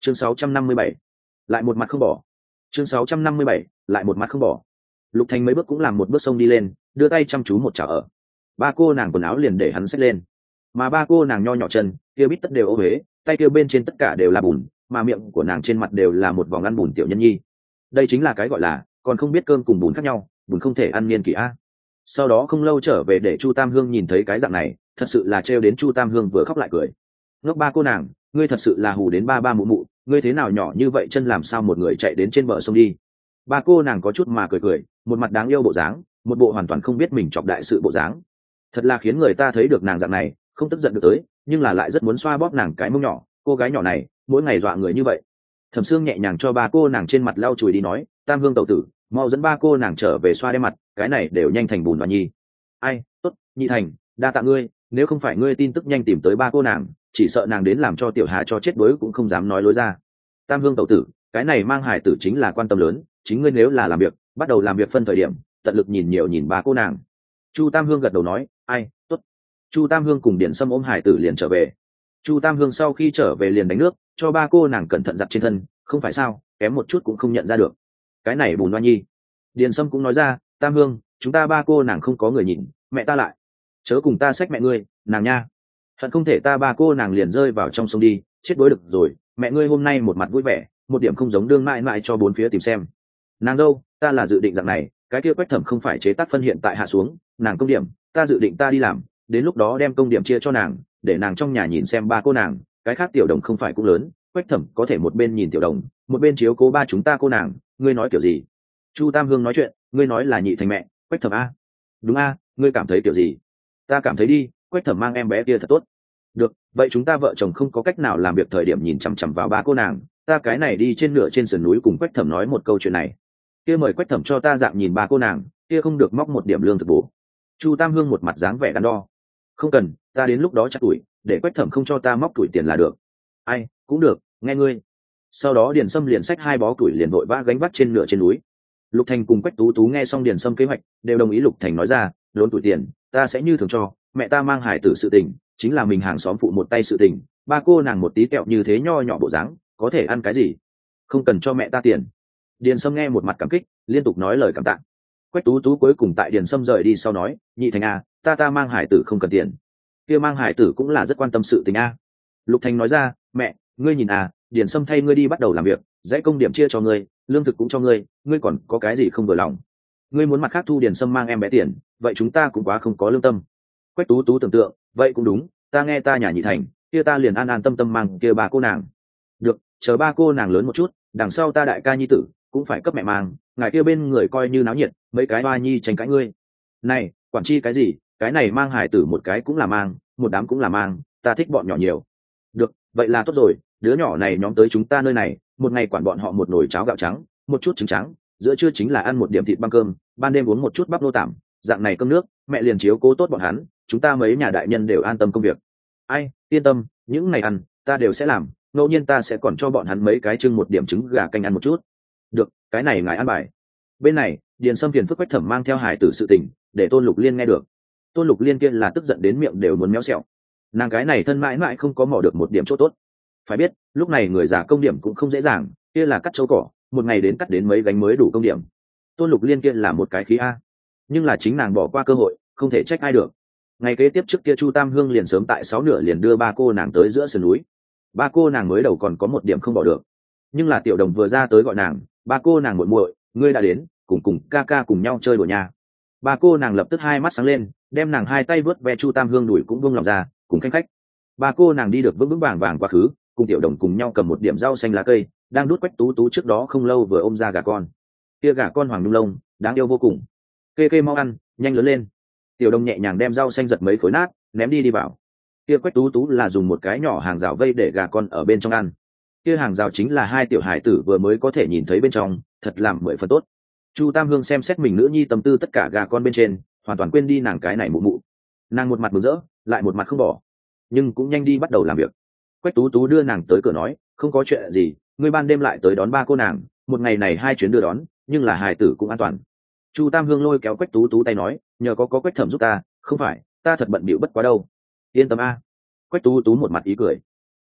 chương 657, lại một mặt không bỏ. chương 657, lại một mặt không bỏ. Lục Thành mấy bước cũng làm một bước sông đi lên, đưa tay chăm chú một chảo ở. Ba cô nàng quần áo liền để hắn xách lên, mà ba cô nàng nho nhỏ chân kia bít tất đều ô huế, tay kia bên trên tất cả đều là bùn, mà miệng của nàng trên mặt đều là một vòng ăn bùn tiểu nhân nhi. Đây chính là cái gọi là còn không biết cơm cùng bùn khác nhau, bùn không thể ăn niên kỷ a. Sau đó không lâu trở về để Chu Tam Hương nhìn thấy cái dạng này, thật sự là trêu đến Chu Tam Hương vừa khóc lại cười. Ngốc ba cô nàng, ngươi thật sự là hù đến ba ba mụ mụ, ngươi thế nào nhỏ như vậy chân làm sao một người chạy đến trên bờ sông đi. Ba cô nàng có chút mà cười cười, một mặt đáng yêu bộ dáng, một bộ hoàn toàn không biết mình chọc đại sự bộ dáng. Thật là khiến người ta thấy được nàng dạng này không tức giận được tới, nhưng là lại rất muốn xoa bóp nàng cái mông nhỏ. Cô gái nhỏ này mỗi ngày dọa người như vậy. Thẩm Sương nhẹ nhàng cho ba cô nàng trên mặt lau chùi đi nói, Tam Hương tẩu tử, mau dẫn ba cô nàng trở về xoa đem mặt, cái này đều nhanh thành bùn và nhi. Ai, tốt, Nhị Thành, đa tạ ngươi, nếu không phải ngươi tin tức nhanh tìm tới ba cô nàng, chỉ sợ nàng đến làm cho tiểu Hà cho chết đuối cũng không dám nói lối ra. Tam Hương tẩu tử, cái này mang hải tử chính là quan tâm lớn, chính ngươi nếu là làm việc, bắt đầu làm việc phân thời điểm, tận lực nhìn nhiều nhìn ba cô nàng. Chu Tam Hương gật đầu nói, ai, tốt. Chu Tam Hương cùng Điển Sâm ôm hải tử liền trở về. Chu Tam Hương sau khi trở về liền đánh nước cho ba cô nàng cẩn thận giặt trên thân, không phải sao, kém một chút cũng không nhận ra được. Cái này bùn loa nhi. Điền Sâm cũng nói ra, Tam Hương, chúng ta ba cô nàng không có người nhìn, mẹ ta lại chớ cùng ta xách mẹ ngươi, nàng nha. Hận không thể ta ba cô nàng liền rơi vào trong sông đi, chết đuối được rồi. Mẹ ngươi hôm nay một mặt vui vẻ, một điểm không giống đương mãi mãi cho bốn phía tìm xem. Nàng dâu, ta là dự định dạng này, cái kia Quách Thẩm không phải chế tác phân hiện tại hạ xuống, nàng công điểm, ta dự định ta đi làm, đến lúc đó đem công điểm chia cho nàng, để nàng trong nhà nhìn xem ba cô nàng, cái khác tiểu đồng không phải cũng lớn, Quách Thẩm có thể một bên nhìn tiểu đồng, một bên chiếu cố ba chúng ta cô nàng, ngươi nói kiểu gì? Chu Tam Hương nói chuyện, ngươi nói là Nhị Thành mẹ, Quách Thẩm a? Đúng a, ngươi cảm thấy kiểu gì? Ta cảm thấy đi, Quách Thẩm mang em bé kia thật tốt. Được, vậy chúng ta vợ chồng không có cách nào làm việc thời điểm nhìn chằm chằm vào ba cô nàng, ta cái này đi trên nửa trên sườn núi cùng Quách Thẩm nói một câu chuyện này. Kia mời Quách Thẩm cho ta dạng nhìn ba cô nàng, kia không được móc một điểm lương thực bổ. Chu Tam Hương một mặt dáng vẻ đắn đo. Không cần, ta đến lúc đó chặt tuổi, để Quách Thẩm không cho ta móc tuổi tiền là được. Ai, cũng được, nghe ngươi. Sau đó Điền Sâm liền xách hai bó tuổi liền vội vã gánh vác trên nửa trên núi. Lục Thành cùng Quách Tú Tú nghe xong Điền Sâm kế hoạch, đều đồng ý. Lục Thành nói ra, đốn tuổi tiền, ta sẽ như thường cho, mẹ ta mang hải tử sự tình, chính là mình hàng xóm phụ một tay sự tình, ba cô nàng một tí kẹo như thế nho nhỏ bộ dáng, có thể ăn cái gì? Không cần cho mẹ ta tiền. Điền Sâm nghe một mặt cảm kích, liên tục nói lời cảm tạ. Quách Tú Tú cuối cùng tại Điền Sâm rời đi sau nói, Nhị Thành a, ta mang hải tử không cần tiền. Kia mang hải tử cũng là rất quan tâm sự tình a. Lục Thành nói ra, mẹ, ngươi nhìn à, Điền Sâm thay ngươi đi bắt đầu làm việc, dãy công điểm chia cho ngươi, lương thực cũng cho ngươi, ngươi còn có cái gì không vừa lòng? Ngươi muốn mặt khác thu Điền Sâm mang em bé tiền, vậy chúng ta cũng quá không có lương tâm. Quách Tú Tú tưởng tượng, vậy cũng đúng, ta nghe ta nhà Nhị Thành, kia ta liền an an tâm tâm mang kia ba cô nàng. Được, chờ ba cô nàng lớn một chút, đằng sau ta đại ca nhi tử cũng phải cấp mẹ mang, ngài kia bên người coi như náo nhiệt, mấy cái ba nhi tranh cãi ngươi. Này, quản chi cái gì, cái này mang hải tử một cái cũng là mang, một đám cũng là mang, ta thích bọn nhỏ nhiều. Được, vậy là tốt rồi, đứa nhỏ này nhóm tới chúng ta nơi này, một ngày quản bọn họ một nồi cháo gạo trắng, một chút trứng trắng, giữa trưa chính là ăn một điểm thịt băm cơm, ban đêm uống một chút bắp nô tảm, dạng này cơm nước, mẹ liền chiếu cố tốt bọn hắn, chúng ta mấy nhà đại nhân đều an tâm công việc. Ai, yên tâm, những ngày ăn, ta đều sẽ làm, ngẫu nhiên ta sẽ còn cho bọn hắn mấy cái trưng một điểm trứng gà canh ăn một chút. Được, cái này ngài ăn bài. Bên này, Điền Sâm phiền phức Quách Thẩm mang theo hải tử sự tình, để Tôn Lục Liên nghe được. Tôn Lục Liên kia là tức giận đến miệng đều muốn méo xẹo. Nàng cái này thân mãi mãi không có mò được một điểm chỗ tốt. Phải biết, lúc này người già công điểm cũng không dễ dàng, kia là cắt châu cỏ, một ngày đến cắt đến mấy gánh mới đủ công điểm. Tôn Lục Liên kia là một cái khí a, nhưng là chính nàng bỏ qua cơ hội, không thể trách ai được. Ngày kế tiếp trước kia Chu Tam Hương liền sớm tại 6 nửa liền đưa ba cô nàng tới giữa sườn núi. Ba cô nàng mới đầu còn có một điểm không bỏ được, nhưng là Tiểu Đồng vừa ra tới gọi nàng, ba cô nàng muội muội, ngươi đã đến, cùng ca ca cùng nhau chơi đùa nhà. Ba cô nàng lập tức hai mắt sáng lên, đem nàng hai tay vớt ve Chu Tam Hương đuổi cũng buông lòng ra, cùng khanh khách. Ba cô nàng đi được vững vững vàng vàng quá khứ, cùng Tiểu Đồng cùng nhau cầm một điểm rau xanh lá cây, đang đút Quách Tú Tú trước đó không lâu vừa ôm ra gà con. Kia gà con hoàng nhung lông, đáng yêu vô cùng. Kê kê mau ăn, nhanh lớn lên. Tiểu Đồng nhẹ nhàng đem rau xanh giật mấy khối nát, ném đi vào. Kia Quách Tú Tú là dùng một cái nhỏ hàng rào vây để gà con ở bên trong ăn. Kia hàng rào chính là hai tiểu hải tử vừa mới có thể nhìn thấy bên trong, thật làm 10 phần tốt. Chu Tam Hương xem xét mình nữ nhi tâm tư tất cả gà con bên trên, hoàn toàn quên đi nàng cái này mụ mụ. Nàng một mặt mừng rỡ, lại một mặt không bỏ, nhưng cũng nhanh đi bắt đầu làm việc. Quách Tú Tú đưa nàng tới cửa nói, không có chuyện gì, ngươi ban đêm lại tới đón ba cô nàng, một ngày này 2 chuyến đưa đón, nhưng là hài tử cũng an toàn. Chu Tam Hương lôi kéo Quách Tú Tú tay nói, nhờ có Quách Thẩm giúp ta, không phải ta thật bận bịu bất quá đâu. Yên tâm a. Quách Tú Tú một mặt ý cười.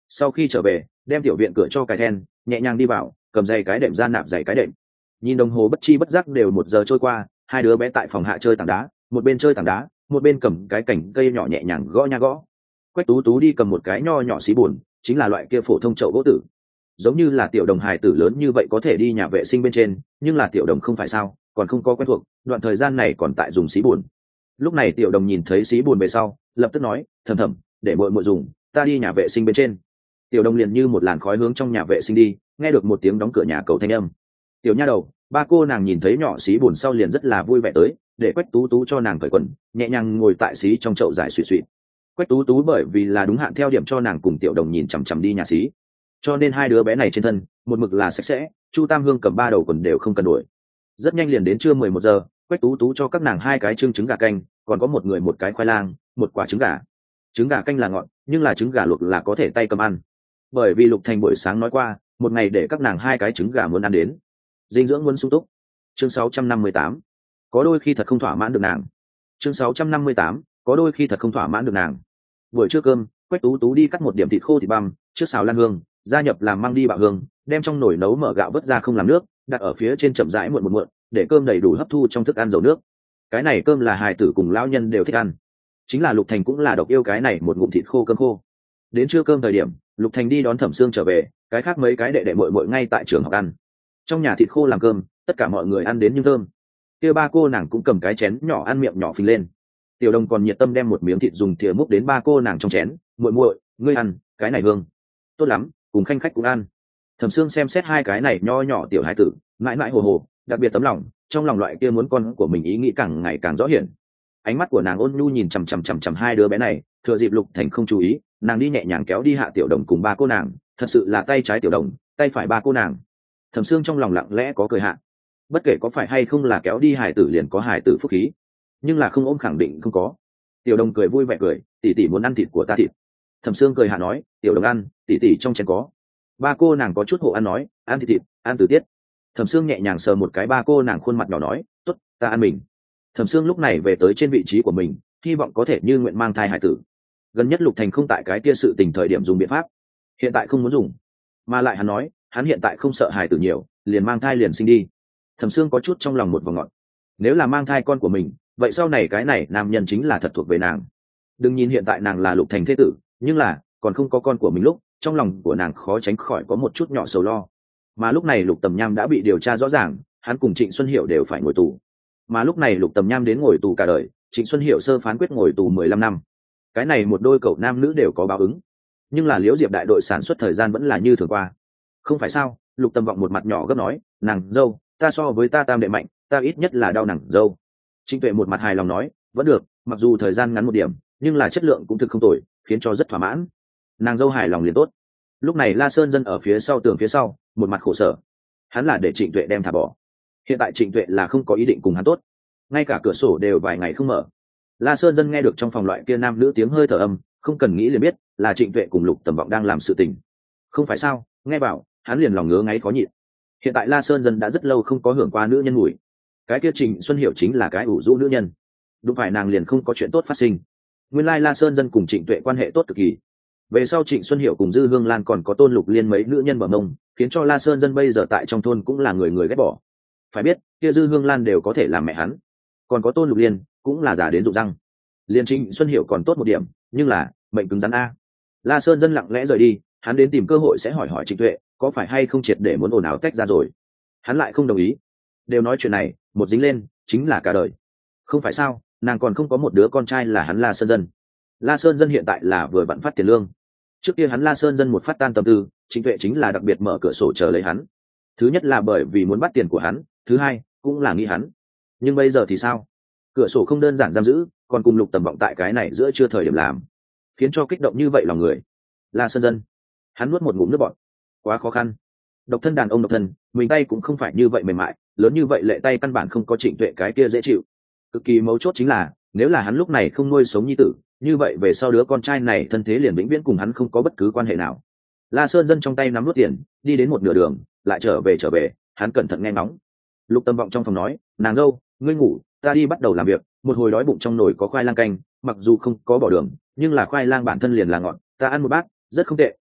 Sau khi trở về đem tiểu viện cửa cho cài then, nhẹ nhàng đi vào, cầm giày cái đệm ra nạp giày cái đệm. Nhìn đồng hồ bất chi bất giác đều 1 giờ trôi qua, hai đứa bé tại phòng hạ chơi tảng đá, một bên chơi tảng đá một bên cầm cái cành cây nhỏ nhẹ nhàng gõ nha gõ. Quách Tú Tú đi cầm một cái nho nhỏ xí bùn, chính là loại kia phổ thông chậu gỗ tử. Giống như là tiểu đồng hài tử lớn như vậy có thể đi nhà vệ sinh bên trên, nhưng là tiểu đồng không phải sao, còn không có quen thuộc, đoạn thời gian này còn tại dùng xí bùn. Lúc này tiểu đồng nhìn thấy xí bùn về sau, lập tức nói, thầm thầm, để muội muội dùng, ta đi nhà vệ sinh bên trên. Tiểu đồng liền như một làn khói hướng trong nhà vệ sinh đi, nghe được một tiếng đóng cửa nhà cầu thanh âm. Tiểu nha đầu, ba cô nàng nhìn thấy nhỏ xí bùn sau liền rất là vui vẻ tới, để Quách Tú Tú cho nàng cởi quần, nhẹ nhàng ngồi tại xí trong chậu giải suy suy. Quách Tú Tú bởi vì là đúng hạn theo điểm cho nàng cùng tiểu đồng nhìn chằm chằm đi nhà xí, cho nên hai đứa bé này trên thân một mực là sạch sẽ. Chu Tam Hương cầm 3 đầu quần đều không cần đuổi. Rất nhanh liền đến trưa 11 giờ, Quách Tú Tú cho các nàng 2 cái trứng gà canh, còn có một người một cái khoai lang, một quả trứng gà. Trứng gà canh là ngọt, nhưng là trứng gà luộc là có thể tay cầm ăn. Bởi vì Lục Thành buổi sáng nói qua, một ngày để các nàng 2 cái trứng gà muốn ăn đến, dinh dưỡng muốn sung túc. Chương 658. Có đôi khi thật không thỏa mãn được nàng. Chương 658. Có đôi khi thật không thỏa mãn được nàng. Buổi trưa cơm, Quách Tú Tú đi cắt một điểm thịt khô thịt băm, trước xào lan hương, gia nhập làm măng đi bạo hương, đem trong nồi nấu mở gạo vớt ra không làm nước, đặt ở phía trên chậm rãi muộn muộn, để cơm đầy đủ hấp thu trong thức ăn dầu nước. Cái này cơm là hài tử cùng lão nhân đều thích ăn. Chính là Lục Thành cũng là độc yêu cái này một ngụm thịt khô cơm khô. Đến trưa cơm thời điểm, Lục Thành đi đón Thẩm Sương trở về, cái khác mấy cái đệ đệ muội muội ngay tại trường học ăn. Trong nhà thịt khô làm cơm, tất cả mọi người ăn đến nhưng thơm. Kia ba cô nàng cũng cầm cái chén nhỏ ăn miệng nhỏ phình lên. Tiểu Đồng còn nhiệt tâm đem một miếng thịt dùng thìa múc đến ba cô nàng trong chén, muội muội, ngươi ăn, cái này hương, tốt lắm, cùng khanh khách cũng ăn. Thẩm Sương xem xét hai cái này nho nhỏ tiểu hải tử, mãi mãi hồ hồ, đặc biệt tấm lòng, trong lòng loại kia muốn con của mình ý nghĩ càng ngày càng rõ hiển. Ánh mắt của nàng ôn nhu nhìn chằm chằm hai đứa bé này, thừa dịp Lục Thành không chú ý, nàng đi nhẹ nhàng kéo đi hạ Tiểu Đồng cùng ba cô nàng, thật sự là tay trái Tiểu Đồng, tay phải ba cô nàng. Thẩm Sương trong lòng lặng lẽ có cười hạ. Bất kể có phải hay không là kéo đi hải tử liền có hải tử phúc khí, nhưng là không ôm khẳng định không có. Tiểu Đồng cười vui vẻ cười, tỷ tỷ muốn ăn thịt của ta thịt. Thẩm Sương cười hạ nói, Tiểu Đồng ăn, tỷ tỷ trong chén có. Ba cô nàng có chút hộ ăn nói, ăn thịt, ăn từ tiết. Thẩm Sương nhẹ nhàng sờ một cái ba cô nàng khuôn mặt nhỏ nói, tốt, ta ăn mình. Thẩm Sương lúc này về tới trên vị trí của mình, hy vọng có thể như nguyện mang thai hải tử. Gần nhất Lục Thành không tại cái kia sự tình thời điểm dùng biện pháp, hiện tại không muốn dùng, mà lại hắn nói, hắn hiện tại không sợ hải tử nhiều, liền mang thai liền sinh đi. Thẩm Sương có chút trong lòng một vòng ngọt. Nếu là mang thai con của mình, vậy sau này cái này nam nhân chính là thật thuộc về nàng. Đừng nhìn hiện tại nàng là Lục Thành thế tử, nhưng là còn không có con của mình lúc, trong lòng của nàng khó tránh khỏi có một chút nhỏ sầu lo. Mà lúc này Lục Tầm Nham đã bị điều tra rõ ràng, hắn cùng Trịnh Xuân Hiểu đều phải ngồi tù. Mà lúc này Lục Tầm Nham đến ngồi tù cả đời, Trịnh Xuân Hiểu sơ phán quyết ngồi tù 15 năm. Cái này một đôi cậu nam nữ đều có báo ứng. Nhưng là Liễu Diệp đại đội sản xuất thời gian vẫn là như thường qua. Không phải sao? Lục Tầm Vọng một mặt nhỏ gấp nói, nàng dâu, ta so với ta tam đệ mạnh, ta ít nhất là đau nàng dâu. Trịnh Tuệ một mặt hài lòng nói, vẫn được, mặc dù thời gian ngắn một điểm, nhưng là chất lượng cũng thực không tồi, khiến cho rất thỏa mãn. Nàng dâu hài lòng liền tốt. Lúc này La Sơn Dân ở phía sau tường phía sau, một mặt khổ sở. Hắn là để Trịnh Tuệ đem thả bỏ. Hiện tại Trịnh Tuệ là không có ý định cùng hắn tốt, ngay cả cửa sổ đều vài ngày không mở. La Sơn Dân nghe được trong phòng loại kia nam nữ tiếng hơi thở âm, không cần nghĩ liền biết là Trịnh Tuệ cùng Lục Tầm Vọng đang làm sự tình. Không phải sao? Nghe bảo, hắn liền lòng ngứa ngáy khó nhịn. Hiện tại La Sơn Dân đã rất lâu không có hưởng qua nữ nhân mùi. Cái kia Trịnh Xuân Hiểu chính là cái ủ rũ nữ nhân, đúng phải nàng liền không có chuyện tốt phát sinh. Nguyên lai La Sơn Dân cùng Trịnh Tuệ quan hệ tốt cực kỳ. Về sau Trịnh Xuân Hiểu cùng Dư Hương Lan còn có Tôn Lục Liên mấy nữ nhân bờ mông, khiến cho La Sơn Dân bây giờ tại trong thôn cũng là người người ghét bỏ. Phải biết, kia Dư Hương Lan đều có thể làm mẹ hắn, còn có Tôn Lục Liên cũng là già đến rụng răng. Liên Trịnh Xuân Hiểu còn tốt một điểm, nhưng là mệnh cứng rắn a. La Sơn Dân lặng lẽ rời đi, hắn đến tìm cơ hội sẽ hỏi hỏi Trịnh Tuệ có phải hay không triệt để muốn ồn ào tách ra rồi. Hắn lại không đồng ý. Đều nói chuyện này, một dính lên chính là cả đời. Không phải sao? Nàng còn không có một đứa con trai là hắn La Sơn Dân. La Sơn Dân hiện tại là vừa vặn phát tiền lương. Trước kia hắn La Sơn Dân một phát tan tâm tư, Trịnh Tuệ chính là đặc biệt mở cửa sổ chờ lấy hắn. Thứ nhất là bởi vì muốn bắt tiền của hắn, thứ hai cũng là nghĩ hắn. Nhưng bây giờ thì sao? Cửa sổ không đơn giản giam giữ, còn cùng Lục Tầm Vọng tại cái này giữa chưa thời điểm làm, khiến cho kích động như vậy lòng người. La Sơn Dân, hắn nuốt một ngụm nước bọt. Quá khó khăn. Độc thân đàn ông độc thân, mình tay cũng không phải như vậy mềm mại, lớn như vậy lệ tay căn bản không có Trịnh Tuệ cái kia dễ chịu. Cực kỳ mấu chốt chính là, nếu là hắn lúc này không nuôi sống nhi tử, như vậy về sau đứa con trai này thân thế liền vĩnh viễn cùng hắn không có bất cứ quan hệ nào. La Sơn Dân trong tay nắm nuốt tiền, đi đến một nửa đường, lại trở về, hắn cẩn thận nghe ngóng. Lục Tầm Vọng trong phòng nói, nàng dâu, ngươi ngủ, ta đi bắt đầu làm việc, một hồi đói bụng trong nồi có khoai lang canh, mặc dù không có bỏ đường, nhưng là khoai lang bản thân liền là ngọt, ta ăn một bát, rất không tệ,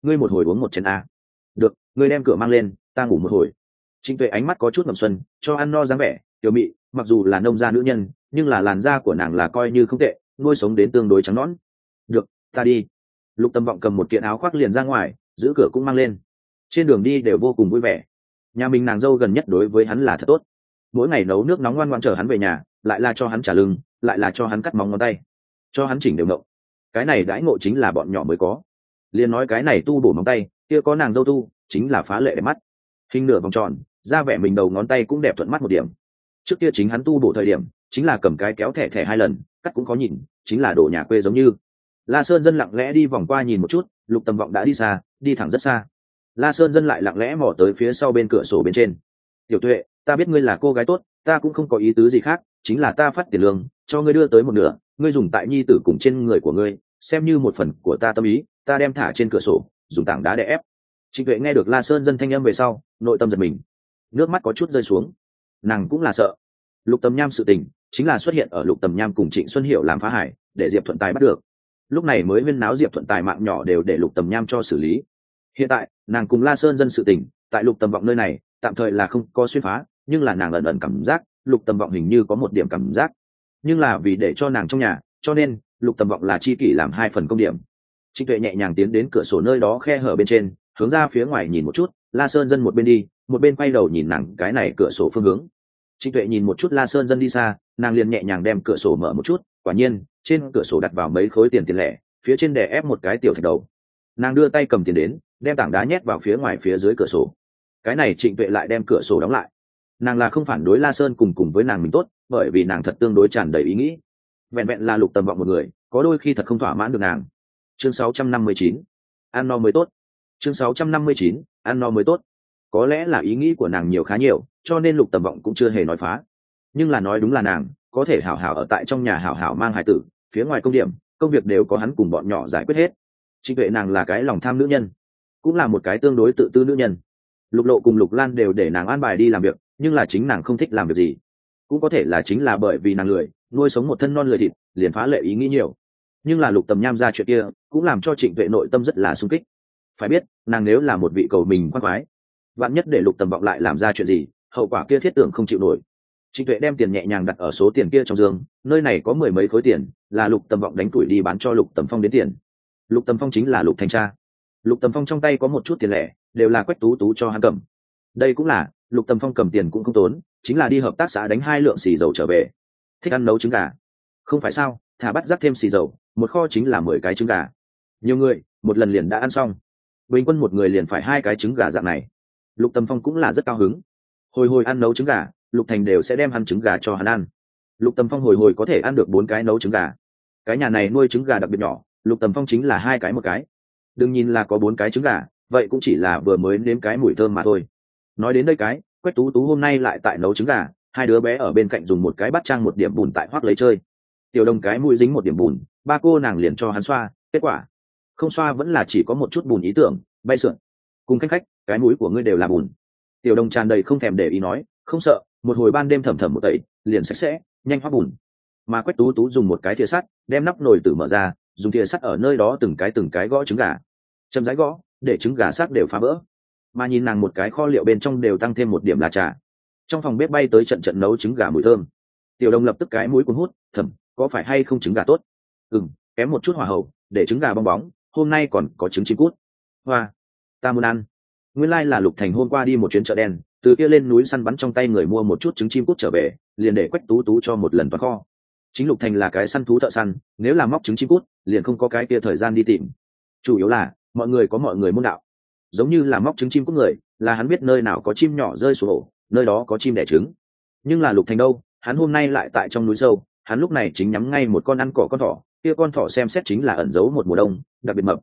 ngươi một hồi uống một chén a. Được, ngươi đem cửa mang lên, ta ngủ một hồi. Trịnh Tuệ ánh mắt có chút ngậm xuân, cho ăn no dáng vẻ tiểu mị, mặc dù là nông gia nữ nhân nhưng là làn da của nàng là coi như không tệ, nuôi sống đến tương đối trắng nõn. Được, ta đi. Lục Tâm Vọng cầm một kiện áo khoác liền ra ngoài, giữ cửa cũng mang lên. Trên đường đi đều vô cùng vui vẻ. Nhà mình nàng dâu gần nhất đối với hắn là thật tốt, mỗi ngày nấu nước nóng ngoan ngoãn chờ hắn về nhà, lại là cho hắn trả lưng, lại là cho hắn cắt móng ngón tay, cho hắn chỉnh đều mộng. Cái này đãi ngộ chính là bọn nhỏ mới có. Liền nói cái này tu bổ móng tay, kia có nàng dâu tu chính là phá lệ đẹp mắt, hình nửa vòng tròn, ra vẻ mình đầu ngón tay cũng đẹp thuận mắt một điểm. Trước kia chính hắn tu bổ thời điểm chính là cầm cái kéo thẻ thẻ 2 lần, cắt cũng có nhìn, chính là đồ nhà quê giống như. La Sơn Dân lặng lẽ đi vòng qua nhìn một chút, Lục Tâm Vọng đã đi xa, đi thẳng rất xa. La Sơn Dân lại lặng lẽ mò tới phía sau bên cửa sổ bên trên. Tiểu Tuệ, ta biết ngươi là cô gái tốt, ta cũng không có ý tứ gì khác, chính là ta phát tiền lương cho ngươi đưa tới một nửa, ngươi dùng tại nhi tử cùng trên người của ngươi, xem như một phần của ta tâm ý, ta đem thả trên cửa sổ, dùng tảng đá để ép. Trịnh Tuệ nghe được La Sơn Dân thanh âm về sau, nội tâm giật mình, nước mắt có chút rơi xuống. Nàng cũng là sợ. Lục Tầm Nham sự tình chính là xuất hiện ở Lục Tầm Nham cùng Trịnh Xuân Hiểu làm phá hải, để Diệp Thuận Tài bắt được. Lúc này mới huyên náo Diệp Thuận Tài mạng nhỏ đều để Lục Tầm Nham cho xử lý. Hiện tại nàng cùng La Sơn Dân sự tình tại Lục Tầm Vọng nơi này tạm thời là không có xuyên phá, nhưng là nàng ẩn ẩn cảm giác Lục Tầm Vọng hình như có một điểm cảm giác, nhưng là vì để cho nàng trong nhà, cho nên Lục Tầm Vọng là chi kỷ làm 2 phần công điểm. Trịnh Tuệ nhẹ nhàng tiến đến cửa sổ nơi đó khe hở bên trên, hướng ra phía ngoài nhìn một chút. La Sơn Dân một bên đi, một bên quay đầu nhìn nàng cái này cửa sổ phương hướng. Trịnh Tuệ nhìn một chút La Sơn Dân đi xa, nàng liền nhẹ nhàng đem cửa sổ mở một chút, quả nhiên trên cửa sổ đặt vào mấy khối tiền lẻ, phía trên đè ép một cái tiểu thạch đầu. Nàng đưa tay cầm tiền đến, đem tảng đá nhét vào phía ngoài phía dưới cửa sổ. Cái này Trịnh Tuệ lại đem cửa sổ đóng lại. Nàng là không phản đối La Sơn cùng với nàng mình tốt, bởi vì nàng thật tương đối tràn đầy ý nghĩ. Vẹn vẹn là Lục Tầm Vọng một người, có đôi khi thật không thỏa mãn được nàng. Chương 659, ăn no mới tốt. Chương 659, ăn no mới tốt. Có lẽ là ý nghĩ của nàng nhiều khá nhiều, cho nên Lục Tầm Vọng cũng chưa hề nói phá. Nhưng là nói đúng là nàng có thể hảo hảo ở tại trong nhà hảo hảo mang hài tử, phía ngoài công điểm công việc đều có hắn cùng bọn nhỏ giải quyết hết. Trịnh Tuệ nàng là cái lòng tham nữ nhân, cũng là một cái tương đối tự tư nữ nhân. Lục Lộ cùng Lục Lan đều để nàng an bài đi làm việc, nhưng là chính nàng không thích làm việc gì. Cũng có thể là chính là bởi vì nàng lười, nuôi sống một thân non lười thịt, liền phá lệ ý nghĩ nhiều. Nhưng là Lục Tầm Nham ra chuyện kia cũng làm cho Trịnh Tuệ nội tâm rất là sung kích. Phải biết nàng nếu là một vị cầu mình quan quái, vạn nhất để Lục Tầm Vọng lại làm ra chuyện gì, hậu quả kia thiết tưởng không chịu nổi. Trịnh Tuệ đem tiền nhẹ nhàng đặt ở số tiền kia trong giường, nơi này có 10 mấy khối tiền, là Lục Tầm Vọng đánh tuổi đi bán cho Lục Tầm Phong đến tiền. Lục Tầm Phong chính là Lục Thanh cha. Lục Tầm Phong trong tay có một chút tiền lẻ, đều là Quách Tú Tú cho hắn cầm. Đây cũng là Lục Tầm Phong cầm tiền cũng không tốn, chính là đi hợp tác xã đánh 2 lượng xì dầu trở về. Thích ăn nấu trứng gà, không phải sao? Thả bắt rắc thêm xì dầu, một kho chính là 10 cái trứng gà. Nhiều người, một lần liền đã ăn xong. Bình quân một người liền phải 2 cái trứng gà dạng này. Lục Tầm Phong cũng là rất cao hứng. Hồi hồi ăn nấu trứng gà, Lục Thành đều sẽ đem hắn trứng gà cho hắn ăn. Lục Tầm Phong hồi hồi có thể ăn được 4 cái nấu trứng gà. Cái nhà này nuôi trứng gà đặc biệt nhỏ, Lục Tầm Phong chính là 2 cái một cái. Đừng nhìn là có 4 cái trứng gà, vậy cũng chỉ là vừa mới nếm cái mùi thơm mà thôi. Nói đến đây cái, Quách Tú Tú hôm nay lại tại nấu trứng gà, 2 đứa bé ở bên cạnh dùng một cái bát trang một điểm bùn tại hoác lấy chơi. Tiểu Đồng cái mũi dính một điểm bùn, ba cô nàng liền cho hắn xoa, kết quả không xoa vẫn là chỉ có một chút bùn ý tưởng bay sượn. Cùng khách, cái mũi của ngươi đều là bùn. Tiểu Đồng tràn đầy không thèm để ý nói, không sợ, một hồi ban đêm thầm thầm một tẩy liền sạch sẽ, nhanh hoác bùn. Mà Quách Tú Tú dùng một cái thìa sắt đem nắp nồi tử mở ra, dùng thìa sắt ở nơi đó từng cái gõ trứng gà, chậm rãi gõ để trứng gà xác đều phá vỡ. Mà nhìn nàng một cái kho liệu bên trong đều tăng thêm một điểm là trà. Trong phòng bếp bay tới trận nấu trứng gà mùi thơm. Tiểu Đồng lập tức cái mũi cuốn hút, thầm, có phải hay không trứng gà tốt? Kém một chút hỏa hậu, để trứng gà bong bóng, hôm nay còn có trứng chim cút. Hoa, ta muốn ăn. Nguyên lai là Lục Thành hôm qua đi một chuyến chợ đen, từ kia lên núi săn bắn trong tay người mua một chút trứng chim cút trở về, liền để Quách Tú Tú cho một lần toàn kho. Chính Lục Thành là cái săn thú thợ săn, nếu là móc trứng chim cút, liền không có cái kia thời gian đi tìm. Chủ yếu là mọi người có mọi người môn đạo, giống như là móc trứng chim cút người, là hắn biết nơi nào có chim nhỏ rơi xuống ổ, nơi đó có chim đẻ trứng. Nhưng là Lục Thành đâu, hắn hôm nay lại tại trong núi sâu, hắn lúc này chính nhắm ngay một con ăn cỏ con thỏ, kia con thỏ xem xét chính là ẩn giấu một mùa đông đặc biệt mập.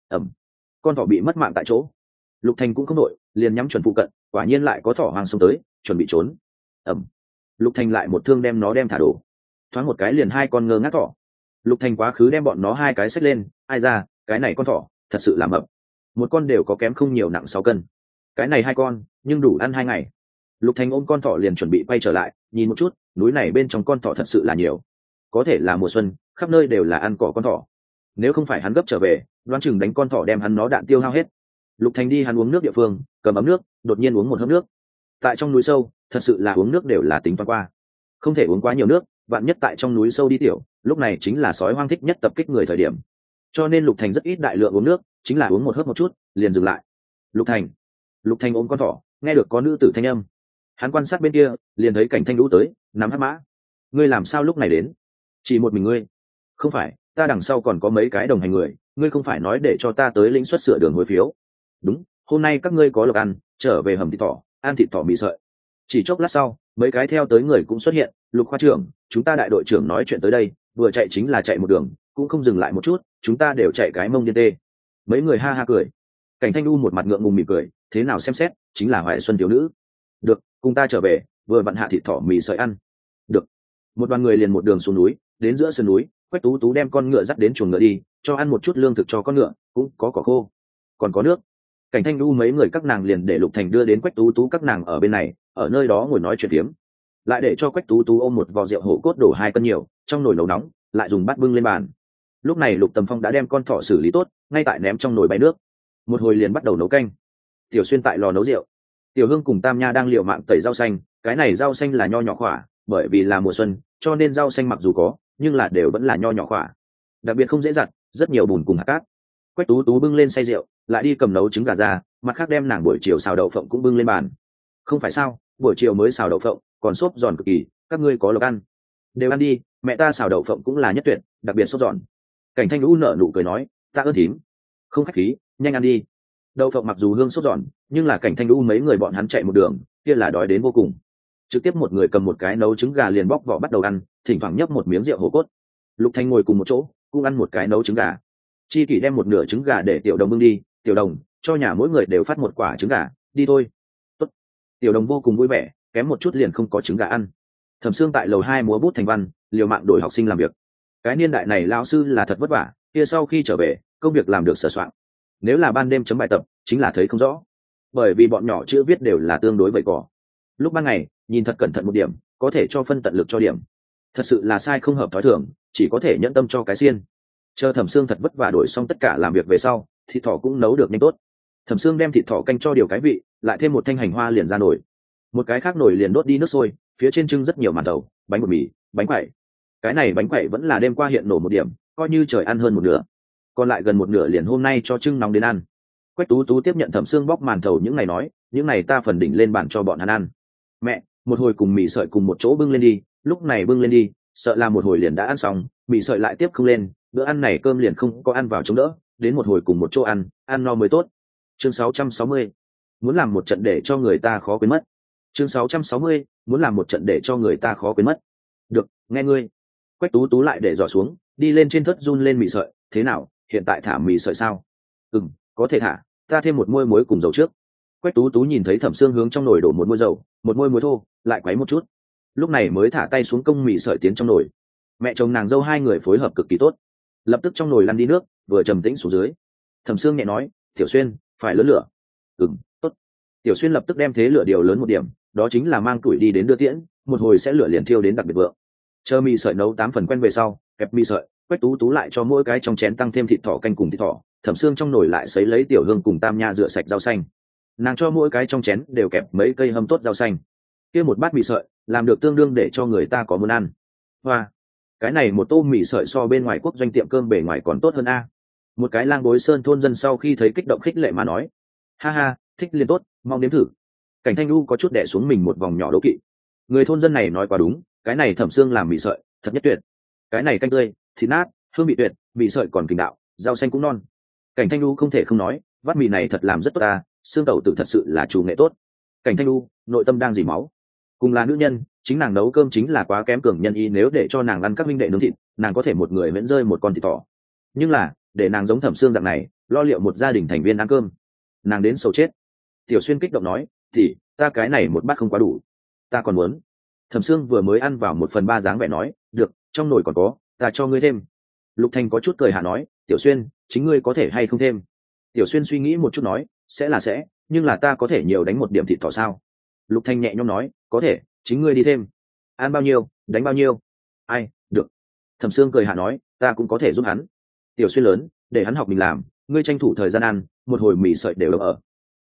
Con thỏ bị mất mạng tại chỗ. Lục Thành cũng không đội, liền nhắm chuẩn phụ cận, quả nhiên lại có thỏ hoang xông tới, chuẩn bị trốn. Lục Thành lại một thương đem nó đem thả đổ, thoáng một cái liền 2 con ngơ ngác thỏ. Lục Thành quá khứ đem bọn nó 2 cái xách lên, ai ra, cái này con thỏ thật sự là mập, một con đều có kém không nhiều, nặng 6 cân. Cái này 2 con nhưng đủ ăn 2 ngày. Lục Thành ôm con thỏ liền chuẩn bị quay trở lại, nhìn một chút, núi này bên trong con thỏ thật sự là nhiều, có thể là mùa xuân, khắp nơi đều là ăn cỏ con thỏ. Nếu không phải hắn gấp trở về, đoán chừng đánh con thỏ đem hắn nó đạn tiêu hao hết, Lục Thành đi hắn uống nước địa phương, cầm ấm nước, đột nhiên uống một hớp nước. Tại trong núi sâu, thật sự là uống nước đều là tính toán qua, không thể uống quá nhiều nước, vạn nhất tại trong núi sâu đi tiểu, lúc này chính là sói hoang thích nhất tập kích người thời điểm. Cho nên Lục Thành rất ít đại lượng uống nước, chính là uống một hớp một chút, liền dừng lại. Lục Thành ôm con thỏ, nghe được có nữ tử thanh âm. Hắn quan sát bên kia, liền thấy Cảnh Thanh Lũ tới, nắm hắc mã. Ngươi làm sao lúc này đến? Chỉ một mình ngươi? Không phải, ta đằng sau còn có mấy cái đồng hành người, ngươi không phải nói để cho ta tới lĩnh suất sửa đường hối phiếu? Đúng, hôm nay các ngươi có lộc ăn, trở về hầm thịt thỏ, ăn thịt thỏ mì sợi. Chỉ chốc lát sau, mấy cái theo tới người cũng xuất hiện. Lục khoa trưởng, chúng ta đại đội trưởng nói chuyện tới đây, vừa chạy chính là chạy một đường, cũng không dừng lại một chút, chúng ta đều chạy cái mông điên tê. Mấy người ha ha cười. Cảnh Thanh U một mặt ngượng ngùng mỉm cười, thế nào xem xét, chính là Hoài Xuân thiếu nữ. Được, cùng ta trở về, vừa vặn hạ thịt thỏ mì sợi ăn. Được. Một đoàn người liền một đường xuống núi, đến giữa sườn núi, Quách Tú Tú đem con ngựa dắt đến chuồng ngựa đi, cho ăn một chút lương thực cho con ngựa, cũng có cỏ khô, còn có nước. Cảnh Thanh U mấy người các nàng liền để Lục Thành đưa đến Quách Tú Tú các nàng ở bên này, ở nơi đó ngồi nói chuyện phiếm. Lại để cho Quách Tú Tú ôm một vò rượu hổ cốt đổ 2 cân nhiều, trong nồi nấu nóng, lại dùng bát bưng lên bàn. Lúc này Lục Tầm Phong đã đem con thỏ xử lý tốt, ngay tại ném trong nồi bay nước. Một hồi liền bắt đầu nấu canh. Tiểu Xuyên tại lò nấu rượu, Tiểu Hương cùng Tam Nha đang liều mạng tẩy rau xanh, cái này rau xanh là nho nhỏ khỏa, bởi vì là mùa xuân, cho nên rau xanh mặc dù có, nhưng là đều vẫn là nho nhỏ khỏa, đặc biệt không dễ giặt, rất nhiều bùn cùng hạt cát. Quách Tú Tú bưng lên xay rượu, lại đi cầm nấu trứng gà ra, mặt khác đem nàng buổi chiều xào đậu phộng cũng bưng lên bàn. Không phải sao, buổi chiều mới xào đậu phộng, còn xốp giòn cực kỳ, các ngươi có lộc ăn, đều ăn đi, mẹ ta xào đậu phộng cũng là nhất tuyệt, đặc biệt xốp giòn. Cảnh Thanh Lũ nở nụ cười nói, ta ơn thím, không khách khí, nhanh ăn đi. Đậu phộng mặc dù hương xốp giòn, nhưng là Cảnh Thanh Lũ mấy người bọn hắn chạy một đường, kia là đói đến vô cùng. Trực tiếp một người cầm một cái nấu trứng gà liền bóc vỏ bắt đầu ăn, thỉnh thoảng nhấp một miếng rượu hổ cốt. Lục Thanh ngồi cùng một chỗ, cũng ăn một cái nấu trứng gà. Chi Kỷ đem một nửa trứng gà để Tiểu Đồng bưng đi, Tiểu Đồng, cho nhà mỗi người đều phát một quả trứng gà, đi thôi. Tốt. Tiểu Đồng vô cùng vui vẻ, kém một chút liền không có trứng gà ăn. Thẩm Sương tại lầu 2 múa bút thành văn, liều mạng đổi học sinh làm việc. Cái niên đại này lão sư là thật vất vả, kia sau khi trở về, công việc làm được sửa soạn. Nếu là ban đêm chấm bài tập, chính là thấy không rõ. Bởi vì bọn nhỏ chữ viết đều là tương đối vẩy cỏ. Lúc ban ngày, nhìn thật cẩn thận một điểm, có thể cho phân tận lực cho điểm. Thật sự là sai không hợp thói thường, chỉ có thể nhẫn tâm cho cái xiên. Chờ Thẩm Sương thật vất vả đổi xong tất cả làm việc về sau, thịt thỏ cũng nấu được nhanh tốt. Thẩm Sương đem thịt thỏ canh cho điều cái vị, lại thêm một thanh hành hoa liền ra nồi. Một cái khác nồi liền đốt đi nước sôi, phía trên trưng rất nhiều màn thầu, bánh bột mì, bánh quẩy. Cái này bánh quẩy vẫn là đêm qua hiện nổ một điểm, coi như trời ăn hơn một nửa. Còn lại gần một nửa liền hôm nay cho trưng nóng đến ăn. Quách Tú Tú tiếp nhận Thẩm Sương bóc màn thầu những ngày nói, những ngày ta phần đỉnh lên bàn cho bọn hắn ăn. Mẹ, một hồi cùng mì sợi cùng một chỗ bưng lên đi, lúc này bưng lên đi, sợ là một hồi liền đã ăn xong, mì sợi lại tiếp không lên, bữa ăn này cơm liền không có ăn vào chống đỡ, đến một hồi cùng một chỗ ăn no mới tốt. Chương 660, muốn làm một trận để cho người ta khó quên mất. Chương 660, muốn làm một trận để cho người ta khó quên mất. Được, nghe ngươi. Quách Tú Tú lại để giỏ xuống, đi lên trên thớt run lên mì sợi, thế nào, hiện tại thả mì sợi sao? Có thể thả, ta thêm một muôi muối cùng dầu trước. Quách Tú Tú nhìn thấy Thẩm Sương hướng trong nồi đổ một muôi dầu, một muôi muối thô, lại quấy một chút, lúc này mới thả tay xuống công mì sợi tiến trong nồi. Mẹ chồng nàng dâu hai người phối hợp cực kỳ tốt, lập tức trong nồi lăn đi nước, vừa trầm tĩnh xuống dưới. Thẩm Sương nhẹ nói, Tiểu Xuyên, phải lớn lửa. Tốt. Tiểu Xuyên lập tức đem thế lửa điều lớn một điểm, đó chính là mang tuổi đi đến đưa tiễn, một hồi sẽ lửa liền thiêu đến đặc biệt vượng. Chờ mì sợi nấu 8 phần quen về sau, kẹp mì sợi, Quách Tú Tú lại cho mỗi cái trong chén tăng thêm thịt thỏ canh cùng thịt thỏ. Thẩm Sương trong nồi lại sấy lấy Tiểu Hương cùng Tam Nha rửa sạch rau xanh, nàng cho mỗi cái trong chén đều kẹp mấy cây hâm tốt rau xanh. Kia một bát mì sợi làm được tương đương để cho người ta có muốn ăn. Hoa, cái này một tô mì sợi so bên ngoài quốc doanh tiệm cơm bề ngoài còn tốt hơn a. Một cái lang bối sơn thôn dân sau khi thấy kích động khích lệ mà nói, ha ha, thích liền tốt, mong nếm thử. Cảnh Thanh Lu có chút đè xuống mình một vòng nhỏ đố kỵ. Người thôn dân này nói quá đúng, cái này Thẩm Sương làm mì sợi thật nhất tuyệt. Cái này canh tươi, thịt nát, hương vị tuyệt, mì sợi còn kình đạo, rau xanh cũng non. Cảnh Thanh Lu không thể không nói, vắt mì này thật làm rất tốt ta, xương tẩu tử thật sự là chủ nghệ tốt. Cảnh Thanh Lu nội tâm đang dỉ máu, cùng là nữ nhân, chính nàng nấu cơm chính là quá kém cường nhân y, nếu để cho nàng ăn các minh đệ nướng thịt, nàng có thể một người miễn rơi một con thịt thỏ, nhưng là để nàng giống Thẩm Sương dạng này lo liệu một gia đình thành viên ăn cơm, nàng đến sầu chết. Tiểu Xuyên kích động nói, thì ta cái này một bát không quá đủ, ta còn muốn. Thẩm Sương vừa mới ăn vào 1/3 dáng vẻ nói, được, trong nồi còn có, ta cho ngươi thêm. Lục Thành có chút cười hạ nói, Tiểu Xuyên, chính ngươi có thể hay không thêm? Tiểu Xuyên suy nghĩ một chút nói, sẽ là sẽ, nhưng là ta có thể nhiều đánh một điểm thịt thỏ sao? Lục Thành nhẹ nhõm nói, có thể, chính ngươi đi thêm. Ăn bao nhiêu, đánh bao nhiêu? Ai, được. Thẩm Sương cười hạ nói, ta cũng có thể giúp hắn. Tiểu Xuyên lớn, để hắn học mình làm, ngươi tranh thủ thời gian ăn, một hồi mì sợi đều đập ở.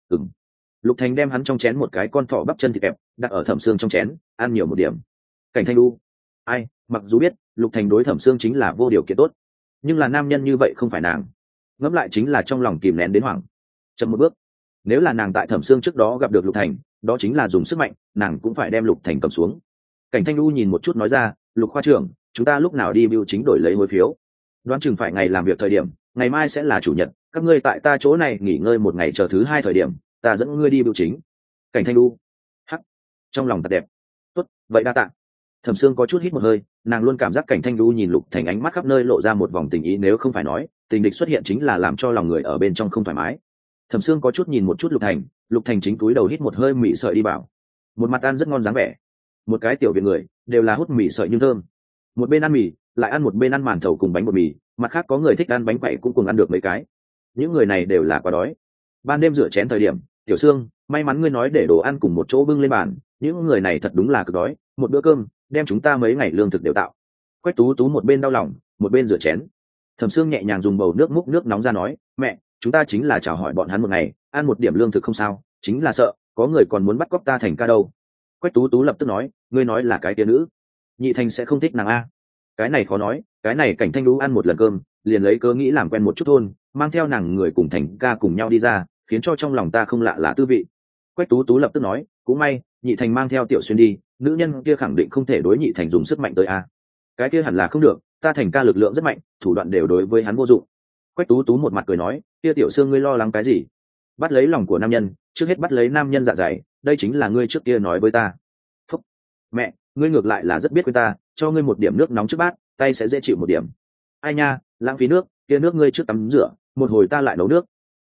Lục Thành đem hắn trong chén một cái con thỏ bắp chân thịt kẹp đặt ở Thẩm Sương trong chén, ăn nhiều một điểm. Cảnh Thanh Lu, ai, mặc dù biết Lục Thành đối Thẩm Sương chính là vô điều kiện tốt, nhưng là nam nhân như vậy không phải nàng. Ngẫm lại chính là trong lòng kìm nén đến hoảng. Chậm một bước, nếu là nàng tại Thẩm Sương trước đó gặp được Lục Thành, đó chính là dùng sức mạnh, nàng cũng phải đem Lục Thành cầm xuống. Cảnh Thanh Lu nhìn một chút nói ra, Lục khoa trưởng, chúng ta lúc nào đi bưu chính đổi lấy hối phiếu? Đoán chừng phải ngày làm việc thời điểm, ngày mai sẽ là chủ nhật, các ngươi tại ta chỗ này nghỉ ngơi một ngày, chờ thứ hai thời điểm ta dẫn ngươi đi bưu chính. Cảnh Thanh Lu hắc, trong lòng thật đẹp. Tốt, vậy đa tạ. Thẩm Sương có chút hít một hơi, nàng luôn cảm giác Cảnh Thanh Lu nhìn Lục Thành ánh mắt khắp nơi lộ ra một vòng tình ý, nếu không phải nói tình địch xuất hiện chính là làm cho lòng người ở bên trong không thoải mái. Thẩm Sương có chút nhìn một chút Lục Thành chính túi đầu hít một hơi mị sợi đi bảo, một mặt ăn rất ngon dáng vẻ. Một cái tiểu viện người đều là hút mì sợi nhưng thơm, một bên ăn mì lại ăn một bên ăn màn thầu cùng bánh bột mì, mặt khác có người thích ăn bánh quậy cũng cùng ăn được mấy cái. Những người này đều là quá đói. Ban đêm rửa chén thời điểm, Tiểu Sương, may mắn ngươi nói để đồ ăn cùng một chỗ bưng lên bàn, những người này thật đúng là cực đói, một bữa cơm đem chúng ta mấy ngày lương thực đều tạo. Quách Tú Tú một bên đau lòng một bên rửa chén. Thẩm Sương nhẹ nhàng dùng bầu nước múc nước nóng ra nói, mẹ, chúng ta chính là chào hỏi bọn hắn một ngày, ăn một điểm lương thực không sao, chính là sợ có người còn muốn bắt cóc ta thành ca đâu. Quách Tú Tú lập tức nói, ngươi nói là cái tia nữ Nhị Thành sẽ không thích nàng a? Cái này khó nói, cái này Cảnh Thanh Lũ ăn một lần cơm liền lấy cớ nghĩ làm quen một chút thôn, mang theo nàng người cùng thành ca cùng nhau đi ra, khiến cho trong lòng ta không lạ là tư vị. Quách Tú Tú lập tức nói, cũng may Nhị Thành mang theo Tiểu Xuyên đi, nữ nhân kia khẳng định không thể đối Nhị Thành dùng sức mạnh tới a. Cái kia hẳn là không được, ta thành ca lực lượng rất mạnh, thủ đoạn đều đối với hắn vô dụng. Quách Tú Tú một mặt cười nói, kia Tiểu Sương ngươi lo lắng cái gì? Bắt lấy lòng của nam nhân, trước hết bắt lấy nam nhân dạ dày, đây chính là ngươi trước kia nói với ta. Phúc. Mẹ, ngươi ngược lại là rất biết quên ta, cho ngươi một điểm nước nóng trước bát, tay sẽ dễ chịu một điểm. Ai nha, lãng phí nước, kia nước ngươi trước tắm rửa, một hồi ta lại nấu nước.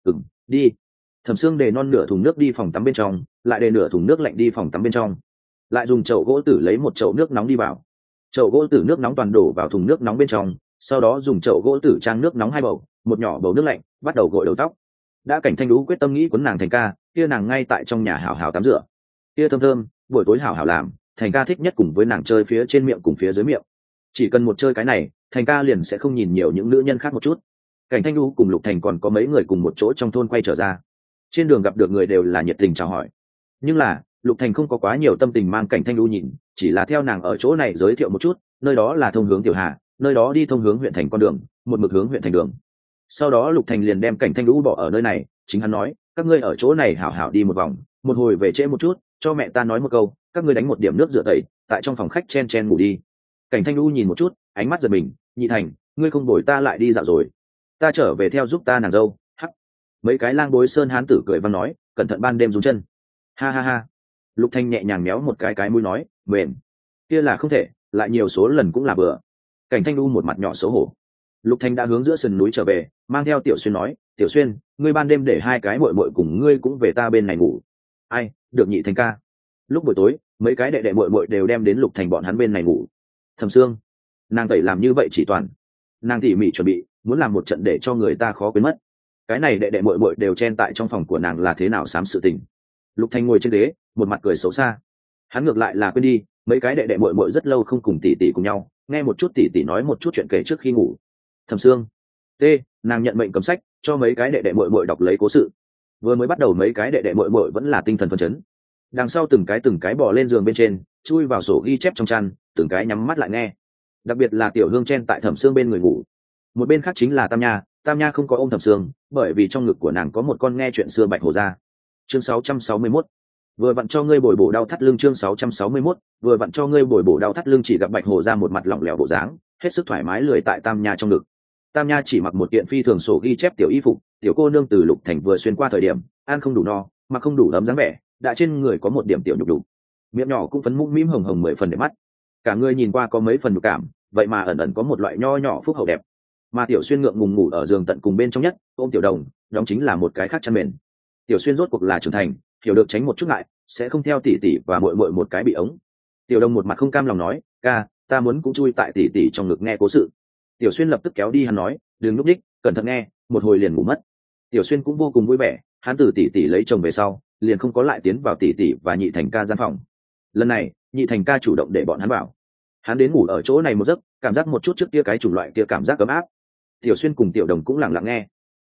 Đi. Thẩm Sương để non nửa thùng nước đi phòng tắm bên trong, lại để nửa thùng nước lạnh đi phòng tắm bên trong, lại dùng chậu gỗ tử lấy một chậu nước nóng đi vào. Chậu gỗ tử nước nóng toàn đổ vào thùng nước nóng bên trong, sau đó dùng chậu gỗ tử trang nước nóng 2 bầu, một nhỏ bầu nước lạnh, bắt đầu gội đầu tóc. Đã Cảnh Thanh Lũ quyết tâm nghĩ quấn nàng thành ca, kia nàng ngay tại trong nhà hảo hảo tắm rửa. Kia thơm thơm, buổi tối hảo hảo làm, thành ca thích nhất cùng với nàng chơi phía trên miệng cùng phía dưới miệng. Chỉ cần một chơi cái này, thành ca liền sẽ không nhìn nhiều những nữ nhân khác một chút. Cảnh Thanh Lũ cùng Lục Thành còn có mấy người cùng một chỗ trong thôn quay trở ra. Trên đường gặp được người đều là nhiệt tình chào hỏi. Nhưng là, Lục Thành không có quá nhiều tâm tình mang Cảnh Thanh Lũ nhìn, chỉ là theo nàng ở chỗ này giới thiệu một chút, nơi đó là thông hướng Tiểu Hà, nơi đó đi thông hướng huyện thành con đường, một mực hướng huyện thành đường. Sau đó Lục Thành liền đem Cảnh Thanh Lũ bỏ ở nơi này, chính hắn nói, các ngươi ở chỗ này hảo hảo đi một vòng, một hồi về trễ một chút, cho mẹ ta nói một câu, các ngươi đánh một điểm nước rửa tẩy, tại trong phòng khách chen chen ngủ đi. Cảnh Thanh Lũ nhìn một chút, ánh mắt giật mình, Nhị Thành, ngươi không bồi ta lại đi dạo rồi? Ta trở về theo giúp ta nàng dâu. Hắc. Mấy cái lang bối sơn hán tử cười vang nói, cẩn thận ban đêm rung chân. Ha ha ha. Lục Thanh nhẹ nhàng méo một cái mũi nói, mềm. Kia là không thể, lại nhiều số lần cũng là bừa. Cảnh Thanh Lũ một mặt nhỏ xấu hổ. Lục Thanh đã hướng giữa sườn núi trở về, mang theo Tiểu Xuyên nói, Tiểu Xuyên, ngươi ban đêm để 2 cái muội muội cùng ngươi cũng về ta bên này ngủ. Ai, được Nhị Thành ca. Lúc buổi tối, mấy cái đệ đệ muội muội đều đem đến Lục Thành bọn hắn bên này ngủ. Thẩm Sương, nàng tẩy làm như vậy chỉ toàn, nàng tỉ mỉ chuẩn bị, muốn làm một trận để cho người ta khó quên mất. Cái này đệ đệ muội muội đều chen tại trong phòng của nàng là thế nào xám sự tình. Lục Thành ngồi trên ghế, một mặt cười xấu xa. Hắn ngược lại là quên đi, mấy cái đệ đệ muội muội rất lâu không cùng tỷ tỷ cùng nhau, nghe một chút tỷ tỷ nói một chút chuyện kể trước khi ngủ. Thẩm Sương, nàng nhận mệnh cầm sách, cho mấy cái đệ đệ muội muội đọc lấy cố sự. Vừa mới bắt đầu mấy cái đệ đệ muội muội vẫn là tinh thần phấn chấn. Đằng sau từng cái bò lên giường bên trên, chui vào sổ ghi chép trong chăn, từng cái nhắm mắt lại nghe. Đặc biệt là Tiểu Hương chen tại Thẩm Sương bên người ngủ. Một bên khác chính là Tam Nha không có ôm Thẩm Sương, bởi vì trong ngực của nàng có một con nghe chuyện xưa Bạch Hổ ra. Chương 661. Vừa vặn cho ngươi bồi bổ đau thắt lưng. Chương 661. Vừa vặn cho ngươi bồi bổ đau thắt lưng. Chỉ gặp Bạch Hổ ra một mặt lỏng lẻo bộ dáng, hết sức thoải mái lười tại Tam Nha trong ngực. Tam Nha chỉ mặc một kiện phi thường sổ ghi chép tiểu y phục, tiểu cô nương từ Lục Thành vừa xuyên qua thời điểm, ăn không đủ no, mà không đủ ấm dáng vẻ, đã trên người có một điểm tiểu nhục đủ, miệng nhỏ cũng phấn mũm mĩm hồng hồng 10 phần để mắt, cả người nhìn qua có mấy phần nhục cảm, vậy mà ẩn ẩn có một loại nho nhỏ phúc hậu đẹp. Mà Tiểu Xuyên ngượng ngùng ngủ ở giường tận cùng bên trong nhất, ôm Tiểu Đồng, đó chính là một cái khác chăn mền. Tiểu Xuyên rốt cuộc là trưởng thành, hiểu được tránh một chút lại, sẽ không theo tỷ tỷ và muội muội một cái bị ống. Tiểu Đồng một mặt không cam lòng nói, ca, ta muốn cũng chui tại tỷ tỷ trong ngực nghe cố sự. Tiểu Xuyên lập tức kéo đi hắn nói, đừng núp đích, cẩn thận nghe, một hồi liền ngủ mất. Tiểu Xuyên cũng vô cùng vui vẻ, hắn từ tỷ tỷ lấy chồng về sau, liền không có lại tiến vào tỷ tỷ và Nhị Thành ca gian phòng. Lần này, Nhị Thành ca chủ động để bọn hắn vào. Hắn đến ngủ ở chỗ này một giấc, cảm giác một chút trước kia cái chủng loại kia cảm giác ấm áp. Tiểu Xuyên cùng Tiểu Đồng cũng lặng lặng nghe.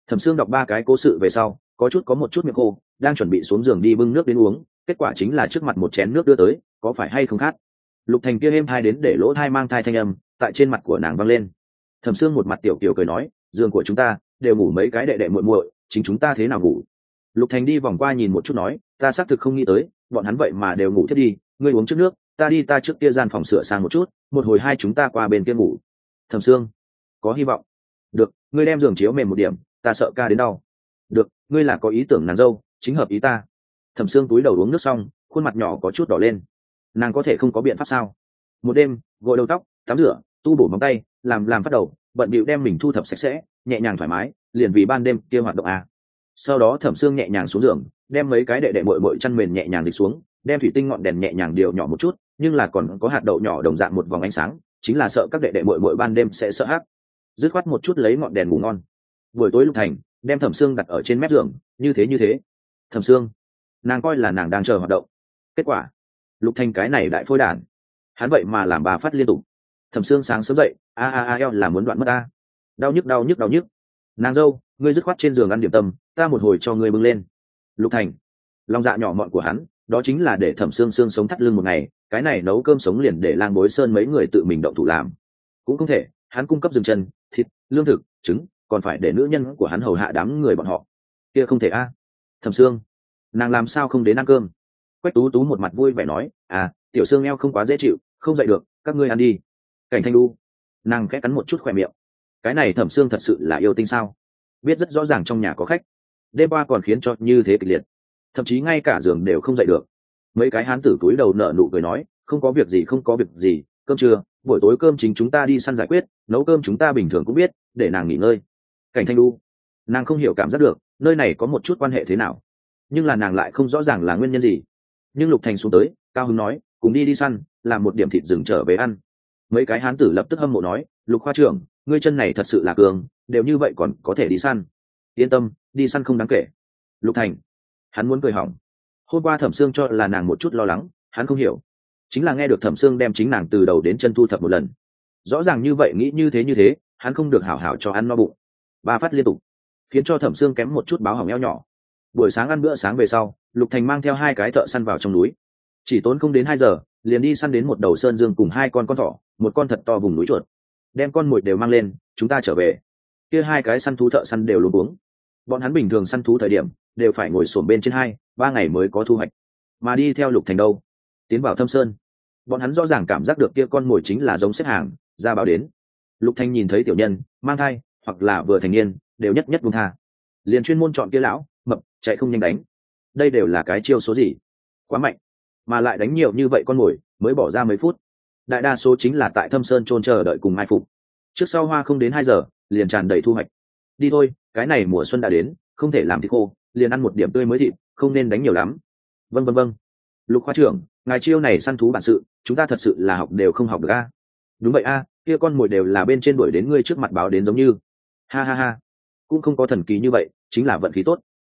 Thẩm Sương đọc 3 cái cố sự về sau có một chút miệng khô, đang chuẩn bị xuống giường đi bưng nước đến uống, kết quả chính là trước mặt một chén nước đưa tới, có phải hay không khát. Lục Thành kia êm thai đến để lỗ thai mang thai thanh âm tại trên mặt của nàng vang lên. Thẩm Sương một mặt tiểu kiểu cười nói, giường của chúng ta đều ngủ mấy cái đệ đệ muội muội, chính chúng ta thế nào ngủ. Lục Thành đi vòng qua nhìn một chút nói, ta xác thực không nghĩ tới bọn hắn vậy mà đều ngủ thiết đi, ngươi uống trước nước, ta trước kia gian phòng sửa sang một chút, một hồi hai chúng ta qua bên kia ngủ. Thẩm Sương, có hy vọng. Được, ngươi đem giường chiếu mềm một điểm, ta sợ ca đến đau. Được, ngươi là có ý tưởng nàng dâu, chính hợp ý ta. Thẩm Sương túi đầu uống nước xong, khuôn mặt nhỏ có chút đỏ lên. Nàng có thể không có biện pháp sao? Một đêm gội đầu tóc, tắm rửa, tu bổ móng tay, làm phát đầu, bận bịu đem mình thu thập sạch sẽ, nhẹ nhàng thoải mái, liền vì ban đêm kia hoạt động à. Sau đó Thẩm Sương nhẹ nhàng xuống giường, đem mấy cái đệ đệ muội chăn mền nhẹ nhàng dịch xuống, đem thủy tinh ngọn đèn nhẹ nhàng điều nhỏ một chút, nhưng là còn có hạt đậu nhỏ đồng dạng một vòng ánh sáng, chính là sợ các đệ đệ muội ban đêm sẽ sợ hắc. Dứt khoát một chút lấy ngọn đèn ngủ ngon. Buổi tối Lục Thành đem Thẩm Sương đặt ở trên mép giường, như thế. Thẩm Sương, nàng coi là nàng đang chờ hoạt động, kết quả Lục Thành cái này đại phôi đản, hắn vậy mà làm bà phát liên tục. Thẩm Sương sáng sớm dậy, eo là muốn đoạn mất ta, đau nhức. Nàng dâu, ngươi dứt khoát trên giường ăn điểm tâm, ta một hồi cho ngươi bưng lên. Lục Thành, lòng dạ nhỏ mọn của hắn đó chính là để Thẩm Sương sống thắt lưng một ngày, cái này nấu cơm sống liền để Lang Bối Sơn mấy người tự mình động thủ làm cũng không thể, hắn cung cấp rừng chân, thịt, lương thực, trứng, còn phải để nữ nhân của hắn hầu hạ đám người bọn họ, kia không thể a. Thẩm Sương, nàng làm sao không đến ăn cơm. Quách Tú Tú một mặt vui vẻ nói, tiểu Sương eo không quá dễ chịu, không dậy được, các ngươi ăn đi. Cảnh Thanh Lu, nàng khẽ cắn một chút khỏe miệng, cái này Thẩm Sương thật sự là yêu tinh sao, biết rất rõ ràng trong nhà có khách, đêm qua còn khiến cho như thế kịch liệt, thậm chí ngay cả giường đều không dậy được. Mấy cái hán tử túi đầu nở nụ cười nói, không có việc gì, cơm trưa, buổi tối cơm chính chúng ta đi săn giải quyết, nấu cơm chúng ta bình thường cũng biết, để nàng nghỉ ngơi. Cảnh Thanh Lu, nàng không hiểu cảm giác được nơi này có một chút quan hệ thế nào, nhưng là nàng lại không rõ ràng là nguyên nhân gì. Nhưng Lục Thành xuống tới cao hứng nói, cùng đi săn, làm một điểm thịt rừng trở về ăn. Mấy cái hán tử lập tức hâm mộ nói, Lục khoa trưởng, ngươi chân này thật sự là cường, đều như vậy còn có thể đi săn. Yên tâm, đi săn không đáng kể. Lục Thành, hắn muốn cười hỏng. Hôm qua Thẩm Sương cho là nàng một chút lo lắng, hắn không hiểu, chính là nghe được Thẩm Sương đem chính nàng từ đầu đến chân thu thập một lần, rõ ràng như vậy nghĩ như thế, hắn không được hảo hảo cho ăn no bụng. 3 phát liên tục khiến cho Thẩm Sương kém một chút báo hỏng eo nhỏ. Buổi sáng ăn bữa sáng về sau, Lục Thành mang theo 2 cái thợ săn vào trong núi, chỉ tốn không đến 2 giờ liền đi săn đến một đầu sơn dương cùng 2 con thỏ, một con thật to vùng núi chuột. Đem con mồi đều mang lên, chúng ta trở về. Kia 2 cái săn thú thợ săn đều luống cuống, bọn hắn bình thường săn thú thời điểm đều phải ngồi xổm bên trên 2-3 ngày mới có thu hoạch, mà đi theo Lục Thành đâu, tiến vào thâm sơn, bọn hắn rõ ràng cảm giác được kia con mồi chính là giống xếp hàng ra báo đến. Lục Thành nhìn thấy tiểu nhân mang thai hoặc là vừa thành niên đều nhất buông tha, liền chuyên môn chọn kia lão mập chạy không nhanh đánh. Đây đều là cái chiêu số gì, quá mạnh, mà lại đánh nhiều như vậy con mồi mới bỏ ra mấy phút, đại đa số chính là tại thâm sơn chôn chờ đợi cùng mai phục, trước sau hoa không đến 2 giờ liền tràn đầy thu hoạch. Đi thôi, cái này mùa xuân đã đến, không thể làm thịt khô, liền ăn một điểm tươi mới thịt, không nên đánh nhiều lắm. Vâng. Lục khoa trưởng, ngài chiêu này săn thú bản sự, chúng ta thật sự là học đều không học được a. Đúng vậy a, kia con mồi đều là bên trên đuổi đến ngươi trước mặt báo đến giống như. Ha, cũng không có thần kỳ như vậy, chính là vận khí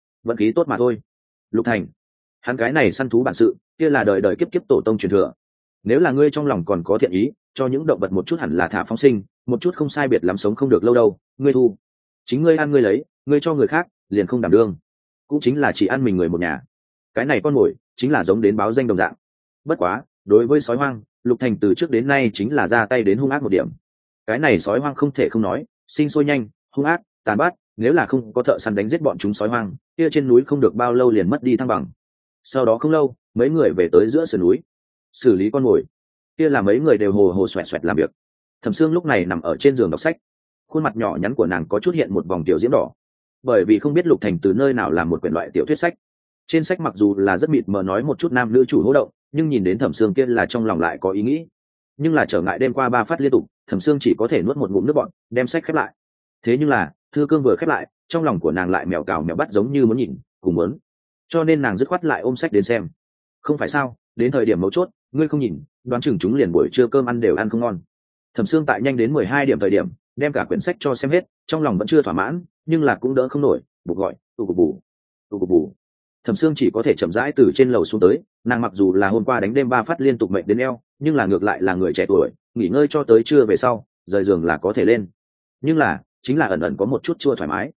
tốt mà thôi. Lục Thành, hắn cái này săn thú bản sự, kia là đời kiếp tổ tông truyền thừa. Nếu là ngươi trong lòng còn có thiện ý, cho những động vật một chút hẳn là thả phóng sinh, một chút không sai biệt lắm sống không được lâu đâu, ngươi thu. Chính ngươi ăn ngươi lấy, ngươi cho người khác liền không đảm đương, cũng chính là chỉ ăn mình người một nhà. Cái này con mồi chính là giống đến báo danh đồng dạng. Bất quá đối với sói hoang, Lục Thành từ trước đến nay chính là ra tay đến hung ác một điểm. Cái này sói hoang không thể không nói, sinh sôi nhanh, hung ác, tàn bát, nếu là không có thợ săn đánh giết bọn chúng sói hoang, kia trên núi không được bao lâu liền mất đi thăng bằng. Sau đó không lâu, mấy người về tới giữa sườn núi xử lý con mồi, kia là mấy người đều hồ xoẹt làm việc. Thẩm Sương lúc này nằm ở trên giường đọc sách, khuôn mặt nhỏ nhắn của nàng có chút hiện một vòng tiểu diễm đỏ, bởi vì không biết Lục Thành từ nơi nào làm một quyển loại tiểu thuyết sách. Trên sách mặc dù là rất mịt mờ nói một chút nam nữ chủ hô động, nhưng nhìn đến Thẩm Sương kia là trong lòng lại có ý nghĩ. Nhưng là trở ngại đêm qua 3 phát liên tục, Thẩm Sương chỉ có thể nuốt một ngụm nước bọt, đem sách khép lại. Thế nhưng là thư cương vừa khép lại, trong lòng của nàng lại mèo cào mèo bắt giống như muốn nhìn cùng muốn, cho nên nàng dứt khoát lại ôm sách đến xem. Không phải sao, đến thời điểm mấu chốt ngươi không nhìn, đoán chừng chúng liền buổi trưa cơm ăn đều ăn không ngon. Thẩm Sương tại nhanh đến 12 điểm thời điểm đem cả quyển sách cho xem hết, trong lòng vẫn chưa thỏa mãn, nhưng là cũng đỡ không nổi, buộc gọi tụ cục bù. Thẩm Sương chỉ có thể chậm rãi từ trên lầu xuống tới, nàng mặc dù là hôm qua đánh đêm 3 phát liên tục mệt đến eo, nhưng là ngược lại là người trẻ tuổi, nghỉ ngơi cho tới trưa về sau rời giường là có thể lên, nhưng là chính là ẩn ẩn có một chút chưa thoải mái.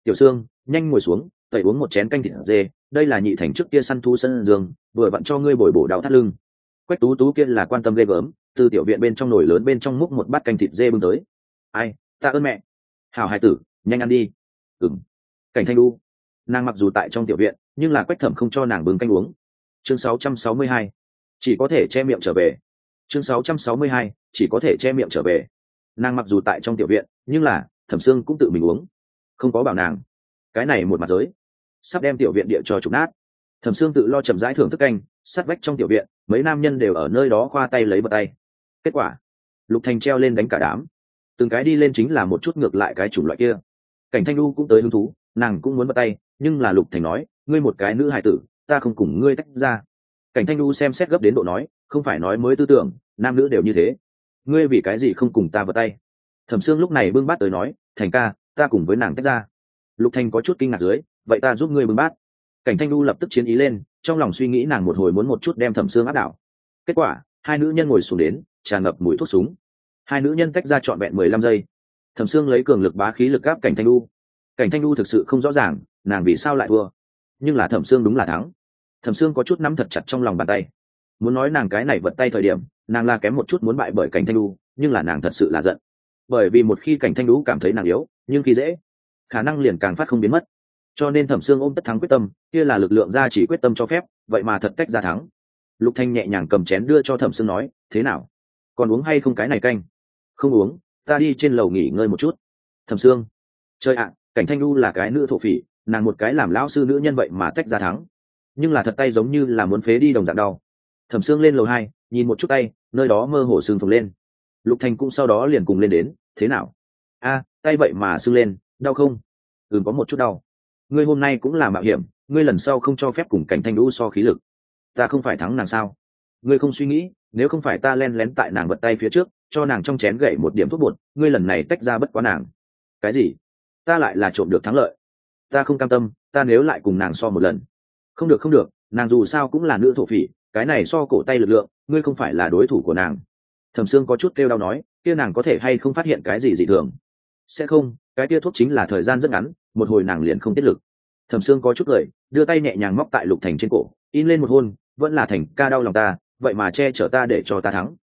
Tiểu Sương, nhanh ngồi xuống, tẩy uống một chén canh thịt dê, đây là nhị thành trước kia săn thú sân giường, vừa vặn cho ngươi bồi bổ đau thắt lưng. Quách Tú Tú kia là quan tâm ghê gớm, từ tiểu viện bên trong nồi lớn bên trong múc một bát canh thịt dê bưng tới. Ai, tạ ơn mẹ. Hảo hài tử, nhanh ăn đi. Ừm. Cảnh Thanh Du, nàng mặc dù tại trong tiểu viện, nhưng là Quách Thẩm không cho nàng bưng canh uống. Chương 662, chỉ có thể che miệng trở về. Chương 662, chỉ có thể che miệng trở về. Nàng mặc dù tại trong tiểu viện, nhưng là Thẩm Sương cũng tự mình uống, không có bảo nàng. Cái này một mặt giới, sắp đem tiểu viện địa cho trục nát. Thẩm Sương tự lo chậm rãi thưởng thức canh, sát vách trong tiểu viện, mấy nam nhân đều ở nơi đó khoa tay lấy bật tay. Kết quả, Lục Thành treo lên đánh cả đám, từng cái đi lên chính là một chút ngược lại cái chủng loại kia. Cảnh Thanh Du cũng tới hứng thú, nàng cũng muốn bật tay, nhưng là Lục Thành nói, ngươi một cái nữ hài tử, ta không cùng ngươi tách ra. Cảnh Thanh Du xem xét gấp đến độ nói, không phải nói mới tư tưởng, nam nữ đều như thế, ngươi vì cái gì không cùng ta bật tay? Thẩm Sương lúc này bưng bát tới nói, Thành ca, ta cùng với nàng tách ra. Lục Thành có chút kinh ngạc dưới, vậy ta giúp ngươi bưng bát. Cảnh Thanh Du lập tức chiến ý lên, trong lòng suy nghĩ nàng một hồi muốn một chút đem Thẩm Sương áp đảo. Kết quả, hai nữ nhân ngồi xuống đến, tràn ngập mùi thuốc súng. Hai nữ nhân tách ra trọn vẹn 15 giây. Thẩm Sương lấy cường lực bá khí lực áp Cảnh Thanh Du. Cảnh Thanh Du thực sự không rõ ràng, nàng vì sao lại thua, nhưng là Thẩm Sương đúng là thắng. Thẩm Sương có chút nắm thật chặt trong lòng bàn tay. Muốn nói nàng cái này vật tay thời điểm, nàng là kém một chút muốn bại bởi Cảnh Thanh Du, nhưng là nàng thật sự là giận. Bởi vì một khi Cảnh Thanh Du cảm thấy nàng yếu, nhưng khi dễ, khả năng liền càng phát không biến mất. Cho nên Thẩm Sương ôm tất thắng quyết tâm, kia là lực lượng gia chỉ quyết tâm cho phép, vậy mà thật tách ra thắng. Lục Thanh nhẹ nhàng cầm chén đưa cho Thẩm Sương nói, thế nào, còn uống hay không cái này canh? Không uống, ta đi trên lầu nghỉ ngơi một chút. Thẩm Sương, chơi ạ, Cảnh Thanh Du là cái nữ thổ phỉ, nàng một cái làm lão sư nữ nhân vậy mà tách ra thắng, nhưng là thật tay giống như là muốn phế đi đồng dạng đau. Thẩm Sương lên lầu 2, nhìn một chút tay, nơi đó mơ hồ sưng phồng lên. Lục Thanh cũng sau đó liền cùng lên đến, thế nào? A, tay vậy mà sưng lên, đau không? Có một chút đau. Ngươi hôm nay cũng là mạo hiểm, ngươi lần sau không cho phép cùng Cảnh Thanh Du so khí lực. Ta không phải thắng nàng sao? Ngươi không suy nghĩ, nếu không phải ta len lén tại nàng vật tay phía trước, cho nàng trong chén gậy một điểm thuốc bột, ngươi lần này tách ra bất quá nàng. Cái gì? Ta lại là trộm được thắng lợi? Ta không cam tâm, ta nếu lại cùng nàng so một lần. Không được không được, nàng dù sao cũng là nữ thổ phỉ, cái này so cổ tay lực lượng, ngươi không phải là đối thủ của nàng. Thẩm Sương có chút kêu đau nói, kia nàng có thể hay không phát hiện cái gì dị thường? Sẽ không, cái kia thuốc chính là thời gian rất ngắn, một hồi nàng liền không tiết lực. Thẩm Sương có chút cười, đưa tay nhẹ nhàng móc tại Lục Thành trên cổ, in lên một hôn, vẫn là Thành ca đau lòng ta, vậy mà che chở ta để cho ta thắng.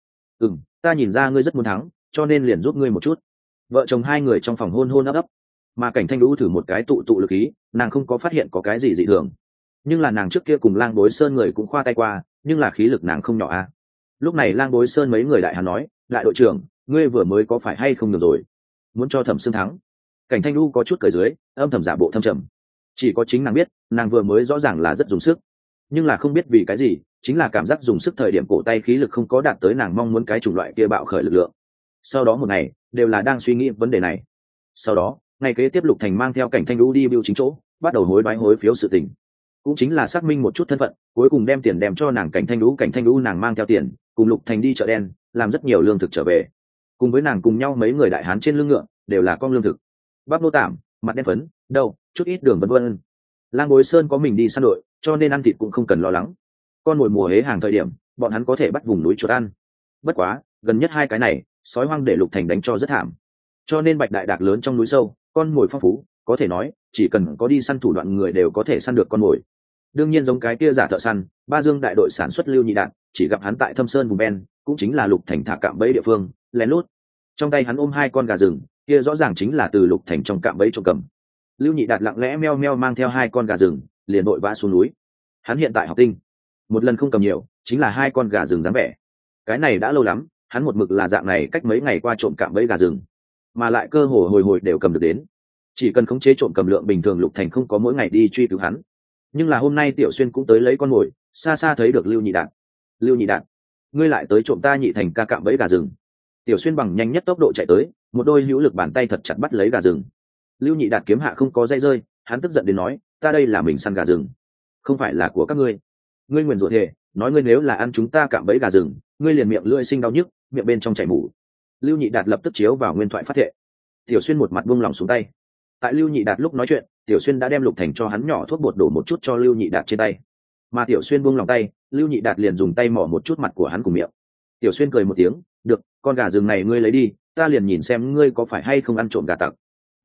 Ta nhìn ra ngươi rất muốn thắng, cho nên liền giúp ngươi một chút. Vợ chồng hai người trong phòng hôn hôn ấp ấp, mà Cảnh Thanh Đũ thử một cái tụ lực ý, nàng không có phát hiện có cái gì dị thường, nhưng là nàng trước kia cùng Lang Bối Sơn người cũng khoa tay qua, nhưng là khí lực nàng không nhỏ a. Lúc này Lang Bối Sơn mấy người đại hán nói, đại đội trưởng, ngươi vừa mới có phải hay không được rồi, muốn cho Thẩm Sương thắng? Cảnh Thanh Đũ có chút cười dưới, âm thầm giả bộ thâm trầm. Chỉ có chính nàng biết, nàng vừa mới rõ ràng là rất dùng sức, nhưng là không biết vì cái gì, chính là cảm giác dùng sức thời điểm cổ tay khí lực không có đạt tới nàng mong muốn cái chủng loại kia bạo khởi lực lượng. Sau đó một ngày đều là đang suy nghĩ vấn đề này. Sau đó ngày kế tiếp Lục Thành mang theo Cảnh Thanh Đũ đi bưu chính chỗ, bắt đầu hối đoái hối phiếu sự tình, cũng chính là xác minh một chút thân phận, cuối cùng đem tiền đem cho nàng Cảnh Thanh Đũ nàng mang theo tiền cùng Lục Thành đi chợ đen, làm rất nhiều lương thực trở về, cùng với nàng cùng nhau mấy người đại hán trên lưng ngựa đều là con lương thực, bắp nô tảm, mặt đen phấn, đâu chút ít đường vân vân. Lang Bối Sơn có mình đi săn đội, cho nên ăn thịt cũng không cần lo lắng. Con mồi mùa hế hàng thời điểm, bọn hắn có thể bắt vùng núi chuột ăn. Bất quá, gần nhất hai cái này, sói hoang để Lục Thành đánh cho rất thảm. Cho nên bạch đại đạc lớn trong núi sâu, con mồi phong phú, có thể nói, chỉ cần có đi săn thủ đoạn người đều có thể săn được con mồi. Đương nhiên giống cái kia giả thợ săn, Ba Dương đại đội sản xuất Lưu Nhị Đạn, chỉ gặp hắn tại Thâm Sơn vùng ven, cũng chính là Lục Thành thả cạm bẫy địa phương, lén lút. Trong tay hắn ôm hai con gà rừng, kia rõ ràng chính là từ Lục Thành trong cạm bẫy trộm cầm. Lưu Nhị Đạt lặng lẽ meo meo mang theo hai con gà rừng, liền vội vã xuống núi. Hắn hiện tại học tinh, một lần không cầm nhiều, chính là hai con gà rừng dáng vẻ. Cái này đã lâu lắm, hắn một mực là dạng này, cách mấy ngày qua trộm cạm bẫy gà rừng, mà lại cơ hồ hồi đều cầm được đến. Chỉ cần khống chế trộm cầm lượng bình thường, Lục Thành không có mỗi ngày đi truy cứu hắn. Nhưng là hôm nay Tiểu Xuyên cũng tới lấy con mồi, xa xa thấy được Lưu Nhị Đạt. Lưu Nhị Đạt, ngươi lại tới trộm ta Nhị Thành ca cạm bẫy gà rừng. Tiểu Xuyên bằng nhanh nhất tốc độ chạy tới, một đôi hữu lực bàn tay thật chặt bắt lấy gà rừng. Lưu Nhị Đạt kiếm hạ không có dây rơi, hắn tức giận đến nói, ta đây là mình săn gà rừng, không phải là của các ngươi. Ngươi nguyền rủa thề, nói ngươi nếu là ăn chúng ta cạm bẫy gà rừng, ngươi liền miệng lưỡi sinh đau nhức, miệng bên trong chảy mủ. Lưu Nhị Đạt lập tức chiếu vào nguyên thoại phát thệ. Tiểu Xuyên một mặt buông lòng xuống tay. Tại Lưu Nhị Đạt lúc nói chuyện, Tiểu Xuyên đã đem Lục Thành cho hắn nhỏ thuốc bột đổ một chút cho Lưu Nhị Đạt trên tay. Mà Tiểu Xuyên buông lòng tay, Lưu Nhị Đạt liền dùng tay mỏ một chút mặt của hắn cùng miệng. Tiểu Xuyên cười một tiếng, được, con gà rừng này ngươi lấy đi, ta liền nhìn xem ngươi có phải hay không ăn trộm gà tặc.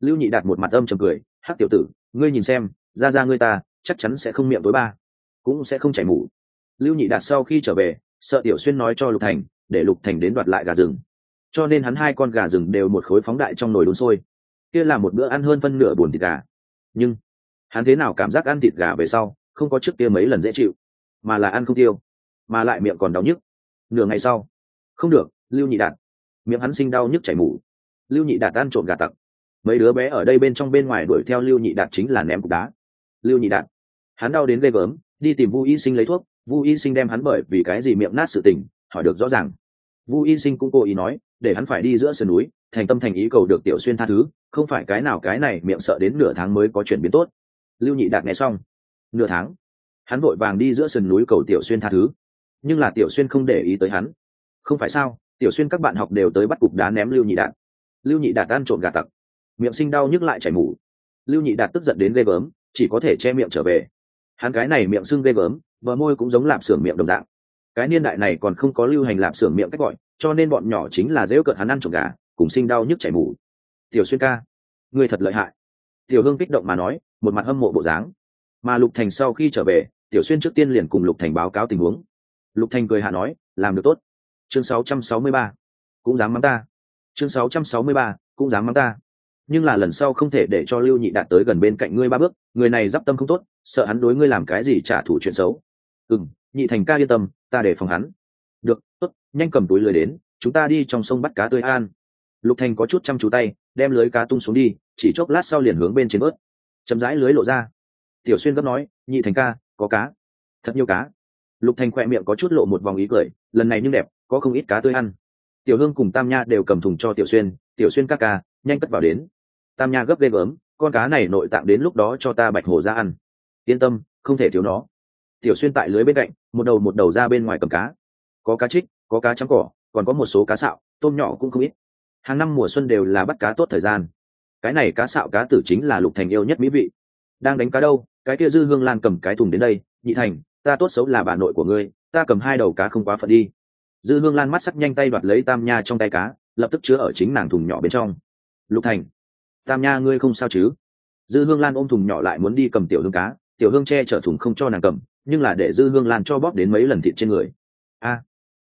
Lưu Nhị Đạt một mặt âm trầm cười, hắc tiểu tử, ngươi nhìn xem, ra ngươi ta chắc chắn sẽ không miệng tối ba, cũng sẽ không chảy mủ. Lưu Nhị Đạt sau khi trở về, sợ Tiểu Xuyên nói cho Lục Thành, để Lục Thành đến đoạt lại gà rừng, cho nên hắn 2 con gà rừng đều một khối phóng đại trong nồi đun sôi. Kia là một bữa ăn hơn phân nửa buồn thịt gà, nhưng hắn thế nào cảm giác ăn thịt gà về sau không có trước kia mấy lần dễ chịu, mà là ăn không tiêu, mà lại miệng còn đau nhức. Nửa ngày sau, không được, Lưu Nhị Đạt, miệng hắn sinh đau nhức chảy mủ. Lưu Nhị Đạt ăn trộm gà tặc, mấy đứa bé ở đây bên trong bên ngoài đuổi theo Lưu Nhị Đạt chính là ném cục đá. Lưu Nhị Đạt, hắn đau đến ghê gớm, đi tìm Vu Y Sinh lấy thuốc. Vu Y Sinh đem hắn bởi vì cái gì miệng nát sự tình hỏi được rõ ràng. Vu Y Sinh cũng cố ý nói để hắn phải đi giữa sườn núi, thành tâm thành ý cầu được Tiểu Xuyên tha thứ, không phải cái nào cái này miệng sợ đến nửa tháng mới có chuyển biến tốt. Lưu Nhị Đạt nghe xong, nửa tháng, hắn vội vàng đi giữa sườn núi cầu Tiểu Xuyên tha thứ, nhưng là Tiểu Xuyên không để ý tới hắn. Không phải sao? Tiểu Xuyên các bạn học đều tới bắt cục đá ném Lưu Nhị Đạt. Lưu Nhị Đạt ăn trộm gà tặc, miệng sinh đau nhức lại chảy mủ. Lưu Nhị Đạt tức giận đến ghê gớm, chỉ có thể che miệng trở về. Hắn cái này miệng sưng ghê gớm, bờ môi cũng giống lạp xưởng miệng đồng dạng. Cái niên đại này còn không có lưu hành lạp xưởng miệng cách gọi, cho nên bọn nhỏ chính là giễu cợt hắn ăn trộm gà, cùng sinh đau nhức chảy mủ. Tiểu Xuyên ca, ngươi thật lợi hại. Tiểu Hương kích động mà nói, một mặt hâm mộ bộ dáng. Mà Lục Thành sau khi trở về, Tiểu Xuyên trước tiên liền cùng Lục Thành báo cáo tình huống. Lục Thành cười hạ nói, làm được tốt. Chương 663, cũng dám mắng ta. Chương 663, cũng dám mắng ta. Nhưng là lần sau không thể để cho Lưu Nhị Đạt tới gần bên cạnh ngươi 3 bước, người này giáp tâm không tốt, sợ hắn đối ngươi làm cái gì trả thù chuyện xấu. Nhị Thành ca yên tâm, ta để phòng hắn. Được, tốt, nhanh cầm túi lưới đến, chúng ta đi trong sông bắt cá tươi an. Lục Thành có chút chăm chú tay, đem lưới cá tung xuống đi, chỉ chốc lát sau liền hướng bên trên bớt. Chậm rãi lưới lộ ra. Tiểu Xuyên gấp nói, Nhị Thành ca, có cá, thật nhiều cá. Lục Thành khỏe miệng có chút lộ một vòng ý cười, lần này nhưng đẹp, có không ít cá tươi ăn. Tiểu Hương cùng Tam Nha đều cầm thùng cho Tiểu Xuyên, Tiểu Xuyên ca ca, nhanh cất vào đến. Tam Nha gấp ghê gớm, con cá này nội tạng đến lúc đó cho ta Bạch Hổ ra ăn. Yên tâm, không thể thiếu nó. Tiểu Xuyên tại lưới bên cạnh, một đầu ra bên ngoài cầm cá. Có cá trích, có cá trắng cỏ, còn có một số cá sạo, tôm nhỏ cũng không ít. Hàng năm mùa xuân đều là bắt cá tốt thời gian. Cái này cá sạo cá tử chính là Lục Thành yêu nhất mỹ vị. Đang đánh cá đâu, cái kia Dư Hương Lan cầm cái thùng đến đây, Nhị Thành, ta tốt xấu là bà nội của ngươi, ta cầm 2 đầu cá không quá phận đi. Dư Hương Lan mắt sắc nhanh tay đoạt lấy Tam Nha trong tay cá, lập tức chứa ở chính nàng thùng nhỏ bên trong. Lục Thành, Tam Nha ngươi không sao chứ? Dư Hương Lan ôm thùng nhỏ lại muốn đi cầm Tiểu Hương cá, Tiểu Hương che chở thùng không cho nàng cầm, nhưng là để Dư Hương Lan cho bóp đến mấy lần thịt trên người. A,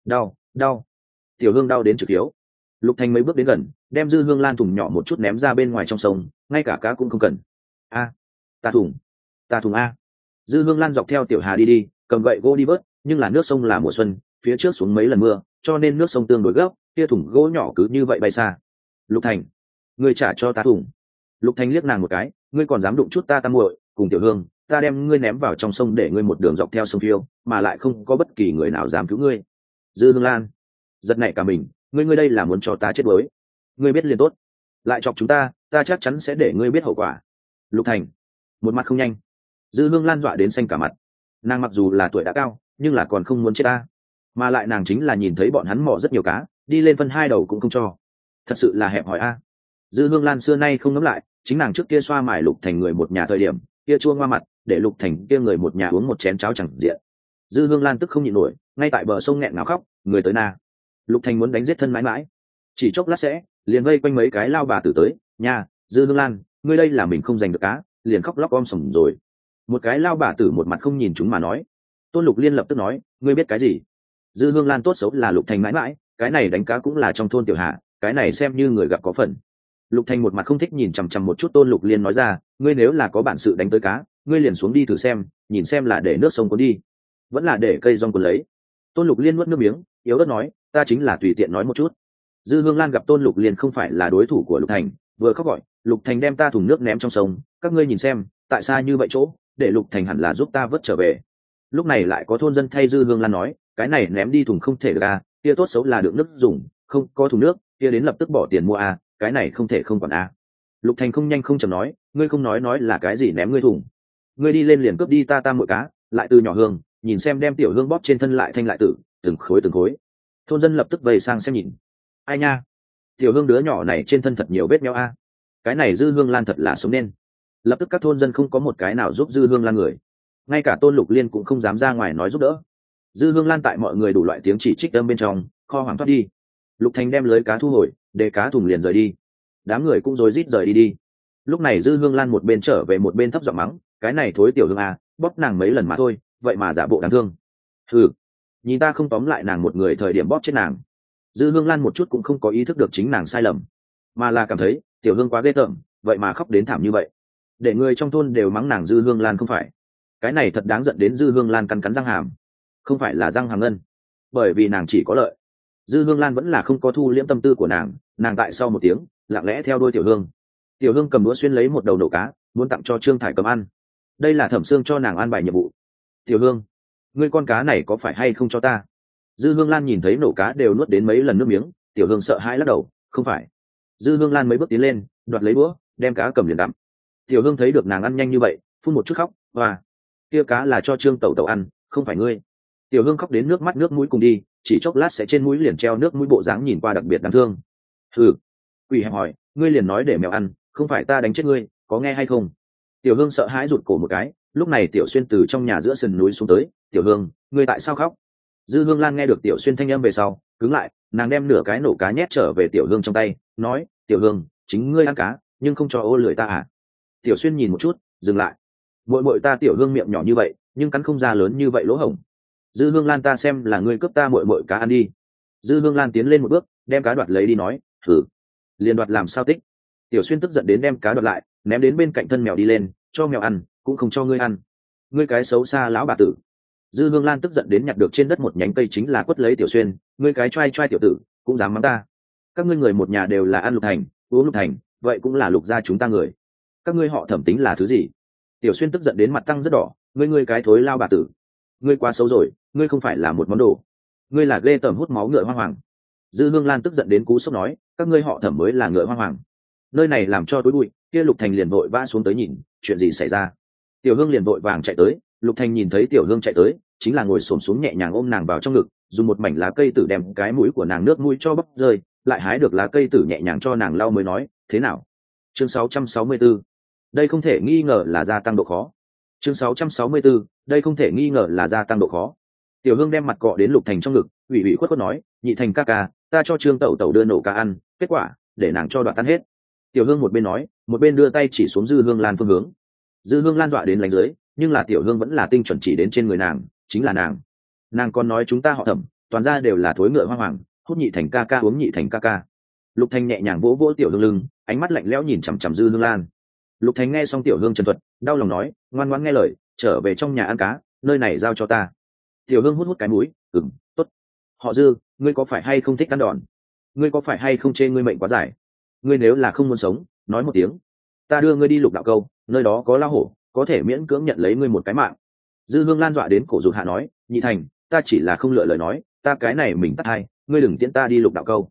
đau. Tiểu Hương đau đến trực hiếu. Lục Thành mấy bước đến gần, đem Dư Hương Lan thùng nhỏ một chút ném ra bên ngoài trong sông, ngay cả cá cũng không cần. A, ta thùng a. Dư Hương Lan dọc theo Tiểu Hà đi, cầm gậy gỗ đi vớt, nhưng là nước sông là mùa xuân, phía trước xuống mấy lần mưa, cho nên nước sông tương đối gấp, kia thùng gỗ nhỏ cứ như vậy bay xa. Lục Thành, ngươi trả cho ta thùng. Lục Thành liếc nàng một cái, ngươi còn dám đụng chút ta tam muội, cùng Tiểu Hương, ta đem ngươi ném vào trong sông để ngươi một đường dọc theo sông phiêu, mà lại không có bất kỳ người nào dám cứu ngươi. Dư Hương Lan giật nảy cả mình, ngươi đây là muốn cho ta chết đuối. Ngươi biết liền tốt, lại chọc chúng ta chắc chắn sẽ để ngươi biết hậu quả. Lục Thành một mặt không nhanh. Dư Hương Lan dọa đến xanh cả mặt. Nàng mặc dù là tuổi đã cao, nhưng là còn không muốn chết ta, mà lại nàng chính là nhìn thấy bọn hắn mò rất nhiều cá, đi lên phân 2 đầu cũng không cho, thật sự là hẹp hòi a. Dư Hương Lan xưa nay không ngẫm lại, chính nàng trước kia xoa mài Lục Thành người một nhà thời điểm, kia chua ngoa mặt, để Lục Thành kia người một nhà uống một chén cháo chẳng diện. Dư Hương Lan tức không nhịn nổi, ngay tại bờ sông nghẹn ngào khóc, người tới na. Lục Thành muốn đánh giết thân mãi mãi, chỉ chốc lát sẽ liền vây quanh mấy cái lao bà tử tới, nha, Dư Hương Lan, ngươi đây là mình không giành được cá, liền khóc lóc om sòm rồi. Một cái lao bà tử một mặt không nhìn chúng mà nói. Tôn Lục Liên lập tức nói, ngươi biết cái gì? Dư Hương Lan tốt xấu là Lục Thành mãi mãi, cái này đánh cá cũng là trong thôn Tiểu Hạ, cái này xem như người gặp có phần. Lục Thành một mặt không thích nhìn chằm chằm một chút Tôn Lục Liên nói ra, ngươi nếu là có bản sự đánh tới cá, ngươi liền xuống đi thử xem, nhìn xem là để nước sông cuốn đi, vẫn là để cây rong cuốn lấy. Tôn Lục Liên nuốt nước miếng, yếu ớt nói, ta chính là tùy tiện nói một chút. Dư Hương Lan gặp Tôn Lục Liên không phải là đối thủ của Lục Thành, vừa khóc gọi, Lục Thành đem ta thùng nước ném trong sông, các ngươi nhìn xem, tại sao như vậy chỗ, để Lục Thành hẳn là giúp ta vớt trở về. Lúc này lại có thôn dân thay Dư Hương Lan nói, cái này ném đi thùng không thể được à, kia tốt xấu là đựng nước dùng, không có thùng nước, kia đến lập tức bỏ tiền mua à, cái này không thể không còn à. Lục Thành không nhanh không chậm nói, ngươi không nói là cái gì ném ngươi thùng, ngươi đi lên liền cướp đi ta muội cá, lại từ nhỏ Hương, nhìn xem đem Tiểu Hương bóp trên thân lại thanh lại tử, từng khối. Thôn dân lập tức vây sang xem nhìn, ai nha, Tiểu Hương đứa nhỏ này trên thân thật nhiều vết nheo a, cái này Dư Hương Lan thật là sống nên. Lập tức các thôn dân không có một cái nào giúp Dư Hương Lan người, ngay cả Tôn Lục Liên cũng không dám ra ngoài nói giúp đỡ. Dư Hương Lan tại mọi người đủ loại tiếng chỉ trích âm bên trong kho hoảng thoát đi. Lục Thành đem lưới cá thu hồi, để cá thùng liền rời đi. Đám người cũng rối rít rời đi. Lúc này Dư Hương Lan một bên trở về một bên thấp giọng mắng, cái này thối tiểu hương à, bóp nàng mấy lần mà thôi, vậy mà giả bộ đáng thương. Ừ, nhìn ta không tóm lại nàng một người thời điểm bóp chết nàng. Dư Hương Lan một chút cũng không có ý thức được chính nàng sai lầm, mà là cảm thấy tiểu hương quá ghê tởm, vậy mà khóc đến thảm như vậy, để người trong thôn đều mắng nàng Dư Hương Lan không phải. Cái này thật đáng giận đến Dư Hương Lan cắn cắn răng hàm, không phải là răng hàm ngân, bởi vì nàng chỉ có lợi. Dư Hương Lan vẫn là không có thu liễm tâm tư của nàng tại sau một tiếng lặng lẽ theo đuôi tiểu hương. Tiểu hương cầm đũa xuyên lấy một đầu nổ cá muốn tặng cho Trương Thải cầm ăn, đây là Thẩm Sương cho nàng an bài nhiệm vụ. Tiểu hương, ngươi con cá này có phải hay không cho ta? Dư Hương Lan nhìn thấy nổ cá đều nuốt đến mấy lần nước miếng, tiểu hương sợ hãi lắc đầu, không phải. Dư Hương Lan mấy bước tiến lên đoạt lấy đũa đem cá cầm liền đắm. Tiểu hương thấy được nàng ăn nhanh như vậy phun một chút khóc, và kia cá là cho Trương tẩu tẩu ăn, không phải ngươi. Tiểu hương khóc đến nước mắt nước mũi cùng đi, chỉ chốc lát sẽ trên mũi liền treo nước mũi, bộ dáng nhìn qua đặc biệt đáng thương. Ừ, quỷ hẹp hỏi, ngươi liền nói để mèo ăn, không phải ta đánh chết ngươi, có nghe hay không? Tiểu hương sợ hãi rụt cổ một cái. Lúc này Tiểu Xuyên từ trong nhà giữa sườn núi xuống tới. Tiểu hương, ngươi tại sao khóc? Dư Hương Lan nghe được Tiểu Xuyên thanh âm về sau cứng lại, nàng đem nửa cái nổ cá nhét trở về Tiểu hương trong tay, nói, Tiểu hương, chính ngươi ăn cá nhưng không cho ô lười ta à? Tiểu Xuyên nhìn một chút dừng lại, muội muội ta Tiểu hương miệng nhỏ như vậy nhưng cắn không ra lớn như vậy lỗ hổng. Dư Hương Lan, ta xem là ngươi cướp ta muội muội cá ăn đi. Dư Hương Lan tiến lên một bước đem cá đoạt lấy đi, nói, thử liền đoạt làm sao tích. Tiểu Xuyên tức giận đến đem cá đoạt lại ném đến bên cạnh thân mèo đi lên, cho mèo ăn cũng không cho ngươi ăn, ngươi cái xấu xa lão bà tử. Dư Hương Lan tức giận đến nhặt được trên đất một nhánh cây chính là quất lấy Tiểu Xuyên, ngươi cái trai trai tiểu tử cũng dám mắng ta. Các ngươi người một nhà đều là ăn Lục Thành uống Lục Thành, vậy cũng là Lục gia chúng ta người, các ngươi họ Thẩm tính là thứ gì? Tiểu Xuyên tức giận đến mặt tăng rất đỏ, ngươi cái thối lao bà tử, ngươi quá xấu rồi, ngươi không phải là một món đồ, ngươi là ghê tởm hút máu ngựa hoang hoàng. Dư Hương Lan tức giận đến cú sốc nói, các ngươi họ Thẩm mới là ngựa hoang hoàng. Nơi này làm cho tối bụi, kia Lục Thành liền vội vã xuống tới nhìn chuyện gì xảy ra. Tiểu Hương liền vội vàng chạy tới, Lục Thành nhìn thấy Tiểu Hương chạy tới chính là ngồi xổm xuống nhẹ nhàng ôm nàng vào trong ngực, dùng một mảnh lá cây tử đem cái mũi của nàng nước mũi cho bóc rơi, lại hái được lá cây tử nhẹ nhàng cho nàng lau mới nói, thế nào? Chương 664. Đây không thể nghi ngờ là gia tăng độ khó. Chương 664. Đây không thể nghi ngờ là gia tăng độ khó. Tiểu Hương đem mặt cọ đến Lục Thành trong ngực, ủy khuất khuất nói, nhị Thành ca ca, ta cho Trương tẩu tẩu đưa nổ cá ăn, kết quả để nàng cho đoạn tan hết. Tiểu Hương một bên nói một bên đưa tay chỉ xuống Dư Hương Lan phương hướng. Dư Hương Lan dọa đến lánh dưới, nhưng là Tiểu Hương vẫn là tinh chuẩn chỉ đến trên người nàng, chính là nàng còn nói chúng ta họ Thẩm toàn ra đều là thối ngựa hoang hoàng, hút nhị Thành ca ca uống nhị Thành ca ca. Lục Thành nhẹ nhàng vỗ vỗ Tiểu Hương lưng, ánh mắt lạnh lẽo nhìn chằm chằm Dư Hương Lan. Lục Thành nghe xong Tiểu Hương trần thuật đau lòng nói, ngoan ngoãn nghe lời trở về trong nhà ăn cá, nơi này giao cho ta. Tiểu Hương hút cái mũi, tốt. Họ Dư, ngươi có phải hay không thích ăn đòn? Ngươi có phải hay không chê ngươi mệnh quá dài? Ngươi nếu là không muốn sống nói một tiếng, ta đưa ngươi đi Lục đạo câu, nơi đó có lao hổ, có thể miễn cưỡng nhận lấy ngươi một cái mạng. Dư Hương Lan dọa đến cổ rụt hạ nói, nhị Thành, ta chỉ là không lựa lời nói, ta cái này mình tắt hai, ngươi đừng tiễn ta đi Lục đạo câu.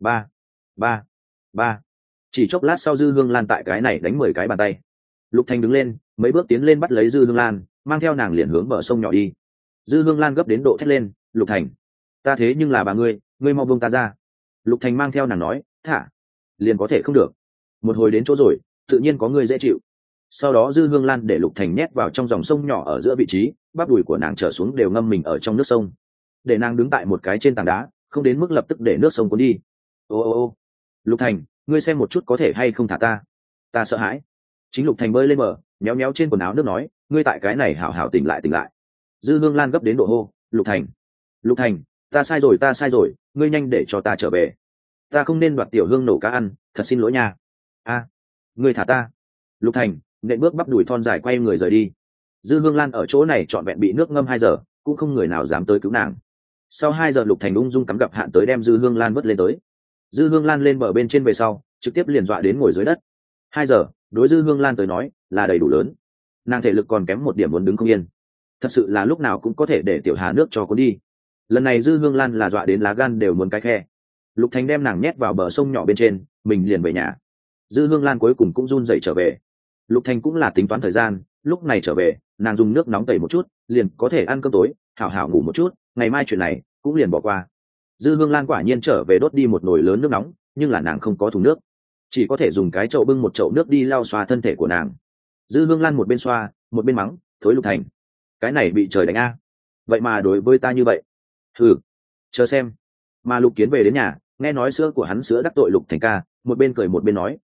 Ba. Chỉ chốc lát sau Dư Hương Lan tại cái này đánh 10 cái bàn tay. Lục Thành đứng lên mấy bước tiến lên bắt lấy Dư Hương Lan, mang theo nàng liền hướng bờ sông nhỏ đi. Dư Hương Lan gấp đến độ thét lên, Lục Thành, ta thế nhưng là bà ngươi mau buông ta ra. Lục Thành mang theo nàng nói, thả liền có thể không được, một hồi đến chỗ rồi tự nhiên có ngươi dễ chịu. Sau đó Dư Hương Lan để Lục Thành nhét vào trong dòng sông nhỏ ở giữa vị trí, bắp đùi của nàng trở xuống đều ngâm mình ở trong nước sông, để nàng đứng tại một cái trên tảng đá, không đến mức lập tức để nước sông cuốn đi. Ô, Lục Thành, ngươi xem một chút có thể hay không thả ta sợ hãi. Chính Lục Thành bơi lên bờ méo méo trên quần áo nước nói, ngươi tại cái này hảo hảo tỉnh lại. Dư Hương Lan gấp đến độ hô, Lục Thành, ta sai rồi, ngươi nhanh để cho ta trở về, ta không nên đoạt Tiểu Hương nổ cá ăn, thật xin lỗi nha. Ngươi thả ta. Lục Thành nện bước bắp đùi thon dài quay người rời đi. Dư Hương Lan ở chỗ này trọn vẹn bị nước ngâm 2 giờ, cũng không người nào dám tới cứu nàng. Sau 2 giờ Lục Thành ung dung cắm gặp hạn tới đem Dư Hương Lan vớt lên tới. Dư Hương Lan lên bờ bên trên về sau trực tiếp liền dọa đến ngồi dưới đất. 2 giờ đối Dư Hương Lan tới nói là đầy đủ lớn, nàng thể lực còn kém một điểm muốn đứng không yên, thật sự là lúc nào cũng có thể để tiểu hà nước cho cuốn đi. Lần này Dư Hương Lan là dọa đến lá gan đều muốn cái khe. Lục Thành đem nàng nhét vào bờ sông nhỏ bên trên, mình liền về nhà. Dư Hương Lan cuối cùng cũng run rẩy trở về. Lục Thành cũng là tính toán thời gian, lúc này trở về nàng dùng nước nóng tẩy một chút liền có thể ăn cơm tối, hảo hảo ngủ một chút, ngày mai chuyện này cũng liền bỏ qua. Dư Hương Lan quả nhiên trở về đốt đi một nồi lớn nước nóng, nhưng là nàng không có thùng nước, chỉ có thể dùng cái chậu bưng một chậu nước đi lau xoa thân thể của nàng. Dư Hương Lan một bên xoa một bên mắng, thối Lục Thành, cái này bị trời đánh a, vậy mà đối với ta như vậy. Chờ xem. Mà Lục Kiến về đến nhà nghe nói sữa của hắn sữa đắc tội Lục Thành ca, một bên cười một bên nói, mẹ,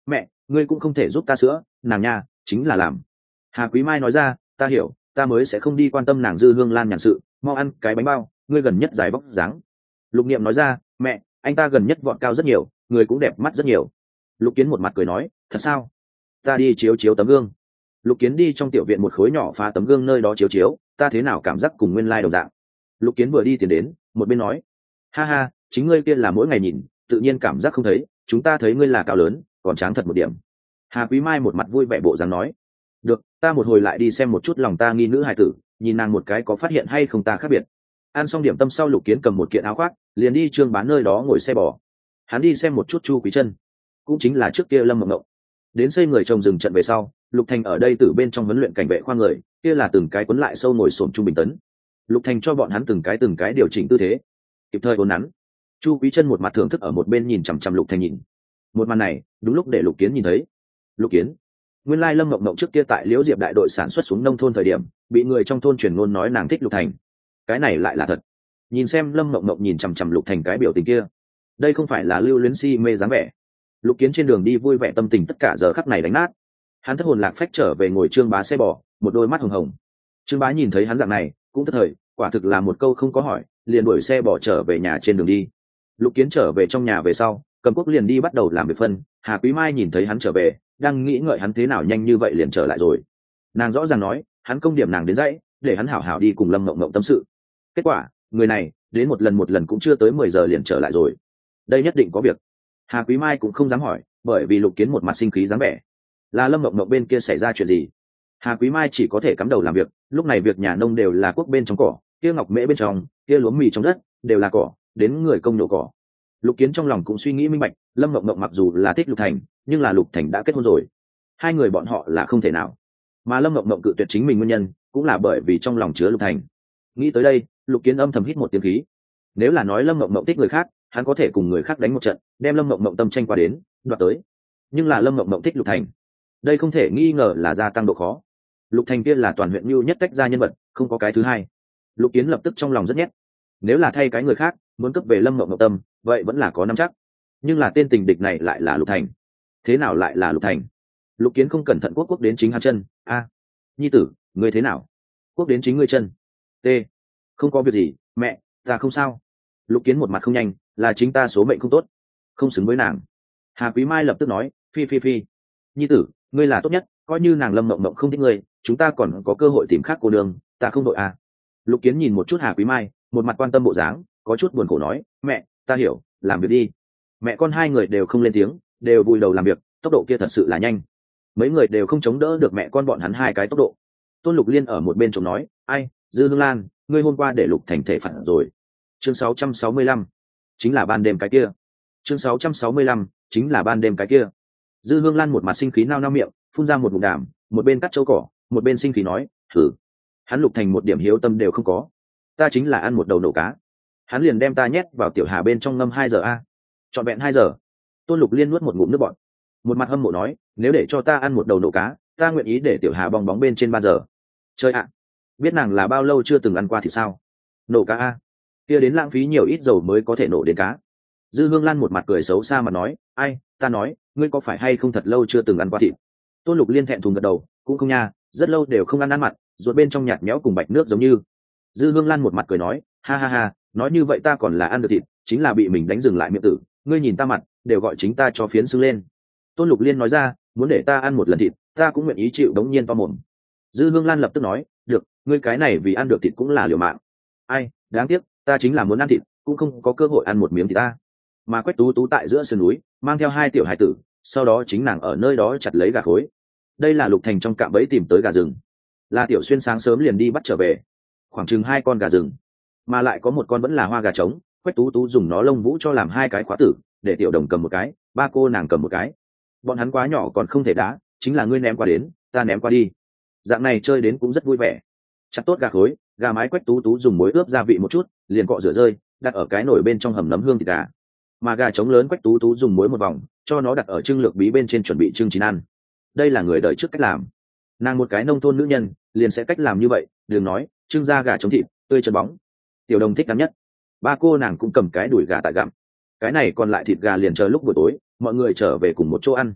ngươi cũng không thể giúp ta sữa, nàng nha chính là làm. Hà Quý Mai nói ra, ta hiểu, ta mới sẽ không đi quan tâm nàng Dư Hương Lan nhàn sự, mau ăn cái bánh bao, ngươi gần nhất dài vóc dáng. Lục Niệm nói ra, mẹ, anh ta gần nhất vọt cao rất nhiều, người cũng đẹp mắt rất nhiều. Lục Kiến một mặt cười nói, thật sao? Ta đi chiếu chiếu tấm gương. Lục Kiến đi trong tiểu viện một khối nhỏ phá tấm gương nơi đó chiếu chiếu, ta thế nào cảm giác cùng nguyên lai đồng dạng. Lục Kiến vừa đi tiến đến, một bên nói, ha ha, chính ngươi kia là mỗi ngày nhìn, tự nhiên cảm giác không thấy, chúng ta thấy ngươi là cao lớn, còn tráng thật một điểm. Hà Quý Mai một mặt vui vẻ bộ dáng nói, được, ta một hồi lại đi xem một chút lòng ta nghi nữ hài tử, nhìn nàng một cái có phát hiện hay không ta khác biệt. Ăn xong điểm tâm sau, Lục Kiến cầm một kiện áo khoác, liền đi Trương Bán nơi đó ngồi xe bò. Hắn đi xem một chút Chu Quý Chân, cũng chính là trước kia Lâm Mộng Mộng. Đến xây người trồng rừng trận về sau, Lục Thành ở đây từ bên trong huấn luyện cảnh vệ khoa người, kia là từng cái cuốn lại sâu ngồi xổm trung bình tấn. Lục Thành cho bọn hắn từng cái điều chỉnh tư thế, kịp thời uốn nắn. Chu Quý Chân một mặt thưởng thức ở một bên nhìn chằm chằm Lục Thành nhìn. Một màn này, đúng lúc để Lục Kiến nhìn thấy. Lục Kiến, nguyên lai Lâm Mộng Mộng trước kia tại Liễu Diệp đại đội sản xuất xuống nông thôn thời điểm, bị người trong thôn truyền ngôn nói nàng thích Lục Thành. Cái này lại là thật. Nhìn xem Lâm Mộng Mộng nhìn chằm chằm Lục Thành cái biểu tình kia, đây không phải là lưu luyến si mê dáng vẻ. Lục Kiến trên đường đi vui vẻ tâm tình tất cả giờ khắc này đánh nát. Hắn thất hồn lạc phách trở về ngồi Trương Bá xe bò, một đôi mắt hồng hồng. Trương Bá nhìn thấy hắn dạng này, cũng thất thời, quả thực là một câu không có hỏi, liền đuổi xe bò trở về nhà trên đường đi. Lục Kiến trở về trong nhà về sau, Cầm Quốc liền đi bắt đầu làm việc phân. Hà Quý Mai nhìn thấy hắn trở về, đang nghĩ ngợi hắn thế nào nhanh như vậy liền trở lại rồi. Nàng rõ ràng nói, hắn công điểm nàng đến dãy, để hắn hảo hảo đi cùng Lâm Mộng Mộng tâm sự. Kết quả, người này đến một lần cũng chưa tới 10 giờ liền trở lại rồi. Đây nhất định có việc. Hà Quý Mai cũng không dám hỏi, bởi vì Lục Kiến một mặt sinh khí dáng vẻ. Là Lâm Mộng Mộng bên kia xảy ra chuyện gì? Hà Quý Mai chỉ có thể cắm đầu làm việc, lúc này việc nhà nông đều là quốc bên trong cỏ, kia ngọc mễ bên trong, kia lúa mì trong đất, đều là cỏ, đến người công nhổ cỏ. Lục Kiến trong lòng cũng suy nghĩ minh bạch, Lâm Mộng Mộng mặc dù là thích Lục Thành, nhưng là Lục Thành đã kết hôn rồi, hai người bọn họ là không thể nào. Mà Lâm Mộng Mộng cự tuyệt chính mình nguyên nhân, cũng là bởi vì trong lòng chứa Lục Thành. Nghĩ tới đây, Lục Kiến âm thầm hít một tiếng khí. Nếu là nói Lâm Mộng Mộng thích người khác, hắn có thể cùng người khác đánh một trận, đem Lâm Mộng Mộng tâm tranh qua đến, đoạt tới. Nhưng là Lâm Mộng Mộng thích Lục Thành, đây không thể nghi ngờ là gia tăng độ khó. Lục Thành kia là toàn huyện nhu nhất tách ra nhân vật, không có cái thứ hai. Lục Kiến lập tức trong lòng rất nhét. Nếu là thay cái người khác, muốn cấp về Lâm Mộng Mộng tâm, vậy vẫn là có nắm chắc. Nhưng là tên tình địch này lại là Lục Thành. Thế nào lại là Lục Thành? Lục Kiến không cẩn thận quốc đến chính hắn chân. A, nhi tử, ngươi thế nào? Quốc đến chính ngươi chân. T, không có việc gì, mẹ, ta không sao. Lục Kiến một mặt không nhanh, là chính ta số mệnh không tốt, không xứng với nàng. Hà Quý Mai lập tức nói, phi, nhi tử, ngươi là tốt nhất, coi như nàng Lâm Mộng Mộng không thích ngươi, chúng ta còn có cơ hội tìm khác cô đường, ta không đội à. Lục Kiến nhìn một chút Hà Quý Mai, một mặt quan tâm bộ dáng, có chút buồn khổ nói, mẹ, ta hiểu, làm việc đi. Mẹ con hai người đều không lên tiếng, đều vùi đầu làm việc, tốc độ kia thật sự là nhanh. Mấy người đều không chống đỡ được mẹ con bọn hắn hai cái tốc độ. Tôn Lục Liên ở một bên trộm nói, ai, Dư Hương Lan, ngươi hôm qua để Lục Thành thể phản rồi. Chương 665, chính là ban đêm cái kia. Chương 665, chính là ban đêm cái kia. Dư Hương Lan một mặt sinh khí nao nao miệng, phun ra một ngụm đàm, một bên cắt châu cỏ, một bên sinh khí nói, thử. Hắn Lục Thành một điểm hiếu tâm đều không có. Ta chính là ăn một đầu nổ cá, hắn liền đem ta nhét vào tiểu hà bên trong ngâm 2 giờ a. Trọn vẹn 2 giờ. Tôn Lục Liên nuốt một ngụm nước bọt, một mặt hâm mộ nói, nếu để cho ta ăn một đầu nổ cá, ta nguyện ý để tiểu hà bong bóng bên trên 3 giờ. Chơi ạ, biết nàng là bao lâu chưa từng ăn qua thì sao? Nổ cá a, kia đến lãng phí nhiều ít dầu mới có thể nổ đến cá. Dư Hương Lan một mặt cười xấu xa mà nói, ai, ta nói, ngươi có phải hay không thật lâu chưa từng ăn qua thịt? Tôn Lục Liên thẹn thùng gật đầu, cũng không nha, rất lâu đều không ăn mặn, ruột bên trong nhạt méo cùng bạch nước giống như. Dư Hương Lan một mặt cười nói, ha, nói như vậy ta còn là ăn được thịt, chính là bị mình đánh dừng lại miệng tử, ngươi nhìn ta mặt, đều gọi chính ta cho phiến sưng lên. Tôn Lục Liên nói ra, muốn để ta ăn một lần thịt, ta cũng nguyện ý chịu đống nhiên to mồm. Dư Hương Lan lập tức nói, được, ngươi cái này vì ăn được thịt cũng là liều mạng. Ai, đáng tiếc, ta chính là muốn ăn thịt, cũng không có cơ hội ăn một miếng thịt ta. Mà Quách Tú Tú tại giữa sườn núi, mang theo 2 tiểu hải tử, sau đó chính nàng ở nơi đó chặt lấy gà khối. Đây là Lục Thành trong cạm bẫy tìm tới gà rừng. Là Tiểu Xuyên sáng sớm liền đi bắt trở về, khoảng chừng 2 con gà rừng, mà lại có một con vẫn là hoa gà trống. Quách Tú Tú dùng nó lông vũ cho làm 2 cái khóa tử, để Tiểu Đồng cầm một cái, ba cô nàng cầm một cái. Bọn hắn quá nhỏ còn không thể đá, chính là ngươi ném qua đến, ta ném qua đi, dạng này chơi đến cũng rất vui vẻ. Chặt tốt gà khối, gà mái Quách Tú Tú dùng muối ướp gia vị một chút, liền cọ rửa rơi, đặt ở cái nồi bên trong hầm nấm hương thịt gà. Mà gà trống lớn Quách Tú Tú dùng muối một vòng, cho nó đặt ở trưng lược bí bên trên chuẩn bị trưng chín ăn. Đây là người đời trước cách làm, nàng một cái nông thôn nữ nhân liền sẽ cách làm như vậy. Đừng nói trưng ra gà trống thịt tươi chân bóng, Tiểu Đồng thích ăn nhất. Ba cô nàng cũng cầm cái đùi gà tại gặm, cái này còn lại thịt gà liền chờ lúc buổi tối mọi người trở về cùng một chỗ ăn.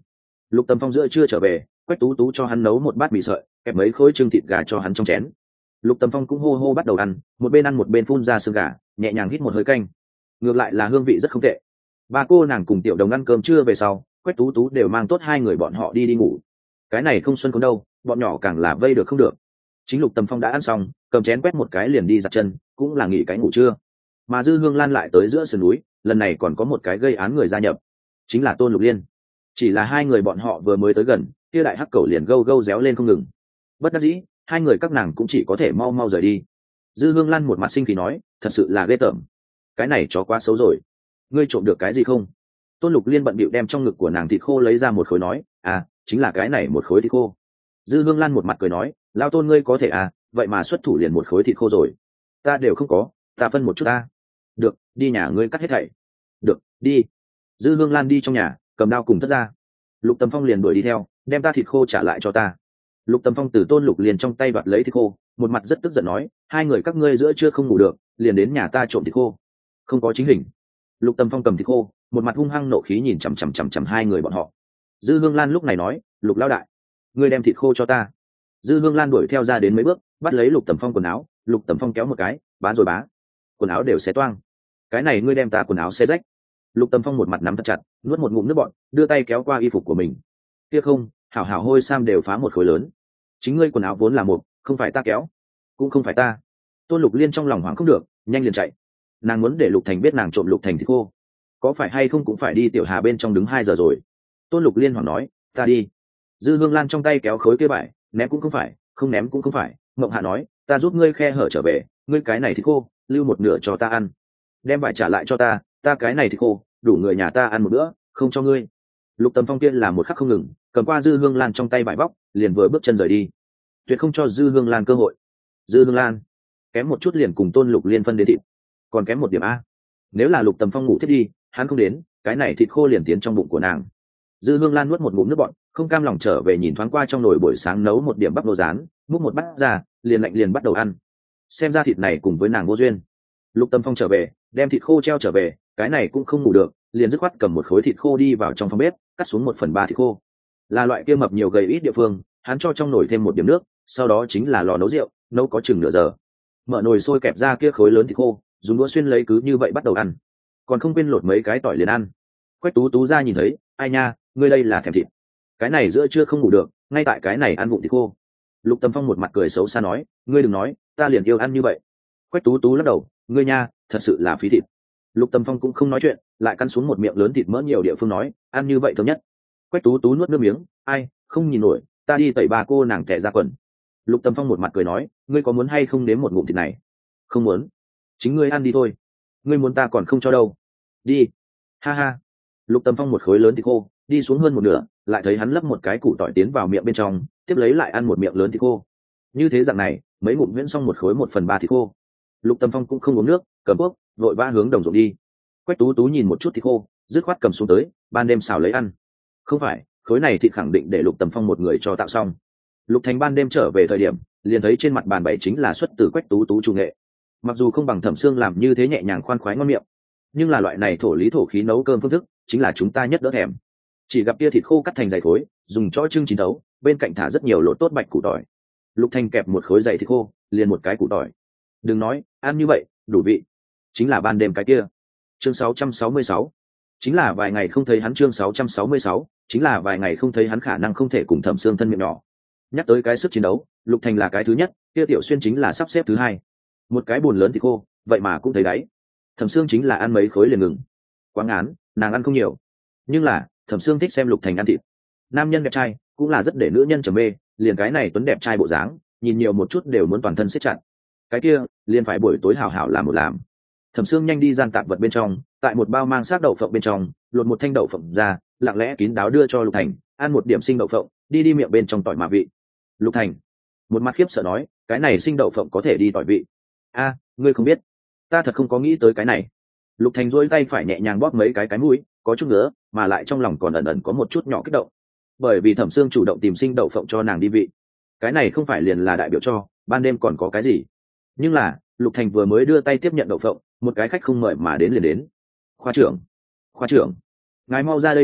Lục Tầm Phong giữa chưa trở về, Quách Tú Tú cho hắn nấu một bát mì sợi, kẹp mấy khối trưng thịt gà cho hắn trong chén. Lục Tầm Phong cũng hô hô bắt đầu ăn, một bên ăn một bên phun ra xương gà, nhẹ nhàng hít một hơi canh. Ngược lại là hương vị rất không tệ. Ba cô nàng cùng Tiểu Đồng ăn cơm trưa về sau, Quách Tú Tú đều mang tốt hai người bọn họ đi ngủ. Cái này không xuân có đâu, bọn nhỏ càng là vây được không được. Chính Lục Tầm Phong đã ăn xong, cầm chén quét một cái liền đi giặt chân, cũng là nghỉ cái ngủ trưa. Mà Dư Hương Lan lại tới giữa sườn núi, lần này còn có một cái gây án người gia nhập, chính là Tôn Lục Liên. Chỉ là hai người bọn họ vừa mới tới gần, kia đại hắc cẩu liền gâu gâu réo lên không ngừng. Bất đắc dĩ, hai người các nàng cũng chỉ có thể mau mau rời đi. Dư Hương Lan một mặt sinh khí nói, thật sự là ghê tởm, cái này chó quá xấu rồi. Ngươi trộm được cái gì không? Tôn Lục Liên bận bịu đem trong ngực của nàng thịt khô lấy ra một khối nói, à, chính là cái này một khối thịt khô. Dư Hương Lan một mặt cười nói, lao Tôn ngươi có thể à, vậy mà xuất thủ liền một khối thịt khô rồi. Ta đều không có, ta phân một chút ta. Được, đi nhà ngươi cắt hết thảy. Được, đi. Dư Hương Lan đi trong nhà, cầm đao cùng thất ra. Lục Tầm Phong liền đuổi đi theo, đem ta thịt khô trả lại cho ta. Lục Tầm Phong từ Tôn Lục Liên trong tay đoạt lấy thịt khô, một mặt rất tức giận nói, hai người các ngươi giữa chưa không ngủ được, liền đến nhà ta trộm thịt khô. Không có chính hình. Lục Tầm Phong cầm thịt khô, một mặt hung hăng nộ khí nhìn chằm chằm hai người bọn họ. Dư Hương Lan lúc này nói, Lục lão đại, ngươi đem thịt khô cho ta. Dư Hương Lan đuổi theo ra đến mấy bước, bắt lấy Lục Tầm Phong quần áo. Lục Tầm Phong kéo một cái, bá rồi bá, quần áo đều xé toang. Cái này ngươi đem ta quần áo xé rách. Lục Tầm Phong một mặt nắm thật chặt, nuốt một ngụm nước bọt, đưa tay kéo qua y phục của mình. Kia không, hảo hảo hôi sam đều phá một khối lớn. Chính ngươi quần áo vốn là một, không phải ta kéo, cũng không phải ta. Tôn Lục Liên trong lòng hoảng không được, nhanh liền chạy. Nàng muốn để Lục Thành biết nàng trộm Lục Thành thịt khô, có phải hay không cũng phải đi Tiểu Hà bên trong đứng 2 giờ rồi. Tôn Lục Liên hoảng nói, ta đi. Dư Hương Lan trong tay kéo khối kia vải, ném cũng không phải, không ném cũng không phải. Mộng Hạ nói, ta giúp ngươi khe hở trở về, ngươi cái này thịt khô, lưu một nửa cho ta ăn. Đem vải trả lại cho ta, ta cái này thịt khô, đủ người nhà ta ăn một bữa, không cho ngươi. Lục Tầm Phong kia là một khắc không ngừng, cầm qua Dư Hương Lan trong tay vải bóc, liền vừa bước chân rời đi, tuyệt không cho Dư Hương Lan cơ hội. Dư Hương Lan kém một chút liền cùng Tôn Lục Liên phân đến thịt, còn kém một điểm a. Nếu là Lục Tầm Phong ngủ thiết đi, hắn không đến, cái này thịt khô liền tiến trong bụng của nàng. Dư Hương Lan nuốt một ngụm nước bọt, không cam lòng trở về nhìn thoáng qua trong nồi buổi sáng nấu một điểm bắp nô rán, múc một bát ra, liền lạnh liền bắt đầu ăn. Xem ra thịt này cùng với nàng vô duyên. Lục Tầm Phong trở về, đem thịt khô treo trở về, cái này cũng không ngủ được, liền dứt khoát cầm một khối thịt khô đi vào trong phòng bếp, cắt xuống 1/3 thịt khô. Là loại kia mập nhiều gầy ít địa phương, hắn cho trong nồi thêm một điểm nước, sau đó chính là lò nấu rượu, nấu có chừng nửa giờ. Mở nồi sôi kẹp ra kia khối lớn thịt khô, dùng đũa xuyên lấy cứ như vậy bắt đầu ăn. Còn không quên lột mấy cái tỏi liền ăn. Quách Tú Tú ra nhìn thấy, ai nha, ngươi đây là thèm thịt. Cái này giữa trưa không ngủ được, ngay tại cái này ăn vụng thịt khô. Lục Tầm Phong một mặt cười xấu xa nói, ngươi đừng nói, ta liền yêu ăn như vậy. Quách Tú Tú lắc đầu, ngươi nha, thật sự là phí thịt. Lục Tầm Phong cũng không nói chuyện, lại cắn xuống một miệng lớn thịt mỡ nhiều địa phương nói, ăn như vậy thơm nhất. Quách Tú Tú nuốt nước miếng, ai, không nhìn nổi, ta đi tẩy bà cô nàng tẻ ra quần. Lục Tầm Phong một mặt cười nói, ngươi có muốn hay không nếm một ngụm thịt này? Không muốn, chính ngươi ăn đi thôi. Ngươi muốn ta còn không cho đâu. Đi. Ha ha. Lục Tầm Phong một khối lớn thịt khô, đi xuống hơn một nửa, lại thấy hắn lấp một cái củ tỏi tiến vào miệng bên trong, tiếp lấy lại ăn một miệng lớn thịt khô. Như thế dạng này, mấy ngụm nhuyễn xong một khối 1/3 thịt khô. Lục Tầm Phong cũng không uống nước, cầm cuốc, vội vã hướng đồng ruộng đi. Quách Tú Tú nhìn một chút thịt khô, dứt khoát cầm xuống tới, ban đêm xào lấy ăn. Không phải, khối này thịt khẳng định để Lục Tầm Phong một người cho tạo xong. Lục Thành ban đêm trở về thời điểm, liền thấy trên mặt bàn bày chính là xuất từ Quách Tú Tú chủ nghệ. Mặc dù không bằng Thẩm Sương làm như thế nhẹ nhàng khoan khoái ngon miệng, nhưng là loại này thổ lý thổ khí nấu cơm phương thức, chính là chúng ta nhất đỡ thèm. Chỉ gặp kia thịt khô cắt thành dày khối, dùng chõ trưng chín tấu, bên cạnh thả rất nhiều lỗ tốt bạch củ tỏi. Lục Thành kẹp một khối dày thịt khô, liền một cái củ tỏi. Đừng nói, ăn như vậy, đủ vị. Chính là ban đêm cái kia. Chương 666. Chính là vài ngày không thấy hắn. Chương 666. Chính là vài ngày không thấy hắn, khả năng không thể cùng Thẩm Sương thân miệng nhỏ. Nhắc tới cái sức chiến đấu, Lục Thành là cái thứ nhất, kia Tiểu Xuyên chính là sắp xếp thứ hai. Một cái bùn lớn thịt khô, vậy mà cũng thấy đáy. Thẩm Sương chính là ăn mấy khối liền ngừng. Quá ngán, nàng ăn không nhiều. Nhưng là, Thẩm Sương thích xem Lục Thành ăn thịt. Nam nhân đẹp trai, cũng là rất để nữ nhân trầm mê, liền cái này tuấn đẹp trai bộ dáng, nhìn nhiều một chút đều muốn toàn thân siết chặt. Cái kia, liền phải buổi tối hào hảo làm một làm. Thẩm Sương nhanh đi gian tạp vật bên trong, tại một bao mang xác đậu phộng bên trong, lột một thanh đậu phộng ra, lặng lẽ kín đáo đưa cho Lục Thành, ăn một điểm sinh đậu phộng, đi miệng bên trong tỏi mà vị. Lục Thành, một mặt khiếp sợ nói, cái này sinh đậu phộng có thể đi tỏi vị? A, ngươi không biết, ta thật không có nghĩ tới cái này. Lục Thành duỗi tay phải nhẹ nhàng bóp mấy cái mũi, có chút nữa, mà lại trong lòng còn ẩn ẩn có một chút nhỏ kích động, bởi vì Thẩm Sương chủ động tìm sinh đậu phộng cho nàng đi vị, cái này không phải liền là đại biểu cho ban đêm còn có cái gì? Nhưng là Lục Thành vừa mới đưa tay tiếp nhận đậu phộng, một cái khách không mời mà đến liền đến. Khoa trưởng, ngài mau ra đây đi,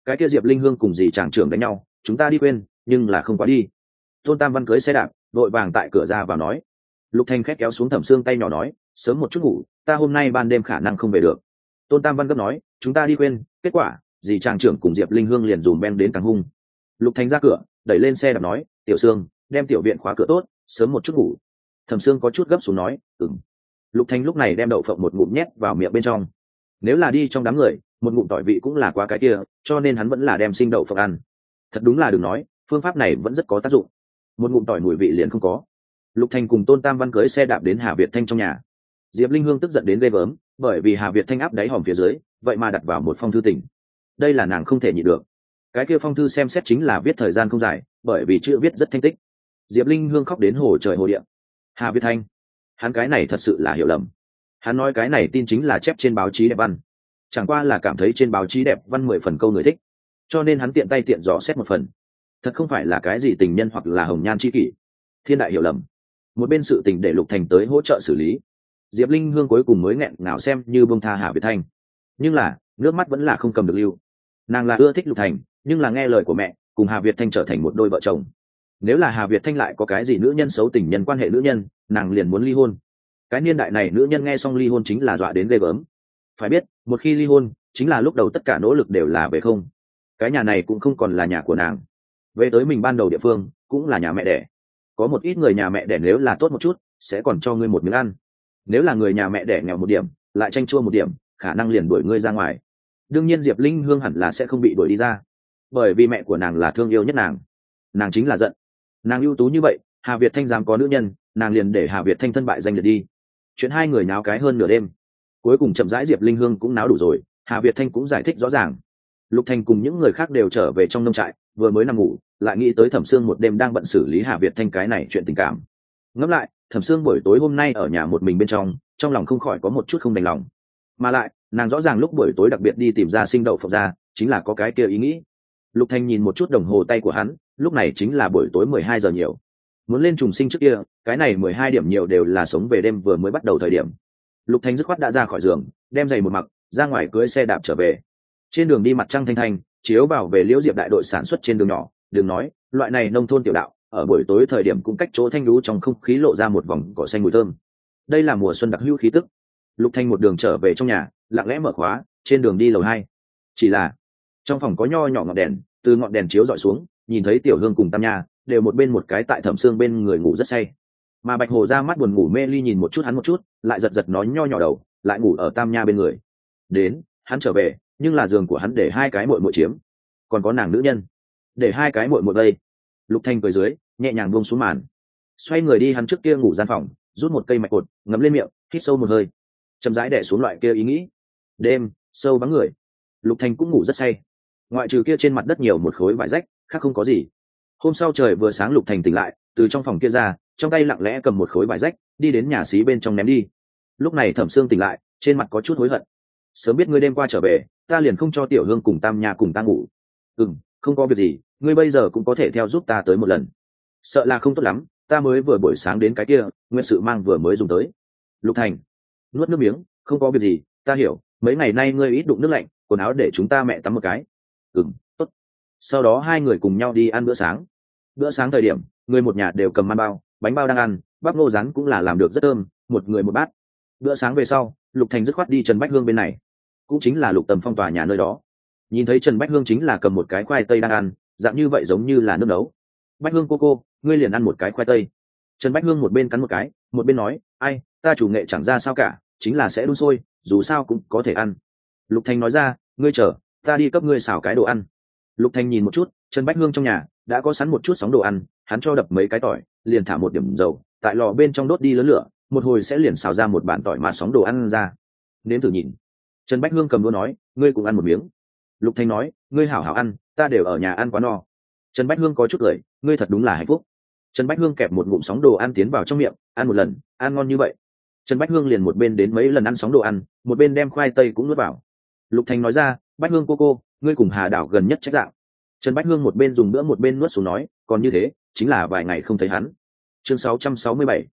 cái kia Diệp Linh Hương cùng dì tràng trưởng đánh nhau, chúng ta đi quên, nhưng là không quá đi. Tôn Tam Văn cưới xe đạp vội vàng tại cửa ra vào nói. Lục Thanh khét kéo xuống Thẩm Sương tay nhỏ nói, sớm một chút ngủ, ta hôm nay ban đêm khả năng không về được. Tôn Tam Văn gấp nói, chúng ta đi quên, kết quả dì tràng trưởng cùng Diệp Linh Hương liền dùm ben đến càng hung. Lục Thanh ra cửa đẩy lên xe đạp nói, tiểu Sương đem tiểu viện khóa cửa tốt, sớm một chút ngủ. Thẩm Sương có chút gấp xuống nói, ừm. Lục Thanh lúc này đem đậu phộng một ngụm nhét vào miệng bên trong. Nếu là đi trong đám người, một ngụm tỏi vị cũng là quá cái kia, cho nên hắn vẫn là đem sinh đậu phộng ăn. Thật đúng là đừng nói, phương pháp này vẫn rất có tác dụng. Một ngụm tỏi mùi vị liền không có. Lục Thanh cùng Tôn Tam Văn cưới xe đạp đến Hà Việt Thanh trong nhà. Diệp Linh Hương tức giận đến ghê gớm, bởi vì Hà Việt Thanh áp đáy hòm phía dưới, vậy mà đặt vào một phong thư tình. Đây là nàng không thể nhịn được. Cái kia phong thư xem xét chính là viết thời gian không dài, bởi vì chữ viết rất thanh tích. Diệp Linh Hương khóc đến hồ trời hồ địa. Hà Việt Thanh, hắn cái này thật sự là hiểu lầm. Hắn nói cái này tin chính là chép trên báo chí đẹp văn, chẳng qua là cảm thấy trên báo chí đẹp văn 10 phần câu người thích, cho nên hắn tiện tay tiện dò xét một phần. Thật không phải là cái gì tình nhân hoặc là hồng nhan chi kỷ. Thiên đại hiểu lầm. Một bên sự tình để Lục Thành tới hỗ trợ xử lý. Diệp Linh Hương cuối cùng mới nghẹn ngào xem như buông tha Hà Việt Thanh, nhưng là nước mắt vẫn là không cầm được lưu. Nàng là ưa thích Lục Thành, nhưng là nghe lời của mẹ, cùng Hà Việt Thanh trở thành một đôi vợ chồng. Nếu là Hà Việt Thanh lại có cái gì nữ nhân xấu tình nhân quan hệ nữ nhân, nàng liền muốn ly hôn. Cái niên đại này nữ nhân nghe xong ly hôn chính là dọa đến ghê gớm. Phải biết, một khi ly hôn, chính là lúc đầu tất cả nỗ lực đều là về không. Cái nhà này cũng không còn là nhà của nàng. Về tới mình ban đầu địa phương, cũng là nhà mẹ đẻ. Có một ít người nhà mẹ đẻ nếu là tốt một chút, sẽ còn cho ngươi một miếng ăn. Nếu là người nhà mẹ đẻ nghèo một điểm, lại tranh chua một điểm, khả năng liền đuổi ngươi ra ngoài. Đương nhiên Diệp Linh Hương hẳn là sẽ không bị đuổi đi ra, bởi vì mẹ của nàng là thương yêu nhất nàng. Nàng chính là giận. Nàng ưu tú như vậy, Hà Việt Thanh dám có nữ nhân, nàng liền để Hà Việt Thanh thân bại danh liệt đi. Chuyện hai người náo cái hơn nửa đêm, cuối cùng chậm rãi Diệp Linh Hương cũng náo đủ rồi, Hà Việt Thanh cũng giải thích rõ ràng. Lục Thành cùng những người khác đều trở về trong nông trại, vừa mới nằm ngủ, lại nghĩ tới Thẩm Sương một đêm đang bận xử lý Hà Việt Thanh cái này chuyện tình cảm. Ngẫm lại, Thẩm Sương buổi tối hôm nay ở nhà một mình bên trong lòng không khỏi có một chút không đành lòng. Mà lại, nàng rõ ràng lúc buổi tối đặc biệt đi tìm ra sinh đậu phộng ra, chính là có cái kia ý nghĩ. Lục Thành nhìn một chút đồng hồ tay của hắn, lúc này chính là buổi tối 12 giờ nhiều. Muốn lên trùng sinh trước kia, cái này 12 điểm nhiều đều là sống về đêm vừa mới bắt đầu thời điểm. Lục Thành dứt khoát đã ra khỏi giường, đem giày một mặc, ra ngoài cưỡi xe đạp trở về. Trên đường đi mặt trăng thanh thanh, chiếu vào về Liễu Diệp đại đội sản xuất trên đường nhỏ, đừng nói, loại này nông thôn tiểu đạo, ở buổi tối thời điểm cũng cách chỗ thanh lũ trong không khí lộ ra một vòng cỏ xanh mùi thơm. Đây là mùa xuân đặc hữu khí tức. Lục Thành một đường trở về trong nhà, lặng lẽ mở khóa, trên đường đi lầu 2. Chỉ là trong phòng có nho nhỏ ngọn đèn, từ ngọn đèn chiếu dọi xuống, nhìn thấy Tiểu Hương cùng Tam Nha đều một bên một cái tại Thẩm Sương bên người ngủ rất say. Mà Bạch Hồ ra mắt buồn ngủ mê ly nhìn một chút hắn một chút, lại giật giật nó nho nhỏ đầu, lại ngủ ở Tam Nha bên người. Đến, hắn trở về, nhưng là giường của hắn để hai cái muội muội chiếm, còn có nàng nữ nhân, để hai cái muội muội đây. Lục Thanh cười dưới, nhẹ nhàng buông xuống màn, xoay người đi hắn trước kia ngủ gian phòng, rút một cây mạch cột, ngậm lên miệng, hít sâu một hơi, chậm rãi đè xuống loại kia ý nghĩ. Đêm sâu vắng người, Lục Thanh cũng ngủ rất say, ngoại trừ kia trên mặt đất nhiều một khối vải rách, khác không có gì. Hôm sau trời vừa sáng, Lục Thành tỉnh lại, từ trong phòng kia ra, trong tay lặng lẽ cầm một khối vải rách, đi đến nhà xí bên trong ném đi. Lúc này Thẩm Sương tỉnh lại, trên mặt có chút hối hận. Sớm biết ngươi đêm qua trở về, ta liền không cho Tiểu Hương cùng Tam Nha cùng ta ngủ. Không có việc gì, ngươi bây giờ cũng có thể theo giúp ta tới một lần. Sợ là không tốt lắm, ta mới vừa buổi sáng đến cái kia, nguyên sự mang vừa mới dùng tới. Lục Thành nuốt nước miếng, không có việc gì, ta hiểu, mấy ngày nay ngươi ít đụng nước lạnh, quần áo để chúng ta mẹ tắm một cái. Tốt. Sau đó hai người cùng nhau đi ăn bữa sáng. Bữa sáng thời điểm, người một nhà đều cầm man bao, bánh bao đang ăn, bắp ngô rán cũng là làm được rất thơm, một người một bát. Bữa sáng về sau, Lục Thành dứt khoát đi Trần Bách Hương bên này, cũng chính là Lục Tầm phong tòa nhà nơi đó. Nhìn thấy Trần Bách Hương chính là cầm một cái khoai tây đang ăn, dạng như vậy giống như là nước nấu. Bách Hương cô, ngươi liền ăn một cái khoai tây. Trần Bách Hương một bên cắn một cái, một bên nói, ai, ta chủ nghệ chẳng ra sao cả, chính là sẽ đun sôi, dù sao cũng có thể ăn. Lục Thành nói ra, ngươi chờ, ta đi cấp ngươi xào cái đồ ăn. Lục Thành nhìn một chút, Trần Bách Hương trong nhà đã có sẵn một chút sóng đồ ăn, hắn cho đập mấy cái tỏi, liền thả một điểm dầu, tại lò bên trong đốt đi lớn lửa, một hồi sẽ liền xào ra một bàn tỏi mà sóng đồ ăn ra. Nếm thử nhìn. Trần Bách Hương cầm đũa nói, ngươi cũng ăn một miếng. Lục Thành nói, ngươi hảo hảo ăn, ta đều ở nhà ăn quá no. Trần Bách Hương có chút cười, ngươi thật đúng là hạnh phúc. Trần Bách Hương kẹp một ngụm sóng đồ ăn tiến vào trong miệng, ăn một lần, ăn ngon như vậy. Trần Bách Hương liền một bên đến mấy lần ăn sóng đồ ăn, một bên đem khoai tây cũng nuốt vào. Lục Thành nói ra, Bách Hương cô, ngươi cùng Hà Đảo gần nhất trách dạng. Trần Bách Hương một bên dùng bữa một bên nuốt xuống nói, còn như thế, chính là vài ngày không thấy hắn. Chương 667.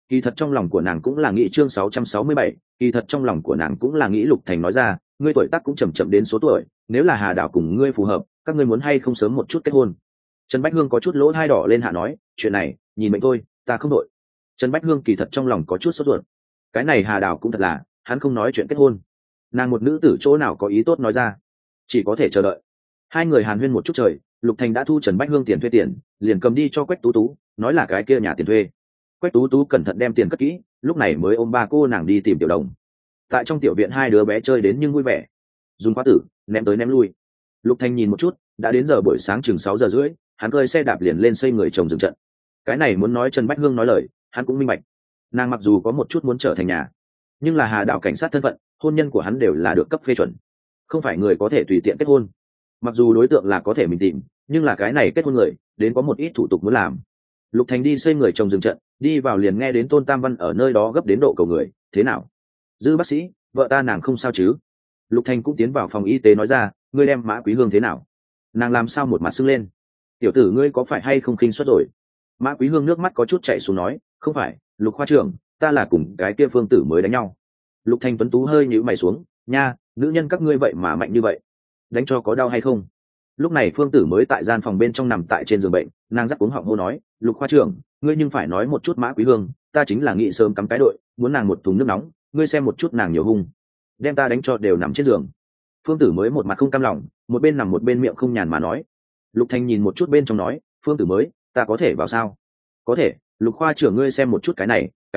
Kỳ thật trong lòng của nàng cũng là nghĩ chương 667, kỳ thật trong lòng của nàng cũng là nghĩ Lục Thành nói ra, ngươi tuổi tác cũng chậm chậm đến số tuổi, nếu là Hà Đảo cùng ngươi phù hợp, các ngươi muốn hay không sớm một chút kết hôn. Trần Bách Hương có chút lỗ hai đỏ lên hạ nói, chuyện này, nhìn mệnh thôi, ta không đội. Trần Bách Hương kỳ thật trong lòng có chút sốt ruột. Cái này Hà Đảo cũng thật là, hắn không nói chuyện kết hôn. Nàng một nữ tử chỗ nào có ý tốt nói ra, chỉ có thể chờ đợi. Hai người hàn huyên một chút trời, Lục Thành đã thu Trần Bách Hương tiền thuê tiền, liền cầm đi cho Quách Tú Tú, nói là cái kia nhà tiền thuê. Quách Tú Tú cẩn thận đem tiền cất kỹ, lúc này mới ôm ba cô nàng đi tìm Tiểu Đồng. Tại trong tiểu viện hai đứa bé chơi đến nhưng vui vẻ, dùng khóa tử ném tới ném lui. Lục Thành nhìn một chút, đã đến giờ buổi sáng chừng 6 giờ rưỡi, hắn cơi xe đạp liền lên xây người chồng dừng trận. Cái này muốn nói Trần Bách Hương nói lời, hắn cũng minh bạch. Nàng mặc dù có một chút muốn trở thành nhà, nhưng là Hà Đạo cảnh sát thân phận, hôn nhân của hắn đều là được cấp phê chuẩn, không phải người có thể tùy tiện kết hôn. Mặc dù đối tượng là có thể mình tìm, nhưng là cái này kết hôn người, đến có một ít thủ tục muốn làm. Lục Thành đi xây người chồng dừng trận, đi vào liền nghe đến Tôn Tam Văn ở nơi đó gấp đến độ cầu người, thế nào? Dư bác sĩ, vợ ta nàng không sao chứ? Lục Thành cũng tiến vào phòng y tế nói ra, ngươi đem Mã Quý Hương thế nào? Nàng làm sao một mặt sưng lên? Tiểu tử ngươi có phải hay không khinh suất rồi? Mã Quý Hương nước mắt có chút chảy xuống nói, không phải, Lục khoa trưởng, ta là cùng cái kia Phương Tử mới đánh nhau. Lục Thành tuấn tú hơi nhíu mày xuống, nha, nữ nhân các ngươi vậy mà mạnh như vậy, đánh cho có đau hay không? Lúc này Phương Tử mới tại gian phòng bên trong nằm tại trên giường bệnh, nàng rắc cuống họng hô nói, Lục khoa trưởng, ngươi nhưng phải nói một chút Mã Quý Hương, ta chính là nghĩ sớm cắm cái đội, muốn nàng một thùng nước nóng, ngươi xem một chút nàng nhiều hung, đem ta đánh cho đều nằm trên giường. Phương Tử mới một mặt không cam lòng, một bên nằm một bên miệng không nhàn mà nói. Lục Thành nhìn một chút bên trong nói, Phương Tử mới, ta có thể vào sao? Có thể, Lục khoa trưởng ngươi xem một chút cái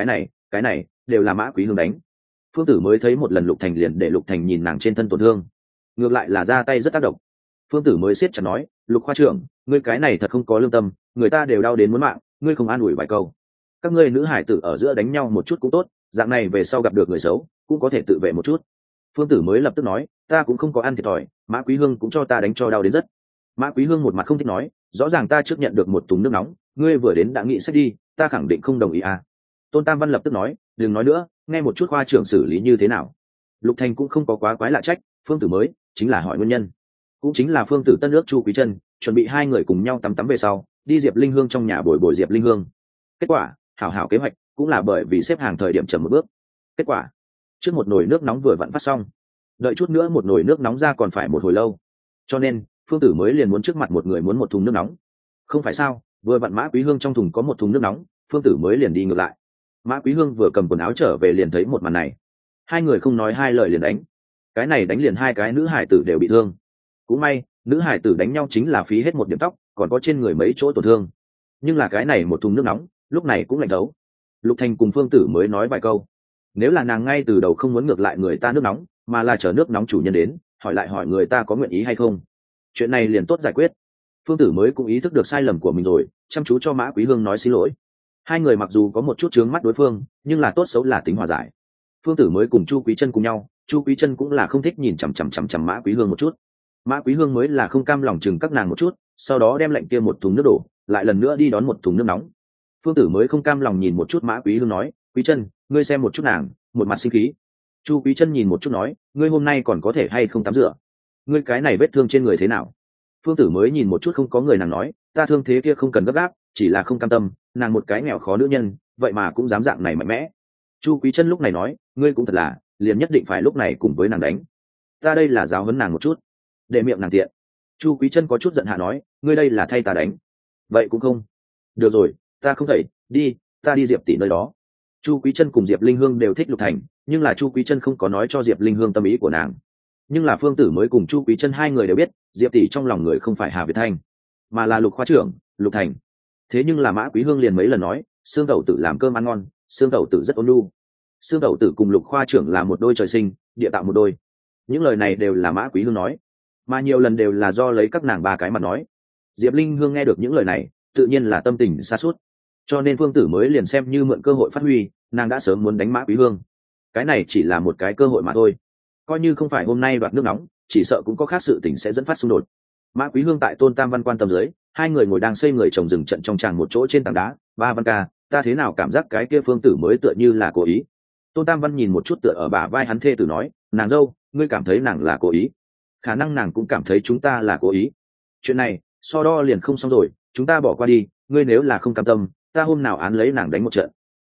này đều là Mã Quý Hương đánh. Phương Tử mới thấy một lần Lục Thành liền để Lục Thành nhìn nàng trên thân tổn thương, ngược lại là ra tay rất tác động. Phương Tử mới siết chặt nói, Lục khoa trưởng, ngươi cái này thật không có lương tâm, người ta đều đau đến muốn mạng, ngươi không an ủi vài câu. Các ngươi nữ hải tử ở giữa đánh nhau một chút cũng tốt, dạng này về sau gặp được người xấu cũng có thể tự vệ một chút. Phương Tử mới lập tức nói, ta cũng không có ăn thiệt thòi, Mã Quý Hương cũng cho ta đánh cho đau đến rất. Mã Quý Hương một mặt không thích nói, rõ ràng ta trước nhận được một thùng nước nóng, ngươi vừa đến đã nghĩ xét đi, ta khẳng định không đồng ý à. Tôn Tam Văn lập tức nói, đừng nói nữa, nghe một chút khoa trưởng xử lý như thế nào. Lục Thành cũng không có quá quái lạ trách, Phương Tử mới chính là hỏi nguyên nhân, cũng chính là Phương Tử Tân ước Chu Quý Chân, chuẩn bị hai người cùng nhau tắm về sau đi Diệp Linh Hương trong nhà bồi bồi Diệp Linh Hương. Kết quả hảo hảo kế hoạch cũng là bởi vì xếp hàng thời điểm chậm một bước. Kết quả trước một nồi nước nóng vừa vặn phát xong, đợi chút nữa một nồi nước nóng ra còn phải một hồi lâu, cho nên Phương Tử mới liền muốn trước mặt một người muốn một thùng nước nóng. Không phải sao, vừa vặn Mã Quý Hương trong thùng có một thùng nước nóng, Phương Tử mới liền đi ngược lại. Mã Quý Hương vừa cầm quần áo trở về liền thấy một màn này, hai người không nói hai lời liền đánh. Cái này đánh liền hai cái nữ hải tử đều bị thương. Cũng may nữ hải tử đánh nhau chính là phí hết một điểm tóc, còn có trên người mấy chỗ tổn thương, nhưng là cái này một thùng nước nóng lúc này cũng lạnh thấu. Lục Thành cùng Phương Tử mới nói vài câu, nếu là nàng ngay từ đầu không muốn ngược lại người ta nước nóng, mà là chờ nước nóng chủ nhân đến hỏi lại hỏi người ta có nguyện ý hay không, chuyện này liền tốt giải quyết. Phương Tử mới cũng ý thức được sai lầm của mình rồi, chăm chú cho Mã Quý Hương nói xin lỗi. Hai người mặc dù có một chút chướng mắt đối phương, nhưng là tốt xấu là tính hòa giải. Phương Tử mới cùng Chu Quý Chân cùng nhau, Chu Quý Chân cũng là không thích nhìn chằm chằm chằm chằm Mã Quý Hương một chút. Mã Quý Hương mới là không cam lòng chừng các nàng một chút, sau đó đem lệnh kia một thùng nước đổ, lại lần nữa đi đón một thùng nước nóng. Phương Tử mới không cam lòng nhìn một chút Mã Quý Hương nói, Quý Chân, ngươi xem một chút nàng, một mặt sinh khí. Chu Quý Chân nhìn một chút nói, ngươi hôm nay còn có thể hay không tắm rửa? Ngươi cái này vết thương trên người thế nào? Phương Tử mới nhìn một chút không có người, nàng nói, ta thương thế kia không cần gấp gáp, chỉ là không cam tâm, nàng một cái nghèo khó nữ nhân, vậy mà cũng dám dạng này mạnh mẽ. Chu Quý Chân lúc này nói, ngươi cũng thật là, liền nhất định phải lúc này cùng với nàng đánh. Ta đây là giáo huấn nàng một chút, để miệng nàng tiện. Chu Quý Chân có chút giận hạ nói, ngươi đây là thay ta đánh. Vậy cũng không được rồi, ta không thể đi, ta đi Diệp tỷ nơi đó. Chu Quý Chân cùng Diệp Linh Hương đều thích Lục Thành, nhưng là Chu Quý Chân không có nói cho Diệp Linh Hương tâm ý của nàng. Nhưng là Phương Tử mới cùng Chu Quý Chân hai người đều biết, Diệp tỷ trong lòng người không phải Hà Việt Thanh, mà là Lục khoa trưởng, Lục Thành. Thế nhưng là Mã Quý Hương liền mấy lần nói, xương tẩu tử làm cơm ăn ngon, xương tẩu tử rất ôn nhu, xương tẩu tử cùng Lục khoa trưởng là một đôi trời sinh, địa tạo một đôi. Những lời này đều là Mã Quý Hương nói, mà nhiều lần đều là do lấy các nàng ba cái mặt nói. Diệp Linh Hương nghe được những lời này, tự nhiên là tâm tình sa sút, cho nên Phương Tử mới liền xem như mượn cơ hội phát huy, nàng đã sớm muốn đánh Mã Quý Hương. Cái này chỉ là một cái cơ hội mà thôi, coi như không phải hôm nay đoạt nước nóng, chỉ sợ cũng có khác sự tình sẽ dẫn phát xung đột. Mã Quý Hương tại Tôn Tam Văn quan tâm dưới, hai người ngồi đang xây người chồng rừng trận trong tràng một chỗ trên tảng đá. Ba Văn ca, ta thế nào cảm giác cái kia Phương Tử mới tựa như là cố ý. Tôn Tam Văn nhìn một chút tựa ở bả vai hắn thê tử nói, nàng dâu, ngươi cảm thấy nàng là cố ý? Khả năng nàng cũng cảm thấy chúng ta là cố ý. Chuyện này so đo liền không xong rồi, chúng ta bỏ qua đi, ngươi nếu là không cam tâm, ta hôm nào án lấy nàng đánh một trận.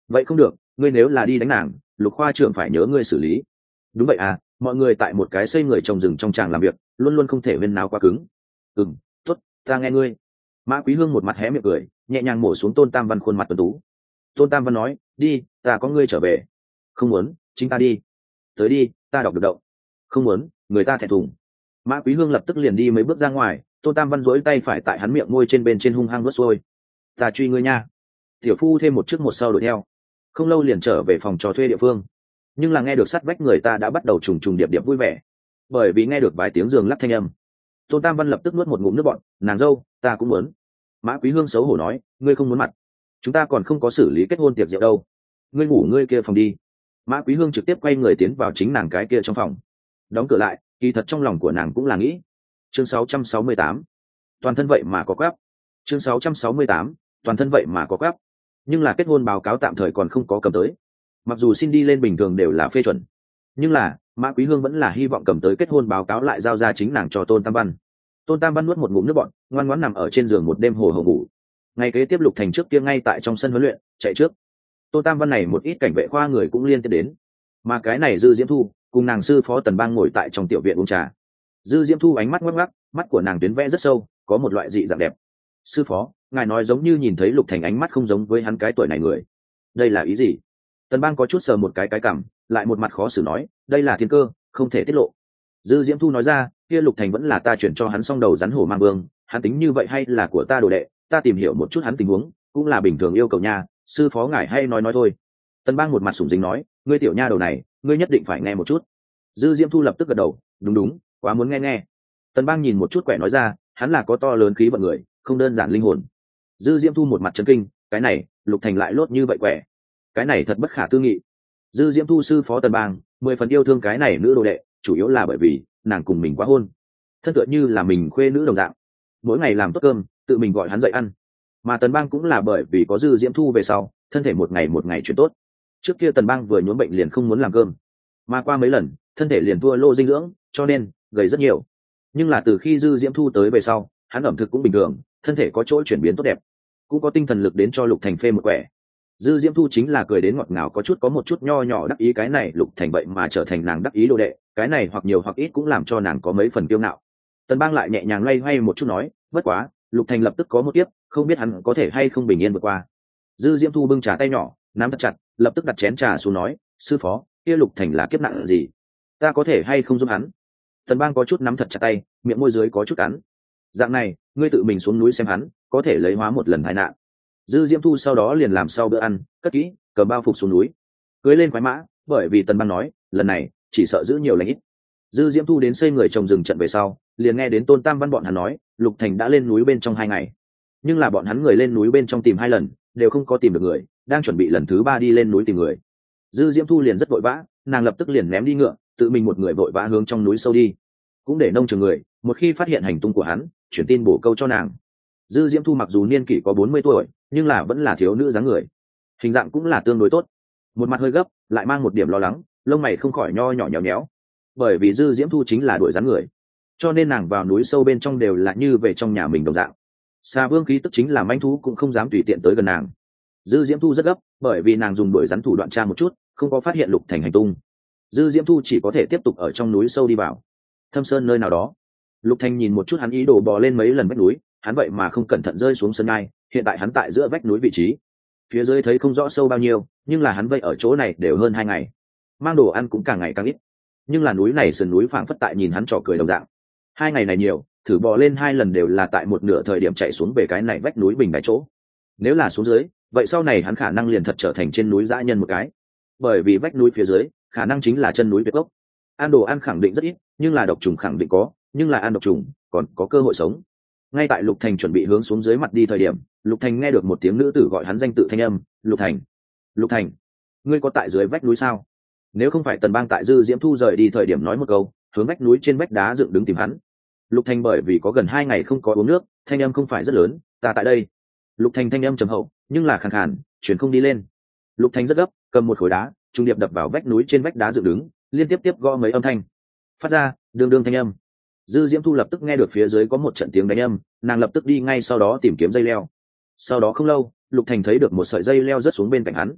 vậy không được, ngươi nếu là đi đánh nàng, Lục khoa trưởng phải nhớ ngươi xử lý. Đúng vậy à, mọi người tại một cái xây người trồng rừng trong tràng làm việc, luôn luôn không thể viên nào quá cứng. Tốt, ta nghe ngươi. Mã Quý Hương một mặt hé miệng cười, nhẹ nhàng mổ xuống Tôn Tam Văn khuôn mặt tuấn tú. Tôn Tam Văn nói, đi, ta có ngươi trở về. Không muốn, chính ta đi. Tới đi, ta đọc được động. Không muốn, người ta thẹn thùng. Mã Quý Hương lập tức liền đi mấy bước ra ngoài. Tôn Tam Văn duỗi tay phải tại hắn miệng môi trên bên trên hung hăng vớt xuôi. Ta truy ngươi nha. Tiểu phu thêm một trước một sau đuổi theo. Không lâu liền trở về phòng trò thuê địa phương. Nhưng là nghe được sắt vách người ta đã bắt đầu trùng trùng điệp điệp vui vẻ, bởi vì nghe được vài tiếng giường lắc thanh âm. Tôn Tam Văn lập tức nuốt một ngụm nước bọt. Nàng dâu, ta cũng muốn. Mã Quý Hương xấu hổ nói, ngươi không muốn mặt, chúng ta còn không có xử lý kết hôn tiệc rượu đâu. Ngươi ngủ ngươi kia phòng đi. Mã Quý Hương trực tiếp quay người tiến vào chính nàng cái kia trong phòng, đóng cửa lại. Kỳ thật trong lòng của nàng cũng là nghĩ. Chương 668. Toàn thân vậy mà có quáp. Chương 668. Toàn thân vậy mà có quáp. Nhưng là kết hôn báo cáo tạm thời còn không có cầm tới. Mặc dù xin đi lên bình thường đều là phê chuẩn, nhưng là Mã Quý Hương vẫn là hy vọng cầm tới kết hôn báo cáo lại giao ra chính nàng cho Tôn Tam Văn. Tôn Tam Văn nuốt một ngụm nước bọt, ngoan ngoãn nằm ở trên giường một đêm hồ hồ ngủ. Ngày kế tiếp Lục Thành trước kia ngay tại trong sân huấn luyện chạy trước. Tôn Tam Văn này một ít cảnh vệ khoa người cũng liên tiếp đến, mà cái này Dư Diễm Thu cùng nàng sư phó Tần Bang ngồi tại trong tiểu viện uống trà. Dư Diễm Thu ánh mắt ngoắc ngoắc, mắt của nàng tuyến vẽ rất sâu, có một loại dị dạng đẹp. Sư phó, ngài nói giống như nhìn thấy Lục Thành ánh mắt không giống với hắn cái tuổi này người, đây là ý gì? Tần Bang có chút sờ một cái cằm, lại một mặt khó xử nói, đây là thiên cơ, không thể tiết lộ. Dư Diễm Thu nói ra, kia Lục Thành vẫn là ta chuyển cho hắn song đầu rắn hổ mang vương, hắn tính như vậy hay là của ta đồ đệ, ta tìm hiểu một chút hắn tình huống, cũng là bình thường yêu cầu nha, sư phó ngài hay nói thôi. Tần Bang một mặt sủng dính nói, ngươi tiểu nha đầu này, ngươi nhất định phải nghe một chút. Dư Diễm Thu lập tức gật đầu, đúng, quá muốn nghe. Tần Bang nhìn một chút quẻ nói ra, hắn là có to lớn khí vận người, không đơn giản linh hồn. Dư Diễm Thu một mặt chấn kinh, cái này, Lục Thành lại lốt như vậy quẻ, cái này thật bất khả tư nghị. Dư Diễm Thu sư phó Tần Bang 10 phần yêu thương cái này nữ đồ đệ, chủ yếu là bởi vì nàng cùng mình quá hôn, thân tựa như là mình khuê nữ đồng dạng, mỗi ngày làm tốt cơm tự mình gọi hắn dậy ăn. Mà Tần Bang cũng là bởi vì có Dư Diễm Thu về sau, thân thể một ngày chuyển tốt. Trước kia Tần Bang vừa nhuốm bệnh liền không muốn làm cơm, mà qua mấy lần thân thể liền thua lô dinh dưỡng, cho nên gầy rất nhiều. Nhưng là từ khi Dư Diễm Thu tới về sau, hắn ẩm thực cũng bình thường, thân thể có chỗ chuyển biến tốt đẹp, cũng có tinh thần lực đến cho Lục Thành phê một quẻ. Dư Diễm Thu chính là cười đến ngọt ngào, có một chút nho nhỏ đắc ý, cái này Lục Thành vậy mà trở thành nàng đắc ý đồ đệ, cái này hoặc nhiều hoặc ít cũng làm cho nàng có mấy phần kiêu ngạo. Tần Bang lại nhẹ nhàng loay hoay một chút nói, bất quá Lục Thành lập tức có một tiếp, không biết hắn có thể hay không bình yên vượt qua. Dư Diễm Thu bưng trà tay nhỏ nắm thật chặt, lập tức đặt chén trà xuống nói, sư phó, kia Lục Thành là kiếp nạn gì, ta có thể hay không giúp hắn? Tần Bang có chút nắm thật chặt tay, miệng môi dưới có chút cắn. Dạng này, ngươi tự mình xuống núi xem hắn, có thể lấy hóa một lần tai nạn. Dư Diễm Thu sau đó liền làm sau bữa ăn, cất kỹ, cầm bao phục xuống núi, cưới lên khoái mã, bởi vì Tần Bang nói, lần này chỉ sợ giữ nhiều lành ít. Dư Diễm Thu đến xây người trồng rừng trận về sau, liền nghe đến Tôn Tam Văn bọn hắn nói, Lục Thành đã lên núi bên trong 2 ngày, nhưng là bọn hắn người lên núi bên trong tìm 2 lần, đều không có tìm được người, đang chuẩn bị lần thứ 3 đi lên núi tìm người. Dư Diễm Thu liền rất vội vã, nàng lập tức liền ném đi ngựa, tự mình một người vội vã hướng trong núi sâu đi, cũng để nông trường người một khi phát hiện hành tung của hắn, chuyển tin bổ câu cho nàng. Dư Diễm Thu mặc dù niên kỷ có 40 tuổi, nhưng là vẫn là thiếu nữ dáng người, hình dạng cũng là tương đối tốt, một mặt hơi gấp, lại mang một điểm lo lắng, lông mày không khỏi nho nhỏ nhéo nhéo. Bởi vì Dư Diễm Thu chính là đuổi rắn người, cho nên nàng vào núi sâu bên trong đều là như về trong nhà mình đồng dạng. Xà Vương khí tức chính là manh thú cũng không dám tùy tiện tới gần nàng. Dư Diễm Thu rất gấp, bởi vì nàng dùng đuổi rắn thủ đoạn tra một chút, không có phát hiện Lục Thành hành tung. Dư Diễm Thu chỉ có thể tiếp tục ở trong núi sâu đi vào thâm sơn nơi nào đó. Lục Thành nhìn một chút hắn ý đồ bò lên mấy lần vách núi, hắn vậy mà không cẩn thận rơi xuống sơn ngai, hiện tại hắn tại giữa vách núi vị trí, phía dưới thấy không rõ sâu bao nhiêu, nhưng là hắn vậy ở chỗ này đều hơn 2 ngày, mang đồ ăn cũng càng ngày càng ít, nhưng là núi này sườn núi phảng phất tại nhìn hắn trò cười đồng dạng. 2 ngày này nhiều, thử bò lên 2 lần đều là tại một nửa thời điểm chạy xuống về cái này vách núi bình đáy chỗ. Nếu là xuống dưới, vậy sau này hắn khả năng liền thật trở thành trên núi dã nhân một cái, bởi vì vách núi phía dưới khả năng chính là chân núi tuyệt gốc. Ăn đồ ăn khẳng định rất ít, nhưng là độc trùng khẳng định có, nhưng là ăn độc trùng còn có cơ hội sống. Ngay tại Lục Thành chuẩn bị hướng xuống dưới mặt đi thời điểm, Lục Thành nghe được một tiếng nữ tử gọi hắn danh tự thanh âm, Lục Thành, Lục Thành, ngươi có tại dưới vách núi sao? Nếu không phải Tần Bang tại Dư Diễm Thu rời đi thời điểm nói một câu, hướng vách núi trên vách đá dựng đứng tìm hắn. Lục Thành bởi vì có gần 2 ngày không có uống nước, thanh âm không phải rất lớn, ta tại đây. Lục Thành thanh âm trầm hậu, nhưng là khàn khàn, chuyển không đi lên. Lục Thành rất gấp, cầm một khối đá, trung điệp đập vào vách núi trên vách đá dựng đứng, liên tiếp gõ mấy âm thanh, phát ra đương đương thanh âm. Dư Diễm Thu lập tức nghe được phía dưới có một trận tiếng đánh âm, nàng lập tức đi ngay sau đó tìm kiếm dây leo. Sau đó không lâu, Lục Thành thấy được một sợi dây leo rớt xuống bên cạnh hắn.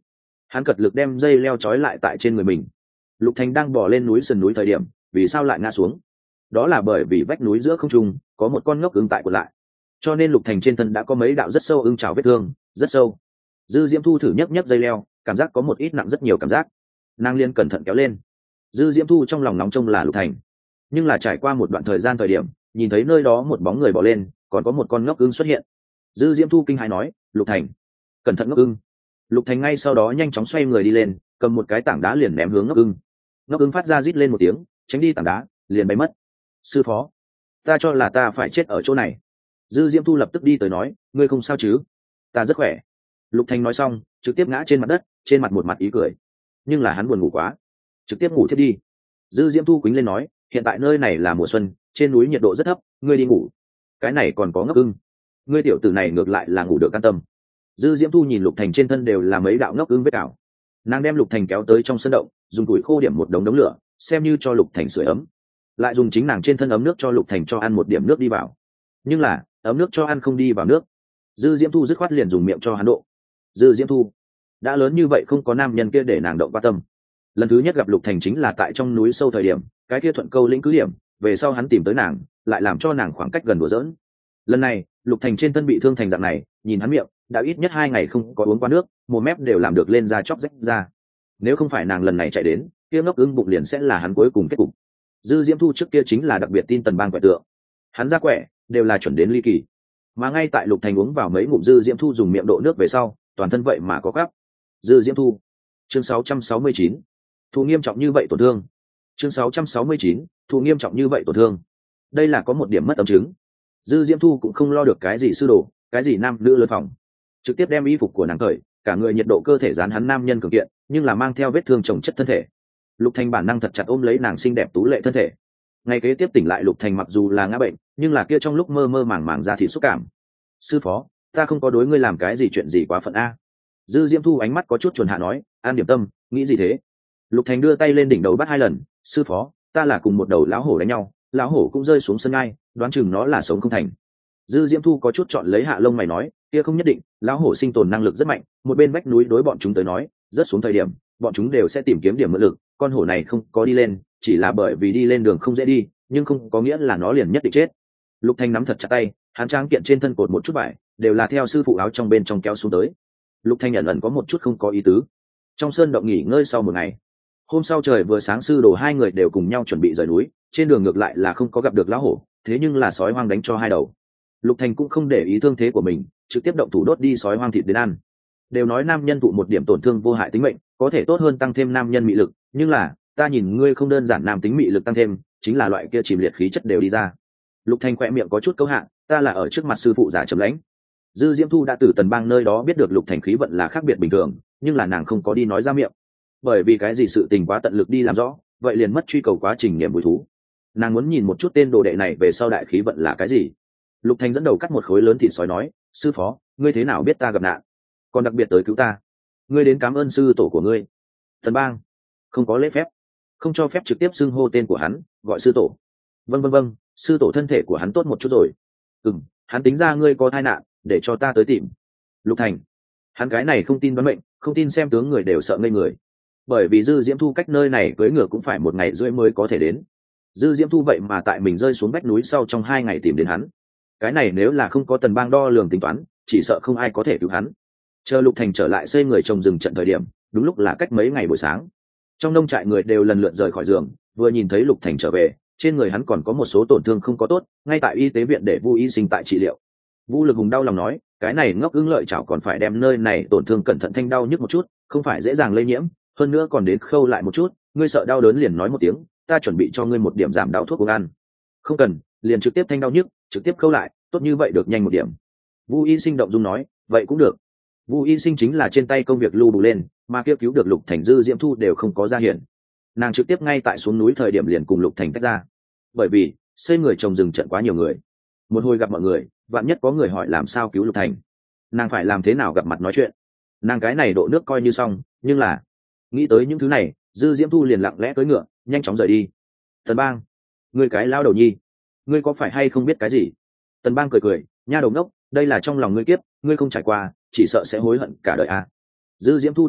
hắn cật lực đem dây leo trói lại tại trên người mình. Lục Thành đang bỏ lên núi sườn núi thời điểm, vì sao lại ngã xuống? Đó là bởi vì vách núi giữa không trung có một con ngốc ưng tại quật lại, cho nên Lục Thành trên thân đã có mấy đạo rất sâu ưng trào vết thương, rất sâu. Dư Diễm Thu thử nhấc dây leo, cảm giác có một ít nặng rất nhiều cảm giác. Nàng liên cẩn thận kéo lên. Dư Diễm Thu trong lòng nóng trông là Lục Thành, nhưng là trải qua một đoạn thời gian thời điểm, nhìn thấy nơi đó một bóng người bỏ lên, còn có một con ngốc ưng xuất hiện. Dư Diễm Thu kinh hãi nói, Lục Thành, cẩn thận ngốc ưng. Lục Thành ngay sau đó nhanh chóng xoay người đi lên, cầm một cái tảng đá liền ném hướng ngốc ưng. Ngốc ưng phát ra rít lên một tiếng, tránh đi tảng đá, liền bay mất. Sư phó, ta cho là ta phải chết ở chỗ này. Dư Diễm Thu lập tức đi tới nói, ngươi không sao chứ? Ta rất khỏe. Lục Thành nói xong, trực tiếp ngã trên mặt đất, trên mặt một mặt ý cười. Nhưng là hắn buồn ngủ quá, trực tiếp ngủ thiếp đi. Dư Diễm Thu quýnh lên nói, hiện tại nơi này là mùa xuân, trên núi nhiệt độ rất thấp, ngươi đi ngủ. Cái này còn có ngốc ưng, ngươi tiểu tử này ngược lại là ngủ được an tâm. Dư Diễm Thu nhìn Lục Thành trên thân đều là mấy đạo ngốc ưng vết cào, nàng đem Lục Thành kéo tới trong sân động, dùng củi khô điểm một đống đống lửa, xem như cho Lục Thành sưởi ấm, lại dùng chính nàng trên thân ấm nước cho Lục Thành cho ăn một điểm nước đi vào. Nhưng là ấm nước cho ăn không đi vào nước. Dư Diễm Thu dứt khoát liền dùng miệng cho hắn độ. Dư Diễm Thu đã lớn như vậy không có nam nhân kia để nàng động qua tâm. Lần thứ nhất gặp Lục Thành chính là tại trong núi sâu thời điểm, cái kia Thuận Câu lĩnh cứ điểm, về sau hắn tìm tới nàng, lại làm cho nàng khoảng cách gần đùa giỡn. Lần này Lục Thành trên thân bị thương thành dạng này, nhìn hắn miệng đã ít nhất 2 ngày không có uống qua nước, mồm mép đều làm được lên da chóc rách ra. Nếu không phải nàng lần này chạy đến, kia ngốc ưng bụng liền sẽ là hắn cuối cùng kết cục. Dư Diễm Thu trước kia chính là đặc biệt tin Tần Bang quẻ tượng, hắn ra quẻ đều là chuẩn đến ly kỳ, mà ngay tại Lục Thành uống vào mấy ngụm Dư Diễm Thu dùng miệng độ nước về sau, toàn thân vậy mà có gắp. Dư Diễm Thu, chương 669, thụ nghiêm trọng như vậy tổn thương. Chương 669, thụ nghiêm trọng như vậy tổn thương. Đây là có một điểm mất ấm chứng. Dư Diễm Thu cũng không lo được cái gì sư đồ, cái gì nam nữ lớn phòng, trực tiếp đem y phục của nàng cởi, cả người nhiệt độ cơ thể dán hắn nam nhân cường kiện, nhưng là mang theo vết thương chồng chất thân thể. Lục Thành bản năng thật chặt ôm lấy nàng xinh đẹp tú lệ thân thể. Ngày kế tiếp tỉnh lại Lục Thành mặc dù là ngã bệnh, nhưng là kia trong lúc mơ mơ màng màng ra thì xúc cảm. Sư phó, ta không có đối ngươi làm cái gì chuyện gì quá phận a. Dư Diễm Thu ánh mắt có chút chuẩn hạ nói, an điểm tâm, nghĩ gì thế? Lục Thành đưa tay lên đỉnh đầu bắt 2 lần, sư phó, ta là cùng một đầu lão hổ đánh nhau, lão hổ cũng rơi xuống sân ngay, đoán chừng nó là sống không thành. Dư Diễm Thu có chút chọn lấy hạ lông mày nói, kia không nhất định, lão hổ sinh tồn năng lực rất mạnh, một bên vách núi đối bọn chúng tới nói, rớt xuống thời điểm, bọn chúng đều sẽ tìm kiếm điểm mượn lực, con hổ này không có đi lên, chỉ là bởi vì đi lên đường không dễ đi, nhưng không có nghĩa là nó liền nhất định chết. Lục Thành nắm thật chặt tay, hắn tráng kiện trên thân cột một chút vải, đều là theo sư phụ áo trong bên trong kéo xuống tới. Lục Thành ẩn ẩn có một chút không có ý tứ. Trong sơn động nghỉ ngơi sau một ngày, hôm sau trời vừa sáng sư đồ 2 người đều cùng nhau chuẩn bị rời núi, trên đường ngược lại là không có gặp được lão hổ, thế nhưng là sói hoang đánh cho 2 đầu. Lục Thành cũng không để ý thương thế của mình, trực tiếp động thủ đốt đi sói hoang thịt đến ăn. Đều nói nam nhân thụ một điểm tổn thương vô hại tính mệnh, có thể tốt hơn tăng thêm nam nhân mị lực, nhưng là ta nhìn ngươi không đơn giản nam tính mị lực tăng thêm, chính là loại kia chìm liệt khí chất đều đi ra. Lục Thành khỏe miệng có chút câu hạ, ta là ở trước mặt sư phụ giả trầm lãnh. Dư Diễm Thu đã từ Tần Bang nơi đó biết được Lục Thành khí vận là khác biệt bình thường, nhưng là nàng không có đi nói ra miệng, bởi vì cái gì sự tình quá tận lực đi làm rõ, vậy liền mất truy cầu quá trình niềm vui thú. Nàng muốn nhìn một chút tên đồ đệ này về sau đại khí vận là cái gì. Lục Thành dẫn đầu cắt một khối lớn thịt sói nói, sư phó, ngươi thế nào biết ta gặp nạn, còn đặc biệt tới cứu ta? Ngươi đến cảm ơn sư tổ của ngươi. Tần Bang không có lễ phép, không cho phép trực tiếp xưng hô tên của hắn, gọi sư tổ. Vâng, sư tổ thân thể của hắn tốt một chút rồi. Hắn tính ra ngươi có tai nạn, để cho ta tới tìm. Lục Thành, hắn cái này không tin đoán mệnh, không tin xem tướng người đều sợ ngây người, bởi vì Dư Diễm Thu cách nơi này cưỡi ngựa cũng phải 1 ngày rưỡi mới có thể đến. Dư Diễm Thu vậy mà tại mình rơi xuống vách núi sau trong 2 ngày tìm đến hắn, cái này nếu là không có Tần Bang đo lường tính toán, chỉ sợ không ai có thể cứu hắn. Chờ Lục Thành trở lại xây người trồng rừng trận thời điểm, đúng lúc là cách mấy ngày buổi sáng. Trong nông trại người đều lần lượt rời khỏi giường, vừa nhìn thấy Lục Thành trở về, trên người hắn còn có một số tổn thương không có tốt, ngay tại y tế viện để Vu y sinh tại trị liệu. Vu Lực Hùng đau lòng nói, cái này ngốc ưng lợi chảo còn phải đem nơi này tổn thương cẩn thận thanh đau nhức một chút, không phải dễ dàng lây nhiễm, hơn nữa còn đến khâu lại một chút, ngươi sợ đau đớn liền nói một tiếng, ta chuẩn bị cho ngươi một điểm giảm đau thuốc uống ăn. Không cần, liền trực tiếp thanh đau nhức, trực tiếp khâu lại, tốt như vậy được nhanh một điểm. Vu y sinh động dung nói, vậy cũng được. Vu y sinh chính là trên tay công việc lưu bù lên, mà kia cứu được Lục Thành Dư Diễm Thu đều không có ra hiện. Nàng trực tiếp ngay tại xuống núi thời điểm liền cùng Lục Thành tách ra, bởi vì xây người trồng rừng trận quá nhiều người, một hồi gặp mọi người, vạn nhất có người hỏi làm sao cứu Lục Thành, nàng phải làm thế nào gặp mặt nói chuyện. Nàng cái này độ nước coi như xong, nhưng là nghĩ tới những thứ này, Dư Diễm Thu liền lặng lẽ cưỡi ngựa nhanh chóng rời đi. Tần Bang, ngươi cái lao đầu nhi, ngươi có phải hay không biết cái gì? Tần Bang cười cười, nha đầu ngốc, đây là trong lòng ngươi kiếp, ngươi không trải qua chỉ sợ sẽ hối hận cả đời à. Dư Diễm Thu tức giận,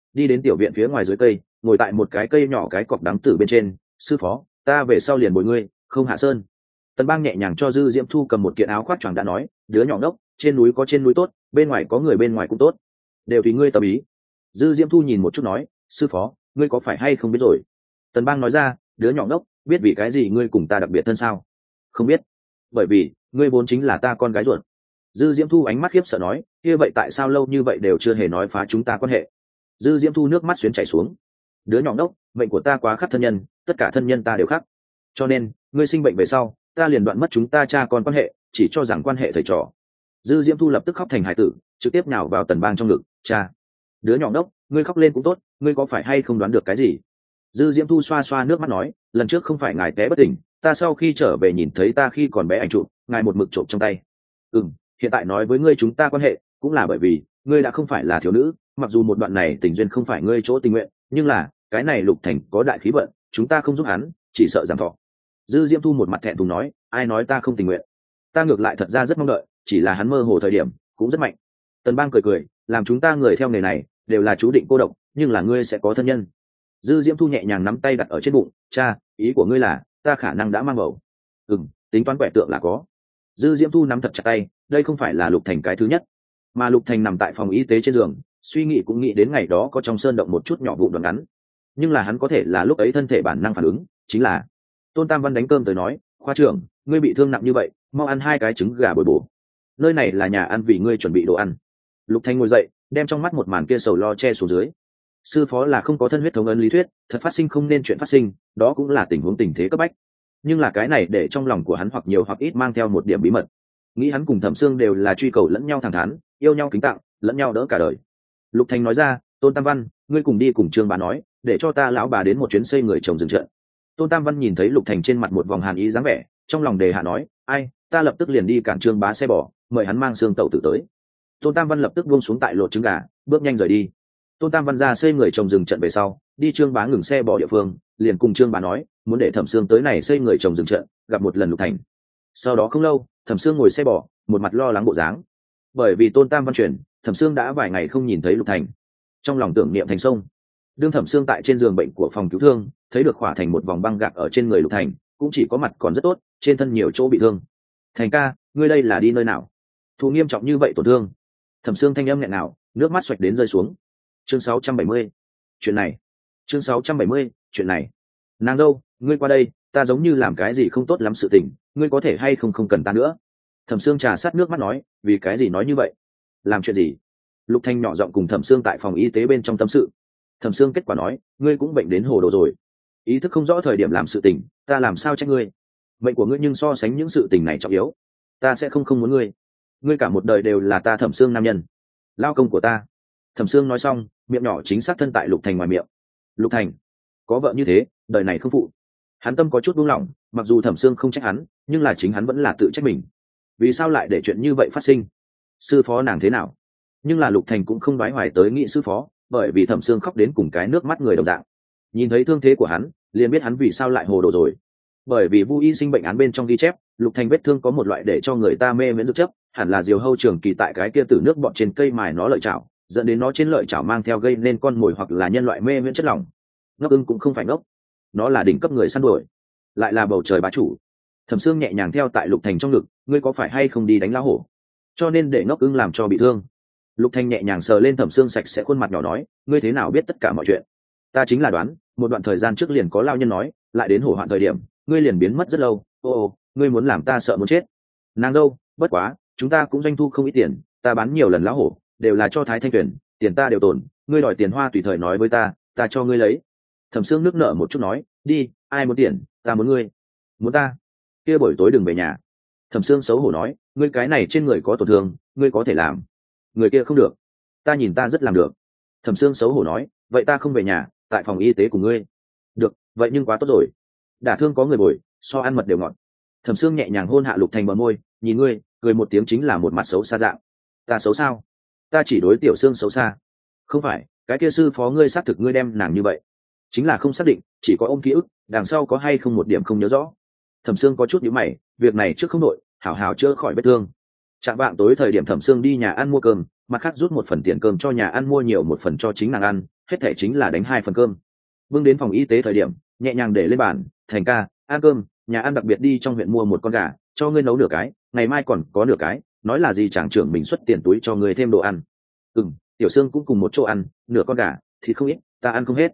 đi đến tiểu viện phía ngoài dưới cây, ngồi tại một cái cây nhỏ cái cọc đắng tử bên trên. Sư phó, ta về sau liền bồi ngươi, không hạ sơn. Tần Bang nhẹ nhàng cho Dư Diễm Thu cầm một kiện áo khoác choàng đã nói, đứa nhỏ ngốc, trên núi có trên núi tốt, bên ngoài có người bên ngoài cũng tốt, đều tùy ngươi tâm ý. Dư Diễm Thu nhìn một chút nói, sư phó, ngươi có phải hay không biết rồi? Tần Bang nói ra, đứa nhỏ ngốc, biết vì cái gì ngươi cùng ta đặc biệt thân sao? Không biết. Bởi vì ngươi vốn chính là ta con gái ruột. Dư Diễm Thu ánh mắt khiếp sợ nói, kia vậy tại sao lâu như vậy đều chưa hề nói phá chúng ta quan hệ? Dư Diễm Thu nước mắt xuyến chảy xuống. Đứa nhỏ ngốc, mệnh của ta quá khắc thân nhân, tất cả thân nhân ta đều khắc, cho nên ngươi sinh bệnh về sau ta liền đoạn mất chúng ta cha con quan hệ, chỉ cho rằng quan hệ thầy trò. Dư Diễm Thu lập tức khóc thành hải tử, trực tiếp nhào vào Tần Bang trong ngực. Cha, đứa nhỏ ngốc, ngươi khóc lên cũng tốt, ngươi có phải hay không đoán được cái gì? Dư Diễm Thu xoa xoa nước mắt nói, lần trước không phải ngài té bất tỉnh, ta sau khi trở về nhìn thấy ta khi còn bé ảnh chụp, ngài một mực trộm trong tay. Hiện tại nói với ngươi chúng ta quan hệ cũng là bởi vì ngươi đã không phải là thiếu nữ, mặc dù một đoạn này tình duyên không phải ngươi chỗ tình nguyện, nhưng là cái này Lục Thành có đại khí vận, chúng ta không giúp hắn chỉ sợ giảm thọ. Dư Diễm Thu một mặt thẹn thùng nói, ai nói ta không tình nguyện, ta ngược lại thật ra rất mong đợi, chỉ là hắn mơ hồ thời điểm cũng rất mạnh. Tần Bang cười cười, làm chúng ta người theo nghề này đều là chú định cô độc, nhưng là ngươi sẽ có thân nhân. Dư Diễm Thu nhẹ nhàng nắm tay đặt ở trên bụng. Cha, ý của ngươi là ta khả năng đã mang bầu? Tính toán quẻ tượng là có. Dư Diễm Thu nắm thật chặt tay, đây không phải là Lục Thành cái thứ nhất, mà Lục Thành nằm tại phòng y tế trên giường, suy nghĩ cũng nghĩ đến ngày đó có trong sơn động một chút nhỏ vụ đoạn ngắn, nhưng là hắn có thể là lúc ấy thân thể bản năng phản ứng, chính là Tôn Tam Văn đánh cơm tới nói, khoa trưởng, ngươi bị thương nặng như vậy, mau ăn 2 cái trứng gà bồi bổ, nơi này là nhà ăn vì ngươi chuẩn bị đồ ăn. Lục Thành ngồi dậy, đem trong mắt một màn kia sầu lo che xuống dưới. Sư phó là không có thân huyết thống ấn lý thuyết, thật phát sinh không nên chuyện phát sinh, đó cũng là tình huống tình thế cấp bách, nhưng là cái này để trong lòng của hắn hoặc nhiều hoặc ít mang theo một điểm bí mật. Nghĩ hắn cùng Thẩm Sương đều là truy cầu lẫn nhau thẳng thắn, yêu nhau kính tặng, lẫn nhau đỡ cả đời. Lục Thành nói ra, Tôn Tam Văn, ngươi cùng đi cùng Trương bà nói, để cho ta lão bà đến một chuyến xây người chồng rừng trận. Tôn Tam Văn nhìn thấy Lục Thành trên mặt một vòng hàn ý dáng vẻ, trong lòng đề hạ nói, ai, ta lập tức liền đi cản Trương bá xe bò, mời hắn mang xương tẩu tử tới. Tôn Tam Văn lập tức buông xuống tại lột trứng gà, bước nhanh rời đi. Tôn Tam Văn ra xây người trồng rừng trận về sau, đi Trương bá ngừng xe bò địa phương, liền cùng Trương bá nói, muốn để Thẩm Sương tới này xây người trồng rừng trận, gặp một lần Lục Thành. Sau đó không lâu, Thẩm Sương ngồi xe bò, một mặt lo lắng bộ dáng, bởi vì Tôn Tam Văn chuyển, Thẩm Sương đã vài ngày không nhìn thấy Lục Thành, trong lòng tưởng niệm thành sông. Đương Thẩm Sương tại trên giường bệnh của phòng cứu thương, thấy được khỏa thành một vòng băng gạc ở trên người Lục Thành, cũng chỉ có mặt còn rất tốt, trên thân nhiều chỗ bị thương. Thành ca, ngươi đây là đi nơi nào? Thụ nghiêm trọng như vậy tổn thương? Thẩm Sương thanh âm nghẹn ngào, nước mắt xoạch đến rơi xuống. Chương 670. Chuyện này. Chương 670. Chuyện này. Nàng dâu, ngươi qua đây, ta giống như làm cái gì không tốt lắm sự tình, ngươi có thể hay không cần ta nữa. Thẩm Sương trà sát nước mắt nói, vì cái gì nói như vậy? Làm chuyện gì? Lục Thanh nhỏ giọng cùng Thẩm Sương tại phòng y tế bên trong tâm sự. Thẩm Sương kết quả nói, ngươi cũng bệnh đến hồ đồ rồi, ý thức không rõ thời điểm làm sự tình, ta làm sao trách ngươi? Bệnh của ngươi nhưng so sánh những sự tình này trọng yếu, ta sẽ không muốn ngươi. Ngươi cả một đời đều là ta Thẩm Sương nam nhân, lao công của ta. Thẩm Sương nói xong, miệng nhỏ chính xác thân tại Lục Thành ngoài miệng. Lục Thành có vợ như thế, đời này không phụ. Hắn tâm có chút buông lỏng, mặc dù Thẩm Sương không trách hắn, nhưng là chính hắn vẫn là tự trách mình. Vì sao lại để chuyện như vậy phát sinh? Sư phó nàng thế nào? Nhưng là Lục Thành cũng không đoái hoài tới nghĩ sư phó, bởi vì Thẩm Sương khóc đến cùng cái nước mắt người đồng dạng. Nhìn thấy thương thế của hắn, liền biết hắn vì sao lại hồ đồ rồi. Bởi vì Vu Y sinh bệnh án bên trong ghi chép, Lục Thành vết thương có một loại để cho người ta mê miễn dược chất, hẳn là diều hâu trường kỳ tại cái kia tử nước bọt trên cây mài nó lợi chảo, dẫn đến nó trên lợi chảo mang theo gây nên con mồi hoặc là nhân loại mê miễn chất lỏng. Ngốc ưng cũng không phải ngốc, nó là đỉnh cấp người săn đuổi, lại là bầu trời bá chủ. Thẩm Sương nhẹ nhàng theo tại Lục Thành trong ngực, ngươi có phải hay không đi đánh lão hổ, cho nên để ngốc ưng làm cho bị thương? Lục Thành nhẹ nhàng sờ lên Thẩm Sương sạch sẽ khuôn mặt nhỏ nói, ngươi thế nào biết tất cả mọi chuyện? Ta chính là đoán, một đoạn thời gian trước liền có lao nhân nói, lại đến hổ hoạn thời điểm, ngươi liền biến mất rất lâu. Ô, ngươi muốn làm ta sợ muốn chết. Nàng dâu, bất quá, chúng ta cũng doanh thu không ít tiền, ta bán nhiều lần lão hổ, đều là cho Thái Thanh Tuyển, tiền ta đều tồn, ngươi đòi tiền hoa tùy thời nói với ta cho ngươi lấy. Thẩm Sương nước nở một chút nói, đi, ai muốn tiền, ta muốn ngươi. Muốn ta? Kia buổi tối đừng về nhà. Thẩm Sương xấu hổ nói, ngươi cái này trên người có tổn thương, ngươi có thể làm. Người kia không được. Ta nhìn ta rất làm được. Thẩm Sương xấu hổ nói, vậy ta không về nhà, tại phòng y tế của ngươi. Được, vậy nhưng quá tốt rồi. Đả thương có người bồi, so ăn mật đều ngọt. Thẩm Sương nhẹ nhàng hôn hạ Lục Thành bờ môi, nhìn ngươi, cười một tiếng chính là một mặt xấu xa dạng. Ta xấu sao? Ta chỉ đối Tiểu Sương xấu xa. Không phải, cái kia sư phó ngươi xác thực ngươi đem nàng như vậy, chính là không xác định, chỉ có ôm ký ức, đằng sau có hay không một điểm không nhớ rõ. Thẩm Sương có chút nhíu mày, việc này trước không đội, hảo hảo chữa khỏi vết thương. Trạng vạng tối thời điểm Thẩm Sương đi nhà ăn mua cơm, mặt khác rút một phần tiền cơm cho nhà ăn mua nhiều một phần cho chính nàng ăn, hết thể chính là đánh 2 phần cơm. Bưng đến phòng y tế thời điểm nhẹ nhàng để lên bàn, Thành ca, ăn cơm, nhà ăn đặc biệt đi trong huyện mua một con gà cho ngươi nấu nửa cái, ngày mai còn có nửa cái, nói là gì chàng trưởng mình xuất tiền túi cho ngươi thêm đồ ăn. Tiểu Sương cũng cùng một chỗ ăn nửa con gà, thịt không ít, ta ăn không hết.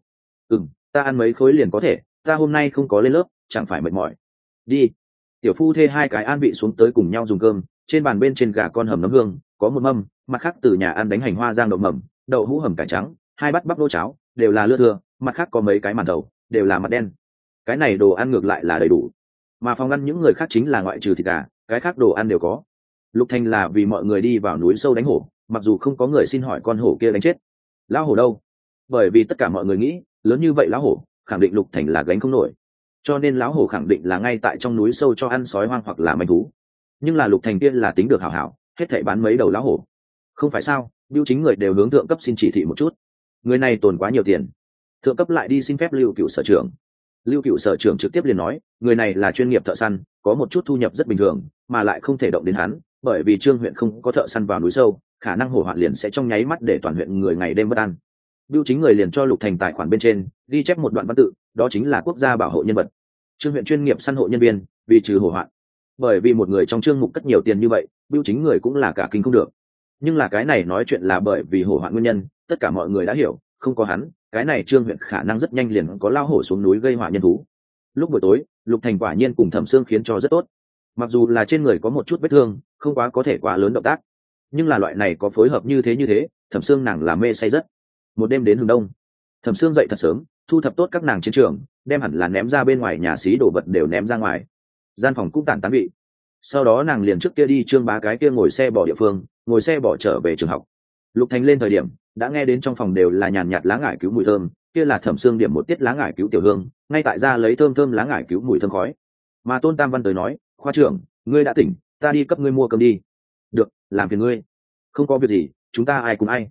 Ta ăn mấy khối liền có thể, ta hôm nay không có lên lớp, chẳng phải mệt mỏi. Đi. Tiểu phu thê 2 cái an vị xuống tới cùng nhau dùng cơm. Trên bàn bên trên gà con hầm nấm hương có một mâm, mặt khác từ nhà ăn đánh hành hoa rang đậu mầm, đậu hũ hầm cải trắng, 2 bát bắp nô cháo đều là lưa thưa, mặt khác có mấy cái màn đầu đều là mặt đen. Cái này đồ ăn ngược lại là đầy đủ, mà phòng ăn những người khác chính là ngoại trừ thịt gà, cái khác đồ ăn đều có. Lục Thành là vì mọi người đi vào núi sâu đánh hổ, mặc dù không có người xin hỏi con hổ kia đánh chết. Lão hổ đâu? Bởi vì tất cả mọi người nghĩ lớn như vậy lão hổ khẳng định Lục Thành là gánh không nổi, cho nên lão hổ khẳng định là ngay tại trong núi sâu cho ăn sói hoang hoặc là manh thú. Nhưng là Lục Thành kia là tính được hảo hảo, hết thảy bán mấy đầu lão hổ. Không phải sao? Bưu chính người đều hướng thượng cấp xin chỉ thị một chút, người này tồn quá nhiều tiền. Thượng cấp lại đi xin phép Lưu Cựu sở trưởng. Lưu Cựu sở trưởng trực tiếp liền nói người này là chuyên nghiệp thợ săn, có một chút thu nhập rất bình thường, mà lại không thể động đến hắn, bởi vì Trương huyện không có thợ săn vào núi sâu, khả năng hổ hoạn liền sẽ trong nháy mắt để toàn huyện người ngày đêm bất an. Bưu chính người liền cho Lục Thành tài khoản bên trên ghi chép một đoạn văn tự, đó chính là quốc gia bảo hộ nhân vật. Trương huyện chuyên nghiệp săn hộ nhân viên, vì trừ hổ hoạn. Bởi vì một người trong trương mục cất nhiều tiền như vậy, bưu chính người cũng là cả kinh không được. Nhưng là cái này nói chuyện là bởi vì hổ hoạn nguyên nhân, tất cả mọi người đã hiểu, không có hắn, cái này Trương huyện khả năng rất nhanh liền có lao hổ xuống núi gây họa nhân thú. Lúc buổi tối, Lục Thành quả nhiên cùng Thẩm Sương khiến cho rất tốt. Mặc dù là trên người có một chút vết thương, không quá có thể quá lớn động tác, nhưng là loại này có phối hợp như thế, Thẩm Sương nàng là mê say rất. Một đêm đến hừng đông, Thẩm Sương dậy thật sớm, thu thập tốt các nàng chiến trường, đem hẳn là ném ra bên ngoài nhà xí đồ vật đều ném ra ngoài, gian phòng cũng tản vị. Sau đó nàng liền trước kia đi Trương Bá cái kia ngồi xe bỏ địa phương, ngồi xe bỏ trở về trường học. Lục Thành lên thời điểm đã nghe đến trong phòng đều là nhàn nhạt lá ngải cứu mùi thơm, kia là Thẩm Sương điểm một tiết lá ngải cứu tiểu hương, ngay tại ra lấy thơm thơm lá ngải cứu mùi thơm khói. Mà Tôn Tam Văn tới nói, khoa trưởng, ngươi đã tỉnh, ta đi cấp ngươi mua cơm đi. Được, làm phiền ngươi. Không có việc gì, chúng ta ai cùng ai.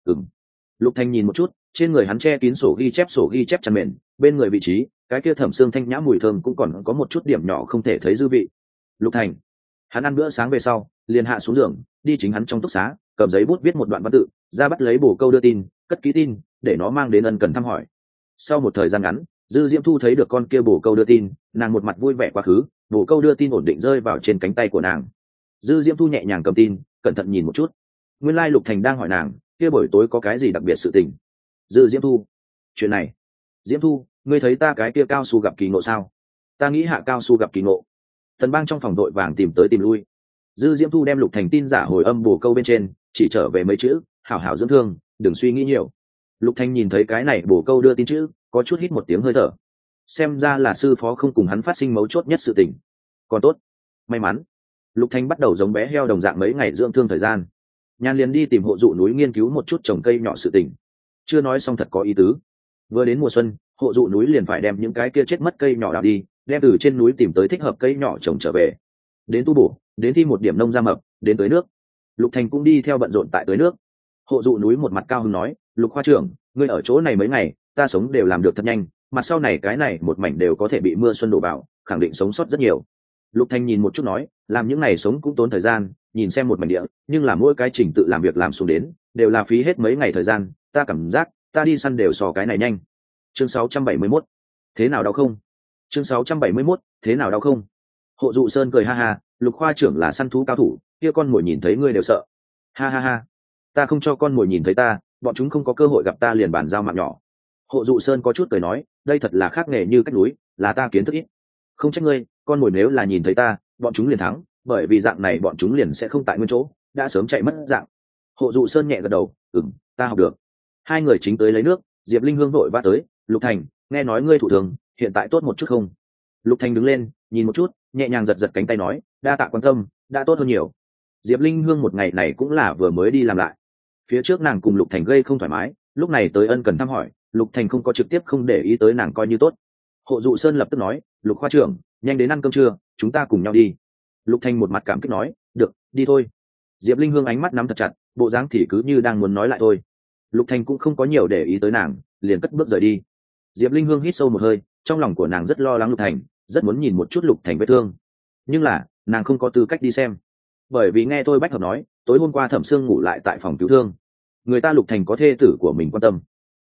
Lục Thành nhìn một chút, trên người hắn che kín sổ ghi chép chăn mền, bên người vị trí cái kia Thẩm Sương thanh nhã mùi thơm cũng còn có một chút điểm nhỏ không thể thấy dư vị. Lục Thành, hắn ăn bữa sáng về sau liền hạ xuống giường, đi chính hắn trong túc xá, cầm giấy bút viết một đoạn văn tự ra, bắt lấy bổ câu đưa tin, cất ký tin để nó mang đến ân cần thăm hỏi. Sau một thời gian ngắn, Dư Diễm Thu thấy được con kia bổ câu đưa tin, nàng một mặt vui vẻ quá khứ, bổ câu đưa tin ổn định rơi vào trên cánh tay của nàng. Dư Diễm Thu nhẹ nhàng cầm tin, cẩn thận nhìn một chút. Nguyên lai Lục Thành đang hỏi nàng kia buổi tối có cái gì đặc biệt sự tình. Dư Diễm Thu, chuyện này. Diễm Thu, ngươi thấy ta cái kia cao su gặp kỳ ngộ sao? Ta nghĩ hạ cao su gặp kỳ ngộ. Tần Bang trong phòng đội vàng tìm tới tìm lui. Dư Diễm Thu đem Lục Thành tin giả hồi âm bổ câu bên trên, chỉ trở về mấy chữ: hảo hảo dưỡng thương, đừng suy nghĩ nhiều. Lục Thành nhìn thấy cái này bổ câu đưa tin chữ, có chút hít một tiếng hơi thở. Xem ra là sư phó không cùng hắn phát sinh mấu chốt nhất sự tình. Còn tốt, may mắn. Lục Thành bắt đầu giống bé heo đồng dạng mấy ngày dưỡng thương thời gian. Nhan liền đi tìm hộ dụ núi nghiên cứu một chút trồng cây nhỏ sự tình. Chưa nói xong thật có ý tứ. Vừa đến mùa xuân, hộ dụ núi liền phải đem những cái kia chết mất cây nhỏ đào đi, đem từ trên núi tìm tới thích hợp cây nhỏ trồng trở về. Đến tu bổ, đến thi một điểm nông gia mập, đến tưới nước. Lục Thành cũng đi theo bận rộn tại tưới nước. Hộ dụ núi một mặt cao hứng nói: Lục khoa trưởng, ngươi ở chỗ này mấy ngày, ta sống đều làm được thật nhanh, mặt sau này cái này một mảnh đều có thể bị mưa xuân đổ vào, khẳng định sống sót rất nhiều. Lục Thành nhìn một chút nói: làm những này sống cũng tốn thời gian, nhìn xem một mảnh địa, nhưng là mỗi cái trình tự làm việc làm xuống đến đều là phí hết mấy ngày thời gian, ta cảm giác ta đi săn đều so cái này nhanh. Chương 671, thế nào đau không? Chương 671, thế nào đau không? Hộ dụ Sơn cười ha ha: Lục khoa trưởng là săn thú cao thủ, kia con mồi nhìn thấy ngươi đều sợ. Ha ha ha, ta không cho con mồi nhìn thấy ta, bọn chúng không có cơ hội gặp ta liền bàn giao mạng nhỏ. Hộ dụ Sơn có chút cười nói: đây thật là khác nghề như cách núi, là ta kiến thức ít. Không trách ngươi, con mồi nếu là nhìn thấy ta, bọn chúng liền thắng, bởi vì dạng này bọn chúng liền sẽ không tại nguyên chỗ, đã sớm chạy mất dạng. Hộ dụ Sơn nhẹ gật đầu: ta học được. Hai người chính tới lấy nước, Diệp Linh Hương vội vã tới: Lục Thành, nghe nói ngươi thủ thường hiện tại tốt một chút không? Lục Thành đứng lên nhìn một chút, nhẹ nhàng giật giật cánh tay nói: đa tạ quan tâm, đã tốt hơn nhiều. Diệp Linh Hương một ngày này cũng là vừa mới đi làm lại, phía trước nàng cùng Lục Thành gây không thoải mái, lúc này tới ân cần thăm hỏi, Lục Thành không có trực tiếp không để ý tới nàng coi như tốt. Hộ dụ Sơn lập tức nói: Lục khoa trưởng, nhanh đến ăn cơm trưa, chúng ta cùng nhau đi. Lục Thành một mặt cảm kích nói: được, đi thôi. Diệp Linh Hương ánh mắt nắm thật chặt, bộ dáng thì cứ như đang muốn nói lại thôi. Lục Thành cũng không có nhiều để ý tới nàng, liền cất bước rời đi. Diệp Linh Hương hít sâu một hơi, trong lòng của nàng rất lo lắng Lục Thành, rất muốn nhìn một chút Lục Thành vết thương, nhưng là nàng không có tư cách đi xem, bởi vì nghe Thôi Bách Hợp nói tối hôm qua Thẩm Sương ngủ lại tại phòng cứu thương, người ta Lục Thành có thê tử của mình quan tâm.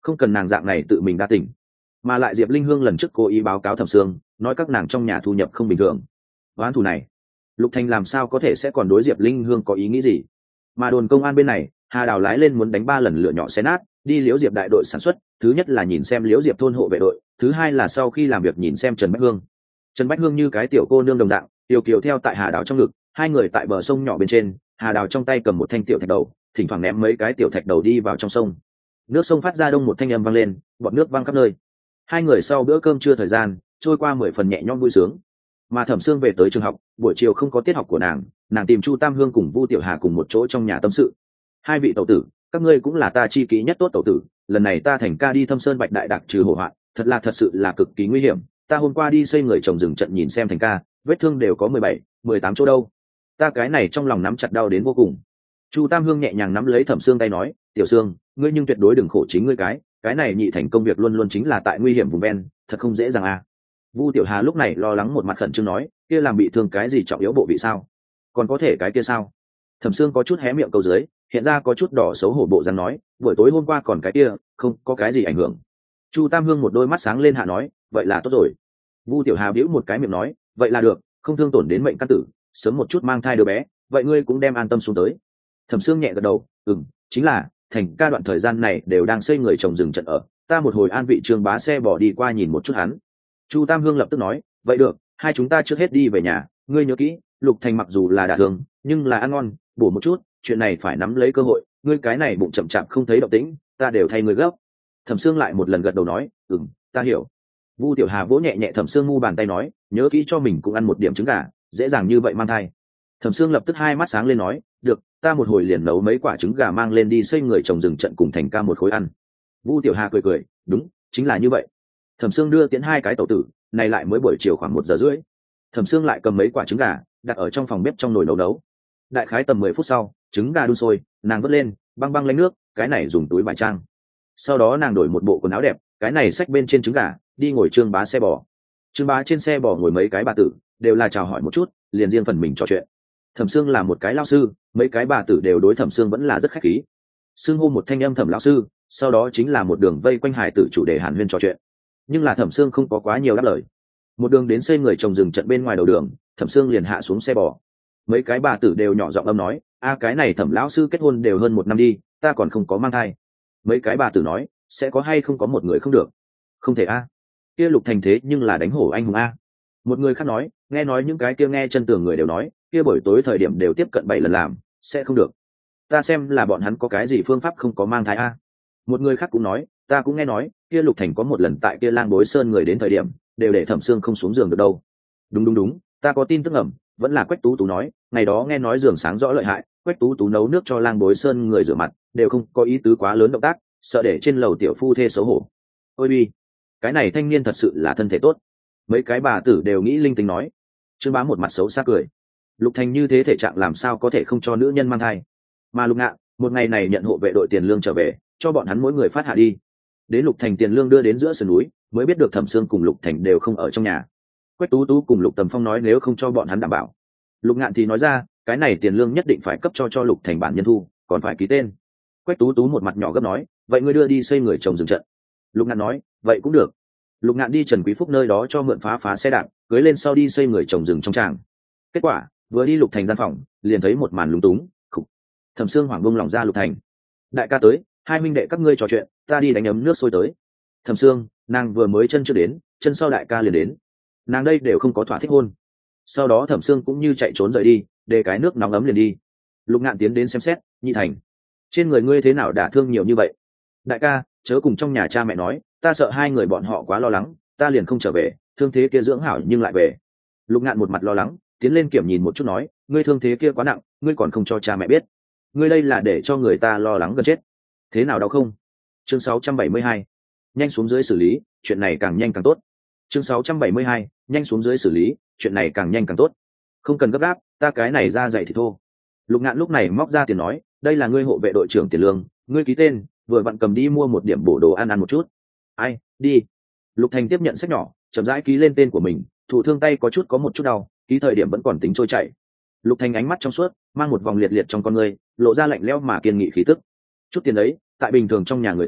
không cần nàng dạng này tự mình đa tỉnh. Mà lại Diệp Linh Hương lần trước cố ý báo cáo Thẩm Sương, nói các nàng trong nhà thu nhập không bình thường. Oán thù này, Lục Thành làm sao có thể sẽ còn đối Diệp Linh Hương có ý nghĩ gì? Mà đồn công an bên này, Hà Đào lái lên muốn đánh 3 lần lửa nhỏ xé nát, đi Liễu Diệp đại đội sản xuất, thứ nhất là nhìn xem Liễu Diệp thôn hộ vệ đội, thứ hai là sau khi làm việc nhìn xem Trần Bách Hương. Trần Bách Hương như cái tiểu cô nương đồng dạng, tiểu kiều theo tại Hà Đào trong ngực, hai người tại bờ sông nhỏ bên trên, Hà Đào trong tay cầm một thanh tiểu thạch đầu, thỉnh thoảng ném mấy cái tiểu thạch đầu đi vào trong sông. Nước sông phát ra đông một thanh âm vang lên, bọt nước văng khắp nơi. Hai người sau bữa cơm trưa thời gian trôi qua 10 phần nhẹ nhõm vui sướng. Mà Thẩm Sương về tới trường học, buổi chiều không có tiết học của nàng tìm Chu Tam Hương cùng Vu Tiểu Hà cùng một chỗ trong nhà tâm sự. Hai vị tẩu tử, các ngươi cũng là ta chi kỷ nhất tốt tẩu tử, lần này ta thành ca đi Thâm Sơn Bạch Đại Đạc trừ hổ hoạn, thật sự là cực kỳ nguy hiểm. Ta hôm qua đi xây người trồng rừng trận nhìn xem thành ca, vết thương đều có 17, 18 chỗ đâu. Ta cái này trong lòng nắm chặt đau đến vô cùng. Chu Tam Hương nhẹ nhàng nắm lấy Thẩm Sương tay nói, tiểu Sương, ngươi nhưng tuyệt đối đừng khổ chính ngươi cái này nhị thành công việc luôn luôn chính là tại nguy hiểm vùng ven, thật không dễ dàng à. Vu Tiểu Hà lúc này lo lắng một mặt khẩn trương nói, kia làm bị thương cái gì trọng yếu bộ vị sao? Còn có thể cái kia sao? Thẩm Sương có chút hé miệng câu dưới, hiện ra có chút đỏ xấu hổ bộ dáng nói, buổi tối hôm qua còn cái kia, không có cái gì ảnh hưởng. Chu Tam Hương một đôi mắt sáng lên hạ nói, vậy là tốt rồi. Vu Tiểu Hà bĩu một cái miệng nói, vậy là được, không thương tổn đến mệnh căn tử, sớm một chút mang thai đứa bé, vậy ngươi cũng đem an tâm xuống tới. Thẩm Sương nhẹ gật đầu, chính là thành ca đoạn thời gian này đều đang xây người trồng rừng trận ở, ta một hồi an vị Trương Bá xe bỏ đi qua nhìn một chút hắn. Chu Tam Hương lập tức nói, vậy được, hai chúng ta trước hết đi về nhà, ngươi nhớ kỹ, Lục Thành mặc dù là đả thương, nhưng là ăn ngon, bổ một chút, chuyện này phải nắm lấy cơ hội, ngươi cái này bụng chậm chạp không thấy động tĩnh, ta đều thay ngươi gấp. Thẩm Sương lại một lần gật đầu nói, ta hiểu. Vu Tiểu Hà vỗ nhẹ nhẹ Thẩm Sương mu bàn tay nói, nhớ kỹ cho mình cũng ăn một điểm trứng gà, dễ dàng như vậy mang thai. Thẩm Sương lập tức hai mắt sáng lên nói, được, ta một hồi liền nấu mấy quả trứng gà mang lên đi xây người trồng rừng trận cùng thành ca một khối ăn. Vu Tiểu Hà cười, đúng, chính là như vậy. Thẩm Sương đưa tiễn hai cái tẩu tử, này lại mới buổi chiều khoảng 1 giờ rưỡi. Thẩm Sương lại cầm mấy quả trứng gà, đặt ở trong phòng bếp trong nồi nấu. Đại khái tầm 10 phút sau, trứng gà đun sôi, nàng vớt lên, băng băng lấy nước, cái này dùng túi vải trang. Sau đó nàng đổi một bộ quần áo đẹp, cái này xách bên trên trứng gà, đi ngồi Trương Bá xe bò. Trương Bá trên xe bò ngồi mấy cái bà tử, đều là chào hỏi một chút, liền riêng phần mình trò chuyện. Thẩm Sương là một cái lao sư, mấy cái bà tử đều đối Thẩm Sương vẫn là rất khách khí. Xưng hô một thanh âm Thẩm lão sư, sau đó chính là một đường vây quanh hải tử chủ đề hàn huyên trò chuyện. Nhưng là Thẩm Sương không có quá nhiều đáp lời. Một đường đến xây người trồng rừng trận bên ngoài đầu đường, Thẩm Sương liền hạ xuống xe bò. Mấy cái bà tử đều nhỏ giọng âm nói, cái này Thẩm lão sư kết hôn đều hơn 1 năm đi, ta còn không có mang thai. Mấy cái bà tử nói, sẽ có hay không có một người không được? Không thể kia Lục Thành thế nhưng là đánh hổ anh hùng Một người khác nói, nghe nói những cái kia nghe chân tường người đều nói, kia buổi tối thời điểm đều tiếp cận 7 lần làm, sẽ không được. Ta xem là bọn hắn có cái gì phương pháp không có mang thai Một người khác cũng nói, ta cũng nghe nói, kia Lục Thành có một lần tại kia Lang Bối Sơn người đến thời điểm, đều để Thẩm Sương không xuống giường được đâu. Đúng, ta có tin tức ẩm, vẫn là Quách Tú Tú nói, ngày đó nghe nói giường sáng rõ lợi hại, Quách Tú Tú nấu nước cho Lang Bối Sơn người rửa mặt, đều không có ý tứ quá lớn động tác, sợ để trên lầu tiểu phu thê xấu hổ. Ôi bi, cái này thanh niên thật sự là thân thể tốt. Mấy cái bà tử đều nghĩ linh tinh nói. Trương Bá một mặt xấu xa cười. Lục Thành như thế thể trạng làm sao có thể không cho nữ nhân mang thai. Mà Lục Ngạn, một ngày này nhận hộ vệ đội tiền lương trở về, cho bọn hắn mỗi người phát hạ đi. Đến Lục Thành tiền lương đưa đến giữa sườn núi, mới biết được Thẩm Sương cùng Lục Thành đều không ở trong nhà. Quách Tú Tú cùng Lục Tầm Phong nói nếu không cho bọn hắn đảm bảo. Lục Ngạn thì nói ra, cái này tiền lương nhất định phải cấp cho Lục Thành bản nhân thu, còn phải ký tên. Quách Tú Tú một mặt nhỏ gấp nói, vậy ngươi đưa đi xây người trồng rừng trận. Lục Ngạn nói, vậy cũng được. Lục Ngạn đi Trần Quý Phúc nơi đó cho mượn phá xe đạp, cưới lên sau đi xây người trồng rừng trong tràng. Kết quả, vừa đi Lục Thành gian phòng, liền thấy một màn lúng túng. Thẩm Sương hoảng buông lòng ra Lục Thành. Đại ca tới, hai huynh đệ các ngươi trò chuyện, ta đi đánh ấm nước sôi tới. Thẩm Sương, nàng vừa mới chân chưa đến, chân sau đại ca liền đến. Nàng đây đều không có thỏa thích hôn. Sau đó Thẩm Sương cũng như chạy trốn rời đi, để cái nước nóng ấm liền đi. Lục Ngạn tiến đến xem xét, Nhị Thành, trên người ngươi thế nào đả thương nhiều như vậy? Đại ca, chớ cùng trong nhà cha mẹ nói, ta sợ hai người bọn họ quá lo lắng, ta liền không trở về, thương thế kia dưỡng hảo nhưng lại về. Lục Ngạn một mặt lo lắng, tiến lên kiểm nhìn một chút nói, ngươi thương thế kia quá nặng, ngươi còn không cho cha mẹ biết, ngươi đây là để cho người ta lo lắng gần chết. Thế nào đau không? Chương 672, nhanh xuống dưới xử lý, chuyện này càng nhanh càng tốt. Chương 672, nhanh xuống dưới xử lý, chuyện này càng nhanh càng tốt. Không cần gấp gáp, ta cái này ra dạy thì thôi. Lục Ngạn lúc này móc ra tiền nói, đây là ngươi hộ vệ đội trưởng tiền lương, ngươi ký tên, vừa vặn cầm đi mua một điểm bổ đồ ăn một chút. Ai, đi. Lục Thành tiếp nhận sách nhỏ, chậm rãi ký lên tên của mình, thủ thương tay có một chút đau, ký thời điểm vẫn còn tính trôi chảy. Lục Thành ánh mắt trong suốt, mang một vòng liệt liệt trong con người, lộ ra lạnh lẽo mà kiên nghị khí tức. Chút tiền đấy, tại bình thường trong nhà người ta,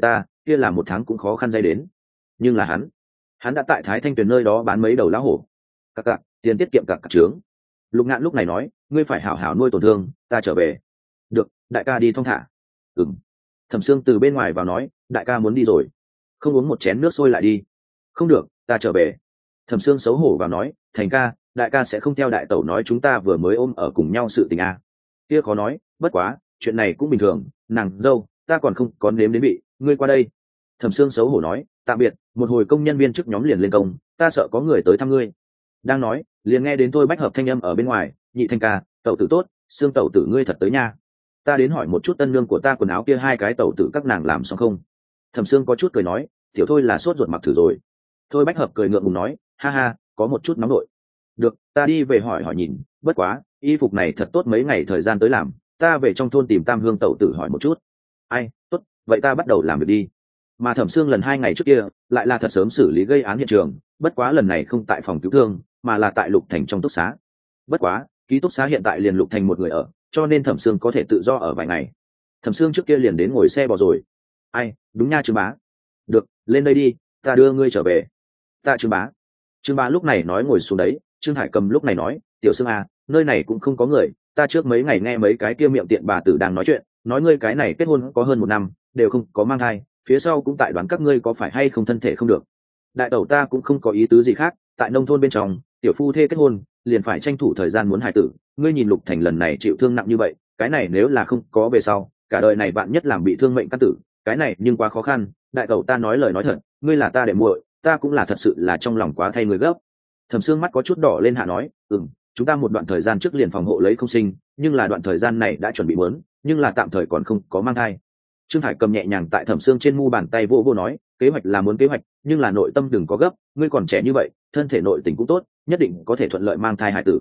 kia là 1 tháng cũng khó khăn dây đến. Nhưng là hắn đã tại Thái Thanh Tuyền nơi đó bán mấy đầu lá hổ. Cặc, tiền tiết kiệm cặc trướng. Lục Ngạn lúc này nói, ngươi phải hảo hảo nuôi tổn thương, ta trở về. Được, đại ca đi thong thả. Ừm. Thẩm Sương từ bên ngoài vào nói, đại ca muốn đi rồi, không uống một chén nước sôi lại đi. Không được, ta trở về. Thẩm Sương xấu hổ vào nói, Thành ca, đại ca sẽ không theo đại tẩu nói chúng ta vừa mới ôm ở cùng nhau sự tình à. Kia khó nói, bất quá, chuyện này cũng bình thường, nàng dâu, ta còn không có nếm đến vị, ngươi qua đây. Thẩm Sương xấu hổ nói, tạm biệt, một hồi công nhân viên chức nhóm liền lên công, ta sợ có người tới thăm ngươi. Đang nói, liền nghe đến Thôi Bách Hợp thanh âm ở bên ngoài, nhị Thành ca, tẩu tử tốt, Sương tẩu tử ngươi thật tới nha. Ta đến hỏi một chút tân nương của ta quần áo kia 2 cái tẩu tử các nàng làm xong không. Thẩm Sương có chút cười nói, tiểu Thôi là sốt ruột mặc thử rồi. Thôi Bách Hợp cười ngượng ngùng nói, ha ha, có một chút nóng nội. Được, ta đi về hỏi hỏi nhìn, bất quá, y phục này thật tốt mấy ngày thời gian tới làm, ta về trong thôn tìm Tam Hương tẩu tử hỏi một chút. Ai, tốt, vậy ta bắt đầu làm việc đi. Mà Thẩm Sương lần 2 ngày trước kia, lại là thật sớm xử lý gây án hiện trường, bất quá lần này không tại phòng cứu thương, mà là tại Lục Thành trong túc xá. Bất quá, ký túc xá hiện tại liền Lục Thành một người ở, cho nên Thẩm Sương có thể tự do ở vài ngày. Thẩm Sương trước kia liền đến ngồi xe bò rồi. Ai, đúng nha Trương Bá. Được, lên đây đi, ta đưa ngươi trở về. Ta Trương Bá. Trương Bá lúc này nói ngồi xuống đấy, Trương Hải Cầm lúc này nói, tiểu Sương à, nơi này cũng không có người, ta trước mấy ngày nghe mấy cái kia miệng tiện bà tử đang nói chuyện, nói ngươi cái này kết hôn có hơn 1 năm, đều không có mang thai, phía sau cũng tại đoán các ngươi có phải hay không thân thể không được. Đại tẩu ta cũng không có ý tứ gì khác, tại nông thôn bên trong, tiểu phu thê kết hôn, liền phải tranh thủ thời gian muốn hài tử, ngươi nhìn Lục Thành lần này chịu thương nặng như vậy, cái này nếu là không có về sau, cả đời này bạn nhất làm bị thương mệnh căn tử, cái này nhưng quá khó khăn, đại tẩu ta nói lời nói thật, ngươi là ta để muội, ta cũng là thật sự là trong lòng quá thay người gấp. Thẩm Sương mắt có chút đỏ lên hạ nói, chúng ta một đoạn thời gian trước liền phòng hộ lấy không sinh, nhưng là đoạn thời gian này đã chuẩn bị muốn, nhưng là tạm thời còn không có mang thai. Trương Hải Cầm nhẹ nhàng tại Thẩm Sương trên mu bàn tay vỗ nói, kế hoạch là muốn kế hoạch, nhưng là nội tâm đừng có gấp, ngươi còn trẻ như vậy, thân thể nội tình cũng tốt, nhất định có thể thuận lợi mang thai hải tử.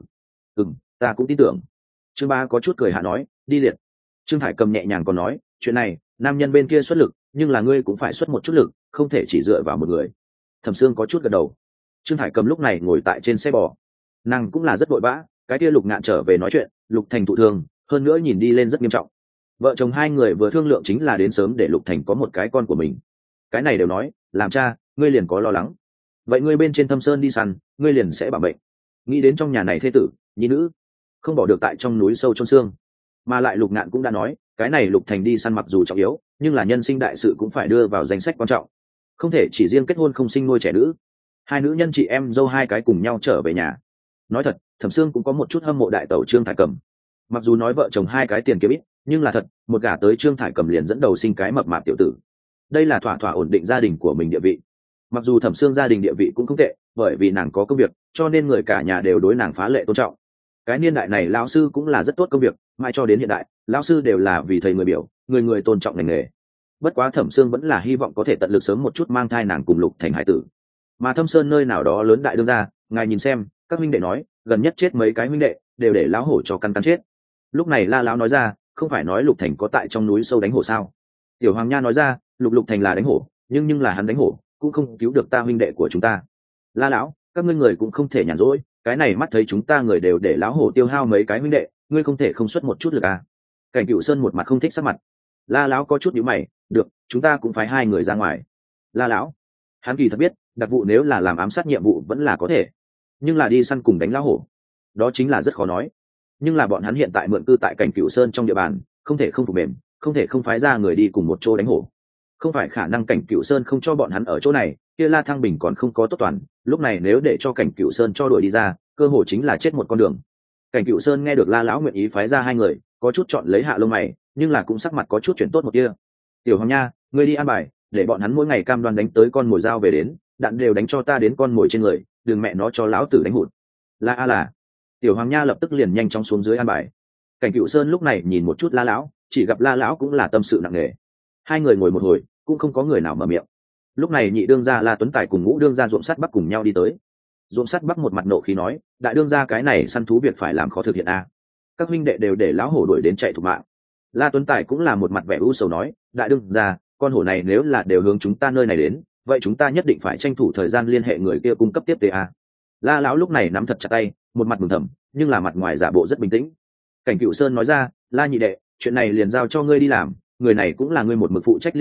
Ta cũng tin tưởng. Trương Ba có chút cười hạ nói, đi liệt. Trương Hải Cầm nhẹ nhàng còn nói, chuyện này, nam nhân bên kia xuất lực, nhưng là ngươi cũng phải xuất một chút lực, không thể chỉ dựa vào một người. Thẩm Sương có chút gật đầu. Trương Hải Cầm lúc này ngồi tại trên xe bò, nàng cũng là rất vội vã, cái kia Lục Ngạn trở về nói chuyện, Lục Thành thụ thương, hơn nữa nhìn đi lên rất nghiêm trọng. Vợ chồng hai người vừa thương lượng chính là đến sớm để Lục Thành có một cái con của mình. Cái này đều nói, làm cha, ngươi liền có lo lắng. Vậy ngươi bên trên Thâm Sơn đi săn, ngươi liền sẽ bảo bệnh. Nghĩ đến trong nhà này thê tử, nhi nữ, không bỏ được tại trong núi sâu chôn xương. Mà lại Lục Ngạn cũng đã nói, cái này Lục Thành đi săn mặc dù trọng yếu, nhưng là nhân sinh đại sự cũng phải đưa vào danh sách quan trọng. Không thể chỉ riêng kết hôn không sinh nuôi trẻ nữ. 2 nữ nhân chị em dâu 2 cái cùng nhau trở về nhà. Nói thật, Thẩm Sương cũng có một chút hâm mộ đại tẩu Trương Thải Cầm. Mặc dù nói vợ chồng 2 cái tiền kiếm ít, nhưng là thật, một gả tới Trương Thải Cầm liền dẫn đầu sinh cái mập mạp tiểu tử. Đây là thỏa thỏa ổn định gia đình của mình địa vị. Mặc dù Thẩm Sương gia đình địa vị cũng không tệ, bởi vì nàng có công việc, cho nên người cả nhà đều đối nàng phá lệ tôn trọng. Cái niên đại này lão sư cũng là rất tốt công việc, mãi cho đến hiện đại, lão sư đều là vì thầy người biểu, người tôn trọng ngành nghề. Bất quá Thẩm Sương vẫn là hy vọng có thể tận lực sớm một chút mang thai nàng cùng Lục Thành hải tử. Mà Thâm Sơn nơi nào đó lớn đại đương ra, ngài nhìn xem, các huynh đệ nói, gần nhất chết mấy cái huynh đệ, đều để lão hổ cho căn chết. Lúc này La lão nói ra, không phải nói Lục Thành có tại trong núi sâu đánh hổ sao? Tiểu Hoàng Nha nói ra, Lục Thành là đánh hổ, nhưng là hắn đánh hổ, cũng không cứu được ta huynh đệ của chúng ta. La lão, các ngươi người cũng không thể nhàn rỗi, cái này mắt thấy chúng ta người đều để lão hổ tiêu hao mấy cái huynh đệ, ngươi không thể không xuất một chút lực à? Cảnh Cựu Sơn một mặt không thích sắc mặt. La lão có chút nhíu mày, được, chúng ta cũng phải 2 người ra ngoài. La lão, hắn kỳ thật biết, đặc vụ nếu là làm ám sát nhiệm vụ vẫn là có thể, nhưng là đi săn cùng đánh lão hổ, đó chính là rất khó nói. Nhưng là bọn hắn hiện tại mượn cư tại Cảnh Cựu Sơn trong địa bàn, không thể không phục mềm, không thể không phái ra người đi cùng một chỗ đánh hổ. Không phải khả năng Cảnh Cựu Sơn không cho bọn hắn ở chỗ này, kia La Thăng Bình còn không có tốt toàn, lúc này nếu để cho Cảnh Cựu Sơn cho đuổi đi ra, cơ hội chính là chết một con đường. Cảnh Cựu Sơn nghe được La lão nguyện ý phái ra 2 người, có chút chọn lấy hạ lông mày, nhưng là cũng sắc mặt có chút chuyển tốt một kia. Tiểu Hoàng Nha, ngươi đi an bài, để bọn hắn mỗi ngày cam đoan đánh tới con mồi dao về đến, đạn đều đánh cho ta đến con mồi trên người, đừng mẹ nó cho lão tử đánh hụt. Là. Tiểu Hoàng Nha lập tức liền nhanh chóng xuống dưới an bài. Cảnh Cựu Sơn lúc này nhìn một chút La lão, chỉ gặp La lão cũng là tâm sự nặng nề. 2 người ngồi một hồi, cũng không có người nào mở miệng. Lúc này nhị đương gia La Tuấn Tài cùng ngũ đương gia Ruộng Sắt Bắc cùng nhau đi tới. Ruộng Sắt Bắc một mặt nộ khí nói, đại đương gia cái này săn thú việc phải làm khó thực hiện a. Các huynh đệ đều để lão hổ đuổi đến chạy thục mạng. La Tuấn Tài cũng là một mặt vẻ u sầu nói, đại đương gia, con hổ này nếu là đều hướng chúng ta nơi này đến, vậy chúng ta nhất định phải tranh thủ thời gian liên hệ người kia cung cấp tiếp tế a. La lão lúc này nắm thật chặt tay, một mặt mừng thầm, nhưng là mặt ngoài giả bộ rất bình tĩnh. Cảnh Cựu Sơn nói ra, La nhị đệ, chuyện này liền giao cho ngươi đi làm, người này cũng là ngươi một mực phụ trách liên hệ,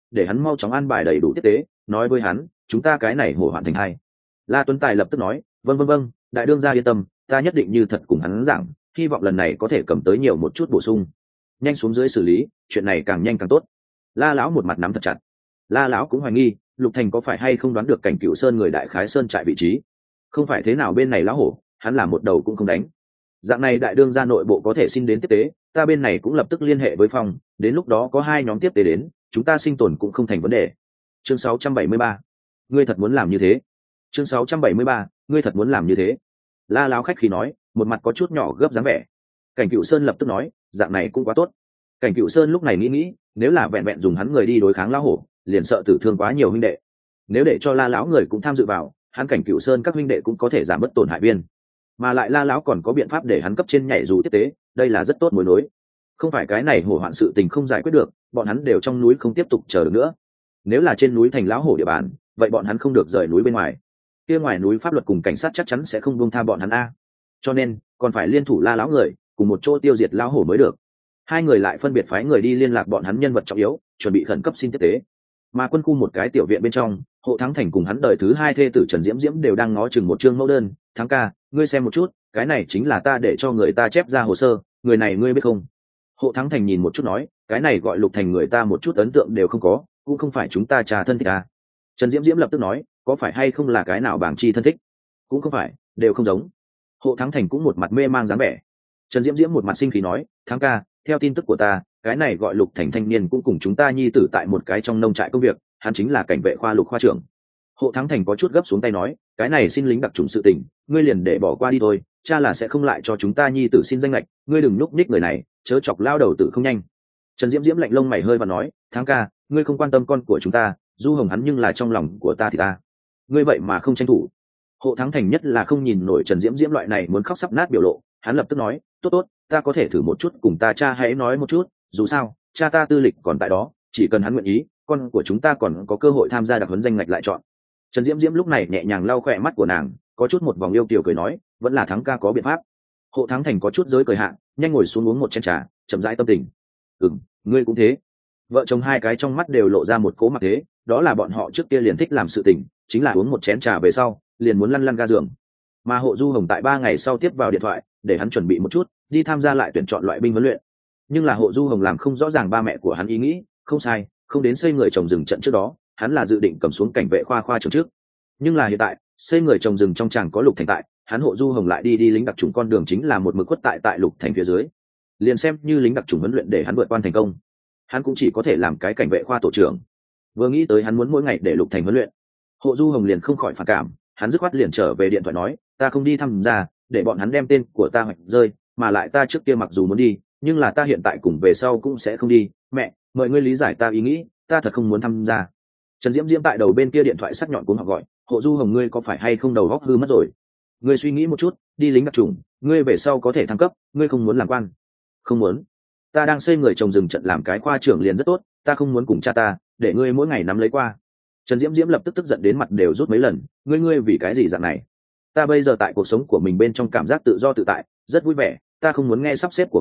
để hắn mau chóng an bài đầy đủ tiếp tế, nói với hắn chúng ta cái này hổ hoạn thành hai. La Tuấn Tài lập tức nói vâng, đại đương gia yên tâm, ta nhất định như thật cùng hắn giảng, hy vọng lần này có thể cầm tới nhiều một chút bổ sung, nhanh xuống dưới xử lý, chuyện này càng nhanh càng tốt. La lão một mặt nắm thật chặt. La lão cũng hoài nghi Lục Thành có phải hay không đoán được Cảnh Cửu Sơn người đại khái sơn trại vị trí, không phải thế nào bên này lão hổ hắn là một đầu cũng không đánh. Dạng này đại đương gia nội bộ có thể xin đến tiếp tế, ta bên này cũng lập tức liên hệ với phòng, đến lúc đó có 2 nhóm tiếp tế đến, chúng ta sinh tồn cũng không thành vấn đề. Chương 673, ngươi thật muốn làm như thế? Chương 673, ngươi thật muốn làm như thế? La lão khách khí nói, một mặt có chút nhỏ gấp dáng vẻ. Cảnh Cửu Sơn lập tức nói, dạng này cũng quá tốt. Cảnh Cửu Sơn lúc này nghĩ, nếu là vẹn vẹn dùng hắn người đi đối kháng lão hổ, liền sợ tử thương quá nhiều huynh đệ. Nếu để cho La lão người cũng tham dự vào, hắn Cảnh Cửu Sơn các huynh đệ cũng có thể giảm bớt tổn hại biên. Mà lại La lão còn có biện pháp để hắn cấp trên nhảy dù tiếp tế, đây là rất tốt mối nối. Không phải cái này hổ hoạn sự tình không giải quyết được, bọn hắn đều trong núi không tiếp tục chờ được nữa. Nếu là trên núi thành lão hổ địa bàn, vậy bọn hắn không được rời núi bên ngoài. Kia ngoài núi pháp luật cùng cảnh sát chắc chắn sẽ không buông tha bọn hắn a. Cho nên, còn phải liên thủ La lão người, cùng một chỗ tiêu diệt lão hổ mới được. 2 người lại phân biệt phái người đi liên lạc bọn hắn nhân vật trọng yếu, chuẩn bị khẩn cấp xin tiếp tế. Mà quân khu một cái tiểu viện bên trong, Hộ Thắng Thành cùng hắn đời thứ 2 thê tử Trần Diễm Diễm đều đang ngó chừng một chương mẫu đơn. Thắng ca, ngươi xem một chút, cái này chính là ta để cho người ta chép ra hồ sơ, người này ngươi biết không? Hộ Thắng Thành nhìn một chút nói, cái này gọi Lục Thành người ta một chút ấn tượng đều không có, cũng không phải chúng ta trà thân thích à. Trần Diễm Diễm lập tức nói, có phải hay không là cái nào bảng chi thân thích? Cũng không phải, đều không giống. Hộ Thắng Thành cũng một mặt mê mang dáng vẻ. Trần Diễm Diễm một mặt sinh khí nói, Thắng ca, theo tin tức của ta, cái này gọi Lục Thành thanh niên cũng cùng chúng ta nhi tử tại một cái trong nông trại công việc, hắn chính là cảnh vệ khoa Lục khoa trưởng. Hộ Thắng Thành có chút gấp xuống tay nói, cái này xin lính đặc trùng sự tình, ngươi liền để bỏ qua đi thôi, cha là sẽ không lại cho chúng ta nhi tử xin danh lệch, ngươi đừng núp ních người này, chớ chọc lao đầu tử không nhanh. Trần Diễm Diễm lạnh lông mày hơi và nói, Thắng ca, ngươi không quan tâm con của chúng ta, Du Hồng hắn nhưng là trong lòng của ta thì ta, ngươi vậy mà không tranh thủ. Hộ Thắng Thành nhất là không nhìn nổi Trần Diễm Diễm loại này muốn khóc sắp nát biểu lộ, hắn lập tức nói, tốt, ta có thể thử một chút cùng ta cha hãy nói một chút, dù sao cha ta tư lịch còn tại đó, chỉ cần hắn nguyện ý, con của chúng ta còn có cơ hội tham gia đặc huấn danh ngạch lại chọn. Trần Diễm Diễm lúc này nhẹ nhàng lau khỏe mắt của nàng, có chút một vòng yêu kiều cười nói, vẫn là Thắng ca có biện pháp. Hộ Thắng Thành có chút giới cười hạ, nhanh ngồi xuống uống một chén trà, chậm rãi tâm tình. Ngươi cũng thế. Vợ chồng 2 cái trong mắt đều lộ ra một cố mặc thế, đó là bọn họ trước kia liền thích làm sự tình, chính là uống một chén trà về sau liền muốn lăn lăn ga giường. Mà Hộ Du Hồng tại 3 ngày sau tiếp vào điện thoại, để hắn chuẩn bị một chút, đi tham gia lại tuyển chọn loại binh huấn luyện. Nhưng là Hộ Du Hồng làm không rõ ràng ba mẹ của hắn ý nghĩ, không sai, không đến xây người trồng rừng trận trước đó, hắn là dự định cầm xuống cảnh vệ khoa trưởng trước. Nhưng là hiện tại, xây người trồng rừng trong chàng có Lục Thành tại, hắn Hộ Du Hồng lại đi lính đặc chủng con đường chính là một mực khuất tại Lục Thành phía dưới. Liền xem như lính đặc chủng huấn luyện để hắn vượt qua thành công, hắn cũng chỉ có thể làm cái cảnh vệ khoa tổ trưởng. Vừa nghĩ tới hắn muốn mỗi ngày để Lục Thành huấn luyện, Hộ Du Hồng liền không khỏi phản cảm, hắn dứt khoát liền trở về điện thoại nói, ta không đi tham gia, để bọn hắn đem tên của ta hoạch rơi, mà lại ta trước kia mặc dù muốn đi, nhưng là ta hiện tại cùng về sau cũng sẽ không đi, mẹ, mời ngươi lý giải ta ý nghĩ, ta thật không muốn tham gia. Trần Diễm Diễm tại đầu bên kia điện thoại sắc nhọn cuống học gọi, Hộ Du Hồng ngươi có phải hay không đầu óc hư mất rồi? Ngươi suy nghĩ một chút, đi lính đặc chủng, ngươi về sau có thể thăng cấp, ngươi không muốn làm quan? Không muốn. Ta đang xây người trồng rừng trận làm cái khoa trưởng liền rất tốt, ta không muốn cùng cha ta, để ngươi mỗi ngày nắm lấy qua. Trần Diễm Diễm lập tức tức giận đến mặt đều rút mấy lần, ngươi vì cái gì dạng này? Ta bây giờ tại cuộc sống của mình bên trong cảm giác tự do tự tại, rất vui vẻ, ta không muốn nghe sắp xếp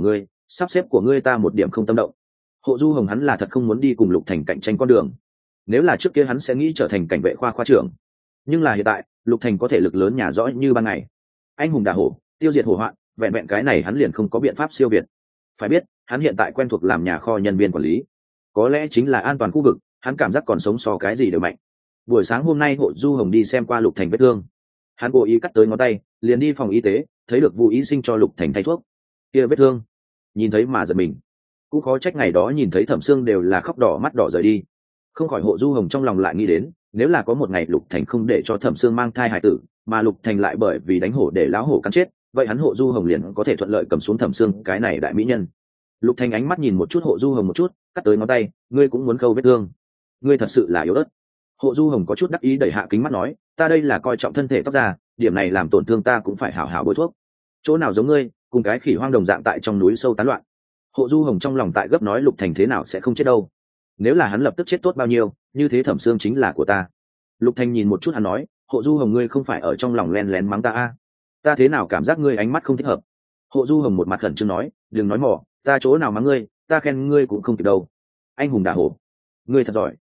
của ngươi ta một điểm không tâm động. Hộ Du Hồng hắn là thật không muốn đi cùng Lục Thành cạnh tranh con đường. Nếu là trước kia hắn sẽ nghĩ trở thành cảnh vệ khoa trưởng, nhưng là hiện tại Lục Thành có thể lực lớn nhà rõ như ban ngày, anh hùng đả hổ, tiêu diệt hổ hoạn, vẹn vẹn cái này hắn liền không có biện pháp siêu việt. Phải biết hắn hiện tại quen thuộc làm nhà kho nhân viên quản lý, có lẽ chính là an toàn khu vực, hắn cảm giác còn sống so cái gì đều mạnh. Buổi sáng hôm nay Hộ Du Hồng đi xem qua Lục Thành vết thương, hắn cố ý cắt tới ngón tay, liền đi phòng y tế, thấy được Vu y sinh cho Lục Thành thay thuốc. Kia vết thương, nhìn thấy mà giật mình, cũng khó trách ngày đó nhìn thấy Thẩm Sương đều là khóc đỏ mắt đỏ rời đi. Không khỏi Hộ Du Hồng trong lòng lại nghĩ đến, nếu là có một ngày Lục Thành không để cho Thẩm Sương mang thai hài tử, mà Lục Thành lại bởi vì đánh hổ để láo hổ cắn chết, vậy hắn Hộ Du Hồng liền có thể thuận lợi cầm xuống Thẩm Sương cái này đại mỹ nhân. Lục Thành ánh mắt nhìn một chút Hộ Du Hồng một chút, cắt tới ngón tay, ngươi cũng muốn khâu vết thương, ngươi thật sự là yếu ớt. Hộ Du Hồng có chút đắc ý đẩy hạ kính mắt nói, ta đây là coi trọng thân thể tóc da, điểm này làm tổn thương ta cũng phải hảo hảo bôi thuốc. Chỗ nào giống ngươi, cùng cái khỉ hoang đồng dạng tại trong núi sâu tán loạn. Hộ Du Hồng trong lòng tại gấp nói Lục Thành thế nào sẽ không chết đâu, nếu là hắn lập tức chết tốt bao nhiêu, như thế Thẩm Sương chính là của ta. Lục Thành nhìn một chút hắn nói, Hộ Du Hồng ngươi không phải ở trong lòng len lén mắng ta a? Ta thế nào cảm giác ngươi ánh mắt không thích hợp? Hộ Du Hồng một mặt khẩn trương nói, đừng nói mỏ, ta chỗ nào mắng ngươi, ta khen ngươi cũng không kịp đâu. Anh hùng đả hổ, ngươi thật giỏi.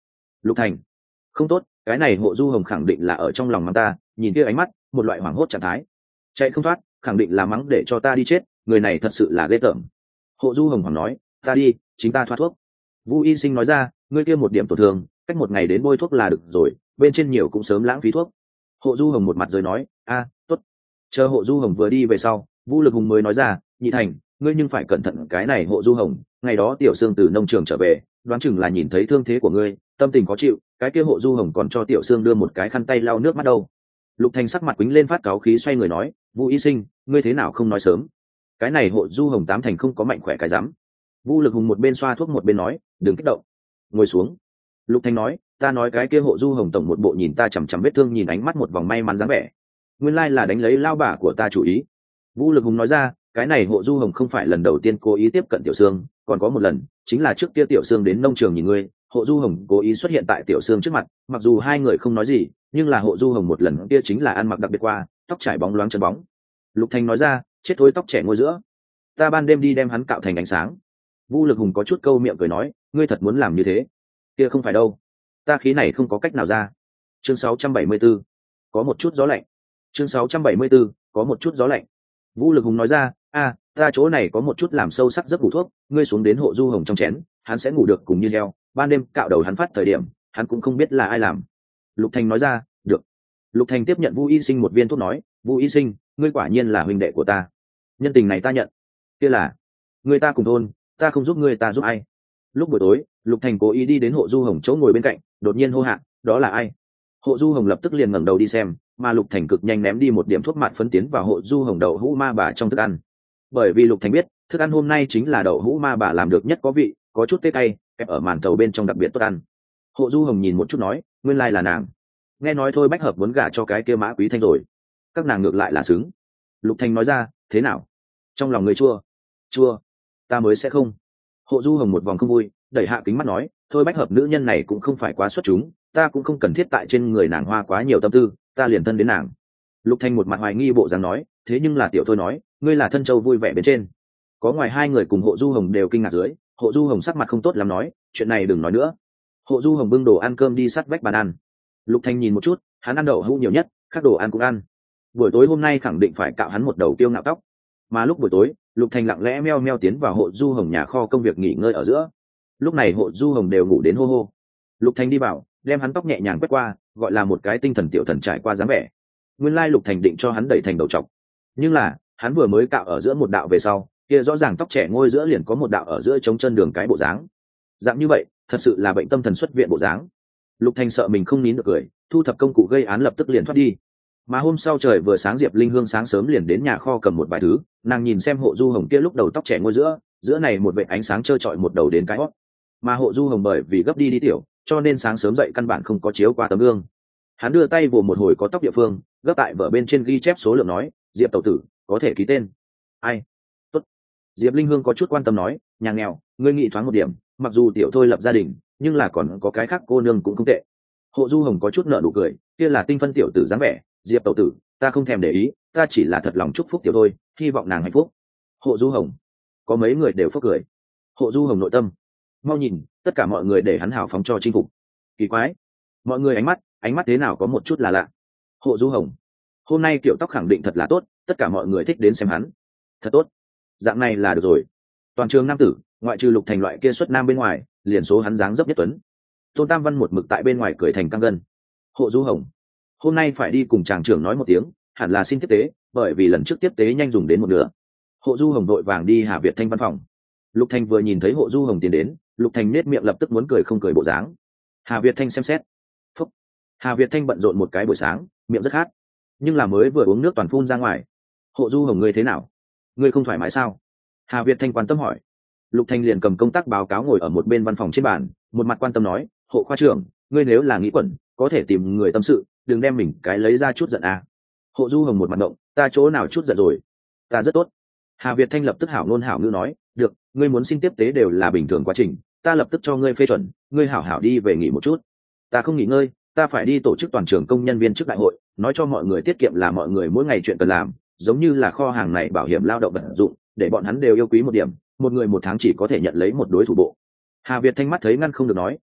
Lục Thành, không tốt, cái này Hộ Du Hồng khẳng định là ở trong lòng mắng ta, nhìn kia ánh mắt, một loại hoảng hốt trạng thái. Chạy không thoát, khẳng định là mắng để cho ta đi chết, người này thật sự là ghê tởm. Hộ Du Hồng hoảng nói, ta đi, chính ta thoát thuốc. Vu Y Sinh nói ra, ngươi kia một điểm tổn thương, cách một ngày đến bôi thuốc là được rồi, bên trên nhiều cũng sớm lãng phí thuốc. Hộ Du Hồng một mặt rồi nói, a, tốt. Chờ Hộ Du Hồng vừa đi về sau, Vu Lực Hùng mới nói ra, Nhị Thành, ngươi nhưng phải cẩn thận cái này Hộ Du Hồng, ngày đó Tiểu Sương từ nông trường trở về, đoán chừng là nhìn thấy thương thế của ngươi, tâm tình khó chịu, cái kia Hộ Du Hồng còn cho Tiểu Sương đưa một cái khăn tay lau nước mắt đâu. Lục Thành sắc mặt quýnh lên phát cáo khí xoay người nói, Vu Y Sinh, ngươi thế nào không nói sớm? Cái này Hộ Du Hồng tám thành không có mạnh khỏe cái rắm. Vu Lực Hùng một bên xoa thuốc một bên nói, đừng kích động, ngồi xuống. Lục Thành nói, ta nói cái kia Hộ Du Hồng tổng một bộ nhìn ta chằm chằm vết thương, nhìn ánh mắt một vòng may mắn dáng vẻ, nguyên lai là đánh lấy lao bà của ta chủ ý. Vũ Lực Hùng nói ra, cái này Hộ Du Hồng không phải lần đầu tiên cố ý tiếp cận Tiểu Sương, còn có một lần chính là trước kia Tiểu Sương đến nông trường nhìn ngươi, Hộ Du Hồng cố ý xuất hiện tại Tiểu Sương trước mặt, mặc dù hai người không nói gì, nhưng là Hộ Du Hồng một lần kia chính là ăn mặc đặc biệt qua, tóc trải bóng loáng chân bóng. Lục Thành nói ra, chết thối tóc trẻ ngôi giữa, ta ban đêm đi đem hắn cạo thành ánh sáng. Vũ Lực Hùng có chút câu miệng cười nói, ngươi thật muốn làm như thế? Kia không phải đâu, ta khí này không có cách nào ra. Chương 674, có một chút gió lạnh. Chương 674, có một chút gió lạnh. Vũ Lực Hùng nói ra, ta chỗ này có một chút làm sâu sắc giấc ngủ thuốc, ngươi xuống đến Hộ Du Hồng trong chén, hắn sẽ ngủ được cùng như heo, ban đêm cạo đầu hắn phát thời điểm, hắn cũng không biết là ai làm. Lục Thành nói ra, được. Lục Thành tiếp nhận Vu Y Sinh một viên thuốc nói, Vu Y Sinh, ngươi quả nhiên là huynh đệ của ta, nhân tình này ta nhận. Kia là người ta cùng thôn, ta không giúp ngươi ta giúp ai? Lúc buổi tối, Lục Thành cố ý đi đến Hộ Du Hồng chỗ ngồi bên cạnh, đột nhiên hô hạ, đó là ai? Hộ Du Hồng lập tức liền ngẩng đầu đi xem, mà Lục Thành cực nhanh ném đi một điểm thuốc mạt phấn tiến vào Hộ Du Hồng đậu hũ ma bà trong thức ăn. Bởi vì Lục Thành biết, thức ăn hôm nay chính là đậu hũ ma bà làm được nhất có vị, có chút tê cay, kẹp ở màn thầu bên trong đặc biệt tốt ăn. Hộ Du Hồng nhìn một chút nói, nguyên lai là nàng. Nghe nói thôi Bách Hợp muốn gả cho cái kia Mã Quý Thanh rồi. Các nàng ngược lại là xứng. Lục Thành nói ra, thế nào? Trong lòng người chua? Chua? Ta mới sẽ không. Hộ Du Hồng một vòng không vui, đẩy hạ kính mắt nói, thôi Bách Hợp nữ nhân này cũng không phải quá xuất chúng, ta cũng không cần thiết tại trên người nàng hoa quá nhiều tâm tư, ta liền thân đến nàng. Lục Thành một mặt hoài nghi bộ dáng nói, thế nhưng là Tiểu Thôi nói, ngươi là thân châu vui vẻ bên trên. Có ngoài hai người cùng Hộ Du Hồng đều kinh ngạc dưới, Hộ Du Hồng sắc mặt không tốt lắm nói, chuyện này đừng nói nữa. Hộ Du Hồng bưng đồ ăn cơm đi sát vách bàn ăn. Lục Thành nhìn một chút, hắn ăn đậu hũ nhiều nhất, các đồ ăn cũng ăn. Buổi tối hôm nay khẳng định phải cạo hắn một đầu tiêu ngạo tóc. Mà lúc buổi tối, Lục Thành lặng lẽ meo meo tiến vào Hộ Du Hồng nhà kho công việc nghỉ ngơi ở giữa. Lúc này Hộ Du Hồng đều ngủ đến hô hô. Lục Thành đi vào, đem hắn tóc nhẹ nhàng quét qua, gọi là một cái tinh thần tiểu thần trải qua dáng vẻ. Nguyên lai Lục Thành định cho hắn đẩy thành đầu trọc, nhưng là hắn vừa mới cạo ở giữa một đạo về sau, kia rõ ràng tóc trẻ ngôi giữa liền có một đạo ở giữa trống chân đường cái bộ dáng. Dạng như vậy, thật sự là bệnh tâm thần xuất viện bộ dáng. Lục Thành sợ mình không nín được cười, thu thập công cụ gây án lập tức liền thoát đi. Mà hôm sau trời vừa sáng, Diệp Linh Hương sáng sớm liền đến nhà kho cầm một vài thứ, nàng nhìn xem Hộ Du Hồng kia lúc đầu tóc trẻ ngôi giữa, giữa này một vệt ánh sáng trơ trọi một đầu đến cái hót. Mà Hộ Du Hồng bởi vì gấp đi tiểu, cho nên sáng sớm dậy căn bản không có chiếu qua tấm gương. Hắn đưa tay vồ một hồi có tóc địa phương, gấp tại vở bên trên ghi chép số lượng nói, Diệp tẩu tử, có thể ký tên. Ai? Tốt. Diệp Linh Hương có chút quan tâm nói, nhà nghèo, ngươi nghĩ thoáng một điểm, mặc dù Tiểu Thôi lập gia đình, nhưng là còn có cái khác cô nương cũng không tệ. Hộ Du Hồng có chút nở nụ cười, kia là tinh phân tiểu tử dáng vẻ, Diệp tẩu tử, ta không thèm để ý, ta chỉ là thật lòng chúc phúc Tiểu Thôi, hy vọng nàng hạnh phúc. Hộ Du Hồng, có mấy người đều phúc cười. Hộ Du Hồng nội tâm, mau nhìn, tất cả mọi người để hắn hào phóng cho chinh phục. Kỳ quái, mọi người ánh mắt thế nào có một chút là lạ. Hộ Du Hồng, hôm nay kiểu tóc khẳng định thật là tốt, tất cả mọi người thích đến xem hắn. Thật tốt, dạng này là được rồi. Toàn trường nam tử, ngoại trừ Lục Thành loại kia xuất nam bên ngoài, liền số hắn dáng dấp nhất tuấn. Tôn Tam Văn một mực tại bên ngoài cười thành căng gân. Hộ Du Hồng, hôm nay phải đi cùng chàng trưởng nói một tiếng, hẳn là xin tiếp tế, bởi vì lần trước tiếp tế nhanh dùng đến một nửa. Hộ Du Hồng vội vàng đi Hà Việt Thanh văn phòng. Lục Thành vừa nhìn thấy Hộ Du Hồng tiến đến, Lục Thành nết miệng lập tức muốn cười không cười bộ dáng. Hà Việt Thanh xem xét. Phúc. Hà Việt Thanh bận rộn một cái buổi sáng, miệng rất khát, nhưng là mới vừa uống nước toàn phun ra ngoài. Hộ Du Hồng, ngươi thế nào? Ngươi không thoải mái sao? Hà Việt Thanh quan tâm hỏi. Lục Thanh liền cầm công tác báo cáo ngồi ở một bên văn phòng trên bàn, một mặt quan tâm nói, Hộ khoa trưởng, ngươi nếu là nghĩ quẩn, có thể tìm người tâm sự, đừng đem mình cái lấy ra chút giận à. Hộ Du Hồng một mặt động, ta chỗ nào chút giận rồi? Ta rất tốt. Hà Việt Thanh lập tức hảo ngôn hảo ngữ nói, được, ngươi muốn xin tiếp tế đều là bình thường quá trình, ta lập tức cho ngươi phê chuẩn, ngươi hảo hảo đi về nghỉ một chút. Ta không nghỉ ngơi, ta phải đi tổ chức toàn trường công nhân viên trước đại hội, nói cho mọi người tiết kiệm là mọi người mỗi ngày chuyện cần làm, giống như là kho hàng này bảo hiểm lao động vận dụng, để bọn hắn đều yêu quý một điểm, một người một tháng chỉ có thể nhận lấy một đối thủ bộ. Hà Việt Thanh mắt thấy ngăn không được nói,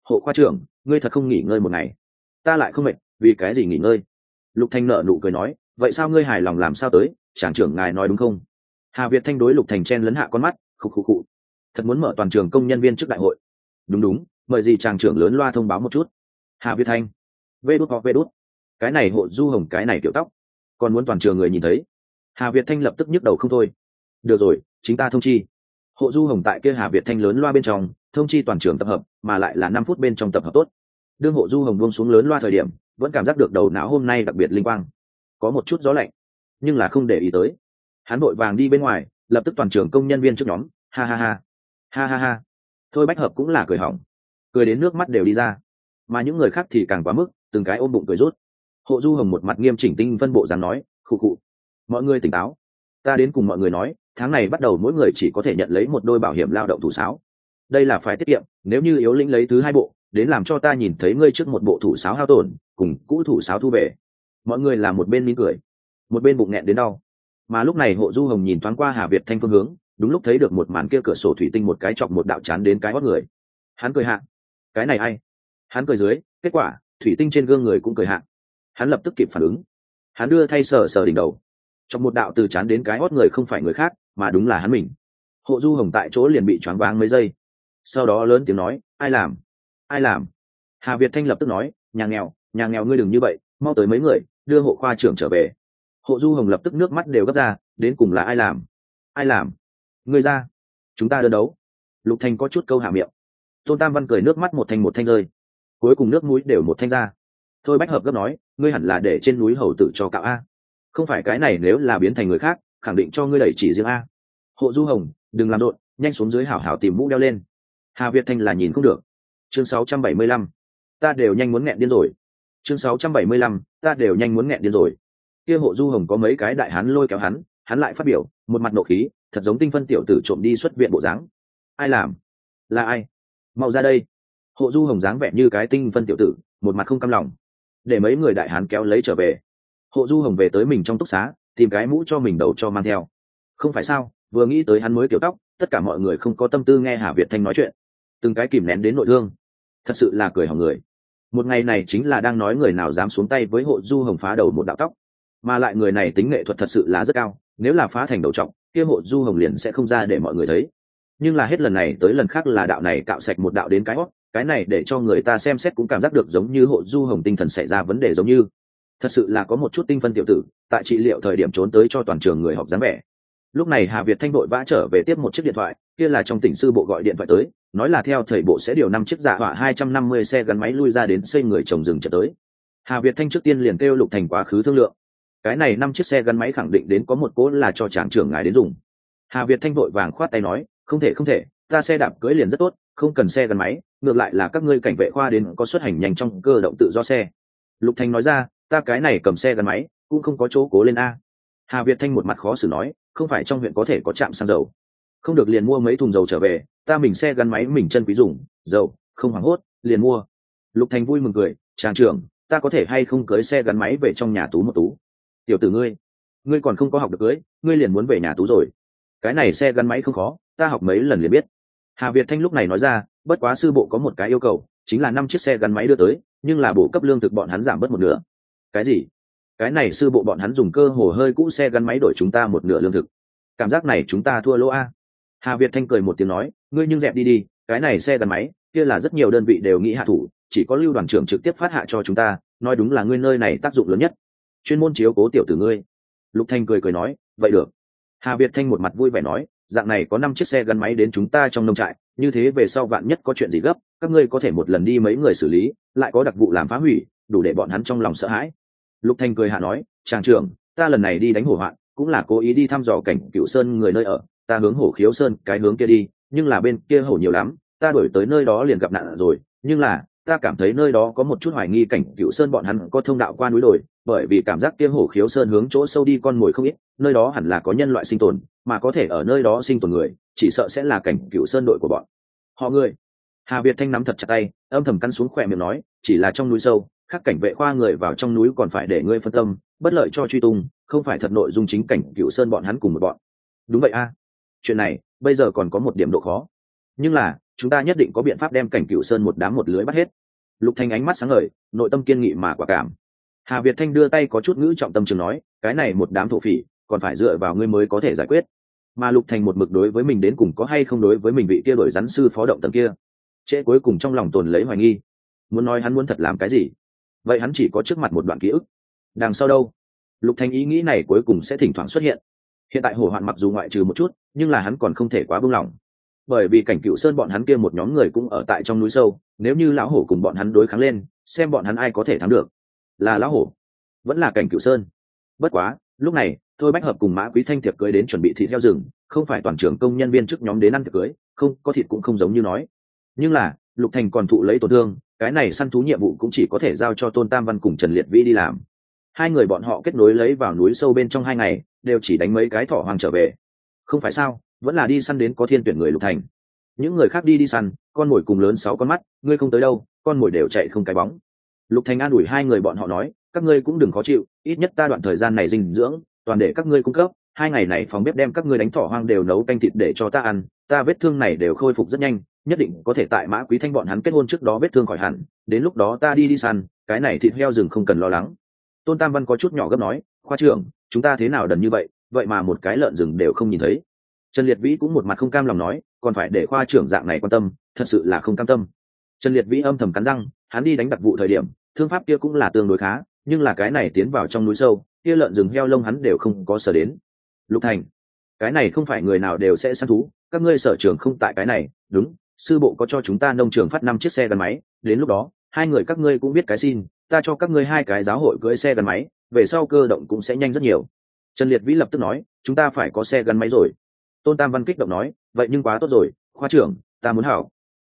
Hộ khoa trưởng, ngươi thật không nghỉ ngơi một ngày? Ta lại không mệt, vì cái gì nghỉ ngơi? Lục Thành nở nụ cười nói, vậy sao ngươi hài lòng làm sao tới, tràng trưởng ngài nói đúng không? Hà Việt Thanh đối Lục Thành chen lấn hạ con mắt, khục khục khụ. Thật muốn mở toàn trường công nhân viên trước đại hội. Đúng đúng, mời gì tràng trưởng lớn loa thông báo một chút. Hà Việt Thanh, vê đút hoặc vê đút. Cái này Hộ Du Hồng cái này kiểu tóc, còn muốn toàn trường người nhìn thấy. Hà Việt Thanh lập tức nhức đầu không thôi. Được rồi, chính ta thông chi. Hộ Du Hồng tại kia Hà Việt Thanh lớn loa bên trong thông chi toàn trường tập hợp, mà lại là 5 phút bên trong tập hợp tốt. Đương Hộ Du Hồng buông xuống lớn loa thời điểm, vẫn cảm giác được đầu não hôm nay đặc biệt linh quang, có một chút gió lạnh, nhưng là không để ý tới. Hắn vội vàng đi bên ngoài, lập tức toàn trường công nhân viên trước nhóm, ha ha ha, ha ha ha. Thôi Bách Hợp cũng là cười hỏng, cười đến nước mắt đều đi ra, mà những người khác thì càng quá mức, từng cái ôm bụng cười rút. Hộ Du Hồng một mặt nghiêm chỉnh tinh phân bộ dáng nói, khụ khụ, mọi người tỉnh táo, ta đến cùng mọi người nói, tháng này bắt đầu mỗi người chỉ có thể nhận lấy một đôi bảo hiểm lao động thủ sáo, đây là phải tiết kiệm, nếu như yếu lĩnh lấy thứ 2 bộ, đến làm cho ta nhìn thấy ngươi trước một bộ thủ sáo hao tổn, cùng cũ thủ sáo thu về. Mọi người làm một bên mỉm cười, một bên bụng nghẹn đến đau. Mà lúc này Hộ Du Hồng nhìn thoáng qua Hà Việt Thanh phương hướng, đúng lúc thấy được một màn kia cửa sổ thủy tinh một cái chọc một đạo chán đến cái hót người. Hắn cười hạ, cái này ai? Hắn cười dưới, kết quả thủy tinh trên gương người cũng cười hạ. Hắn lập tức kịp phản ứng, hắn đưa thay sờ sờ đỉnh đầu, chọc một đạo từ chán đến cái hót người không phải người khác, mà đúng là hắn mình. Hộ Du Hồng tại chỗ liền bị choáng váng mấy giây, sau đó lớn tiếng nói, ai làm? Ai làm? Hà Việt Thanh lập tức nói, nhà nghèo ngươi đừng như vậy, mau tới mấy người, đưa Hộ khoa trưởng trở về. Hộ Du Hồng lập tức nước mắt đều gấp ra, đến cùng là ai làm? Ai làm? Ngươi ra, chúng ta đơn đấu. Lục Thanh có chút câu hạ miệng. Tôn Tam Văn cười nước mắt một thanh rơi, cuối cùng nước mũi đều một thanh ra. Thôi Bách Hợp gấp nói, ngươi hẳn là để trên núi hầu tử cho cạo a, không phải cái này nếu là biến thành người khác, khẳng định cho ngươi đẩy chỉ riêng a. Hộ Du Hồng, đừng làm rộn, nhanh xuống dưới hảo hảo tìm mũ đeo lên. Hà Việt Thanh là nhìn không được. Chương 675, ta đều nhanh muốn nghẹn điên rồi. Chương 675, ta đều nhanh muốn nghẹn điên rồi. Kia Hộ Du Hồng có mấy cái đại hán lôi kéo hắn lại phát biểu, một mặt nộ khí, thật giống tinh phân tiểu tử trộm đi xuất viện bộ dáng. Ai làm? Là ai? Mau ra đây. Hộ Du Hồng dáng vẻ như cái tinh phân tiểu tử, một mặt không cam lòng, để mấy người đại hán kéo lấy trở về. Hộ Du Hồng về tới mình trong túc xá, tìm cái mũ cho mình đầu cho mang theo. Không phải sao, vừa nghĩ tới hắn mới kiểu tóc, tất cả mọi người không có tâm tư nghe Hà Việt Thanh nói chuyện, từng cái kìm nén đến nội thương, thật sự là cười hỏng người. Một ngày này chính là đang nói người nào dám xuống tay với Hộ Du Hồng phá đầu một đạo tóc, mà lại người này tính nghệ thuật thật sự là rất cao, nếu là phá thành đầu trọng, kia Hộ Du Hồng liền sẽ không ra để mọi người thấy. Nhưng là hết lần này tới lần khác là đạo này cạo sạch một đạo đến cái hót, cái này để cho người ta xem xét cũng cảm giác được giống như Hộ Du Hồng tinh thần xảy ra vấn đề, giống như thật sự là có một chút tinh phân tiểu tử tại trị liệu thời điểm trốn tới cho toàn trường người họp dáng vẻ. Lúc này Hà Việt Thanh vội vã trở về tiếp một chiếc điện thoại, kia là trong tỉnh sư bộ gọi điện thoại tới, nói là theo thời bộ sẽ điều 5 chiếc dạ hỏa 250 xe gắn máy lui ra đến xây người trồng rừng trở tới. Hà Việt Thanh trước tiên liền kêu Lục Thành quá khứ thương lượng. Cái này 5 chiếc xe gắn máy khẳng định đến có một cố là cho tráng trưởng ngài đến dùng. Hà Việt Thanh vội vàng khoát tay nói, không thể, ta xe đạp cưỡi liền rất tốt, không cần xe gắn máy, ngược lại là các ngươi cảnh vệ khoa đến có xuất hành nhanh trong cơ động tự do xe. Lục Thành nói ra, ta cái này cầm xe gắn máy cũng không có chỗ cố lên a. Hà Việt Thanh một mặt khó xử nói, không phải trong huyện có thể có trạm xăng dầu, không được liền mua mấy thùng dầu trở về, ta mình xe gắn máy mình chân quý dùng dầu, không hoảng hốt liền mua. Lục Thành vui mừng cười, tràng trưởng, ta có thể hay không cưới xe gắn máy về trong nhà tú một tú? Tiểu tử ngươi còn không có học được cưới, ngươi liền muốn về nhà tú rồi? Cái này xe gắn máy không khó, ta học mấy lần liền biết. Hà Việt Thanh lúc này nói ra, bất quá sư bộ có một cái yêu cầu, chính là 5 chiếc xe gắn máy đưa tới, nhưng là bộ cấp lương thực bọn hắn giảm bớt một nửa. Cái gì? Cái này sư bộ bọn hắn dùng cơ hồ hơi cũ xe gắn máy đổi chúng ta một nửa lương thực, cảm giác này chúng ta thua lỗ a. Hà Việt Thanh cười một tiếng nói, ngươi nhưng dẹp đi, cái này xe gắn máy kia là rất nhiều đơn vị đều nghĩ hạ thủ, chỉ có Lưu đoàn trưởng trực tiếp phát hạ cho chúng ta, nói đúng là ngươi nơi này tác dụng lớn nhất, chuyên môn chiếu cố tiểu tử ngươi. Lục Thanh cười nói, vậy được. Hà Việt Thanh một mặt vui vẻ nói, dạng này có 5 chiếc xe gắn máy đến chúng ta trong nông trại, như thế về sau vạn nhất có chuyện gì gấp, các ngươi có thể một lần đi mấy người xử lý, lại có đặc vụ làm phá hủy, đủ để bọn hắn trong lòng sợ hãi. Lục Thanh cười hạ nói, tràng trưởng, ta lần này đi đánh hổ hoạn, cũng là cố ý đi thăm dò cảnh Cửu Sơn người nơi ở, ta hướng Hổ Khiếu Sơn cái hướng kia đi, nhưng là bên kia hổ nhiều lắm, ta đuổi tới nơi đó liền gặp nạn rồi, nhưng là ta cảm thấy nơi đó có một chút hoài nghi cảnh Cửu Sơn bọn hắn có thông đạo qua núi đồi, bởi vì cảm giác kia Hổ Khiếu Sơn hướng chỗ sâu đi con mồi không ít, nơi đó hẳn là có nhân loại sinh tồn, mà có thể ở nơi đó sinh tồn người, chỉ sợ sẽ là cảnh Cửu Sơn đội của bọn họ người. Hà Việt Thanh nắm thật chặt tay, âm thầm cắn xuống khỏe miệng nói, chỉ là trong núi sâu, khác cảnh vệ khoa người vào trong núi còn phải để ngươi phân tâm, bất lợi cho truy tung, không phải thật nội dung chính cảnh Cửu Sơn bọn hắn cùng một bọn. Đúng vậy a. Chuyện này bây giờ còn có một điểm độ khó, nhưng là chúng ta nhất định có biện pháp đem Cảnh Cửu Sơn một đám một lưới bắt hết. Lục Thanh ánh mắt sáng ngời, nội tâm kiên nghị mà quả cảm. Hà Việt Thanh đưa tay có chút ngữ trọng tâm trường nói, cái này một đám thổ phỉ còn phải dựa vào ngươi mới có thể giải quyết. Mà Lục Thanh một mực đối với mình đến cùng có hay không đối với mình vị kia đổi rắn sư phó động tầng kia, trễ cuối cùng trong lòng tồn lấy hoài nghi. Muốn nói hắn muốn thật làm cái gì, vậy hắn chỉ có trước mặt một đoạn ký ức. Đằng sau đâu? Lục Thanh ý nghĩ này cuối cùng sẽ thỉnh thoảng xuất hiện. Hiện tại Hổ Hoạn mặc dù ngoại trừ một chút, nhưng là hắn còn không thể quá buông lỏng. Bởi vì Cảnh Cửu Sơn bọn hắn kia một nhóm người cũng ở tại trong núi sâu, nếu như lão hổ cùng bọn hắn đối kháng lên, xem bọn hắn ai có thể thắng được. Là lão hổ, vẫn là Cảnh Cửu Sơn. Bất quá, lúc này, Thôi Bách Hợp cùng Mã Quý Thanh tiệc cưới đến chuẩn bị thịt heo rừng, không phải toàn trưởng công nhân viên trước nhóm đến ăn tiệc cưới, không có thịt cũng không giống như nói. Nhưng là, Lục Thành còn thụ lấy tổn thương, cái này săn thú nhiệm vụ cũng chỉ có thể giao cho Tôn Tam Văn cùng Trần Liệt Vĩ đi làm. Hai người bọn họ kết nối lấy vào núi sâu bên trong 2 ngày, đều chỉ đánh mấy cái thỏ hoang trở về. Không phải sao, vẫn là đi săn đến có thiên tuyển người Lục Thành. Những người khác đi săn, con mồi cùng lớn 6 con mắt, ngươi không tới đâu, con mồi đều chạy không cái bóng. Lục Thành an ủi hai người bọn họ nói, các ngươi cũng đừng khó chịu, ít nhất ta đoạn thời gian này dinh dưỡng, toàn để các ngươi cung cấp. 2 ngày này phòng bếp đem các ngươi đánh thỏ hoang đều nấu canh thịt để cho ta ăn, ta vết thương này đều khôi phục rất nhanh, nhất định có thể tại Mã Quý Thanh bọn hắn kết hôn trước đó vết thương khỏi hẳn, đến lúc đó ta đi săn, cái này thịt heo rừng không cần lo lắng. Tôn Tam Văn có chút nhỏ gấp nói, khoa trưởng, chúng ta thế nào đần như vậy, vậy mà một cái lợn rừng đều không nhìn thấy. Trần Liệt Vĩ cũng một mặt không cam lòng nói, còn phải để khoa trưởng dạng này quan tâm, thật sự là không cam tâm. Trần Liệt Vĩ âm thầm cắn răng, hắn đi đánh đặc vụ thời điểm, thương pháp kia cũng là tương đối khá, nhưng là cái này tiến vào trong núi sâu, kia lợn rừng heo lông hắn đều không có sở đến. Lục Thành, cái này không phải người nào đều sẽ săn thú, các ngươi sở trường không tại cái này, đúng, sư bộ có cho chúng ta nông trường phát 5 chiếc xe gắn máy, đến lúc đó, 2 người các ngươi cũng biết cái xin, ta cho các ngươi 2 cái giáo hội cưỡi xe gắn máy, về sau cơ động cũng sẽ nhanh rất nhiều. Trần Liệt Vĩ lập tức nói, chúng ta phải có xe gắn máy rồi. Tôn Tam Văn kích động nói, vậy nhưng quá tốt rồi, khoa trưởng, ta muốn hảo.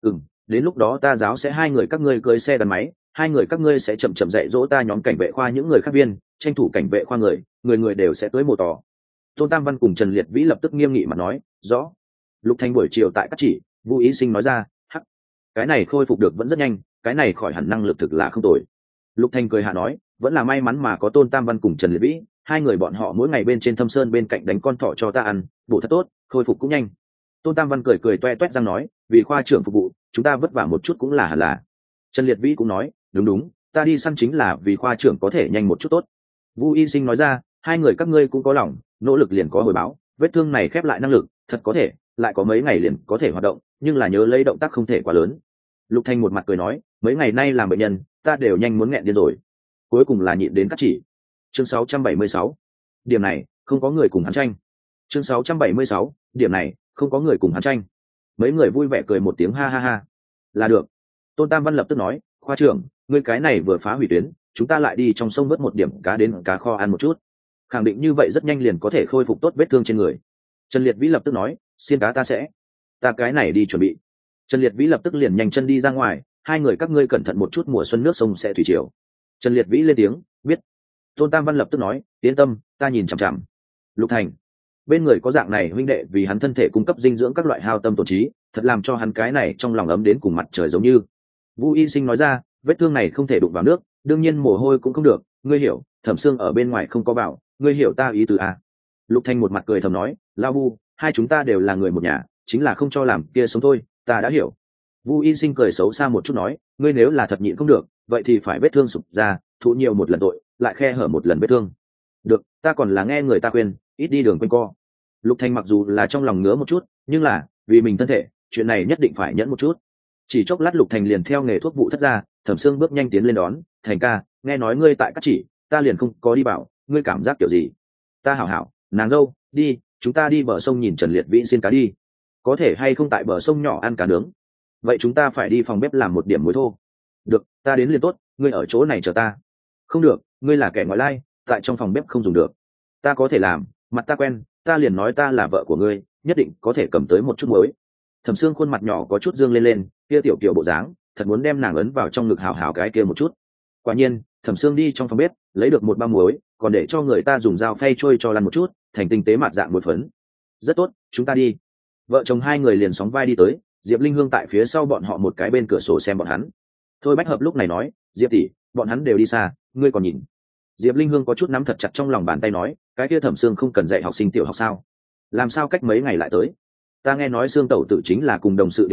Đến lúc đó ta giáo sẽ 2 người các ngươi cưỡi xe gắn máy, 2 người các ngươi sẽ chậm chậm dạy dỗ ta nhóm cảnh vệ khoa những người khác viên, tranh thủ cảnh vệ khoa người, người người đều sẽ cưỡi mô tỏ. Tôn Tam Văn cùng Trần Liệt Vĩ lập tức nghiêm nghị mà nói, rõ. Lục Thanh buổi chiều tại Cát Chỉ, Vu Ý Sinh nói ra, hắc, cái này khôi phục được vẫn rất nhanh, cái này khỏi hẳn năng lực thực là không tồi. Lục Thanh cười hạ nói, vẫn là may mắn mà có Tôn Tam Văn cùng Trần Liệt Vĩ, 2 người bọn họ mỗi ngày bên trên Thâm Sơn bên cạnh đánh con thỏ cho ta ăn, bổ thật tốt, khôi phục cũng nhanh. Tôn Tam Văn cười cười toe toét răng nói, vì khoa trưởng phục vụ, chúng ta vất vả một chút cũng là hẳn là. Trần Liệt Vĩ cũng nói, đúng, ta đi săn chính là vì khoa trưởng có thể nhanh một chút tốt. Vu Y Sinh nói ra, 2 người các ngươi cũng có lòng, nỗ lực liền có hồi báo, vết thương này khép lại năng lực, thật có thể, lại có mấy ngày liền có thể hoạt động, nhưng là nhớ lấy động tác không thể quá lớn. Lục Thanh một mặt cười nói, mấy ngày nay làm bệnh nhân, ta đều nhanh muốn nghẹn điên rồi. Cuối cùng là nhịn đến Cát Chỉ. Chương 676. Điểm này, không có người cùng hắn tranh. Chương 676. Điểm này, không có người cùng hắn tranh. Mấy người vui vẻ cười một tiếng ha ha ha. Là được. Tôn Tam Văn lập tức nói, khoa trưởng, ngươi cái này vừa phá hủy tuyến, chúng ta lại đi trong sông vớt một điểm cá đến cá kho ăn một chút. Khẳng định như vậy rất nhanh liền có thể khôi phục tốt vết thương trên người. Trần Liệt Vĩ lập tức nói, xiên cá ta sẽ. Ta cái này đi chuẩn bị. Trần Liệt Vĩ lập tức liền nhanh chân đi ra ngoài, 2 người các ngươi cẩn thận một chút, mùa xuân nước sông sẽ thủy triều. Trần Liệt Vĩ lên tiếng, biết. Tôn Tam Văn lập tức nói, yên tâm, ta nhìn chằm chằm. Lục Thành, bên người có dạng này huynh đệ vì hắn thân thể cung cấp dinh dưỡng các loại hao tâm tổn trí, thật làm cho hắn cái này trong lòng ấm đến cùng mặt trời giống như. Vu Y Sinh nói ra, vết thương này không thể đụng vào nước, đương nhiên mồ hôi cũng không được, ngươi hiểu, Thẩm Sương ở bên ngoài không có bảo, ngươi hiểu ta ý tứ à. Lục Thành một mặt cười thầm nói, lao Vu, hai chúng ta đều là người một nhà, chính là không cho làm kia sống thôi, ta đã hiểu. Vu Y Sinh cười xấu xa một chút nói, ngươi nếu là thật nhịn không được, vậy thì phải vết thương sụp ra, thụ nhiều một lần tội, lại khe hở một lần vết thương. Được, ta còn là nghe người ta khuyên, ít đi đường quanh co. Lục Thành mặc dù là trong lòng ngứa một chút, nhưng là vì mình thân thể, chuyện này nhất định phải nhẫn một chút. Chỉ chốc lát Lục Thành liền theo nghề thuốc vụ thất ra, Thẩm Sương bước nhanh tiến lên đón, Thành ca, nghe nói ngươi tại Cát Chỉ, ta liền không có đi bảo, ngươi cảm giác kiểu gì? Ta hảo, nàng dâu, đi, chúng ta đi bờ sông nhìn Trần Liệt Vĩ xin cá đi. Có thể hay không tại bờ sông nhỏ ăn cá nướng? Vậy chúng ta phải đi phòng bếp làm một điểm muối thô. Được, ta đến liền tốt, ngươi ở chỗ này chờ ta. Không được, ngươi là kẻ ngoại lai, tại trong phòng bếp không dùng được. Ta có thể làm, mặt ta quen, ta liền nói ta là vợ của ngươi, nhất định có thể cầm tới một chút muối. Thẩm Sương khuôn mặt nhỏ có chút dương lên, kia tiểu kiểu bộ dáng, thật muốn đem nàng ấn vào trong ngực hào hào cái kia một chút. Quả nhiên, Thẩm Sương đi trong phòng bếp, lấy được một bao muối, còn để cho người ta dùng dao phay trôi cho lăn một chút, thành tinh tế mạt dạng muối phấn. Rất tốt, chúng ta đi. Vợ chồng 2 người liền sóng vai đi tới, Diệp Linh Hương tại phía sau bọn họ một cái bên cửa sổ xem bọn hắn. Thôi Bách Hợp lúc này nói, Diệp tỷ, bọn hắn đều đi xa, ngươi còn nhìn. Diệp Linh Hương có chút nắm thật chặt trong lòng bàn tay nói, cái kia Thẩm Sương không cần dạy học sinh tiểu học sao? Làm sao cách mấy ngày lại tới? Ta nghe nói Sương tẩu tự chính là cùng đồng sự điều ban,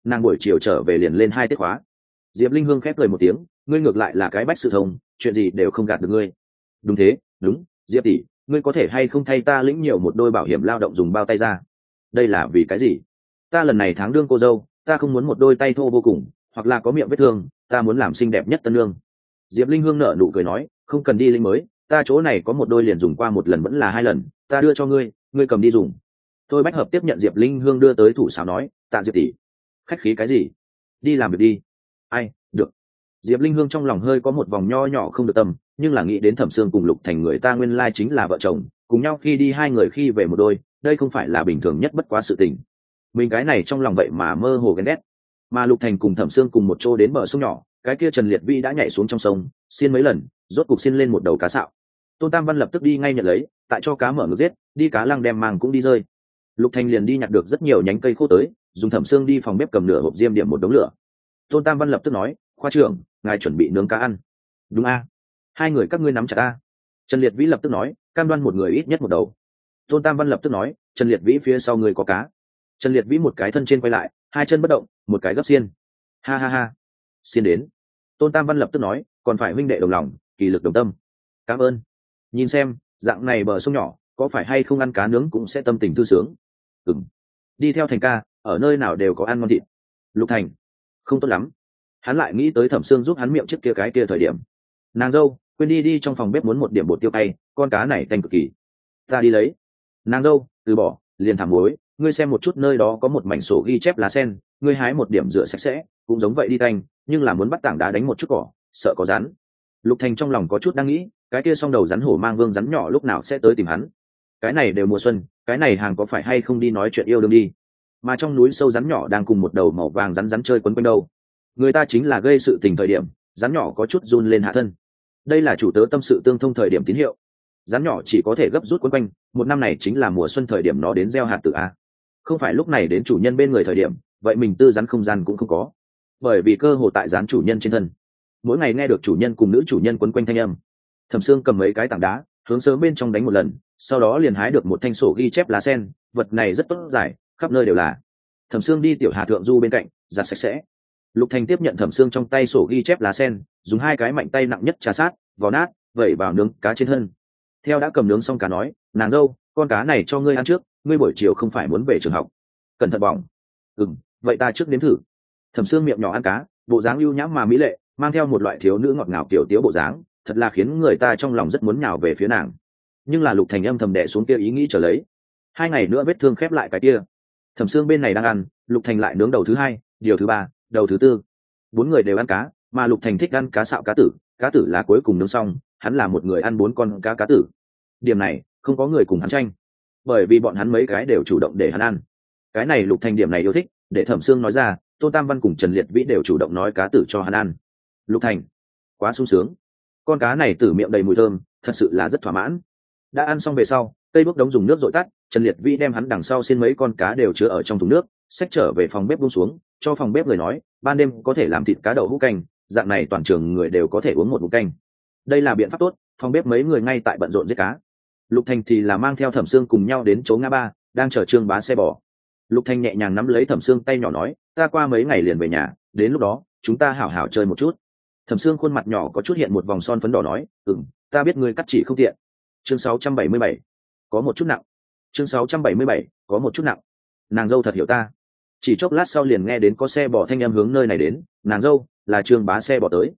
nàng buổi chiều trở về liền lên 2 tiết khóa. Diệp Linh Hương khép cười một tiếng, ngươi ngược lại là cái bách sự thông, chuyện gì đều không gạt được ngươi. Đúng thế, đúng, Diệp tỷ, ngươi có thể hay không thay ta lĩnh nhiều một đôi bảo hiểm lao động dùng bao tay ra? Đây là vì cái gì? Ta lần này tháng đương cô dâu, ta không muốn một đôi tay thô vô cùng, hoặc là có miệng vết thương, ta muốn làm xinh đẹp nhất tân lương. Diệp Linh Hương nở nụ cười nói, không cần đi lĩnh mới, ta chỗ này có một đôi liền dùng qua một lần vẫn là 2 lần, ta đưa cho ngươi, ngươi cầm đi dùng. Thôi Bách Hợp tiếp nhận Diệp Linh Hương đưa tới thủ sáo nói, tạ Diệp tỷ, khách khí cái gì, đi làm việc đi. Ai, được. Diệp Linh Hương trong lòng hơi có một vòng nho nhỏ không được tâm, nhưng là nghĩ đến Thẩm Sương cùng Lục Thành người ta nguyên lai chính là vợ chồng, cùng nhau khi đi 2 người khi về một đôi, đây không phải là bình thường nhất bất quá sự tình. Mình cái này trong lòng vậy mà mơ hồ ghen ghét. Mà Lục Thành cùng Thẩm Sương cùng một chỗ đến bờ sông nhỏ, cái kia Trần Liệt Vi đã nhảy xuống trong sông, xiên mấy lần, rốt cục xiên lên một đầu cá sạo. Tôn Tam Văn lập tức đi ngay nhận lấy, tại cho cá mở ngực giết, đi cá lăng đem mang cũng đi rơi. Lục Thành liền đi nhặt được rất nhiều nhánh cây khô tới, dùng Thẩm Sương đi phòng bếp cầm nửa hộp diêm điểm một đống lửa. Tôn Tam Văn lập tức nói, khoa trưởng, ngài chuẩn bị nướng cá ăn. Đúng a, 2 người các ngươi nắm chặt a. Trần Liệt Vĩ lập tức nói, cam đoan một người ít nhất một đầu. Tôn Tam Văn lập tức nói, Trần Liệt Vĩ phía sau người có cá. Trần Liệt Vĩ một cái thân trên quay lại, 2 chân bất động, một cái gấp xiên. Ha ha ha, xiên đến. Tôn Tam Văn lập tức nói, còn phải huynh đệ đồng lòng, kỳ lực đồng tâm. Cảm ơn. Nhìn xem, dạng này bờ sông nhỏ, có phải hay không ăn cá nướng cũng sẽ tâm tình thư sướng. Ừm. Đi theo Thành ca, ở nơi nào đều có ăn ngon thịt. Lục Thành, không tốt lắm. Hắn lại nghĩ tới Thẩm Sương giúp hắn miệng trước kia cái kia thời điểm. Nàng dâu, quên đi trong phòng bếp muốn một điểm bột tiêu cay, con cá này tanh cực kỳ. Ta đi lấy. Nàng dâu, từ bỏ, liền thảm muối, ngươi xem một chút nơi đó có một mảnh sổ ghi chép lá sen, ngươi hái một điểm rửa sạch sẽ, cũng giống vậy đi tanh, nhưng là muốn bắt tảng đá đánh một chút cỏ, sợ có rắn. Lục Thành trong lòng có chút đang nghĩ, cái kia song đầu rắn hổ mang vương rắn nhỏ lúc nào sẽ tới tìm hắn. Cái này đều mùa xuân, cái này hàng có phải hay không đi nói chuyện yêu đương đi. Mà trong núi sâu rắn nhỏ đang cùng một đầu màu vàng rắn chơi quấn quanh đâu. Người ta chính là gây sự tình thời điểm, rắn nhỏ có chút run lên hạ thân. Đây là chủ tớ tâm sự tương thông thời điểm tín hiệu. Rắn nhỏ chỉ có thể gấp rút quấn quanh, một năm này chính là mùa xuân thời điểm nó đến gieo hạt tự a. Không phải lúc này đến chủ nhân bên người thời điểm, vậy mình tư rắn không gian cũng không có. Bởi vì cơ hồ tại rắn chủ nhân trên thân, mỗi ngày nghe được chủ nhân cùng nữ chủ nhân quấn quanh thanh âm. Thẩm Sương cầm mấy cái tảng đá, hướng sớm bên trong đánh một lần, sau đó liền hái được một thanh sổ ghi chép lá sen, vật này rất tốt giải, khắp nơi đều là. Thẩm Sương đi tiểu Hà thượng du bên cạnh, giặt sạch sẽ. Lục Thành tiếp nhận Thẩm Sương trong tay sổ ghi chép lá sen, dùng 2 cái mạnh tay nặng nhất trà sát, vò nát, vẩy vào nướng cá trên thân. Theo đã cầm nướng xong cá nói, nàng dâu, con cá này cho ngươi ăn trước, ngươi buổi chiều không phải muốn về trường học. Cẩn thận bỏng. Vậy ta trước đến thử. Thẩm Sương miệng nhỏ ăn cá, bộ dáng ưu nhãm mà mỹ lệ, mang theo một loại thiếu nữ ngọt ngào kiểu tiếu bộ dáng, thật là khiến người ta trong lòng rất muốn nhào về phía nàng. Nhưng là Lục Thành âm thầm đè xuống kia ý nghĩ trở lấy. 2 ngày nữa vết thương khép lại cái kia. Thẩm Sương bên này đang ăn, Lục Thành lại nướng đầu thứ 2, điều thứ 3, đầu thứ 4. 4 người đều ăn cá, mà Lục Thành thích ăn cá sạo cá tử là cuối cùng nướng xong, hắn là một người ăn 4 con cá tử. Điểm này không có người cùng hắn tranh, bởi vì bọn hắn mấy cái đều chủ động để hắn ăn. Cái này Lục Thành điểm này yêu thích, để Thẩm Sương nói ra, Tôn Tam Văn cùng Trần Liệt Vĩ đều chủ động nói cá tử cho hắn ăn. Lục Thành quá sung sướng, con cá này tử miệng đầy mùi thơm, thật sự là rất thỏa mãn. Đã ăn xong về sau, cây bước đống dùng nước dội tắt, Trần Liệt Vĩ đem hắn đằng sau xin mấy con cá đều chứa ở trong thùng nước, xách trở về phòng bếp buông xuống, cho phòng bếp người nói, ban đêm có thể làm thịt cá đậu hũ canh, dạng này toàn trường người đều có thể uống một bụng canh. Đây là biện pháp tốt, phòng bếp mấy người ngay tại bận rộn giết cá. Lục Thành thì là mang theo Thẩm Sương cùng nhau đến chỗ ngã ba, đang chờ Trương Bá xe bò. Lục Thành nhẹ nhàng nắm lấy Thẩm Sương tay nhỏ nói, ta qua mấy ngày liền về nhà, đến lúc đó chúng ta hảo hảo chơi một chút. Thẩm Sương khuôn mặt nhỏ có chút hiện một vòng son phấn đỏ nói, ta biết ngươi cắt chỉ không tiện. Chương 677, có một chút nặng. Chương 677, có một chút nặng. Nàng dâu thật hiểu ta. Chỉ chốc lát sau liền nghe đến có xe bò thanh âm hướng nơi này đến, nàng dâu, là Trương Bá xe bò tới.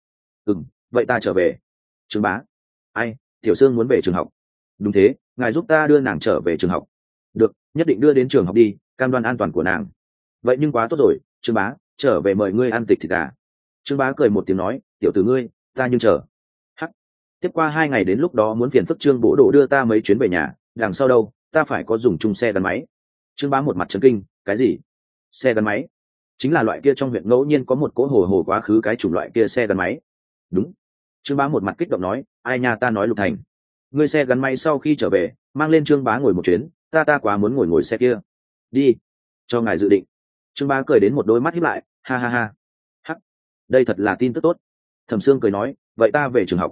Vậy ta trở về. Trương Bá, ai, Tiểu Sương muốn về trường học. Đúng thế, ngài giúp ta đưa nàng trở về trường học. Được, nhất định đưa đến trường học đi, cam đoan an toàn của nàng. Vậy nhưng quá tốt rồi, Trương Bá, trở về mời ngươi ăn thịt gà. Trương Bá cười một tiếng nói, tiểu tử ngươi, ta nhưng chờ. Hắc, tiếp qua 2 ngày đến lúc đó muốn phiền phức Trương Bố Đổ đưa ta mấy chuyến về nhà, đằng sau đâu, ta phải có dùng chung xe gắn máy. Trương Bá một mặt chấn kinh, cái gì? Xe gắn máy? Chính là loại kia trong huyện ngẫu nhiên có một cỗ hồ quá khứ cái chủng loại kia xe gắn máy. Đúng. Trương Bá một mặt kích động nói, ai nha, ta nói Lục Thành, ngươi xe gắn máy sau khi trở về, mang lên Trương Bá ngồi một chuyến, ta quá muốn ngồi xe kia. Đi, cho ngài dự định. Trương Bá cười đến một đôi mắt híp lại, ha ha ha. Hắc, đây thật là tin tức tốt. Thẩm Sương cười nói, vậy ta về trường học.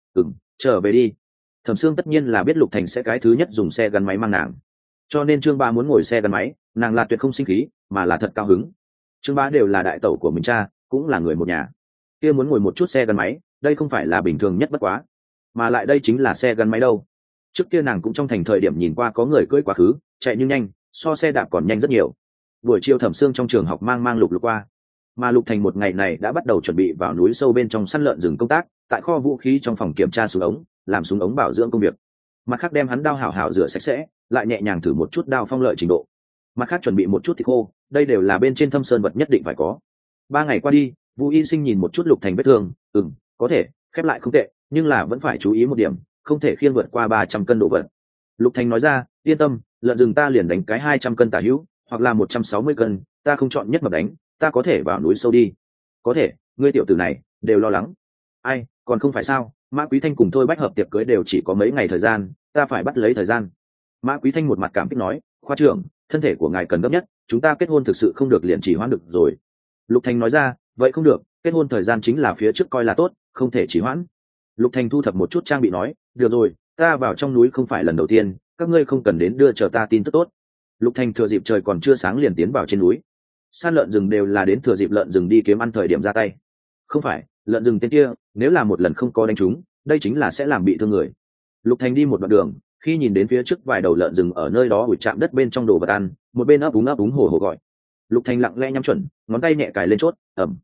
Trở về đi. Thẩm Sương tất nhiên là biết Lục Thành sẽ cái thứ nhất dùng xe gắn máy mang nàng, cho nên Trương Bá muốn ngồi xe gắn máy, nàng là tuyệt không sinh khí, mà là thật cao hứng. Trương Bá đều là đại tẩu của mình cha, cũng là người một nhà. Kia muốn ngồi một chút xe gắn máy, đây không phải là bình thường nhất bất quá. Mà lại đây chính là xe gắn máy đâu. Trước kia nàng cũng trong thành thời điểm nhìn qua có người cưỡi quá khứ, chạy nhưng nhanh, so xe đạp còn nhanh rất nhiều. Buổi chiều Thẩm Sương trong trường học mang mang Lục Lục qua, mà Lục Thành một ngày này đã bắt đầu chuẩn bị vào núi sâu bên trong săn lợn rừng công tác, tại kho vũ khí trong phòng kiểm tra súng ống, làm súng ống bảo dưỡng công việc. Mặt khác đem hắn đao hảo hảo rửa sạch sẽ, lại nhẹ nhàng thử một chút đao phong lợi trình độ. Mặt khác chuẩn bị một chút thịt khô, đây đều là bên trên Thâm Sơn vật nhất định phải có. 3 ngày qua đi, Vũ Y Sinh nhìn một chút Lục Thành vết thương, có thể khép lại không tệ, nhưng là vẫn phải chú ý một điểm, không thể khiêng vượt qua 300 cân độ vật. Lục Thành nói ra, yên tâm, lợn rừng ta liền đánh cái 200 cân tả hữu, hoặc là 160 cân, ta không chọn nhất mập đánh, ta có thể vào núi sâu đi. Có thể, ngươi tiểu tử này đều lo lắng. Ai, còn không phải sao, Mã Quý Thanh cùng Thôi Bách hợp tiệc cưới đều chỉ có mấy ngày thời gian, ta phải bắt lấy thời gian. Mã Quý Thanh một mặt cảm kích nói, khoa trưởng, thân thể của ngài cần gấp nhất, chúng ta kết hôn thực sự không được liền chỉ hoãn được rồi. Lục Thành nói ra, vậy không được, kết hôn thời gian chính là phía trước coi là tốt, không thể chỉ hoãn. Lục Thành thu thập một chút trang bị nói, được rồi, ta vào trong núi không phải lần đầu tiên, các ngươi không cần đến đưa chờ ta tin tức tốt. Lục Thành thừa dịp trời còn chưa sáng liền tiến vào trên núi. Săn lợn rừng đều là đến thừa dịp lợn rừng đi kiếm ăn thời điểm ra tay. Không phải, lợn rừng tên kia, nếu là một lần không có đánh trúng, đây chính là sẽ làm bị thương người. Lục Thành đi một đoạn đường, khi nhìn đến phía trước vài đầu lợn rừng ở nơi đó ủi chạm đất bên trong đồ vật ăn, một bên ấp úng hổ hổ gọi. Lục Thành lặng lẽ nhắm chuẩn, ngón tay nhẹ cài lên chốt,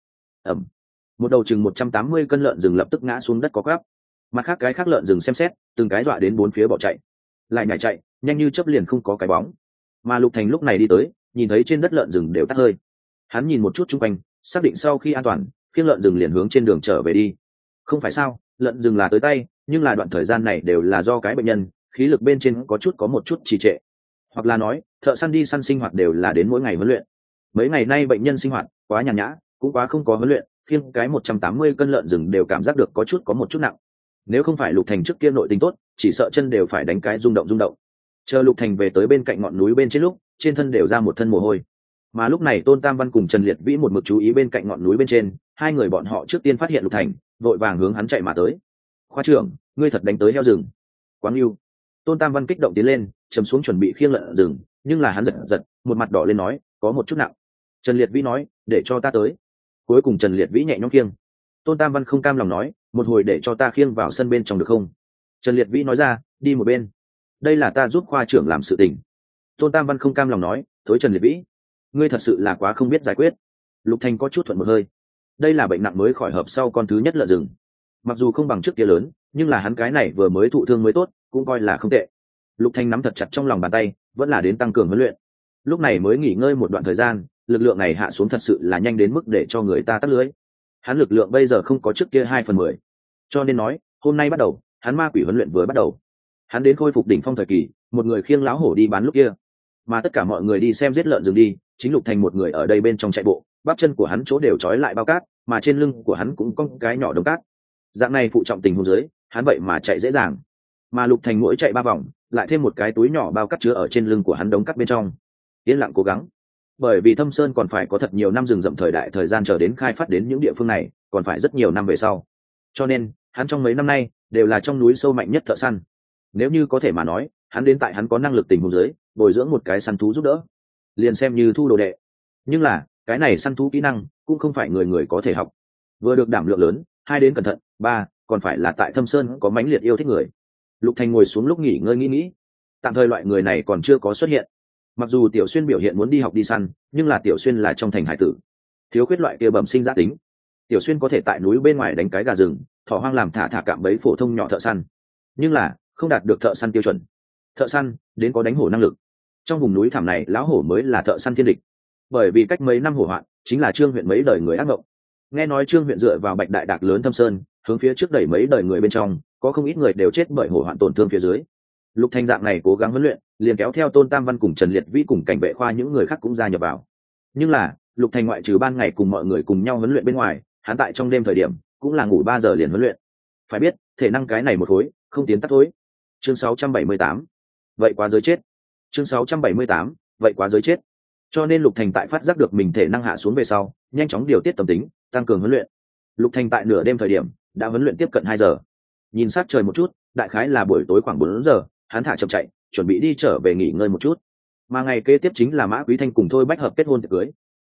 ầm. Một đầu chừng 180 cân lợn rừng lập tức ngã xuống đất có gắp. Mặt khác cái khác lợn rừng xem xét, từng cái dọa đến bốn phía bỏ chạy. Lại nhảy chạy, nhanh như chớp liền không có cái bóng. Mà Lục Thành lúc này đi tới, nhìn thấy trên đất lợn rừng đều tắt hơi. Hắn nhìn một chút xung quanh, xác định sau khi an toàn, khiêng lợn rừng liền hướng trên đường trở về đi. Không phải sao, lợn rừng là tới tay, nhưng là đoạn thời gian này đều là do cái bệnh nhân, khí lực bên trên có một chút trì trệ. Hoặc là nói, thợ săn đi săn sinh hoạt đều là đến mỗi ngày huấn luyện. Mấy ngày nay bệnh nhân sinh hoạt quá nhàn nhã, cũng quá không có huấn luyện, khiêng cái 180 cân lợn rừng đều cảm giác được có một chút nặng. Nếu không phải Lục Thành trước kia nội tình tốt, chỉ sợ chân đều phải đánh cái rung động. Chờ Lục Thành về tới bên cạnh ngọn núi bên trên lúc, trên thân đều ra một thân mồ hôi. Mà lúc này Tôn Tam Văn cùng Trần Liệt Vĩ một mực chú ý bên cạnh ngọn núi bên trên, hai người bọn họ trước tiên phát hiện Lục Thành, vội vàng hướng hắn chạy mà tới. Khoa trưởng, ngươi thật đánh tới heo rừng. Quáng yêu. Tôn Tam Văn kích động tiến lên, chầm xuống chuẩn bị khiêng lợn rừng, nhưng là hắn giật, một mặt đỏ lên nói, có một chút nặng. Trần Liệt Vĩ nói, để cho ta tới. Cuối cùng Trần Liệt Vĩ nhẹ nhõm khiêng. Tôn Tam Văn không cam lòng nói, một hồi để cho ta khiêng vào sân bên trong được không? Trần Liệt Vĩ nói ra, đi một bên. Đây là ta giúp khoa trưởng làm sự tình. Tôn Tam Văn không cam lòng nói, thối Trần Liệt Vĩ, ngươi thật sự là quá không biết giải quyết. Lục Thành có chút thuận một hơi. Đây là bệnh nặng mới khỏi hợp sau con thứ nhất lợn rừng. Mặc dù không bằng trước kia lớn, nhưng là hắn cái này vừa mới thụ thương mới tốt, cũng coi là không tệ. Lục Thành nắm thật chặt trong lòng bàn tay, vẫn là đến tăng cường huấn luyện. Lúc này mới nghỉ ngơi một đoạn thời gian, lực lượng này hạ xuống thật sự là nhanh đến mức để cho người ta tắt lưới. Hắn lực lượng bây giờ không có trước kia 2/10. Cho nên nói, hôm nay bắt đầu, hắn ma quỷ huấn luyện vừa bắt đầu. Hắn đến khôi phục đỉnh phong thời kỳ, một người khiêng lão hổ đi bán lúc kia, mà tất cả mọi người đi xem giết lợn rừng đi, chính Lục Thành một người ở đây bên trong chạy bộ, bắp chân của hắn chỗ đều trói lại bao cát, mà trên lưng của hắn cũng có cái nhỏ đống cát. Dạng này phụ trọng tình huống dưới, hắn vậy mà chạy dễ dàng. Mà Lục Thành mỗi chạy 3 vòng, lại thêm một cái túi nhỏ bao cát chứa ở trên lưng của hắn đống cát bên trong. Yên lặng cố gắng. Bởi vì Thâm Sơn còn phải có thật nhiều năm rừng rậm thời đại thời gian chờ đến khai phát đến những địa phương này, còn phải rất nhiều năm về sau. Cho nên, hắn trong mấy năm nay đều là trong núi sâu mạnh nhất thợ săn. Nếu như có thể mà nói, hắn đến tại hắn có năng lực tình huống dưới, bồi dưỡng một cái săn thú giúp đỡ, liền xem như thu đồ đệ. Nhưng là, cái này săn thú kỹ năng cũng không phải người người có thể học. Vừa được đảm lượng lớn, 2 đến cẩn thận, 3, còn phải là tại Thâm Sơn có mãnh liệt yêu thích người. Lục Thành ngồi xuống lúc nghỉ ngơi nghĩ, tạm thời loại người này còn chưa có xuất hiện. Mặc dù Tiểu Xuyên biểu hiện muốn đi học đi săn, nhưng là Tiểu Xuyên là trong thành hải tử, thiếu khuyết loại kia bẩm sinh giá tính. Tiểu Xuyên có thể tại núi bên ngoài đánh cái gà rừng, thỏ hoang làm thả cạm bẫy phổ thông nhỏ thợ săn, nhưng là không đạt được thợ săn tiêu chuẩn. Thợ săn đến có đánh hổ năng lực. Trong vùng núi thảm này, lão hổ mới là thợ săn thiên địch. Bởi vì cách mấy năm hổ hoạn, chính là Trương huyện mấy đời người ác mộng. Nghe nói Trương huyện dựa vào Bạch Đại Đạc lớn Thâm Sơn, hướng phía trước đẩy mấy đời người bên trong, có không ít người đều chết bởi hổ hoạn tổn thương phía dưới. Lục Thành dạng này cố gắng huấn luyện, liền kéo theo Tôn Tam Văn cùng Trần Liệt Vĩ cùng cảnh vệ khoa những người khác cũng gia nhập vào. Nhưng là, Lục Thành ngoại trừ ban ngày cùng mọi người cùng nhau huấn luyện bên ngoài, hắn tại trong đêm thời điểm cũng là ngủ 3 giờ liền huấn luyện. Phải biết, thể năng cái này một khối, không tiến tắt thối. Chương 678. Vậy quá giới chết. Chương 678. Vậy quá giới chết. Cho nên Lục Thành tại phát giác được mình thể năng hạ xuống về sau, nhanh chóng điều tiết tâm tính, tăng cường huấn luyện. Lục Thành tại nửa đêm thời điểm đã huấn luyện tiếp cận 2 giờ. Nhìn sát trời một chút, đại khái là buổi tối khoảng 4 giờ, hắn thả chậm chạy, chuẩn bị đi trở về nghỉ ngơi một chút. Mà ngày kế tiếp chính là Mã Quý Thanh cùng Thôi Bách Hợp kết hôn tiệc cưới.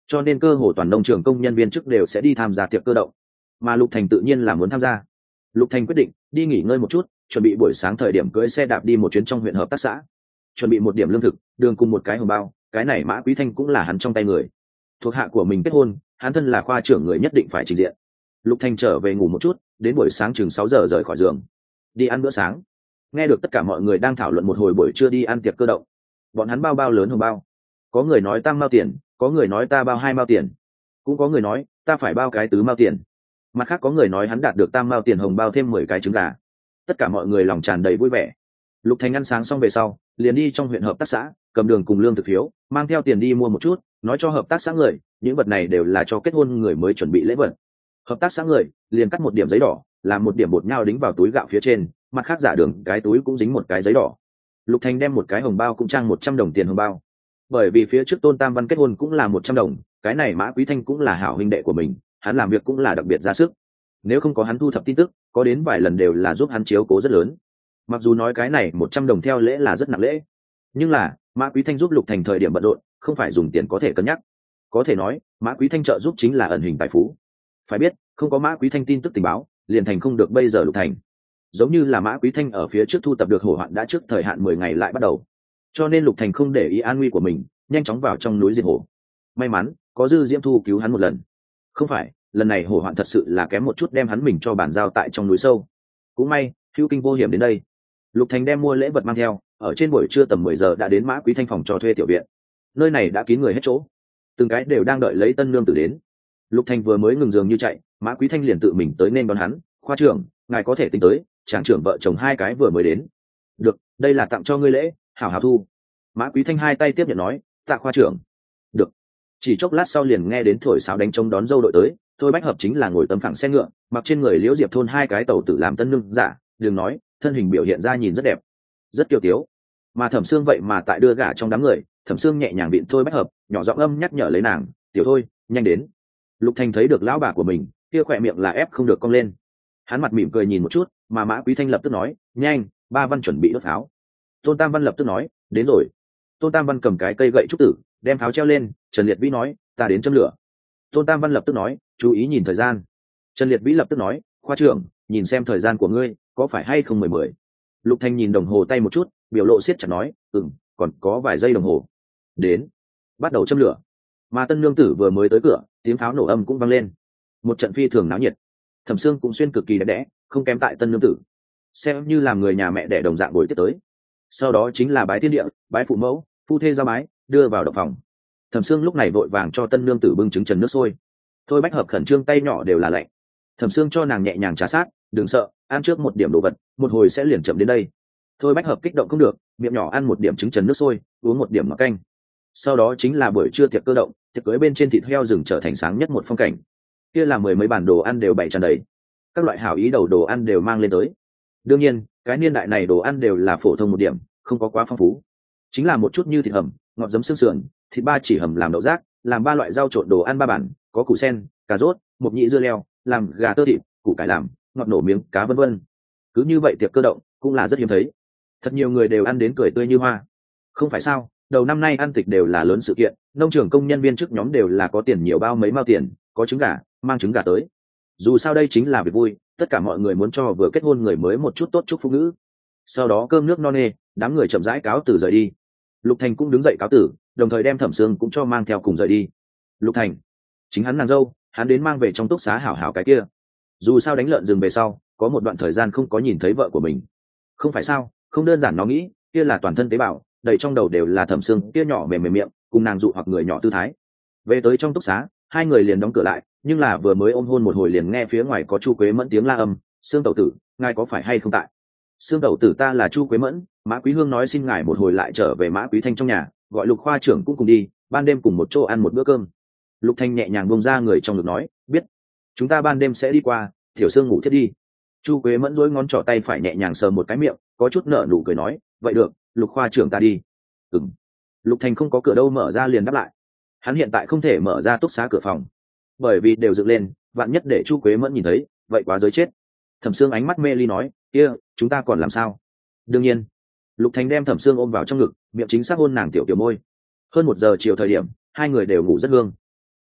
cho nên cơ hồ toàn nông trường công nhân viên chức đều sẽ đi tham gia tiệc cơ động, mà Lục Thành tự nhiên là muốn tham gia. Lục Thành quyết định đi nghỉ ngơi một chút, chuẩn bị buổi sáng thời điểm cưỡi xe đạp đi một chuyến trong huyện hợp tác xã, chuẩn bị một điểm lương thực, đường cùng một cái hồng bao. Cái này Mã Quý Thanh cũng là hắn trong tay người, thuộc hạ của mình kết hôn, hắn thân là khoa trưởng người nhất định phải trình diện. Lục Thành trở về ngủ một chút, đến buổi sáng chừng 6 giờ rời khỏi giường đi ăn bữa sáng. Nghe được tất cả mọi người đang thảo luận một hồi buổi trưa đi ăn tiệc cơ động. Bọn hắn bao bao lớn hồng bao, có người nói tam mao tiền, có người nói ta bao 2 mao tiền, cũng có người nói ta phải bao cái tứ mao tiền, mặt khác có người nói hắn đạt được tam mao tiền hồng bao thêm 10 cái trứng gà. Tất cả mọi người lòng tràn đầy vui vẻ. Lục Thành ăn sáng xong về sau liền đi trong huyện hợp tác xã, cầm đường cùng lương thực phiếu, mang theo tiền đi mua một chút, nói cho hợp tác xã người những vật này đều là cho kết hôn người mới chuẩn bị lễ vật. Hợp tác xã người liền cắt một điểm giấy đỏ, làm một điểm bột nhau đính vào túi gạo phía trên, mặt khác giả đường cái túi cũng dính một cái giấy đỏ. Lục Thành đem một cái hồng bao cũng trang 100 đồng tiền hồng bao, bởi vì phía trước Tôn Tam Văn kết hôn cũng là 100 đồng, cái này Mã Quý Thanh cũng là hảo huynh đệ của mình, hắn làm việc cũng là đặc biệt ra sức, nếu không có hắn thu thập tin tức, có đến vài lần đều là giúp hắn chiếu cố rất lớn. Mặc dù nói cái này 100 đồng theo lễ là rất nặng lễ, nhưng là Mã Quý Thanh giúp Lục Thành thời điểm bận rộn, không phải dùng tiền có thể cân nhắc. Có thể nói Mã Quý Thanh trợ giúp chính là ẩn hình tài phú. Phải biết không có Mã Quý Thanh tin tức tình báo, liền thành không được bây giờ Lục Thành. Giống như là Mã Quý Thanh ở phía trước thu tập được hổ hoạn đã trước thời hạn 10 ngày lại bắt đầu, cho nên Lục Thành không để ý an nguy của mình, nhanh chóng vào trong núi diệt hổ. May mắn có Dư Diễm Thu cứu hắn một lần, không phải lần này hổ hoạn thật sự là kém một chút đem hắn mình cho bàn giao tại trong núi sâu. Cũng may hữu kinh vô hiểm đến đây. Lục Thành đem mua lễ vật mang theo, ở trên buổi trưa tầm 10 giờ đã đến Mã Quý Thanh phòng cho thuê tiểu viện. Nơi này đã kín người hết chỗ, từng cái đều đang đợi lấy tân nương tử đến. Lục Thành vừa mới ngừng giường như chạy, Mã Quý Thanh liền tự mình tới nên đón hắn. Khoa trưởng, ngài có thể tính tới, tràng trưởng vợ chồng hai cái vừa mới đến. Được, đây là tặng cho ngươi lễ, hảo hảo thu. Mã Quý Thanh hai tay tiếp nhận nói, tạ khoa trưởng. Được. Chỉ chốc lát sau liền nghe đến thổi sáo đánh trống đón dâu đội tới. Thôi Bách Hợp chính là ngồi tấm phẳng xe ngựa, mặc trên người Liễu Diệp thôn hai cái tàu tử làm tân nương giả, đừng nói thân hình biểu hiện ra nhìn rất đẹp, rất kiêu tiếu. Mà Thẩm Sương vậy mà tại đưa gả trong đám người, Thẩm Sương nhẹ nhàng vịn Thôi Bách Hợp, nhỏ giọng âm nhắc nhở lấy nàng, tiểu Thôi, nhanh đến. Lục Thành thấy được lão bà của mình, kia khỏe miệng là ép không được cong lên. Hắn mặt mỉm cười nhìn một chút, mà Mã Quý Thanh lập tức nói, nhanh, ba Văn chuẩn bị đốt pháo. Tôn Tam Văn lập tức nói, đến rồi. Tôn Tam Văn cầm cái cây gậy trúc tử, đem pháo treo lên. Trần Liệt Vĩ nói, ta đến châm lửa. Tôn Tam Văn lập tức nói, chú ý nhìn thời gian. Trần Liệt Vĩ lập tức nói, khoa trưởng, nhìn xem thời gian của ngươi có phải hay không 10. Lục Thanh nhìn đồng hồ tay một chút, biểu lộ siết chặt nói, còn có vài giây đồng hồ. Đến, bắt đầu châm lửa. Mà tân nương tử vừa mới tới cửa, tiếng pháo nổ âm cũng vang lên, một trận phi thường náo nhiệt. Thẩm Sương cũng xuyên cực kỳ đẹp đẽ, không kém tại tân nương tử, xem như làm người nhà mẹ đẻ đồng dạng buổi tiếp tới. Sau đó chính là bái thiên địa, bái phụ mẫu, phu thê giao bái, đưa vào động phòng. Thẩm Sương lúc này vội vàng cho tân nương tử bưng trứng trần nước sôi. Thôi Bách Hợp khẩn trương tay nhỏ đều là lạnh. Thẩm Sương cho nàng nhẹ nhàng trà sát, đừng sợ, ăn trước một điểm đồ vật, một hồi sẽ liền chậm đến đây. Thôi Bách Hợp kích động không được, miệng nhỏ ăn một điểm trứng trần nước sôi, uống một điểm ngọt canh. Sau đó chính là buổi trưa tiệc cơ động, tiệc cưới bên trên thịt heo rừng trở thành sáng nhất một phong cảnh. Kia là 10 mấy bàn đồ ăn đều bày tràn đầy, các loại hảo ý đầu đồ ăn đều mang lên tới. Đương nhiên cái niên đại này đồ ăn đều là phổ thông một điểm, không có quá phong phú, chính là một chút như thịt hầm, ngọt giấm xương sườn, thịt ba chỉ hầm làm đậu rác, làm 3 loại rau trộn đồ ăn 3 bản, có củ sen, cà rốt, mộc nhĩ dưa leo, làm gà tơ thịt, củ cải làm, ngọt nổ miếng cá vân vân. Cứ như vậy tiệc cơ động cũng là rất hiếm thấy, thật nhiều người đều ăn đến cười tươi như hoa. Không phải sao, đầu năm nay ăn tịch đều là lớn sự kiện, nông trường công nhân viên chức nhóm đều là có tiền nhiều bao mấy mao tiền, có trứng gà, mang trứng gà tới. Dù sao đây chính là việc vui, tất cả mọi người muốn cho vừa kết hôn người mới một chút tốt chúc phúc ngữ. Sau đó cơm nước no nê, đám người chậm rãi cáo từ rời đi. Lục Thành cũng đứng dậy cáo tử, đồng thời đem Thẩm Sương cũng cho mang theo cùng rời đi. Lục Thành, chính hắn nàng dâu, hắn đến mang về trong túc xá hảo hảo cái kia. Dù sao đánh lợn rừng về sau, có một đoạn thời gian không có nhìn thấy vợ của mình. Không phải sao, không đơn giản nó nghĩ, kia là toàn thân tế bào, đầy trong đầu đều là Thẩm Sương kia nhỏ mềm mềm miệng, cùng nàng dụ hoặc người nhỏ tư thái. Về tới trong túc xá, hai người liền đóng cửa lại, nhưng là vừa mới ôm hôn một hồi liền nghe phía ngoài có Chu Quế Mẫn tiếng la âm, "Sương tẩu tử, ngài có phải hay không tại?" "Sương tẩu tử, ta là Chu Quế Mẫn, Mã Quý Hương nói xin ngài một hồi lại trở về Mã Quý Thanh trong nhà, gọi Lục khoa trưởng cũng cùng đi, ban đêm cùng một chỗ ăn một bữa cơm." Lục Thanh nhẹ nhàng buông ra người trong ngực nói, "Biết, chúng ta ban đêm sẽ đi qua, Tiểu Sương ngủ thiết đi." Chu Quế Mẫn duỗi ngón trỏ tay phải nhẹ nhàng sờ một cái miệng, có chút nở nụ cười nói, "Vậy được, Lục khoa trưởng ta đi." "Ừm." Lục Thanh không có cửa đâu mở ra liền đáp lại. Hắn hiện tại không thể mở ra túc xá cửa phòng, bởi vì đều dựng lên, vạn nhất để Chu Quế Mẫn nhìn thấy, vậy quá giới chết. Thẩm Sương ánh mắt mê ly nói, "Kia, chúng ta còn làm sao?" "Đương nhiên." Lục Thành đem Thẩm Sương ôm vào trong ngực, miệng chính xác hôn nàng tiểu tiểu môi. Hơn 1 giờ chiều thời điểm, hai người đều ngủ rất hương.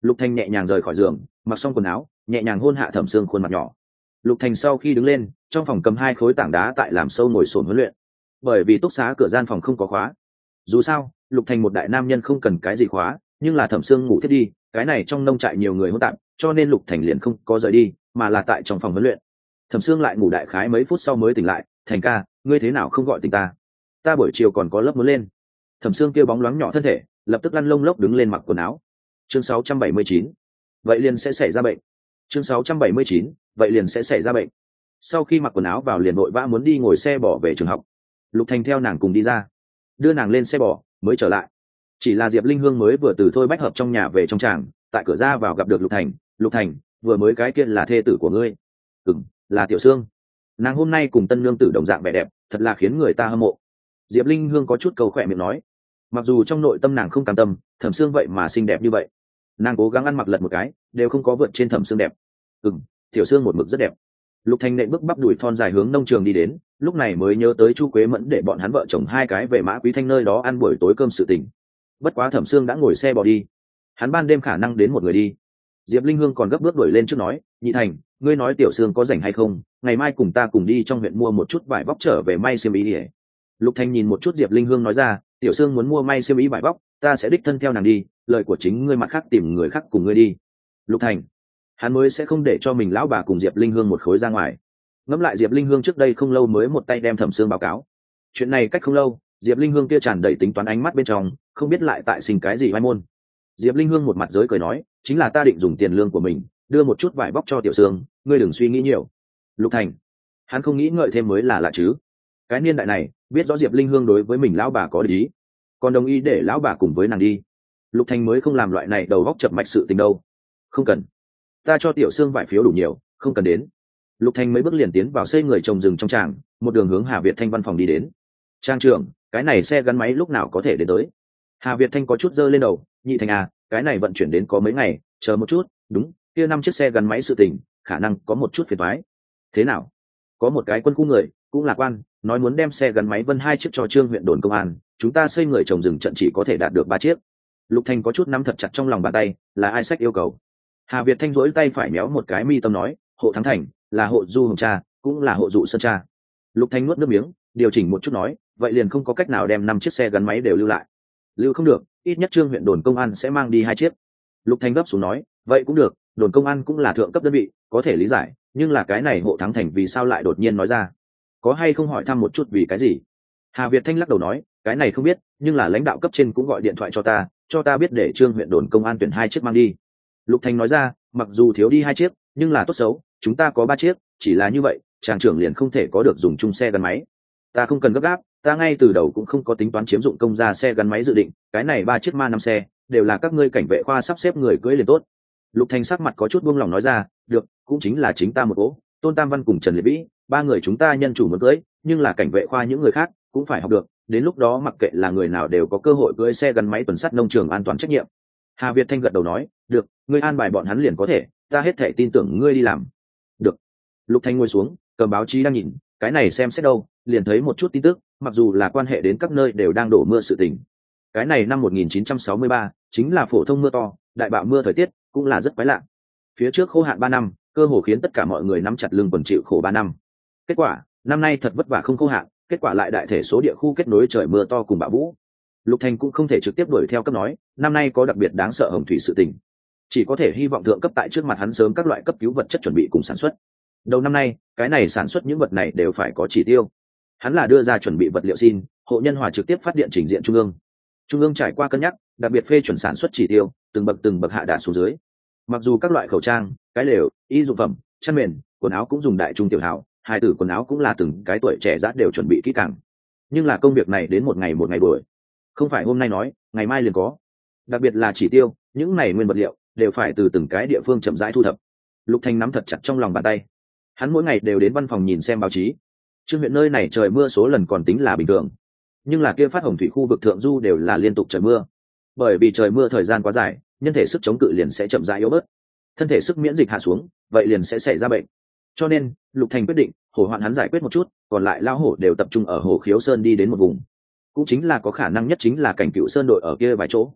Lục Thành nhẹ nhàng rời khỏi giường, mặc xong quần áo, nhẹ nhàng hôn hạ Thẩm Sương khuôn mặt nhỏ. Lục Thành sau khi đứng lên, trong phòng cầm 2 khối tảng đá tại làm sâu ngồi xổm huấn luyện. Bởi vì túc xá cửa gian phòng không có khóa. Dù sao, Lục Thành một đại nam nhân không cần cái gì khóa, nhưng là Thẩm Sương ngủ thiết đi, cái này trong nông trại nhiều người hỗn tạp, cho nên Lục Thành liền không có rời đi, mà là tại trong phòng huấn luyện. Thẩm Sương lại ngủ đại khái mấy phút sau mới tỉnh lại, "Thành ca, ngươi thế nào không gọi tỉnh ta? Ta buổi chiều còn có lớp muốn lên." Thẩm Sương kêu bóng loáng nhỏ thân thể, lập tức lăn lông lốc đứng lên mặc quần áo. Chương 679. Vậy liền sẽ xảy ra bệnh. Chương 679. Vậy liền sẽ xảy ra bệnh. Sau khi mặc quần áo vào liền vội vã muốn đi ngồi xe bỏ về trường học. Lục Thành theo nàng cùng đi ra, đưa nàng lên xe bò mới trở lại. Chỉ là Diệp Linh Hương mới vừa từ Thôi Bách Hợp trong nhà về trong tràng, tại cửa ra vào gặp được Lục Thành. "Lục Thành, vừa mới cái kia là thê tử của ngươi?" "Ừm, là Tiểu Sương. Nàng hôm nay cùng tân nương tử đồng dạng vẻ đẹp, thật là khiến người ta hâm mộ." Diệp Linh Hương có chút cầu khỏe miệng nói. Mặc dù trong nội tâm nàng không cam tâm, Thẩm Sương vậy mà xinh đẹp như vậy, nàng cố gắng ăn mặc lật một cái đều không có vượt trên Thẩm Sương đẹp. Tiểu Sương một mực rất đẹp. Lục Thành nện bước bắp đùi thon dài hướng nông trường đi đến, lúc này mới nhớ tới Chu Quế Mẫn để bọn hắn vợ chồng 2 cái về Mã Quý Thanh nơi đó ăn buổi tối cơm sự tình. Bất quá Thẩm Sương đã ngồi xe bỏ đi, hắn ban đêm khả năng đến một người đi. Diệp Linh Hương còn gấp bước đuổi lên trước nói, "Nhị Thành, ngươi nói Tiểu Sương có rảnh hay không, ngày mai cùng ta cùng đi trong huyện mua một chút vải vóc trở về may xiêm y." Lục Thành nhìn một chút Diệp Linh Hương nói ra, "Tiểu Sương muốn mua may xiêm y vải vóc, ta sẽ đích thân theo nàng đi, lời của chính ngươi mặt khác tìm người khác cùng ngươi đi." Lục Thành, hắn mới sẽ không để cho mình lão bà cùng Diệp Linh Hương một khối ra ngoài. Ngẫm lại Diệp Linh Hương trước đây không lâu mới một tay đem Thẩm Sương báo cáo. Chuyện này cách không lâu, Diệp Linh Hương kia tràn đầy tính toán ánh mắt bên trong, không biết lại tại sinh cái gì mai môn. Diệp Linh Hương một mặt giới cười nói, "Chính là ta định dùng tiền lương của mình đưa một chút vải bóc cho Tiểu Sương, ngươi đừng suy nghĩ nhiều." Lục Thành, hắn không nghĩ ngợi thêm mới là lạ chứ. Cái niên đại này, biết rõ Diệp Linh Hương đối với mình lão bà có ý, còn đồng ý để lão bà cùng với nàng đi. Lục Thành mới không làm loại này đầu góc chập mạch sự tình đâu. "Không cần, ta cho Tiểu Sương vải phiếu đủ nhiều, không cần đến." Lục Thành mấy bước liền tiến vào xây người trồng rừng trong tràng, một đường hướng Hà Việt Thanh văn phòng đi đến. "Trang trưởng, cái này xe gắn máy lúc nào có thể đến tới?" Hà Việt Thanh có chút giơ lên đầu, "Nhị Thành à, cái này vận chuyển đến có mấy ngày, chờ một chút." "Đúng, kia 5 chiếc xe gắn máy sự tình, khả năng có một chút phiền toái." "Thế nào?" "Có một cái quân khu người, cũng là quan, nói muốn đem xe gắn máy Vân 2 chiếc cho Trương huyện đồn công an, chúng ta xây người trồng rừng trận chỉ có thể đạt được 3 chiếc." Lục Thành có chút nắm thật chặt trong lòng bàn tay, là ai sách yêu cầu? Hà Việt Thanh rỗi tay phải méo một cái mi tâm nói, "Hộ Thắng Thành, là hộ Du Hồng cha, cũng là hộ Dụ Sơn cha." Lục Thanh nuốt nước miếng, điều chỉnh một chút nói, "Vậy liền không có cách nào đem 5 chiếc xe gắn máy đều lưu lại." "Lưu không được, ít nhất Trương huyện đồn công an sẽ mang đi 2 chiếc." Lục Thanh gấp xuống nói, "Vậy cũng được, đồn công an cũng là thượng cấp đơn vị, có thể lý giải, nhưng là cái này hộ Thắng Thành vì sao lại đột nhiên nói ra? Có hay không hỏi thăm một chút vì cái gì?" Hà Việt Thanh lắc đầu nói, "Cái này không biết, nhưng là lãnh đạo cấp trên cũng gọi điện thoại cho ta biết để Trương huyện đồn công an tuyển 2 chiếc mang đi." Lục Thanh nói ra, "Mặc dù thiếu đi 2 chiếc, nhưng là tốt xấu, chúng ta có 3 chiếc, chỉ là như vậy, tràng trưởng liền không thể có được dùng chung xe gắn máy. Ta không cần gấp gáp, ta ngay từ đầu cũng không có tính toán chiếm dụng công gia xe gắn máy dự định, cái này 3 chiếc ma 5 xe, đều là các ngươi cảnh vệ khoa sắp xếp người cưỡi liền tốt." Lục Thanh sắc mặt có chút buông lòng nói ra, "Được, cũng chính là chính ta một cỗ, Tôn Tam Văn cùng Trần Liệt Vĩ, 3 người chúng ta nhân chủ muốn cưỡi, nhưng là cảnh vệ khoa những người khác cũng phải học được, đến lúc đó mặc kệ là người nào đều có cơ hội cưỡi xe gắn máy tuần sát nông trường an toàn trách nhiệm." Hà Việt Thanh gật đầu nói, "Được, ngươi an bài bọn hắn liền có thể, ta hết thể tin tưởng ngươi đi làm." "Được." Lục Thanh ngồi xuống, cầm báo chí đang nhìn, cái này xem xét đâu, liền thấy một chút tin tức, mặc dù là quan hệ đến các nơi đều đang đổ mưa sự tình. Cái này năm 1963, chính là phổ thông mưa to, đại bạo mưa thời tiết, cũng là rất quái lạ. Phía trước khô hạn 3 năm, cơ hồ khiến tất cả mọi người nắm chặt lưng quần chịu khổ 3 năm. Kết quả, năm nay thật vất vả không khô hạn, kết quả lại đại thể số địa khu kết nối trời mưa to cùng bão vũ. Lục Thành cũng không thể trực tiếp đuổi theo cấp nói, năm nay có đặc biệt đáng sợ hồng thủy sự tình, chỉ có thể hy vọng thượng cấp tại trước mặt hắn sớm các loại cấp cứu vật chất chuẩn bị cùng sản xuất. Đầu năm nay, cái này sản xuất những vật này đều phải có chỉ tiêu. Hắn là đưa ra chuẩn bị vật liệu xin, hộ nhân hòa trực tiếp phát điện trình diện trung ương. Trung ương trải qua cân nhắc, đặc biệt phê chuẩn sản xuất chỉ tiêu, từng bậc hạ đạt xuống dưới. Mặc dù các loại khẩu trang, cái lều, y dụng phẩm, chăn mền, quần áo cũng dùng đại trung tiểu hảo, hai tử quần áo cũng là từng cái tuổi trẻ rát đều chuẩn bị kỹ càng. Nhưng là công việc này đến một ngày đuổi, không phải hôm nay nói, ngày mai liền có. Đặc biệt là chỉ tiêu, những này nguyên vật liệu đều phải từ từng cái địa phương chậm rãi thu thập. Lục Thanh nắm thật chặt trong lòng bàn tay. Hắn mỗi ngày đều đến văn phòng nhìn xem báo chí. Trương huyện nơi này trời mưa số lần còn tính là bình thường, nhưng là kia phát hồng thủy khu vực thượng du đều là liên tục trời mưa. Bởi vì trời mưa thời gian quá dài, nhân thể sức chống cự liền sẽ chậm rãi yếu bớt, thân thể sức miễn dịch hạ xuống, vậy liền sẽ xảy ra bệnh. Cho nên Lục Thành quyết định hổ hoạn hắn giải quyết một chút, còn lại lao hổ đều tập trung ở Hồ Khiếu Sơn đi đến một vùng, cũng chính là có khả năng nhất chính là cảnh Cựu Sơn đội ở kia vài chỗ.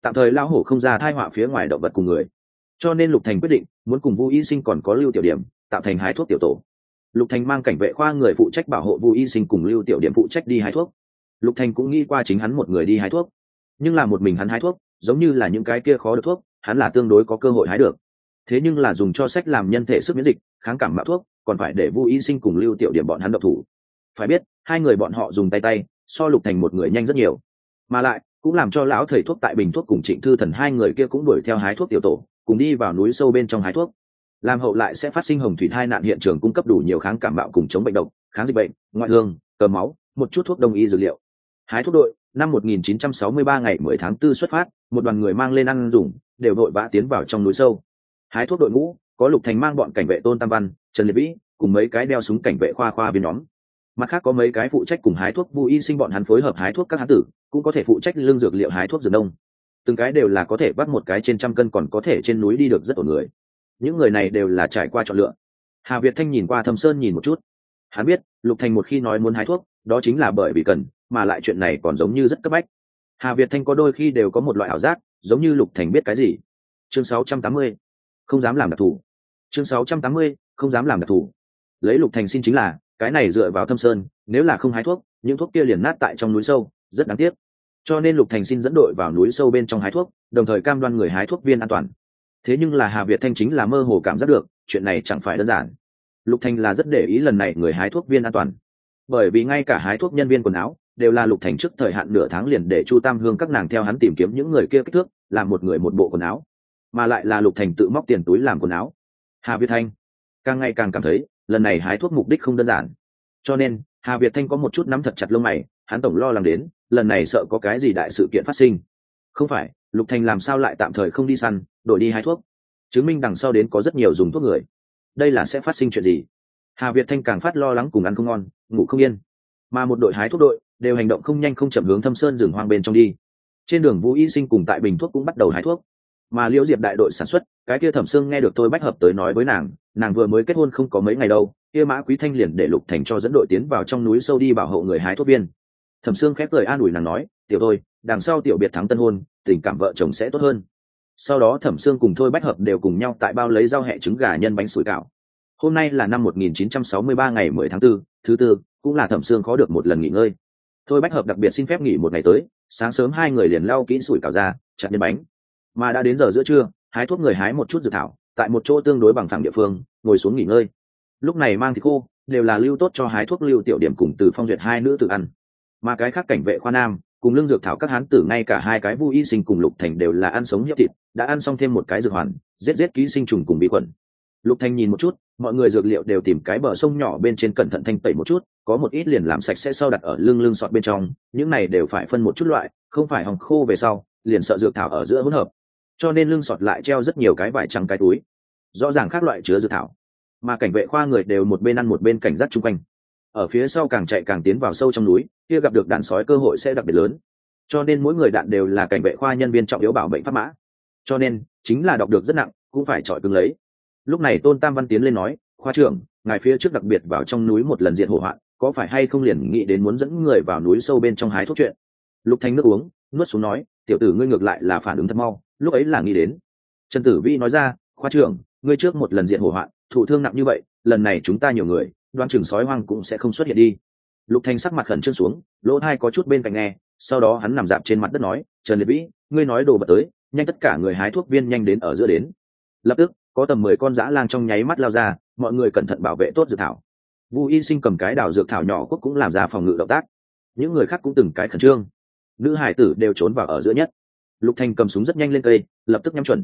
tạm thời lão hổ không ra thai họa phía ngoài động vật cùng người, cho nên Lục Thành quyết định muốn cùng Vu Y Sinh còn có Lưu Tiểu Điểm tạo thành hái thuốc tiểu tổ. Lục Thành mang cảnh vệ khoa người phụ trách bảo hộ Vu Y Sinh cùng Lưu Tiểu Điểm phụ trách đi hái thuốc. Lục Thành cũng nghĩ qua chính hắn một người đi hái thuốc, nhưng là một mình hắn hái thuốc giống như là những cái kia khó được thuốc, hắn là tương đối có cơ hội hái được. Thế nhưng là dùng cho sách làm nhân thể sức miễn dịch, kháng cảm mạo thuốc, còn phải để Vu Y Sinh cùng Lưu Tiểu Điểm bọn hắn độc thủ. Phải biết, hai người bọn họ dùng tay so Lục Thành một người nhanh rất nhiều, mà lại cũng làm cho lão thầy thuốc tại Bình Thuốc cùng Trịnh Thư Thần hai người kia cũng đuổi theo hái thuốc tiểu tổ, cùng đi vào núi sâu bên trong hái thuốc. Làm hậu lại sẽ phát sinh hồng thủy thai nạn hiện trường cung cấp đủ nhiều kháng cảm mạo cùng chống bệnh độc, kháng dịch bệnh, ngoại thương, cầm máu, một chút thuốc đông y dược liệu. Hái thuốc đội, năm 1963 ngày 10 tháng 4 xuất phát, một đoàn người mang lên ăn dùng, đều đội vã tiến vào trong núi sâu. Hái thuốc đội ngũ, có Lục Thành mang bọn cảnh vệ Tôn Tam Văn, Trần Liệt Vĩ, cùng mấy cái đeo súng cảnh vệ khoa viên nhóm. Mặt khác có mấy cái phụ trách cùng hái thuốc Vu Y Sinh bọn hắn phối hợp hái thuốc các hán tử, cũng có thể phụ trách lương dược liệu hái thuốc dược đông. Từng cái đều là có thể bắt một cái trên trăm cân còn có thể trên núi đi được rất ổn người. Những người này đều là trải qua chọn lựa. Hà Việt Thanh nhìn qua Thâm Sơn nhìn một chút, hắn biết Lục Thành một khi nói muốn hái thuốc, đó chính là bởi vì cần, mà lại chuyện này còn giống như rất cấp bách. Hà Việt Thanh có đôi khi đều có một loại ảo giác, giống như Lục Thành biết cái gì. Chương 680, không dám làm đặc thù. Chương 680, không dám làm đặc thù. Lấy Lục Thành xin chính là, cái này dựa vào Thâm Sơn, nếu là không hái thuốc, những thuốc kia liền nát tại trong núi sâu, rất đáng tiếc. Cho nên Lục Thành xin dẫn đội vào núi sâu bên trong hái thuốc, đồng thời cam đoan người hái thuốc viên an toàn. Thế nhưng là Hà Việt Thanh chính là mơ hồ cảm giác được, chuyện này chẳng phải đơn giản. Lục Thành là rất để ý lần này người hái thuốc viên an toàn, bởi vì ngay cả hái thuốc nhân viên quần áo đều là Lục Thành trước thời hạn nửa tháng liền để Chu Tam Hương các nàng theo hắn tìm kiếm những người kia kích thước, làm một người một bộ quần áo, mà lại là Lục Thành tự móc tiền túi làm quần áo. Hà Việt Thanh càng ngày càng cảm thấy lần này hái thuốc mục đích không đơn giản, cho nên Hà Việt Thanh có một chút nắm thật chặt lông mày, hắn tổng lo lắng đến lần này sợ có cái gì đại sự kiện phát sinh. Không phải, Lục Thành làm sao lại tạm thời không đi săn, đổi đi hái thuốc, chứng minh đằng sau đến có rất nhiều dùng thuốc người, đây là sẽ phát sinh chuyện gì? Hà Việt Thanh càng phát lo lắng, cùng ăn không ngon, ngủ không yên. Mà một đội hái thuốc đội đều hành động không nhanh không chậm hướng Thâm Sơn rừng hoang bên trong đi. Trên đường Vũ Y Sinh cùng tại Bình Thuốc cũng bắt đầu hái thuốc, mà Liễu Diệp đại đội sản xuất, cái kia Thẩm Sương nghe được Thôi Bách Hợp tới nói với nàng vừa mới kết hôn không có mấy ngày đâu, kia Mã Quý Thanh liền để Lục Thành cho dẫn đội tiến vào trong núi sâu đi bảo hộ người hái thuốc viên. Thẩm Sương khép cười an ủi nàng nói, tiểu Thôi, đằng sau tiểu biệt thắng tân hôn, tình cảm vợ chồng sẽ tốt hơn. Sau đó Thẩm Sương cùng Thôi Bách Hợp đều cùng nhau tại bao lấy rau hẹ trứng gà nhân bánh sủi cảo. Hôm nay là năm 1963 ngày 10 tháng 4, thứ tư, cũng là Thẩm Sương khó được một lần nghỉ ngơi. Thôi Bách Hợp đặc biệt xin phép nghỉ một ngày tới, sáng sớm hai người liền lau kỹ sủi cảo ra, chặt nhân bánh. Mà đã đến giờ giữa trưa, hái thuốc người hái một chút dược thảo, tại một chỗ tương đối bằng phẳng địa phương, ngồi xuống nghỉ ngơi. Lúc này mang thịt khô, đều là lưu tốt cho hái thuốc Lưu Tiểu Điểm cùng Từ Phong Duyệt hai nữ tự ăn. Mà cái khác cảnh vệ khoa nam, cùng lương dược thảo các hán tử ngay cả hai cái Vu Y Sinh cùng Lục Thành đều là ăn sống hiếp thịt, đã ăn xong thêm một cái dược hoàn, giết ký sinh trùng cùng vi khuẩn. Lục Thành nhìn một chút, mọi người dược liệu đều tìm cái bờ sông nhỏ bên trên cẩn thận thanh tẩy một chút, có một ít liền làm sạch sẽ sau đặt ở lưng sọt bên trong, những này đều phải phân một chút loại, không phải hòng khô về sau, liền sợ dược thảo ở giữa hỗn hợp. Cho nên lưng sọt lại treo rất nhiều cái vải trắng cái túi, rõ ràng khác loại chứa dược thảo. Mà cảnh vệ khoa người đều một bên ăn một bên cảnh giác chung quanh. Ở phía sau càng chạy càng tiến vào sâu trong núi, kia gặp được đàn sói cơ hội sẽ đặc biệt lớn. Cho nên mỗi người đạn đều là cảnh vệ khoa nhân viên trọng yếu bảo bệnh pháp mã. Cho nên, chính là đọc được rất nặng, cũng phải chọi cứng lấy. Lúc này Tôn Tam Văn tiến lên nói, khoa trưởng, ngài phía trước đặc biệt vào trong núi một lần diệt hổ hoạn, có phải hay không liền nghĩ đến muốn dẫn người vào núi sâu bên trong hái thuốc chuyện? Lục Thành nước uống, nuốt xuống nói, tiểu tử ngươi ngược lại là phản ứng thật mau, lúc ấy là nghĩ đến. Trần Tử Vi nói ra, khoa trưởng, ngươi trước một lần diệt hổ hoạn, thụ thương nặng như vậy, lần này chúng ta nhiều người, đoán chừng sói hoang cũng sẽ không xuất hiện đi. Lục Thành sắc mặt khẩn trương xuống, lỗ tai có chút bên cạnh nghe, sau đó hắn nằm dạp trên mặt đất nói, Trần Liệt Vĩ, ngươi nói đồ vật tới, nhanh tất cả người hái thuốc viên nhanh đến ở giữa đến. Lập tức có tầm 10 con dã lang trong nháy mắt lao ra, mọi người cẩn thận bảo vệ tốt dược thảo. Vu Y Sinh cầm cái đào dược thảo nhỏ quốc cũng làm ra phòng ngự động tác, những người khác cũng từng cái khẩn trương. Nữ hải tử đều trốn vào ở giữa nhất. Lục Thành cầm súng rất nhanh lên cây, lập tức nhắm chuẩn,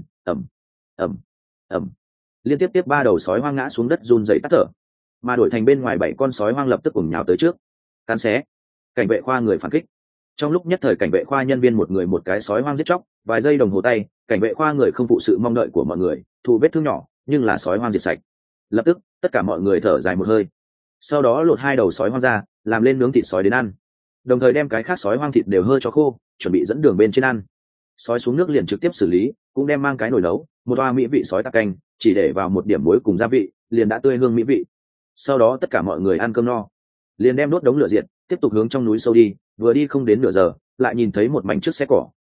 ầm, liên tiếp 3 đầu sói hoang ngã xuống đất run rẩy tắt thở, mà đổi thành bên ngoài 7 con sói hoang lập tức cùng nhào tới trước, cắn xé. Cảnh vệ khoa người phản kích. Trong lúc nhất thời cảnh vệ khoa nhân viên một người một cái sói hoang giết chóc, vài giây đồng hồ tay, cảnh vệ khoa người không phụ sự mong đợi của mọi người, thụ vết thương nhỏ, nhưng là sói hoang diệt sạch. Lập tức, tất cả mọi người thở dài một hơi. Sau đó lột 2 đầu sói hoang ra, làm lên nướng thịt sói đến ăn. Đồng thời đem cái khác sói hoang thịt đều hơi cho khô, chuẩn bị dẫn đường bên trên ăn. Sói xuống nước liền trực tiếp xử lý, cũng đem mang cái nồi nấu, một toa mỹ vị sói tạc canh, chỉ để vào một điểm muối cùng gia vị, liền đã tươi hương mỹ vị. Sau đó tất cả mọi người ăn cơm no, liền đem đốt đống lửa diệt, tiếp tục hướng trong núi sâu đi, vừa đi không đến nửa giờ, lại nhìn thấy một mảnh trước xe cỏ,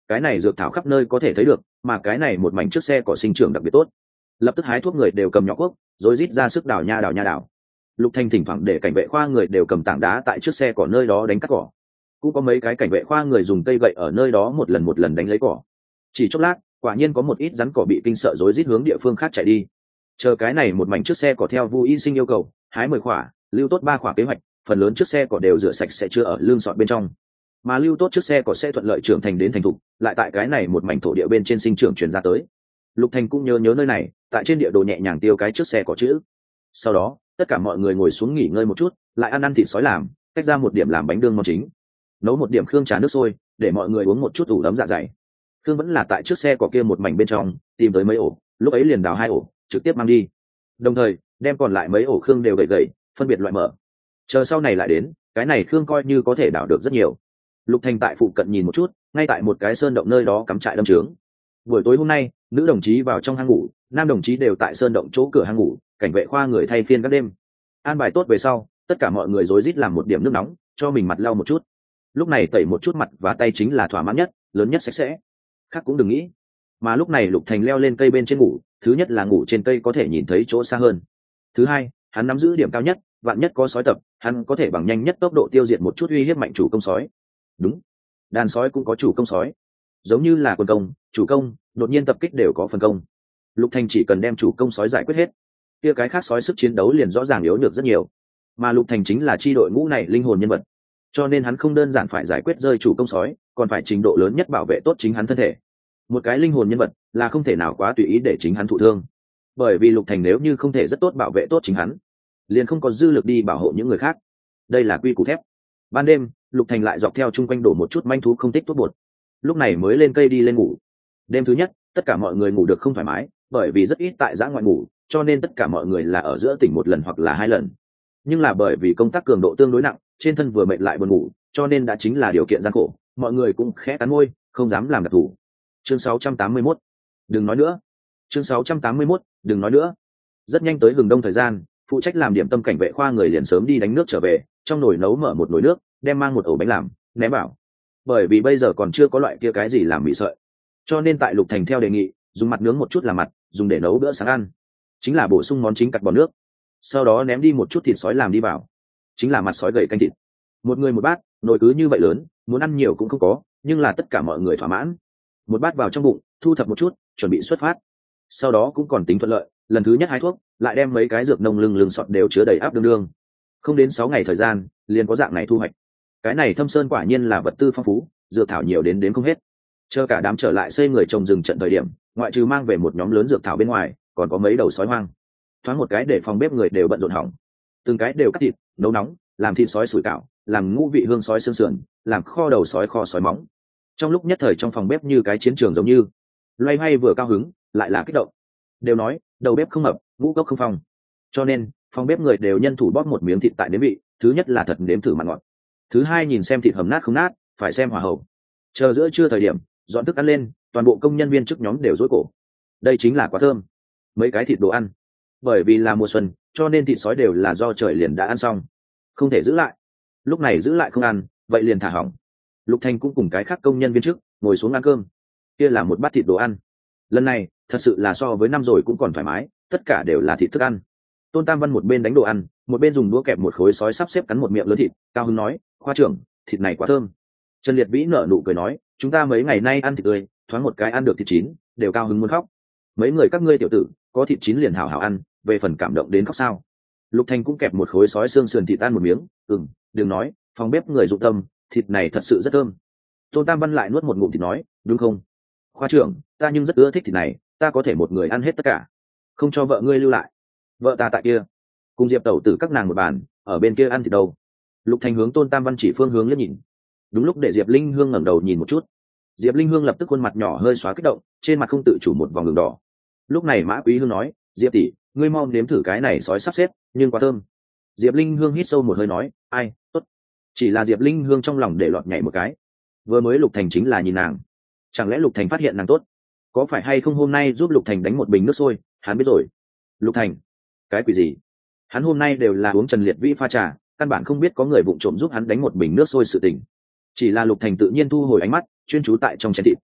cái này dược thảo khắp nơi có thể thấy được, mà cái này một mảnh trước xe cỏ sinh trưởng đặc biệt tốt. Lập tức hái thuốc người đều cầm nhỏ cuốc, rồi rít ra sức đào nha đào. Lục Thanh thỉnh thoảng để cảnh vệ khoa người đều cầm tảng đá tại trước xe cỏ nơi đó đánh cắt cỏ. Cũng có mấy cái cảnh vệ khoa người dùng cây gậy ở nơi đó một lần đánh lấy cỏ. Chỉ chốc lát, quả nhiên có một ít rắn cỏ bị kinh sợ rối rít hướng địa phương khác chạy đi. Chờ cái này một mảnh trước xe cỏ theo Vu Y Sinh yêu cầu, hái 10 quả, lưu tốt 3 quả kế hoạch, phần lớn trước xe cỏ đều rửa sạch sẽ chưa ở lương sọt bên trong. Mà lưu tốt trước xe cỏ sẽ thuận lợi trưởng thành đến thành thục, lại tại cái này một mảnh thổ địa bên trên sinh trưởng truyền ra tới. Lục Thành cũng nhớ nơi này, tại trên địa đồ nhẹ nhàng tiêu cái trước xe cỏ chữ. Sau đó, tất cả mọi người ngồi xuống nghỉ ngơi một chút, lại ăn thịt sói làm, tách ra một điểm làm bánh đương món chính, nấu một điểm khương trà nước sôi, để mọi người uống một chút ủ ấm dạ dày. Khương vẫn là tại trước xe cỏ kia một mảnh bên trong, tìm tới mấy ổ, lúc ấy liền đào 2 ổ, trực tiếp mang đi. Đồng thời, đem còn lại mấy ổ khương đều gậy, phân biệt loại mở. Chờ sau này lại đến, cái này khương coi như có thể đào được rất nhiều. Lục Thành tại phụ cận nhìn một chút, ngay tại một cái sơn động nơi đó cắm trại đâm trướng. Buổi tối hôm nay, nữ đồng chí vào trong hang ngủ, nam đồng chí đều tại sơn động chỗ cửa hang ngủ, cảnh vệ khoa người thay phiên các đêm. An bài tốt về sau, tất cả mọi người rối rít làm một điểm nước nóng, cho mình mặt lau một chút. Lúc này tẩy một chút mặt và tay chính là thỏa mãn nhất, lớn nhất sạch sẽ. Khác cũng đừng nghĩ. Mà lúc này Lục Thành leo lên cây bên trên ngủ, thứ nhất là ngủ trên cây có thể nhìn thấy chỗ xa hơn. Thứ hai, hắn nắm giữ điểm cao nhất, vạn nhất có sói tập, hắn có thể bằng nhanh nhất tốc độ tiêu diệt một chút uy hiếp mạnh chủ công sói. Đúng, đàn sói cũng có chủ công sói, giống như là quân công, chủ công, đột nhiên tập kích đều có phần công. Lục Thành chỉ cần đem chủ công sói giải quyết hết, kia cái khác sói sức chiến đấu liền rõ ràng yếu được rất nhiều. Mà Lục Thành chính là chi đội ngũ này linh hồn nhân vật, cho nên hắn không đơn giản phải giải quyết rơi chủ công sói, còn phải trình độ lớn nhất bảo vệ tốt chính hắn thân thể. Một cái linh hồn nhân vật là không thể nào quá tùy ý để chính hắn thụ thương, bởi vì Lục Thành nếu như không thể rất tốt bảo vệ tốt chính hắn, liền không có dư lực đi bảo hộ những người khác. Đây là quy củ thép. Ban đêm, Lục Thành lại dọc theo chung quanh đổ một chút manh thú không tích thuốc bột, lúc này mới lên cây đi lên ngủ. Đêm thứ nhất, tất cả mọi người ngủ được không thoải mái, bởi vì rất ít tại giã ngoại ngủ, cho nên tất cả mọi người là ở giữa tỉnh 1 lần hoặc là 2 lần. Nhưng là bởi vì công tác cường độ tương đối nặng, trên thân vừa mệt lại buồn ngủ, cho nên đã chính là điều kiện gian khổ, mọi người cũng khẽ cắn môi, không dám làm đặc thủ. Chương 681. Đừng nói nữa. Chương 681. Đừng nói nữa. Rất nhanh tới hừng đông thời gian, phụ trách làm điểm tâm cảnh vệ khoa người liền sớm đi đánh nước trở về, trong nồi nấu mở một nồi nước, đem mang một ổ bánh làm, ném vào. Bởi vì bây giờ còn chưa có loại kia cái gì làm mì sợi, cho nên tại Lục Thành theo đề nghị, dùng mặt nướng một chút làm mặt, dùng để nấu bữa sáng ăn, chính là bổ sung món chính cắt bò nước. Sau đó ném đi một chút thịt sói làm đi vào, chính là mặt sói gậy canh thịt. Một người một bát, nồi cứ như vậy lớn, muốn ăn nhiều cũng không có, nhưng là tất cả mọi người thỏa mãn. Một bát vào trong bụng, thu thập một chút, chuẩn bị xuất phát. Sau đó cũng còn tính thuận lợi, lần thứ nhất hái thuốc, lại đem mấy cái dược nông lưng sọt đều chứa đầy áp đương. Không đến 6 ngày thời gian, liền có dạng này thu hoạch. Cái này Thâm Sơn quả nhiên là vật tư phong phú, dược thảo nhiều đến không hết. Chờ cả đám trở lại xây người trồng rừng trận thời điểm, ngoại trừ mang về một nhóm lớn dược thảo bên ngoài, còn có mấy đầu sói hoang. Thoáng một cái để phòng bếp người đều bận rộn hỏng. Từng cái đều cắt thịt, nấu nóng, làm thịt sói sủi cảo, làm ngũ vị hương sói xương sườn, làm kho đầu sói kho sói móng. Trong lúc nhất thời trong phòng bếp như cái chiến trường giống như, loay hoay vừa cao hứng, lại là kích động. Đều nói, đầu bếp không mập, ngũ cốc không phong. Cho nên, phòng bếp người đều nhân thủ bóp một miếng thịt tại nếm vị, thứ nhất là thật nếm thử mặn ngọt. Thứ hai nhìn xem thịt hầm nát không nát, phải xem hỏa hậu. Chờ giữa trưa thời điểm, dọn thức ăn lên, toàn bộ công nhân viên chức nhóm đều rối cổ. Đây chính là quá thơm. Mấy cái thịt đồ ăn, bởi vì là mùa xuân, cho nên thịt sói đều là do trời liền đã ăn xong, không thể giữ lại. Lúc này giữ lại không ăn, vậy liền thả hỏng. Lục Thành cũng cùng cái khác công nhân viên chức ngồi xuống ăn cơm. Kia là một bát thịt đồ ăn. Lần này thật sự là so với năm rồi cũng còn thoải mái, tất cả đều là thịt thức ăn. Tôn Tam Văn một bên đánh đồ ăn, một bên dùng đũa kẹp một khối sói sắp xếp cắn một miệng lớn thịt, cao hứng nói, khoa trưởng, thịt này quá thơm. Trần Liệt Vĩ nở nụ cười nói, chúng ta mấy ngày nay ăn thịt tươi, thoáng một cái ăn được thịt chín, đều cao hứng muốn khóc. Mấy người các ngươi tiểu tử, có thịt chín liền hảo hảo ăn, về phần cảm động đến khóc sao? Lục Thành cũng kẹp một khối sói xương sườn thịt ăn một miếng, đừng nói, phòng bếp người dụng tâm, thịt này thật sự rất thơm. Tôn Tam Văn lại nuốt một ngụm thịt nói, đúng không? Khoa trưởng, ta nhưng rất ưa thích thịt này, ta có thể một người ăn hết tất cả, không cho vợ ngươi lưu lại. Vợ ta tại kia, cùng Diệp tẩu tử các nàng một bàn, ở bên kia ăn thịt đâu? Lục Thành hướng Tôn Tam Văn chỉ phương hướng liếc nhìn. Đúng lúc để Diệp Linh Hương ngẩng đầu nhìn một chút, Diệp Linh Hương lập tức khuôn mặt nhỏ hơi xóa kích động, trên mặt không tự chủ một vòng đường đỏ. Lúc này Mã Quý Hương nói, Diệp tỷ, ngươi mau nếm thử cái này sói sắp xếp, nhưng quá thơm. Diệp Linh Hương hít sâu một hơi nói, ai, tốt. Chỉ là Diệp Linh Hương trong lòng để lọt nhảy một cái. Vừa mới Lục Thành chính là nhìn nàng, chẳng lẽ Lục Thành phát hiện nàng tốt? Có phải hay không hôm nay giúp Lục Thành đánh một bình nước sôi, hắn biết rồi. Lục Thành, cái quỷ gì? Hắn hôm nay đều là uống Trần Liệt Vĩ pha trà, căn bản không biết có người vụng trộm giúp hắn đánh một bình nước sôi sự tình. Chỉ là Lục Thành tự nhiên thu hồi ánh mắt, chuyên chú tại trong chén thịt.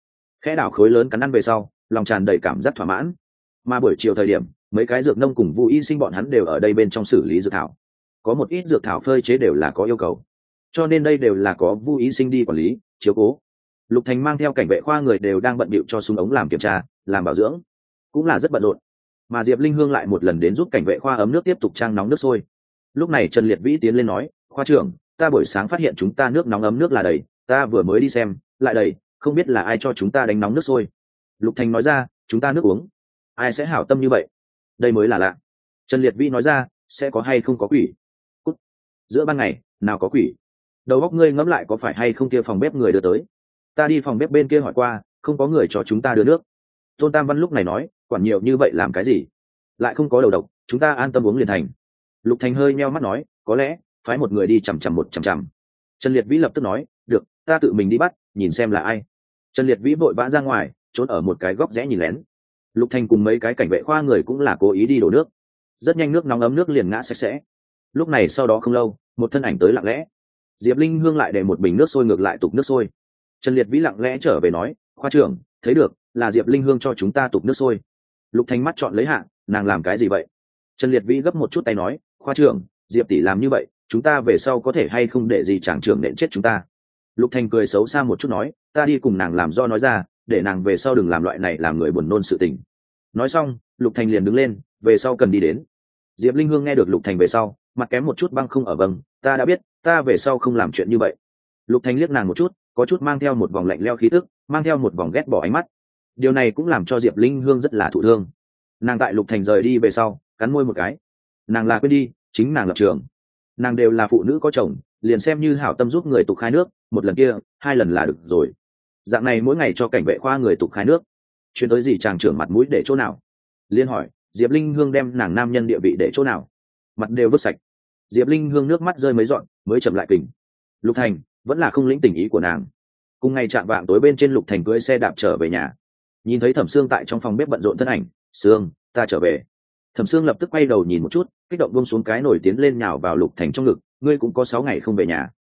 khẽ đảo khối lớn cắn ăn về sau lòng tràn đầy cảm giác thỏa mãn. Mà buổi chiều thời điểm mấy cái dược nông cùng Vu Y Sinh bọn hắn đều ở đây bên trong xử lý dược thảo, có một ít dược thảo phơi chế đều là có yêu cầu, cho nên đây đều là có Vu Y Sinh đi quản lý chiếu cố. Lục Thành mang theo cảnh vệ khoa người đều đang bận bịu cho súng ống làm kiểm tra, làm bảo dưỡng, cũng là rất bận rộn. Mà Diệp Linh Hương lại một lần đến giúp cảnh vệ khoa ấm nước tiếp tục trang nóng nước sôi. Lúc này Trần Liệt Vĩ tiến lên nói, khoa trưởng, ta buổi sáng phát hiện chúng ta nước nóng ấm nước là đầy, ta vừa mới đi xem lại đầy, không biết là ai cho chúng ta đánh nóng nước sôi. Lục Thành nói ra, chúng ta nước uống, ai sẽ hảo tâm như vậy, đây mới là lạ. Trần Liệt Vĩ nói ra, sẽ có hay không có quỷ. Cút. Giữa ban ngày nào có quỷ, đầu óc ngươi ngẫm lại có phải hay không kia phòng bếp người đưa tới, ta đi phòng bếp bên kia hỏi qua, không có người cho chúng ta đưa nước. Tôn Tam Văn lúc này nói, quản nhiều như vậy làm cái gì, lại không có đầu độc, chúng ta an tâm uống liền thành. Lục Thành hơi meo mắt nói, có lẽ phái một người đi chằm chằm một chằm chằm. Trần Liệt Vĩ lập tức nói, được, ta tự mình đi bắt, nhìn xem là ai. Trần Liệt Vĩ vội vã ra ngoài, trốn ở một cái góc rẽ nhìn lén. Lục Thành cùng mấy cái cảnh vệ khoa người cũng là cố ý đi đổ nước, rất nhanh nước nóng ấm nước liền ngã sạch sẽ. Lúc này sau đó không lâu, một thân ảnh tới lặng lẽ. Diệp Linh Hương lại để một bình nước sôi ngược lại tục nước sôi. Trần Liệt Vĩ lặng lẽ trở về nói, khoa trưởng, thấy được, là Diệp Linh Hương cho chúng ta tục nước sôi. Lục Thành mắt chọn lấy hạ, nàng làm cái gì vậy? Trần Liệt Vĩ gấp một chút tay nói, khoa trưởng, Diệp tỷ làm như vậy, chúng ta về sau có thể hay không để gì chàng trưởng nện chết chúng ta. Lục Thành cười xấu xa một chút nói, ta đi cùng nàng làm do nói ra, để nàng về sau đừng làm loại này làm người buồn nôn sự tình. Nói xong, Lục Thành liền đứng lên, về sau cần đi đến. Diệp Linh Hương nghe được Lục Thành về sau, mặt kém một chút băng không ở vâng, ta đã biết, ta về sau không làm chuyện như vậy. Lục Thành liếc nàng một chút, có chút mang theo một vòng lạnh lẽo khí tức, mang theo một vòng ghét bỏ ánh mắt. Điều này cũng làm cho Diệp Linh Hương rất là thụ thương. Nàng tại Lục Thành rời đi về sau, cắn môi một cái. Nàng là quên đi, chính nàng lập trường. Nàng đều là phụ nữ có chồng, liền xem như hảo tâm giúp người tục khai nước, một lần kia, hai lần là được rồi. Dạng này mỗi ngày cho cảnh vệ khoa người tục khai nước, chuyện tới gì chàng trưởng mặt mũi để chỗ nào? Liên hỏi, Diệp Linh Hương đem nàng nam nhân địa vị để chỗ nào? Mặt đều vứt sạch. Diệp Linh Hương nước mắt rơi mấy dọn, mới chậm lại kình. Lục Thành vẫn là không lĩnh tình ý của nàng. Cùng ngày chạm vạng tối bên trên, Lục Thành cưỡi xe đạp trở về nhà, nhìn thấy Thẩm Sương tại trong phòng bếp bận rộn thân ảnh, Sương, ta trở về. Thẩm Sương lập tức quay đầu nhìn một chút, kích động buông xuống cái nổi tiến lên nhào vào Lục Thành trong ngực, ngươi cũng có 6 ngày không về nhà.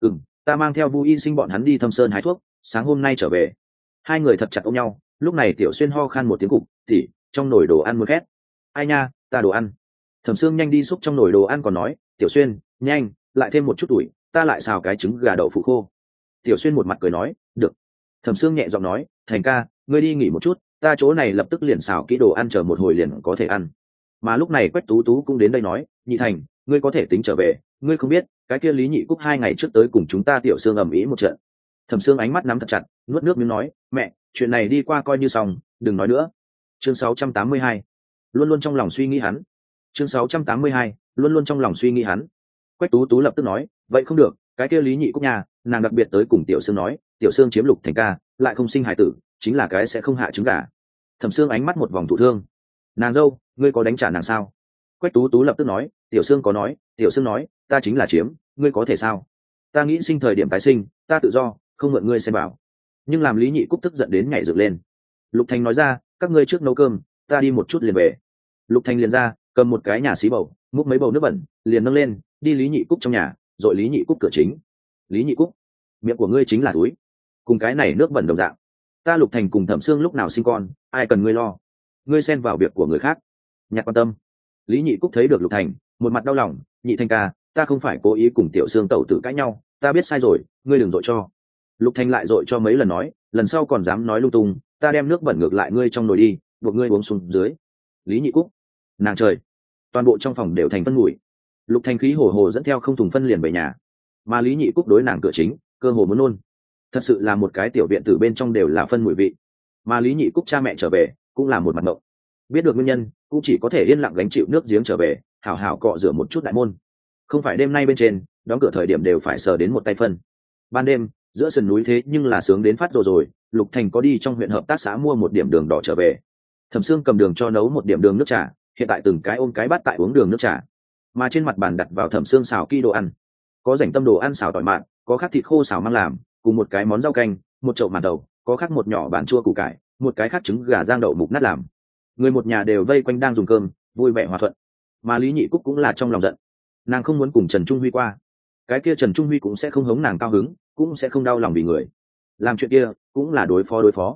Ta mang theo Vu Y Sinh bọn hắn đi Thâm Sơn hái thuốc, sáng hôm nay trở về. Hai người thật chặt ôm nhau. Lúc này Tiểu Xuyên ho khan một tiếng cục, tỉ, trong nồi đồ ăn muốn khét. Ai nha, ta đồ ăn. Thẩm Sương nhanh đi xúc trong nồi đồ ăn còn nói, Tiểu Xuyên, nhanh, lại thêm một chút tuổi, ta lại xào cái trứng gà đậu phụ khô. Tiểu Xuyên một mặt cười nói, được. Thẩm Sương nhẹ giọng nói, Thành ca, ngươi đi nghỉ một chút, ta chỗ này lập tức liền xào kỹ đồ ăn, chờ một hồi liền có thể ăn. Mà lúc này Quách Tú Tú cũng đến đây nói, Nhị Thành, ngươi có thể tính trở về, ngươi không biết, cái kia Lý Nhị Cúc 2 ngày trước tới cùng chúng ta Tiểu Sương ầm ĩ một trận. Thẩm Sương ánh mắt nắm thật chặt, nuốt nước miếng nói, mẹ, chuyện này đi qua coi như xong, đừng nói nữa. Chương 682, luôn luôn trong lòng suy nghĩ hắn. Chương 682, luôn luôn trong lòng suy nghĩ hắn. Quách Tú Tú lập tức nói, vậy không được, cái kia Lý Nhị Cúc nhà, nàng đặc biệt tới cùng Tiểu Sương nói, Tiểu Sương chiếm Lục Thành ca, lại không sinh hài tử, chính là cái sẽ không hạ trứng gà. Thẩm Sương ánh mắt một vòng thụ thương, nàng dâu, ngươi có đánh trả nàng sao? Quách Tú Tú lập tức nói, Tiểu Sương có nói, Tiểu Sương nói, ta chính là chiếm, ngươi có thể sao? Ta nghĩ sinh thời điểm tái sinh, ta tự do, không mượn ngươi xem bảo. Nhưng làm Lý Nhị Cúc tức giận đến nhảy dựng lên. Lục Thành nói ra, các ngươi trước nấu cơm, ta đi một chút liền về. Lục Thành liền ra, cầm một cái nhà xí bầu, múc mấy bầu nước bẩn, liền nâng lên, đi Lý Nhị Cúc trong nhà, rồi Lý Nhị Cúc cửa chính. Lý Nhị Cúc, miệng của ngươi chính là túi, cùng cái này nước bẩn đồng dạng. Ta Lục Thành cùng Thẩm Sương lúc nào sinh con, ai cần ngươi lo? Ngươi xen vào việc của người khác, nhặt quan tâm. Lý Nhị Cúc thấy được Lục Thành, một mặt đau lòng, Nhị Thành ca, ta không phải cố ý cùng Tiểu Sương tẩu tử cãi nhau, ta biết sai rồi, ngươi đừng dội cho. Lục Thành lại dội cho mấy lần nói, lần sau còn dám nói lung tung, ta đem nước bẩn ngược lại ngươi trong nồi đi, buộc ngươi uống xuống dưới. Lý Nhị Cúc, nàng trời, toàn bộ trong phòng đều thành phân mùi. Lục Thành khí hồ hồ dẫn theo không thùng phân liền về nhà, mà Lý Nhị Cúc đối nàng cửa chính, cơ hồ muốn nôn. Thật sự là một cái tiểu viện tử bên trong đều là phân mùi vị, mà Lý Nhị Cúc cha mẹ trở về cũng là một mặt mộng. Biết được nguyên nhân, cũng chỉ có thể yên lặng gánh chịu nước giếng trở về, hảo hảo cọ rửa một chút đại môn. Không phải đêm nay bên trên đóng cửa thời điểm đều phải sờ đến một tay phân. Ban đêm giữa sườn núi thế nhưng là sướng đến phát rồi. Lục Thành có đi trong huyện hợp tác xã mua một điểm đường đỏ trở về. Thẩm Sương cầm đường cho nấu một điểm đường nước trà, hiện tại từng cái ôm cái bát tại uống đường nước trà. Mà trên mặt bàn đặt vào Thẩm Sương xào kỹ đồ ăn, có rảnh tâm đồ ăn xào tỏi mặn, có khác thịt khô xào mang làm, cùng một cái món rau canh, một chậu màn đầu, có khác một nhỏ bản chua củ cải, một cái khác trứng gà rang đậu mục nát làm. Người một nhà đều vây quanh đang dùng cơm, vui vẻ hòa thuận. Mà Lý Nhị Cúc cũng là trong lòng giận, nàng không muốn cùng Trần Trung Huy qua, cái kia Trần Trung Huy cũng sẽ không hống nàng cao hứng, cũng sẽ không đau lòng vì người, làm chuyện kia cũng là đối phó.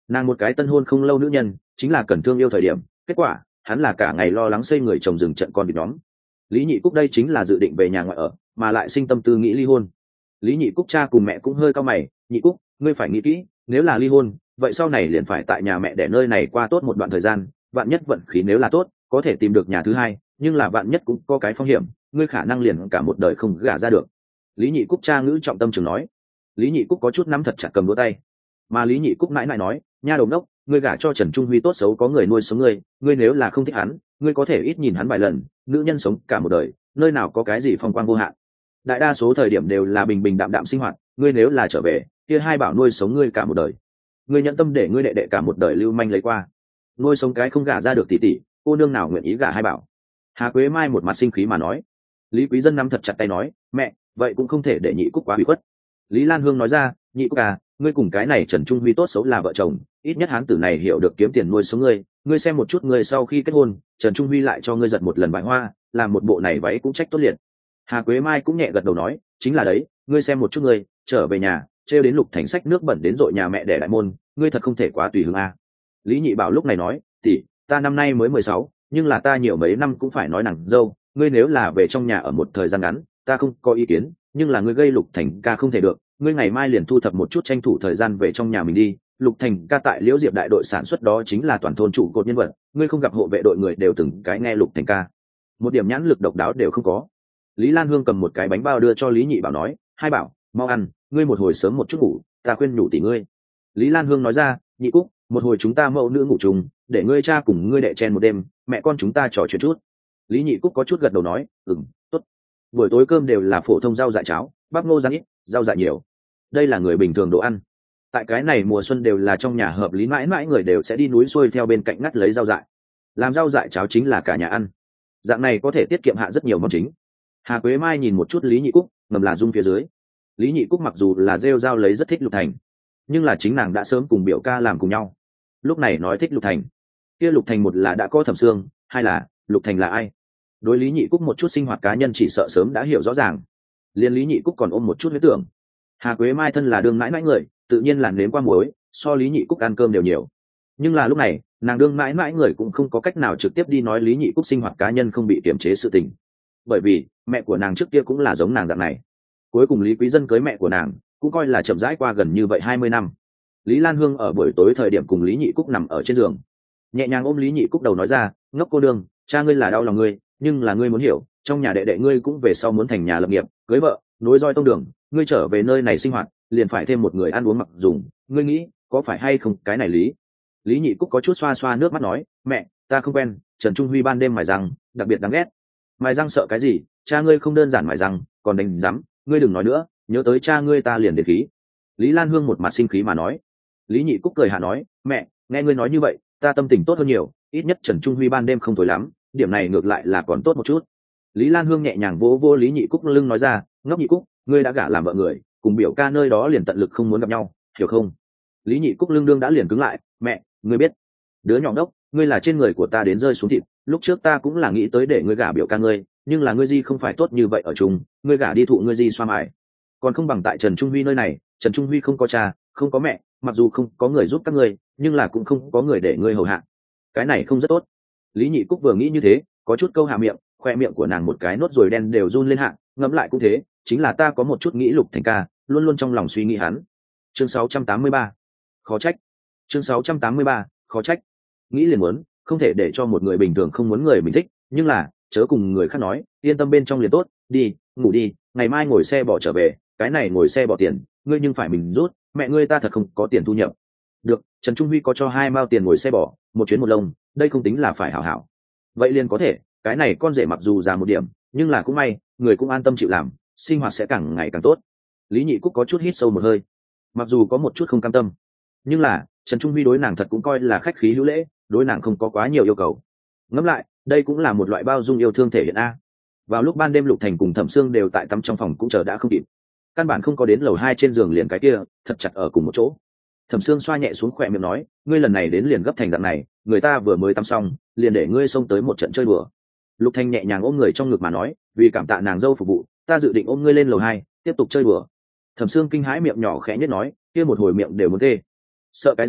Nàng một cái tân hôn không lâu nữ nhân chính là cần thương yêu thời điểm, kết quả hắn là cả ngày lo lắng xây người chồng rừng trận con vịt nhóm. Lý Nhị Cúc đây chính là dự định về nhà ngoại ở, mà lại sinh tâm tư nghĩ ly hôn. Lý Nhị Cúc cha cùng mẹ cũng hơi cao mày, Nhị Cúc, ngươi phải nghĩ kỹ, nếu là ly hôn, vậy sau này liền phải tại nhà mẹ để nơi này qua tốt một đoạn thời gian, vạn nhất vận khí nếu là tốt, có thể tìm được nhà thứ hai, nhưng là vạn nhất cũng có cái phong hiểm, ngươi khả năng liền cả một đời không gả ra được. Lý Nhị Cúc cha ngữ trọng tâm trường nói. Lý Nhị Cúc có chút nắm thật chặt cầm đũa tay, mà Lý Nhị Cúc mãi mãi nói, nha đầu đốc, ngươi gả cho Trần Trung Huy tốt xấu có người nuôi sống ngươi, ngươi nếu là không thích hắn, ngươi có thể ít nhìn hắn vài lần, nữ nhân sống cả một đời, nơi nào có cái gì phong quang vô hạn. Đại đa số thời điểm đều là bình bình đạm đạm sinh hoạt, ngươi nếu là trở về, kia hai bảo nuôi sống ngươi cả một đời. Ngươi nhận tâm để ngươi đệ đệ cả một đời lưu manh lấy qua, nuôi sống cái không gả ra được tỷ tỷ, cô nương nào nguyện ý gả hai bảo. Hà Quế Mai một mặt sinh khí mà nói. Lý Quý Dân nắm thật chặt tay nói, mẹ, vậy cũng không thể để Nhị Cúc quá bị khuất. Lý Lan Hương nói ra, Nhị Cúc à, ngươi cùng cái này Trần Trung Huy tốt xấu là vợ chồng, ít nhất hán tử này hiểu được kiếm tiền nuôi sống ngươi, ngươi xem một chút ngươi sau khi kết hôn, Trần Trung Huy lại cho ngươi giật một lần bại hoa, làm một bộ này váy cũng trách tốt liệt. Hà Quế Mai cũng nhẹ gật đầu nói, chính là đấy, ngươi xem một chút ngươi, trở về nhà, trêu đến Lục Thành sách nước bẩn đến dội nhà mẹ đẻ đại môn, ngươi thật không thể quá tùy hứng a. Lý Nhị Bảo lúc này nói, tỷ, ta năm nay mới 16, nhưng là ta nhiều mấy năm cũng phải nói nàng dâu, ngươi nếu là về trong nhà ở một thời gian ngắn, ta không có ý kiến, nhưng là ngươi gây Lục Thành ca không thể được, ngươi ngày mai liền thu thập một chút tranh thủ thời gian về trong nhà mình đi. Lục Thành ca tại Liễu Diệp đại đội sản xuất đó chính là toàn thôn trụ cột nhân vật, ngươi không gặp hộ vệ đội người đều từng cái nghe Lục Thành ca, một điểm nhãn lực độc đáo đều không có. Lý Lan Hương cầm một cái bánh bao đưa cho Lý Nhị Bảo nói, hai bảo, mau ăn, ngươi một hồi sớm một chút ngủ, ta khuyên nhủ tỷ ngươi. Lý Lan Hương nói ra, Nhị Cúc, một hồi chúng ta mẫu nữ ngủ chung, để ngươi cha cùng ngươi đệ chen một đêm, mẹ con chúng ta trò chuyện chút. Lý Nhị Cúc có chút gật đầu nói, tốt. Buổi tối cơm đều là phổ thông rau dại cháo, bắp ngô rang ít, rau dại nhiều. Đây là người bình thường đồ ăn. Tại cái này mùa xuân đều là trong nhà hợp lý, mãi mãi người đều sẽ đi núi xuôi theo bên cạnh ngắt lấy rau dại, làm rau dại cháo chính là cả nhà ăn. Dạng này có thể tiết kiệm hạ rất nhiều món chính. Hà Quế Mai nhìn một chút Lý Nhị Cúc, ngầm là rung phía dưới. Lý Nhị Cúc mặc dù là rêu rao lấy rất thích Lục Thành, nhưng là chính nàng đã sớm cùng biểu ca làm cùng nhau. Lúc này nói thích Lục Thành, kia Lục Thành một là đã có Thẩm Sương, hai là Lục Thành là ai. Đối Lý Nhị Cúc một chút sinh hoạt cá nhân chỉ sợ sớm đã hiểu rõ ràng. Liên Lý Nhị Cúc còn ôm một chút huyết tưởng. Hà Quế Mai thân là đương mãi mãi người, tự nhiên là nếm qua muối, so Lý Nhị Cúc ăn cơm đều nhiều. Nhưng là lúc này, nàng đương mãi mãi người cũng không có cách nào trực tiếp đi nói Lý Nhị Cúc sinh hoạt cá nhân không bị kiềm chế sự tình. Bởi vì mẹ của nàng trước kia cũng là giống nàng dạng này. Cuối cùng Lý Quý Dân cưới mẹ của nàng, cũng coi là chậm rãi qua gần như vậy 20 năm. Lý Lan Hương ở buổi tối thời điểm cùng Lý Nhị Cúc nằm ở trên giường, nhẹ nhàng ôm Lý Nhị Cúc đầu nói ra, ngốc cô đương, cha ngươi là đau lòng ngươi, nhưng là ngươi muốn hiểu, trong nhà đệ đệ ngươi cũng về sau muốn thành nhà lập nghiệp, cưới vợ, nối roi tông đường, ngươi trở về nơi này sinh hoạt, liền phải thêm một người ăn uống mặc dùng, ngươi nghĩ có phải hay không cái này lý? Lý Nhị Cúc có chút xoa xoa nước mắt nói, mẹ, ta không quen, Trần Trung Huy ban đêm mài răng, đặc biệt đáng ghét. Mài răng sợ cái gì, cha ngươi không đơn giản mài răng, còn đánh rắm, ngươi đừng nói nữa, nhớ tới cha ngươi ta liền đến khí. Lý Lan Hương một mặt sinh khí mà nói. Lý Nhị Cúc cười hạ nói, mẹ, nghe ngươi nói như vậy, ta tâm tình tốt hơn nhiều, ít nhất Trần Trung Huy ban đêm không tối lắm, điểm này ngược lại là còn tốt một chút. Lý Lan Hương nhẹ nhàng vỗ vỗ Lý Nhị Cúc lưng nói ra, ngốc Nhị Cúc, ngươi đã gả làm vợ người, cùng biểu ca nơi đó liền tận lực không muốn gặp nhau, hiểu không? Lý Nhị Cúc lưng đương đã liền cứng lại, mẹ, ngươi biết, đứa nhỏ đốc, ngươi là trên người của ta đến rơi xuống thịt, lúc trước ta cũng là nghĩ tới để ngươi gả biểu ca ngươi, nhưng là ngươi di không phải tốt như vậy ở chung, ngươi gả đi thụ ngươi di xoa mải, còn không bằng tại Trần Trung Huy nơi này. Trần Trung Huy không có cha, không có mẹ, mặc dù không có người giúp các ngươi, nhưng là cũng không có người để ngươi hầu hạ, cái này không rất tốt. Lý Nhị Cúc vừa nghĩ như thế, có chút câu hạ miệng, khoe miệng của nàng một cái nốt ruồi đen đều run lên hạ, ngẫm lại cũng thế, chính là ta có một chút nghĩ Lục Thành ca, luôn luôn trong lòng suy nghĩ hắn. Chương 683, khó trách. Chương 683, khó trách. Nghĩ liền muốn, không thể để cho một người bình thường không muốn người mình thích, nhưng là chớ cùng người khác nói, yên tâm bên trong liền tốt, đi, ngủ đi, ngày mai ngồi xe bỏ trở về, cái này ngồi xe bỏ tiền, ngươi nhưng phải mình rút, mẹ ngươi ta thật không có tiền thu nhập. Được, Trần Trung Huy có cho 2 mao tiền ngồi xe bỏ, một chuyến một lông, đây không tính là phải hảo hảo. Vậy liền có thể, cái này con rể mặc dù già một điểm, nhưng là cũng may, người cũng an tâm chịu làm, sinh hoạt sẽ càng ngày càng tốt. Lý Nhị Cúc có chút hít sâu một hơi, mặc dù có một chút không cam tâm, nhưng là Trần Trung Huy đối nàng thật cũng coi là khách khí hữu lễ, đối nàng không có quá nhiều yêu cầu. Ngẫm lại, đây cũng là một loại bao dung yêu thương thể hiện a. Vào lúc ban đêm Lục Thành cùng Thẩm Sương đều tại tắm trong phòng cũng chờ đã không kịp, căn bản không có đến lầu 2 trên giường liền cái kia thật chặt ở cùng một chỗ. Thẩm Sương xoa nhẹ xuống khỏe miệng nói, ngươi lần này đến liền gấp thành dạng này, người ta vừa mới tắm xong liền để ngươi xông tới một trận chơi đùa. Lục Thành nhẹ nhàng ôm người trong ngực mà nói, vì cảm tạ nàng dâu phục vụ, ta dự định ôm ngươi lên lầu 2 tiếp tục chơi đùa. Thẩm Sương kinh hãi miệng nhỏ khẽ nhất nói, kia một hồi miệng đều muốn tê. Sợ cái gì,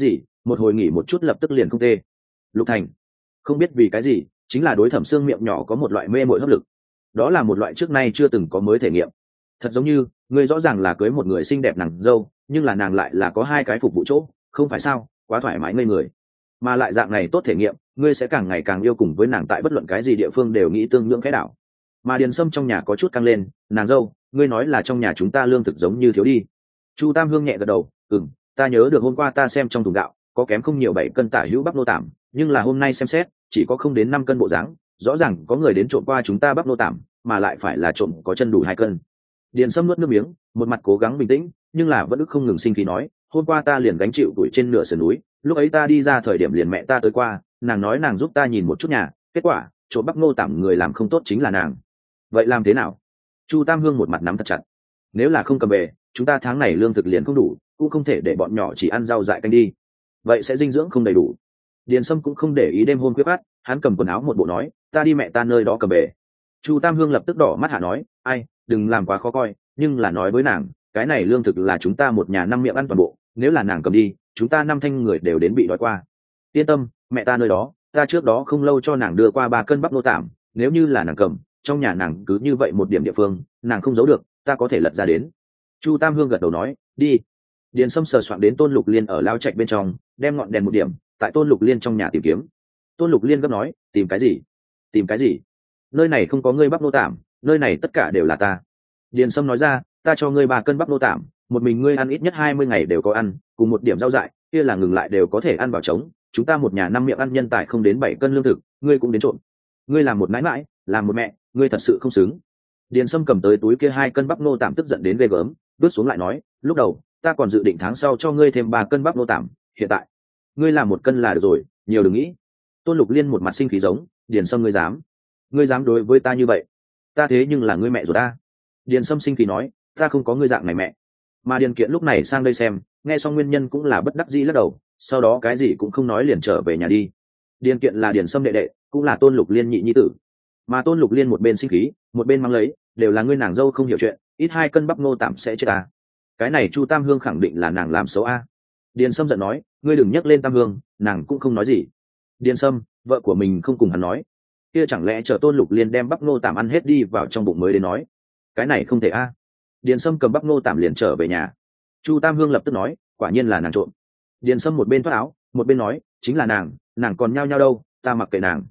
một hồi nghỉ một chút lập tức liền không tê. Lục Thành không biết vì cái gì, chính là đối Thẩm Sương miệng nhỏ có một loại mê mội hấp lực, đó là một loại trước nay chưa từng có mới thể nghiệm. Thật giống như ngươi rõ ràng là cưới một người xinh đẹp nàng dâu, nhưng là nàng lại là có hai cái phục vụ chỗ, không phải sao? Quá thoải mái ngây người, mà lại dạng này tốt thể nghiệm, ngươi sẽ càng ngày càng yêu cùng với nàng, tại bất luận cái gì địa phương đều nghĩ tương nhưỡng cái đảo. Mà Điền Sâm trong nhà có chút căng lên, nàng dâu, ngươi nói là trong nhà chúng ta lương thực giống như thiếu đi. Chu Tam Hương nhẹ gật đầu, ta nhớ được hôm qua ta xem trong thùng gạo có kém không nhiều 7 cân tả hữu bắp nô tảm, nhưng là hôm nay xem xét chỉ có không đến 5 cân bộ dáng, rõ ràng có người đến trộm qua chúng ta bắp nô tảm, mà lại phải là trộm có chân đủ 2 cân. Điền Sâm nuốt nước miếng, một mặt cố gắng bình tĩnh, nhưng là vẫn ức không ngừng sinh khí nói, hôm qua ta liền gánh chịu tuổi trên nửa sườn núi, lúc ấy ta đi ra thời điểm liền mẹ ta tới qua, nàng nói nàng giúp ta nhìn một chút nhà, kết quả trộm bắp nô tảm người làm không tốt chính là nàng. Vậy làm thế nào? Chu Tam Hương một mặt nắm thật chặt. Nếu là không cầm về, chúng ta tháng này lương thực liền không đủ, cũng không thể để bọn nhỏ chỉ ăn rau dại canh đi, vậy sẽ dinh dưỡng không đầy đủ. Điền Sâm cũng không để ý đêm hôm quyết át, hắn cầm quần áo một bộ nói, ta đi mẹ ta nơi đó cầm về. Chu Tam Hương lập tức đỏ mắt hạ nói, ai, đừng làm quá khó coi, nhưng là nói với nàng, cái này lương thực là chúng ta một nhà 5 miệng ăn toàn bộ, nếu là nàng cầm đi, chúng ta 5 thanh người đều đến bị đói qua. Yên tâm, mẹ ta nơi đó, ta trước đó không lâu cho nàng đưa qua 3 cân bắp nô tảm, nếu như là nàng cầm, trong nhà nàng cứ như vậy một điểm địa phương, nàng không giấu được, ta có thể lật ra đến. Chu Tam Hương gật đầu nói, đi. Điền Sâm sờ soạn đến Tôn Lục Liên ở lao trạch bên trong, đem ngọn đèn một điểm, tại Tôn Lục Liên trong nhà tìm kiếm. Tôn Lục Liên gấp nói, tìm cái gì? Tìm cái gì? Nơi này không có ngươi bắp nô tảm, nơi này tất cả đều là ta. Điền Sâm nói ra, ta cho ngươi 3 cân bắp nô tảm, một mình ngươi ăn ít nhất 20 ngày đều có ăn, cùng một điểm rau dại, kia là ngừng lại đều có thể ăn vào trống. Chúng ta một nhà 5 miệng ăn nhân tài không đến 7 cân lương thực, ngươi cũng đến trộn. Ngươi làm một nãi nãi, làm một mẹ, ngươi thật sự không xứng. Điền Sâm cầm tới túi kia 2 cân bắp nô tảm tức giận đến ghê gớm, bước xuống lại nói, lúc đầu ta còn dự định tháng sau cho ngươi thêm 3 cân bắp nô tảm, hiện tại ngươi làm 1 cân là được rồi, nhiều đừng nghĩ. Tôn Lục Liên một mặt sinh khí giống, Điền Sâm ngươi dám đối với ta như vậy? Ta thế nhưng là ngươi mẹ rồi ta. Điền Sâm sinh khí nói, ta không có ngươi dạng này mẹ. Mà Điền Kiện lúc này sang đây xem, nghe xong nguyên nhân cũng là bất đắc dĩ lắc đầu, sau đó cái gì cũng không nói liền trở về nhà đi. Điền Kiện là Điền Sâm đệ đệ, cũng là Tôn Lục Liên nhị nhi tử. Mà Tôn Lục Liên một bên sinh khí, một bên mang lấy, đều là ngươi nàng dâu không hiểu chuyện, ít 2 cân bắp nô tạm sẽ chết ta. Cái này Chu Tam Hương khẳng định là nàng làm xấu a. Điền Sâm giận nói, ngươi đừng nhắc lên Tam Hương, nàng cũng không nói gì. Điền Sâm, vợ của mình không cùng hắn nói, kia chẳng lẽ chờ Tôn Lục Liên đem bắp nô tạm ăn hết đi vào trong bụng mới đến nói? Cái này không thể a. Điền Sâm cầm bắp nô tạm liền trở về nhà. Chu Tam Hương lập tức nói, quả nhiên là nàng trộm. Điền Sâm một bên thoát áo, một bên nói, chính là nàng còn nhao nhao đâu, ta mặc kệ nàng.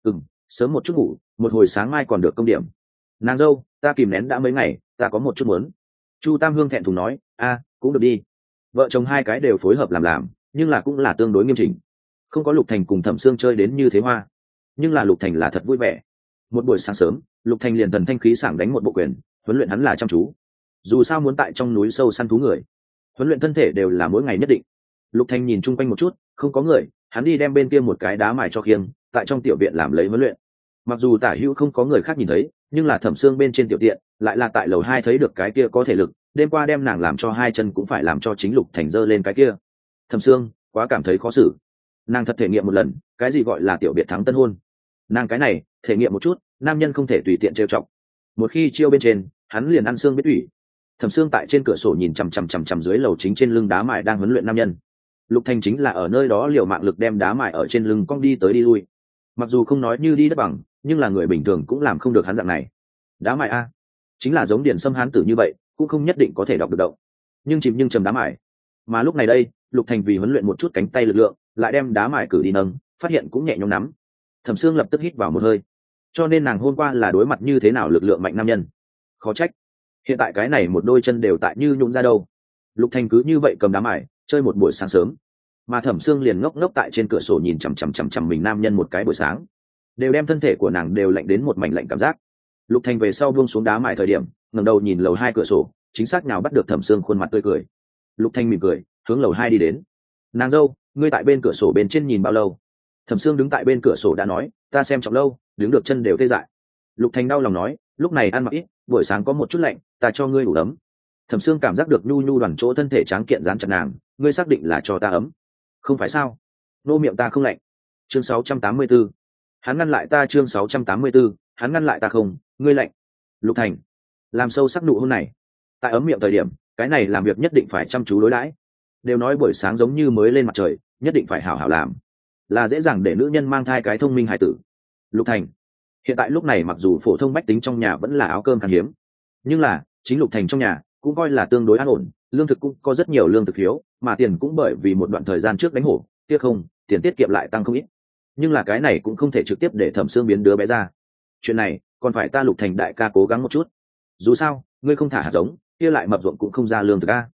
Sớm một chút ngủ, một hồi sáng mai còn được công điểm. Nàng dâu, ta kìm nén đã mấy ngày, ta có một chút muốn. Chu Tam Hương thẹn thùng nói, cũng được đi. Vợ chồng hai cái đều phối hợp làm, nhưng là cũng là tương đối nghiêm chỉnh. Không có Lục Thành cùng Thẩm Sương chơi đến như thế hoa, nhưng là Lục Thành là thật vui vẻ. Một buổi sáng sớm, Lục Thành liền thần thanh khí sảng đánh một bộ quyền, huấn luyện hắn là chăm chú. Dù sao muốn tại trong núi sâu săn thú người, huấn luyện thân thể đều là mỗi ngày nhất định. Lục Thành nhìn chung quanh một chút, không có người, hắn đi đem bên kia một cái đá mài cho khiêng, tại trong tiểu viện làm lấy huấn luyện. Mặc dù tả hữu không có người khác nhìn thấy, nhưng là Thẩm Sương bên trên tiểu tiện lại là tại lầu 2 thấy được cái kia có thể lực, đêm qua đem nàng làm cho 2 chân cũng phải làm cho chính Lục Thành giơ lên cái kia. Thẩm Sương quá cảm thấy khó xử, nàng thật thể nghiệm một lần cái gì gọi là tiểu biệt thắng tân hôn. Nàng cái này thể nghiệm một chút, nam nhân không thể tùy tiện trêu chọc, một khi chiêu bên trên hắn liền ăn xương biết ủy. Thẩm Sương tại trên cửa sổ nhìn chằm dưới lầu chính trên lưng đá mài đang huấn luyện nam nhân. Lục Thành chính là ở nơi đó liều mạng lực đem đá mài ở trên lưng cong đi tới đi lui, mặc dù không nói như đi đất bằng, nhưng là người bình thường cũng làm không được hắn dạng này. Đá mài a, chính là giống Điền Sâm hán tử như vậy cũng không nhất định có thể đọc được động, nhưng trầm đá mài. Mà lúc này đây Lục Thành vì huấn luyện một chút cánh tay lực lượng, lại đem đá mài cử đi nâng, phát hiện cũng nhẹ nhõm nắm. Thẩm Sương lập tức hít vào một hơi, cho nên nàng hôm qua là đối mặt như thế nào lực lượng mạnh nam nhân, khó trách hiện tại cái này một đôi chân đều tại như nhũn ra đâu. Lục Thành cứ như vậy cầm đá mài chơi một buổi sáng sớm, mà Thẩm Sương liền ngốc tại trên cửa sổ nhìn chằm mình nam nhân một cái buổi sáng, đều đem thân thể của nàng đều lạnh đến một mảnh lạnh cảm giác. Lục Thành về sau buông xuống đá mài thời điểm, ngẩng đầu nhìn lầu 2 cửa sổ, chính xác nào bắt được Thẩm Sương khuôn mặt tươi cười. Lục Thành mỉm cười hướng lầu 2 đi đến. Nàng dâu, ngươi tại bên cửa sổ bên trên nhìn bao lâu? Thẩm Sương đứng tại bên cửa sổ đã nói, ta xem trọng lâu, đứng được chân đều tê dại. Lục Thành đau lòng nói, lúc này ăn mặc ít, buổi sáng có một chút lạnh, ta cho ngươi đủ ấm. Thẩm Sương cảm giác được nhu nhu đoàn chỗ thân thể tráng kiện dán chặt nàng, ngươi xác định là cho ta ấm? Không phải sao? Nô miệng ta không lạnh. Chương 684. Hắn ngăn lại ta. Chương 684. Hắn ngăn lại ta không, ngươi lạnh. Lục Thành làm sâu sắc nụ hôn này. Tại ấm miệng thời điểm, cái này làm việc nhất định phải chăm chú đối đãi. Đều nói buổi sáng giống như mới lên mặt trời, nhất định phải hảo hảo làm, là dễ dàng để nữ nhân mang thai cái thông minh hài tử. Lục Thành hiện tại lúc này mặc dù phổ thông bách tính trong nhà vẫn là áo cơm khan hiếm, nhưng là chính Lục Thành trong nhà cũng coi là tương đối an ổn, lương thực cũng có rất nhiều lương thực phiếu, mà tiền cũng bởi vì một đoạn thời gian trước đánh hổ tiếc không, tiền tiết kiệm lại tăng không ít. Nhưng là cái này cũng không thể trực tiếp để Thẩm Sương biến đứa bé ra, chuyện này còn phải ta Lục Thành đại ca cố gắng một chút. Dù sao ngươi không thả hạt giống kia lại mập ruộng cũng không ra lương thực a.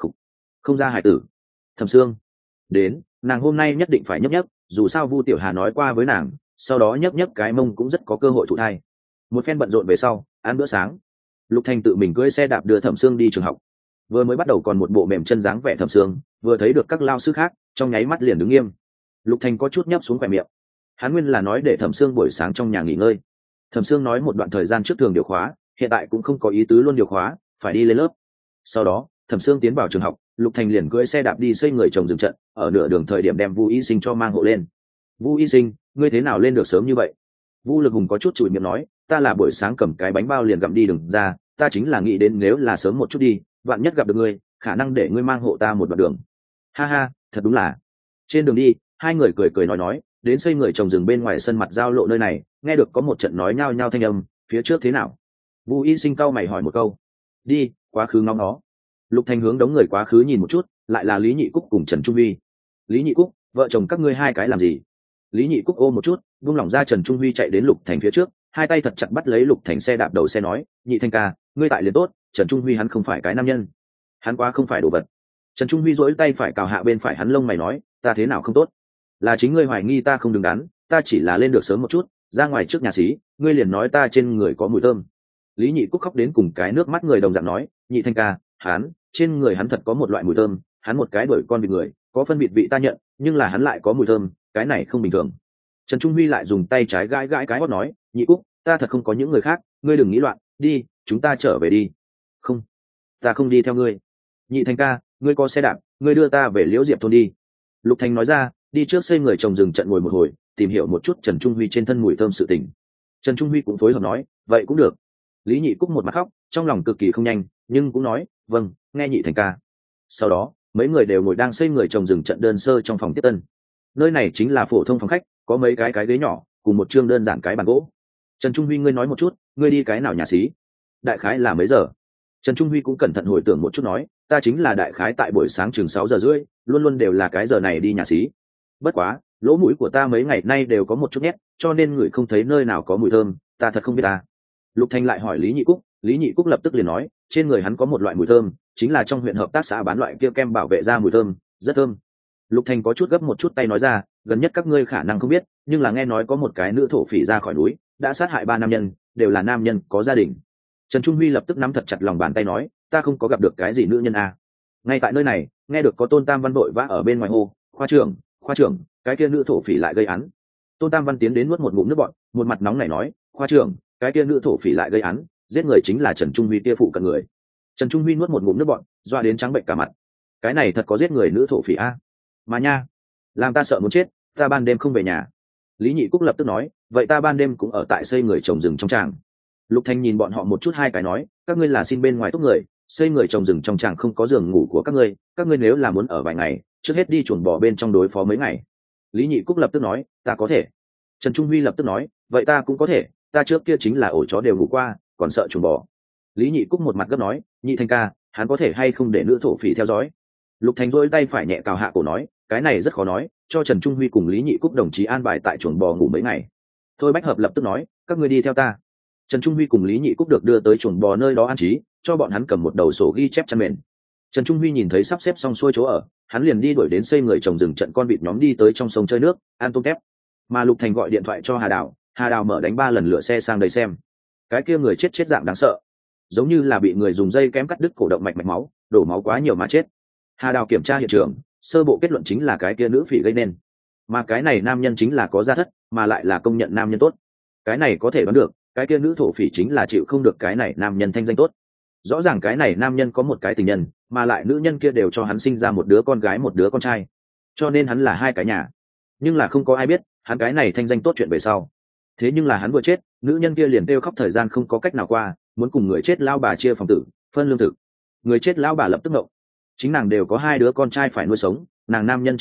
Không ra hải tử. Thẩm Sương đến, nàng hôm nay nhất định phải nhấp nhấp, dù sao Vu Tiểu Hà nói qua với nàng, sau đó nhấp nhấp cái mông cũng rất có cơ hội thụ thai. Một phen bận rộn về sau, ăn bữa sáng, Lục Thành tự mình cưỡi xe đạp đưa Thẩm Sương đi trường học. Vừa mới bắt đầu còn một bộ mềm chân dáng vẻ Thẩm Sương, vừa thấy được các lao sư khác, trong nháy mắt liền đứng nghiêm. Lục Thành có chút nhấp xuống khỏe miệng. Hắn nguyên là nói để Thẩm Sương buổi sáng trong nhà nghỉ ngơi. Thẩm Sương nói một đoạn thời gian trước thường điều khóa, hiện tại cũng không có ý tứ luôn điều khóa, phải đi lên lớp. Sau đó, Thẩm Sương tiến vào trường học, Lục Thành liền cưỡi xe đạp đi xây người trồng rừng trận, ở nửa đường thời điểm đem Vu Y Sinh cho mang hộ lên. Vu Y Sinh, ngươi thế nào lên được sớm như vậy? Vu Lực Hùng có chút chửi miệng nói, ta là buổi sáng cầm cái bánh bao liền gặm đi đường ra, ta chính là nghĩ đến nếu là sớm một chút đi, vạn nhất gặp được ngươi, khả năng để ngươi mang hộ ta một đoạn đường. Ha ha, thật đúng là. Trên đường đi, hai người cười cười nói, đến xây người trồng rừng bên ngoài sân mặt giao lộ nơi này, nghe được có một trận nói nhao nhao thanh âm, phía trước thế nào? Vu Y Sinh cau mày hỏi một câu. Đi, quá khứ ngóng nó. Lục Thành hướng đống người quá khứ nhìn một chút, lại là Lý Nhị Cúc cùng Trần Trung Huy. Lý Nhị Cúc, vợ chồng các ngươi hai cái làm gì? Lý Nhị Cúc ôm một chút, vung lỏng ra Trần Trung Huy chạy đến Lục Thành phía trước, hai tay thật chặt bắt lấy Lục Thành xe đạp đầu xe nói, Nhị Thành ca, ngươi tại liền tốt, Trần Trung Huy hắn không phải cái nam nhân, hắn quá không phải đồ vật. Trần Trung Huy duỗi tay phải cào hạ bên phải hắn lông mày nói, ta thế nào không tốt? Là chính ngươi hoài nghi ta không đứng đắn, ta chỉ là lên được sớm một chút, ra ngoài trước nhà xí, ngươi liền nói ta trên người có mùi thơm. Lý Nhị Cúc khóc đến cùng cái nước mắt người đồng dạng nói, Nhị Thành ca, hắn trên người hắn thật có một loại mùi thơm, hắn một cái đuổi con vịt người, có phân biệt vị ta nhận, nhưng là hắn lại có mùi thơm, cái này không bình thường. Trần Trung Huy lại dùng tay trái gãi gãi cái hót nói, Nhị Cúc, ta thật không có những người khác, ngươi đừng nghĩ loạn, đi, chúng ta trở về đi. Không, ta không đi theo ngươi. Nhị Thành ca, ngươi có xe đạp, ngươi đưa ta về Liễu Diệp thôn đi. Lục Thành nói ra, đi trước xây người trồng rừng trận ngồi một hồi, tìm hiểu một chút Trần Trung Huy trên thân mùi thơm sự tình. Trần Trung Huy cũng phối hợp nói, vậy cũng được. Lý Nhị Cúc một mặt khóc, trong lòng cực kỳ không nhanh, nhưng cũng nói, vâng, nghe Nhị Thành ca. Sau đó, mấy người đều ngồi đang xây người trồng rừng trận đơn sơ trong phòng tiếp tân. Nơi này chính là phổ thông phòng khách, có mấy cái ghế nhỏ, cùng một chương đơn giản cái bàn gỗ. Trần Trung Huy, ngươi nói một chút, ngươi đi cái nào nhà xí? Đại khái là mấy giờ? Trần Trung Huy cũng cẩn thận hồi tưởng một chút nói, ta chính là đại khái tại buổi sáng chừng 6:30, luôn luôn đều là cái giờ này đi nhà xí. Bất quá, lỗ mũi của ta mấy ngày nay đều có một chút nhét, cho nên người không thấy nơi nào có mùi thơm, ta thật không biết ta. Lục Thanh lại hỏi Lý Nhị Cúc, Lý Nhị Cúc lập tức liền nói, trên người hắn có một loại mùi thơm, chính là trong huyện hợp tác xã bán loại kia kem bảo vệ da mùi thơm, rất thơm. Lục Thanh có chút gấp một chút tay nói ra, gần nhất các ngươi khả năng không biết, nhưng là nghe nói có một cái nữ thổ phỉ ra khỏi núi, đã sát hại 3 nam nhân, đều là nam nhân có gia đình. Trần Trung Huy lập tức nắm thật chặt lòng bàn tay nói, ta không có gặp được cái gì nữ nhân à. Ngay tại nơi này, nghe được có Tôn Tam Văn vội vã ở bên ngoài hô, khoa trưởng, cái kia nữ thổ phỉ lại gây án. Tôn Tam Văn tiến đến nuốt một ngụm nước bọt, một mặt nóng nảy nói, khoa trưởng, cái kia nữ thổ phỉ lại gây án, giết người chính là Trần Trung Huy kia phụ cận người. Trần Trung Huy nuốt một ngụm nước bọt, doa đến trắng bệnh cả mặt. Cái này thật có giết người nữ thổ phỉ a? Mà nha, làm ta sợ muốn chết, ta ban đêm không về nhà. Lý Nhị Cúc lập tức nói, vậy ta ban đêm cũng ở tại xây người trồng rừng trong tràng. Lục Thanh nhìn bọn họ một chút hai cái nói, các ngươi là xin bên ngoài tốt người, xây người trồng rừng trong tràng không có giường ngủ của các ngươi nếu là muốn ở vài ngày, trước hết đi chuồn bò bên trong đối phó mấy ngày. Lý Nhị Cúc lập tức nói, ta có thể. Trần Trung Huy lập tức nói, vậy ta cũng có thể, ta trước kia chính là ổ chó đều ngủ qua, còn sợ chuồn bò. Lý Nhị Cúc một mặt gấp nói, Nhị Thành ca, hắn có thể hay không để nữ thổ phỉ theo dõi? Lục Thành rỗi tay phải nhẹ cào hạ cổ nói, cái này rất khó nói, cho Trần Trung Huy cùng Lý Nhị Cúc đồng chí an bài tại chuồng bò ngủ mấy ngày. Thôi Bách Hợp lập tức nói, các ngươi đi theo ta. Trần Trung Huy cùng Lý Nhị Cúc được đưa tới chuồng bò nơi đó an trí, cho bọn hắn cầm một đầu sổ ghi chép chăn mền. Trần Trung Huy nhìn thấy sắp xếp xong xuôi chỗ ở, hắn liền đi đuổi đến xây người trồng rừng trận con vịt nhóm đi tới trong sông chơi nước, ăn tôm tép. Mà Lục Thành gọi điện thoại cho Hà Đào mở đánh 3 lần lửa xe sang đây xem. Cái kia người chết dạng đáng sợ, giống như là bị người dùng dây kém cắt đứt cổ động mạch máu, đổ máu quá nhiều mà chết. Hà Đào kiểm tra hiện trường, sơ bộ kết luận chính là cái kia nữ phỉ gây nên, mà cái này nam nhân chính là có gia thất, mà lại là công nhận nam nhân tốt. Cái này có thể đoán được, cái kia nữ thổ phỉ chính là chịu không được cái này nam nhân thanh danh tốt. Rõ ràng cái này nam nhân có một cái tình nhân, mà lại nữ nhân kia đều cho hắn sinh ra một đứa con gái một đứa con trai, cho nên hắn là hai cái nhà. Nhưng là không có ai biết hắn cái này thanh danh tốt chuyện về sau. Thế nhưng là hắn vừa chết, nữ nhân kia liền kêu khóc thời gian không có cách nào qua, muốn cùng người chết lao bà chia phòng tử, phân lương thực. Người chết lao bà lập tức ngộng, chính nàng đều có 2 đứa con trai phải nuôi sống, nàng nam nhân chết rồi,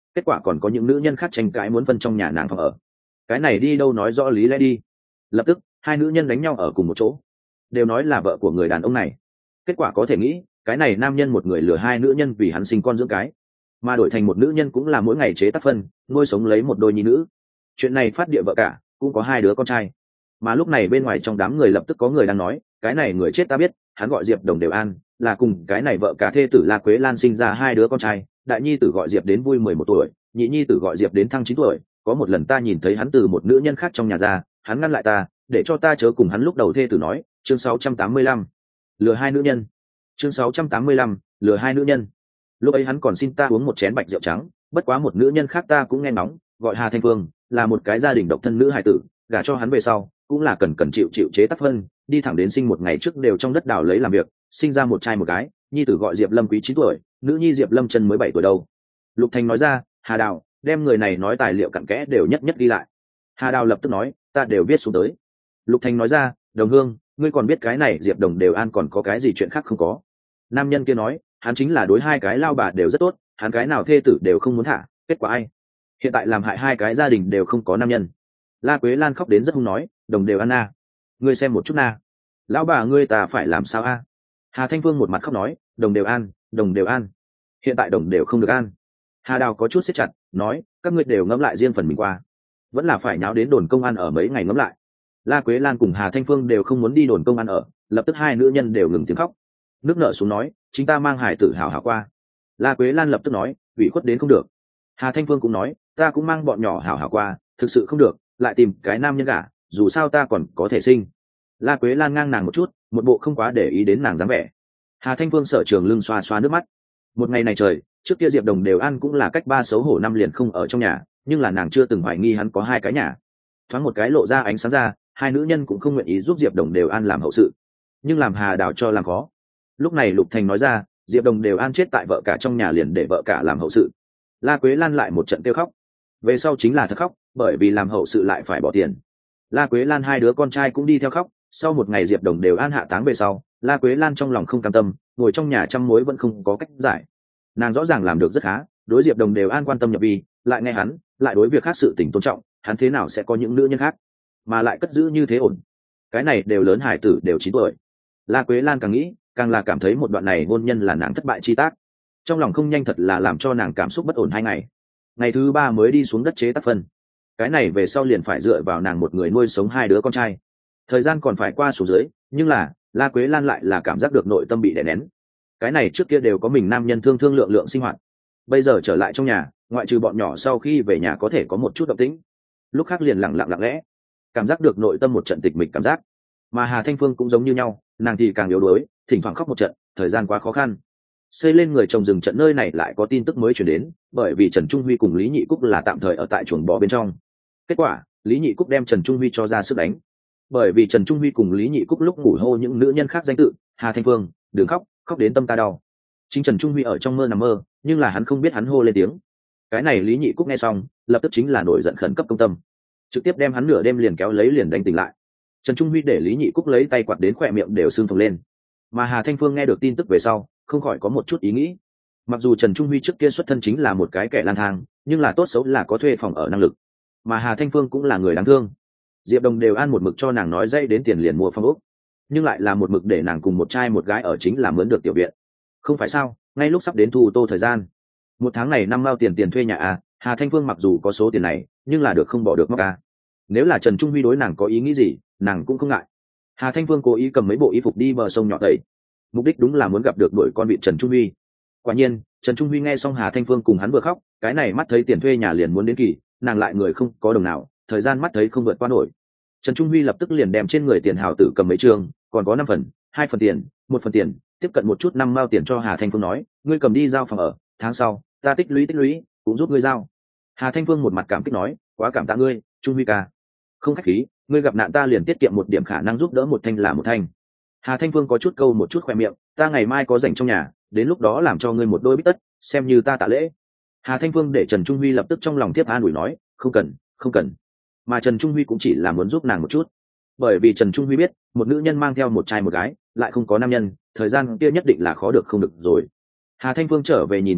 kết quả còn có những nữ nhân khác tranh cãi muốn phân trong nhà nàng phòng ở. Cái này đi đâu nói rõ lý lẽ đi. Lập tức hai nữ nhân đánh nhau ở cùng một chỗ, đều nói là vợ của người đàn ông này. Kết quả có thể nghĩ, cái này nam nhân một người lừa hai nữ nhân vì hắn sinh con dưỡng cái, mà đổi thành một nữ nhân cũng là mỗi ngày chế tác phân nuôi sống lấy một đôi nhi nữ. Chuyện này phát địa vợ cả cũng có hai đứa con trai. Mà lúc này bên ngoài trong đám người lập tức có người đang nói, cái này người chết ta biết, hắn gọi Diệp Đồng Đều An, là cùng cái này vợ cả thê tử La Quế Lan sinh ra hai đứa con trai, đại nhi tử gọi Diệp đến vui 11 tuổi, nhị nhi tử gọi Diệp đến thăng 9 tuổi. Có một lần ta nhìn thấy hắn từ một nữ nhân khác trong nhà ra, hắn ngăn lại ta, để cho ta chớ cùng hắn. Lúc đầu thê tử nói, chương 685, lừa hai nữ nhân. Chương 685, lừa hai nữ nhân. Lúc ấy hắn còn xin ta uống một chén bạch rượu trắng, bất quá một nữ nhân khác ta cũng nghe nóng, gọi Hà Thanh Phương, là một cái gia đình độc thân nữ hài tử, gả cho hắn về sau cũng là cần chịu chế tác phân, đi thẳng đến sinh một ngày trước đều trong đất đào lấy làm việc, sinh ra một trai một gái, nhi tử gọi Diệp Lâm Quý 9 tuổi, nữ nhi Diệp Lâm Chân mới 7 tuổi đâu. Lục Thành nói ra. Hà Đào đem người này nói tài liệu cặn kẽ đều nhất nhất ghi lại. Hà Đào lập tức nói, ta đều viết xuống tới. Lục Thành nói ra. Đồng Hương, ngươi còn biết cái này Diệp Đồng Đều An còn có cái gì chuyện khác không có? Nam nhân kia nói, hắn chính là đối hai cái lao bà đều rất tốt, hắn cái nào thê tử đều không muốn thả, kết quả ai? Hiện tại làm hại hai cái gia đình đều không có nam nhân. La Quế Lan khóc đến rất hung nói, Đồng Đều An na, ngươi xem một chút na, lão bà ngươi ta phải làm sao a? Hà Thanh Phương một mặt khóc nói, Đồng Đều An, Đồng Đều An, hiện tại Đồng đều không được an. Hà Đào có chút siết chặt, nói, các ngươi đều ngẫm lại riêng phần mình qua, vẫn là phải nháo đến đồn công an ở mấy ngày ngẫm lại. La Quế Lan cùng Hà Thanh Phương đều không muốn đi đồn công an ở, lập tức hai nữ nhân đều ngừng tiếng khóc, nước nở xuống nói, chính ta mang hải tử hảo hảo qua. La Quế Lan lập tức nói, ủy khuất đến không được. Hà Thanh Phương cũng nói, ta cũng mang bọn nhỏ hảo hảo qua, thực sự không được lại tìm cái nam nhân gả, dù sao ta còn có thể sinh. La Quế Lan ngang nàng một chút, một bộ không quá để ý đến nàng dáng vẻ. Hà Thanh Phương sở trường lưng xoa xoa nước mắt. Một ngày này trời, trước kia Diệp Đồng Đều An cũng là cách 3 xấu hổ năm liền không ở trong nhà, nhưng là nàng chưa từng hoài nghi hắn có hai cái nhà. Thoáng một cái lộ ra ánh sáng ra, hai nữ nhân cũng không nguyện ý giúp Diệp Đồng Đều An làm hậu sự, nhưng làm Hà Đào cho làm khó. Lúc này Lục Thành nói ra, Diệp Đồng Đều An chết tại vợ cả trong nhà liền để vợ cả làm hậu sự. La Quế Lan lại một trận kêu khóc, về sau chính là thật khóc, bởi vì làm hậu sự lại phải bỏ tiền. La Quế Lan hai đứa con trai cũng đi theo khóc. Sau một ngày Diệp Đồng Đều An hạ táng về sau, La Quế Lan trong lòng không cam tâm, ngồi trong nhà trăm mối vẫn không có cách giải. Nàng rõ ràng làm được rất khá, đối Diệp Đồng Đều An quan tâm nhập vi, lại nghe hắn lại đối việc khác sự tình tôn trọng, hắn thế nào sẽ có những nữ nhân khác mà lại cất giữ như thế ổn? Cái này đều lớn hải tử đều 9 tuổi. La Quế Lan càng nghĩ càng là cảm thấy một đoạn này hôn nhân là nàng thất bại chi tác, trong lòng không nhanh thật là làm cho nàng cảm xúc bất ổn 2 ngày. Ngày thứ 3 mới đi xuống đất chế tác phân, cái này về sau liền phải dựa vào nàng một người nuôi sống hai đứa con trai, thời gian còn phải qua số dưới, nhưng là La Quế Lan lại là cảm giác được nội tâm bị đè nén. Cái này trước kia đều có mình nam nhân thương lượng sinh hoạt, bây giờ trở lại trong nhà, ngoại trừ bọn nhỏ sau khi về nhà có thể có một chút động tĩnh, lúc khác liền lặng lẽ cảm giác được nội tâm một trận tịch mịch cảm giác. Mà Hà Thanh Phương cũng giống như nhau, nàng thì càng yếu đuối, thỉnh thoảng khóc một trận, thời gian quá khó khăn. Xây lên người trồng rừng trận nơi này lại có tin tức mới chuyển đến, bởi vì Trần Trung Huy cùng Lý Nhị Cúc là tạm thời ở tại chuồng bò bên trong. Kết quả Lý Nhị Cúc đem Trần Trung Huy cho ra sức đánh, bởi vì Trần Trung Huy cùng Lý Nhị Cúc lúc ngủ hô những nữ nhân khác danh tự, Hà Thanh Phương đừng khóc, khóc đến tâm ta đau. Chính Trần Trung Huy ở trong mơ nằm mơ, nhưng là hắn không biết hắn hô lên tiếng. Cái này Lý Nhị Cúc nghe xong lập tức chính là nổi giận khẩn cấp công tâm, trực tiếp đem hắn nửa đêm liền kéo lấy liền đánh tỉnh lại. Trần Trung Huy để Lý Nhị Cúc lấy tay quạt đến khỏe miệng đều sưng phồng lên. Mà Hà Thanh Phương nghe được tin tức về sau không khỏi có một chút ý nghĩ, mặc dù Trần Trung Huy trước kia xuất thân chính là một cái kẻ lang thang, nhưng là tốt xấu là có thuê phòng ở năng lực, mà Hà Thanh Phương cũng là người đáng thương. Diệp Đồng Đều An một mực cho nàng nói dây đến tiền liền mua phòng ốc, nhưng lại là một mực để nàng cùng một trai một gái ở chính là mướn được tiểu viện. Không phải sao, ngay lúc sắp đến thu tô thời gian, 1 tháng này 5 mao tiền thuê nhà à, Hà Thanh Phương mặc dù có số tiền này nhưng là được không bỏ được móc à. Nếu là Trần Trung Huy đối nàng có ý nghĩ gì nàng cũng không ngại. Hà Thanh Phương cố ý cầm mấy bộ y phục đi bờ sông nhỏ tẩy, mục đích đúng là muốn gặp được đuổi con vịt Trần Trung Huy. Quả nhiên Trần Trung Huy nghe xong Hà Thanh Phương cùng hắn vừa khóc, cái này mắt thấy tiền thuê nhà liền muốn đến kỳ, nàng lại người không có đồng nào, thời gian mắt thấy không vượt qua nổi. Trần Trung Huy lập tức liền đem trên người tiền hào tử cầm mấy trường, còn có 5 phần, 2 phần tiền, 1 phần tiền, tiếp cận một chút 5 mao tiền cho Hà Thanh Phương nói, ngươi cầm đi giao phòng ở, tháng sau ta tích lũy cũng giúp ngươi giao. Hà Thanh Phương một mặt cảm kích nói, quá cảm tạ ngươi Trung Huy ca, không khách khí, ngươi gặp nạn ta liền tiết kiệm một điểm khả năng giúp đỡ một thanh là một thanh. Hà Thanh Phương có chút câu một chút khoe miệng, ta ngày mai có rảnh trong nhà, đến lúc đó làm cho ngươi một đôi bít tất, xem như ta tạ lễ. Hà Thanh Phương để Trần Trung Huy lập tức trong lòng tiếp an ủi nói, không cần. Mà Trần Trung Huy cũng chỉ là muốn giúp nàng một chút, bởi vì Trần Trung Huy biết một nữ nhân mang theo một trai một gái lại không có nam nhân, thời gian kia nhất định là khó được không được rồi. Hà Thanh Phương trở về nhìn một chút,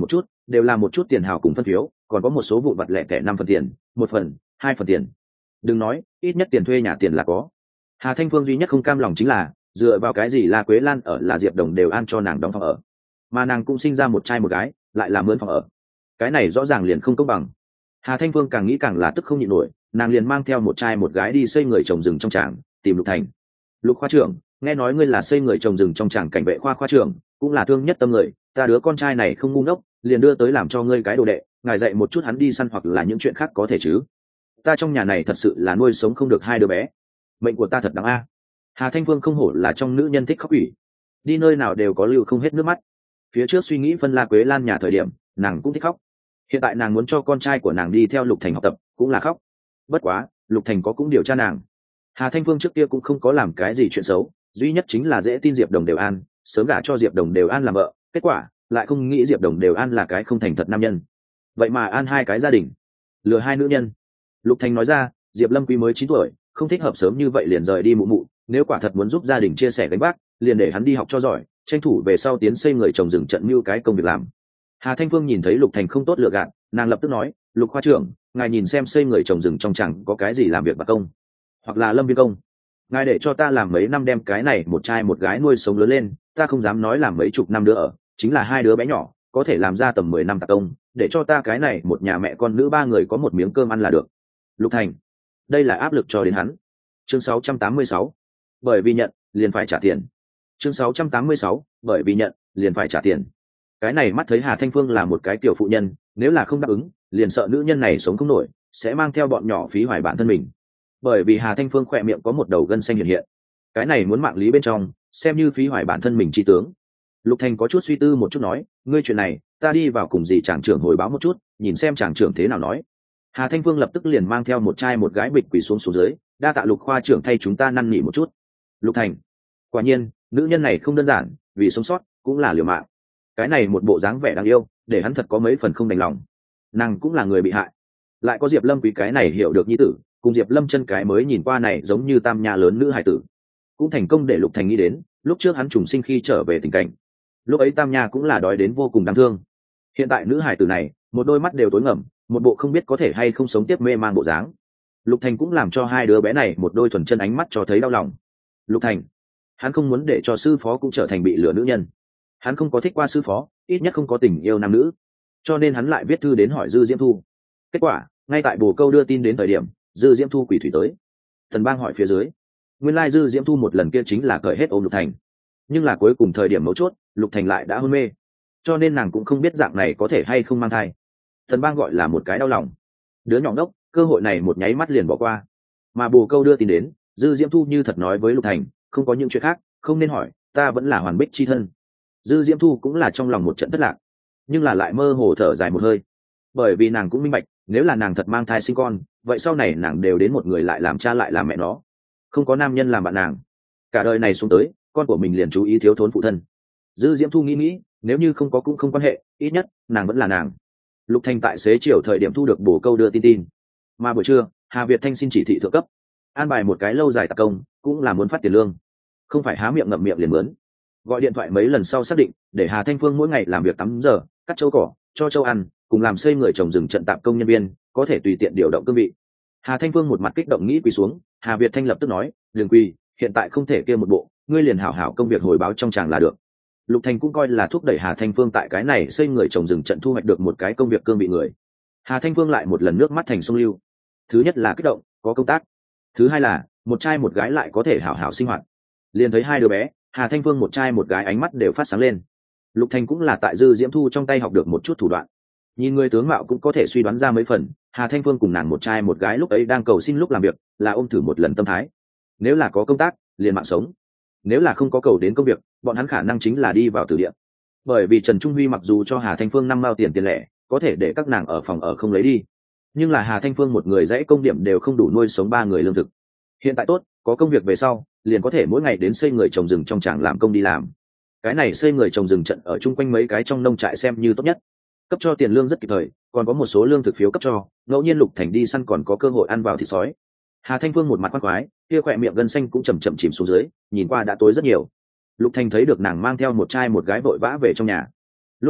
đều là một chút tiền hào cùng phân phiếu, còn có một số vụn vặt lẻ tẻ 5 phần tiền, 1 phần, 2 phần tiền. Đừng nói, ít nhất tiền thuê nhà tiền là có. Hà Thanh Phương duy nhất không cam lòng chính là dựa vào cái gì La Quế Lan ở là Diệp Đồng đều an cho nàng đóng phòng ở, mà nàng cũng sinh ra một trai một gái lại làm mướn phòng ở, cái này rõ ràng liền không công bằng. Hà Thanh Phương càng nghĩ càng là tức không nhịn nổi, nàng liền mang theo một trai một gái đi xây người trồng rừng trong tràng tìm Lục Thành. Lục khoa trưởng, nghe nói ngươi là xây người trồng rừng trong tràng cảnh vệ khoa trưởng, cũng là thương nhất tâm người, ta đứa con trai này không ngu ngốc, liền đưa tới làm cho ngươi cái đồ đệ, ngài dạy một chút hắn đi săn hoặc là những chuyện khác có thể chứ? Ta trong nhà này thật sự là nuôi sống không được 2 đứa bé, mệnh của ta thật đáng a. Hà Thanh Phương không hổ là trong nữ nhân thích khóc ủy, đi nơi nào đều có lưu không hết nước mắt. Phía trước suy nghĩ phân La Quế Lan nhà thời điểm, nàng cũng thích khóc. Hiện tại nàng muốn cho con trai của nàng đi theo Lục Thành học tập, cũng là khóc. Bất quá, Lục Thành có cũng điều tra nàng. Hà Thanh Phương trước kia cũng không có làm cái gì chuyện xấu, duy nhất chính là dễ tin Diệp Đồng Đều An, sớm gả cho Diệp Đồng Đều An làm vợ, kết quả lại không nghĩ Diệp Đồng Đều An là cái không thành thật nam nhân. Vậy mà an 2 cái gia đình, lừa 2 nữ nhân. Lục Thành nói ra, Diệp Lâm Quý mới 9 tuổi, không thích hợp sớm như vậy liền rời đi mụ mụ, nếu quả thật muốn giúp gia đình chia sẻ gánh vác, liền để hắn đi học cho giỏi, tranh thủ về sau tiến xây người trồng rừng trận mưu cái công việc làm. Hà Thanh Phương nhìn thấy Lục Thành không tốt lựa gạt, nàng lập tức nói, Lục khoa trưởng, ngài nhìn xem xây người trồng rừng trong chẳng có cái gì làm việc bạc công, hoặc là lâm viên công, ngài để cho ta làm mấy năm đem cái này một trai một gái nuôi sống lớn lên, ta không dám nói làm mấy chục năm nữa ở, chính là 2 đứa bé nhỏ có thể làm ra tầm 10 năm tạc công, để cho ta cái này một nhà mẹ con nữ 3 người có một miếng cơm ăn là được. Lục Thành, đây là áp lực cho đến hắn. Chương 686, bởi vì nhận liền phải trả tiền. Chương 686, bởi vì nhận liền phải trả tiền. Cái này mắt thấy Hà Thanh Phương là một cái tiểu phụ nhân, nếu là không đáp ứng liền sợ nữ nhân này sống không nổi, sẽ mang theo bọn nhỏ phí hoài bản thân mình. Bởi vì Hà Thanh Phương khỏe miệng có một đầu gân xanh hiện hiện, cái này muốn mạng lý bên trong xem như phí hoài bản thân mình chi tướng. Lục Thành có chút suy tư một chút nói, ngươi chuyện này ta đi vào cùng dì tràng trưởng hồi báo một chút, nhìn xem tràng trưởng thế nào nói. Hà Thanh Phương lập tức liền mang theo một trai một gái bịch quỳ xuống dưới, đa tạ Lục khoa trưởng thay chúng ta năn nỉ một chút. Lục Thành, quả nhiên nữ nhân này không đơn giản, vì sống sót cũng là liều mạng. Cái này một bộ dáng vẻ đáng yêu, để hắn thật có mấy phần không đành lòng. Nàng cũng là người bị hại, lại có Diệp Lâm Quý cái này hiểu được nhi tử, cùng Diệp Lâm Chân cái mới nhìn qua này giống như tam nha lớn nữ hài tử, cũng thành công để Lục Thành nghĩ đến lúc trước hắn trùng sinh khi trở về tình cảnh. Lúc ấy tam nha cũng là đói đến vô cùng đáng thương. Hiện tại nữ hài tử này một đôi mắt đều tối ngầm, một bộ không biết có thể hay không sống tiếp mê man bộ dáng. Lục Thành cũng làm cho 2 đứa bé này một đôi thuần chân ánh mắt cho thấy đau lòng. Lục Thành, hắn không muốn để cho sư phó cũng trở thành bị lừa nữ nhân. Hắn không có thích qua sư phó, ít nhất không có tình yêu nam nữ, cho nên hắn lại viết thư đến hỏi Dư Diễm Thu. Kết quả ngay tại Bồ Câu đưa tin đến thời điểm, Dư Diễm Thu quỷ thủy tới. Thần Bang hỏi phía dưới, nguyên lai Dư Diễm Thu một lần kia chính là cởi hết ôm Lục Thành, nhưng là cuối cùng thời điểm mấu chốt Lục Thành lại đã hôn mê, cho nên nàng cũng không biết dạng này có thể hay không mang thai. Thần Bang gọi là một cái đau lòng, đứa nhỏ ngốc cơ hội này một nháy mắt liền bỏ qua. Mà Bồ Câu đưa tin đến, Dư Diễm Thu như thật nói với Lục Thành, không có những chuyện khác không nên hỏi, ta vẫn là hoàn bích chi thân. Dư Diễm Thu cũng là trong lòng một trận thất lạc, nhưng là lại mơ hồ thở dài một hơi, bởi vì nàng cũng minh bạch, nếu là nàng thật mang thai sinh con, vậy sau này nàng đều đến một người lại làm cha lại làm mẹ nó, không có nam nhân làm bạn nàng, cả đời này xuống tới con của mình liền chú ý thiếu thốn phụ thân. Dư Diễm Thu nghĩ nếu như không có cũng không quan hệ, ít nhất nàng vẫn là nàng. Lục Thành tại xế chiều thời điểm thu được Bồ Câu đưa tin, mà buổi trưa Hà Việt Thanh xin chỉ thị thượng cấp an bài một cái lâu dài tạc công, cũng là muốn phát tiền lương, không phải há miệng ngậm miệng liền mướn. Gọi điện thoại mấy lần sau xác định để Hà Thanh Phương mỗi ngày làm việc 8 giờ, cắt châu cỏ cho châu ăn, cùng làm xây người trồng rừng trận tạm công nhân viên, có thể tùy tiện điều động cương vị. Hà Thanh Phương một mặt kích động nghĩ quỳ xuống. Hà Việt Thanh lập tức nói, đừng quỳ, hiện tại không thể kia một bộ, ngươi liền hảo hảo công việc hồi báo trong tràng là được. Lục Thành cũng coi là thúc đẩy Hà Thanh Phương tại cái này xây người trồng rừng trận thu hoạch được một cái công việc cương vị người. Hà Thanh Phương lại một lần nước mắt thành sông lưu. Thứ nhất là kích động, có công tác. Thứ hai là một trai một gái lại có thể hảo hảo sinh hoạt. Liền thấy 2 đứa bé, Hà Thanh Phương một trai một gái ánh mắt đều phát sáng lên. Lục Thành cũng là tại Dư Diễm Thu trong tay học được một chút thủ đoạn. Nhìn người tướng mạo cũng có thể suy đoán ra mấy phần, Hà Thanh Phương cùng nàng một trai một gái lúc ấy đang cầu xin lúc làm việc, là ôm thử một lần tâm thái. Nếu là có công tác, liền mạng sống. Nếu là không có cầu đến công việc, bọn hắn khả năng chính là đi vào tử địa. Bởi vì Trần Trung Huy mặc dù cho Hà Thanh Phương 5 mao tiền lẻ, có thể để các nàng ở phòng ở không lấy đi, nhưng là Hà Thanh Phương một người dãy công điểm đều không đủ nuôi sống 3 người lương thực. Hiện tại tốt, có công việc về sau, liền có thể mỗi ngày đến xây người trồng rừng trong tràng làm công đi làm. Cái này xây người trồng rừng trận ở chung quanh mấy cái trong nông trại xem như tốt nhất, cấp cho tiền lương rất kịp thời, còn có một số lương thực phiếu cấp cho, ngẫu nhiên Lục Thành đi săn còn có cơ hội ăn vào thịt sói. Hà Thanh Phương một mặt khoan khoái, kia khỏe miệng gân xanh cũng chậm chìm xuống dưới, nhìn qua đã tối rất nhiều. Lục Thành thấy được nàng mang theo một trai một gái vội vã về trong nhà. Lúc này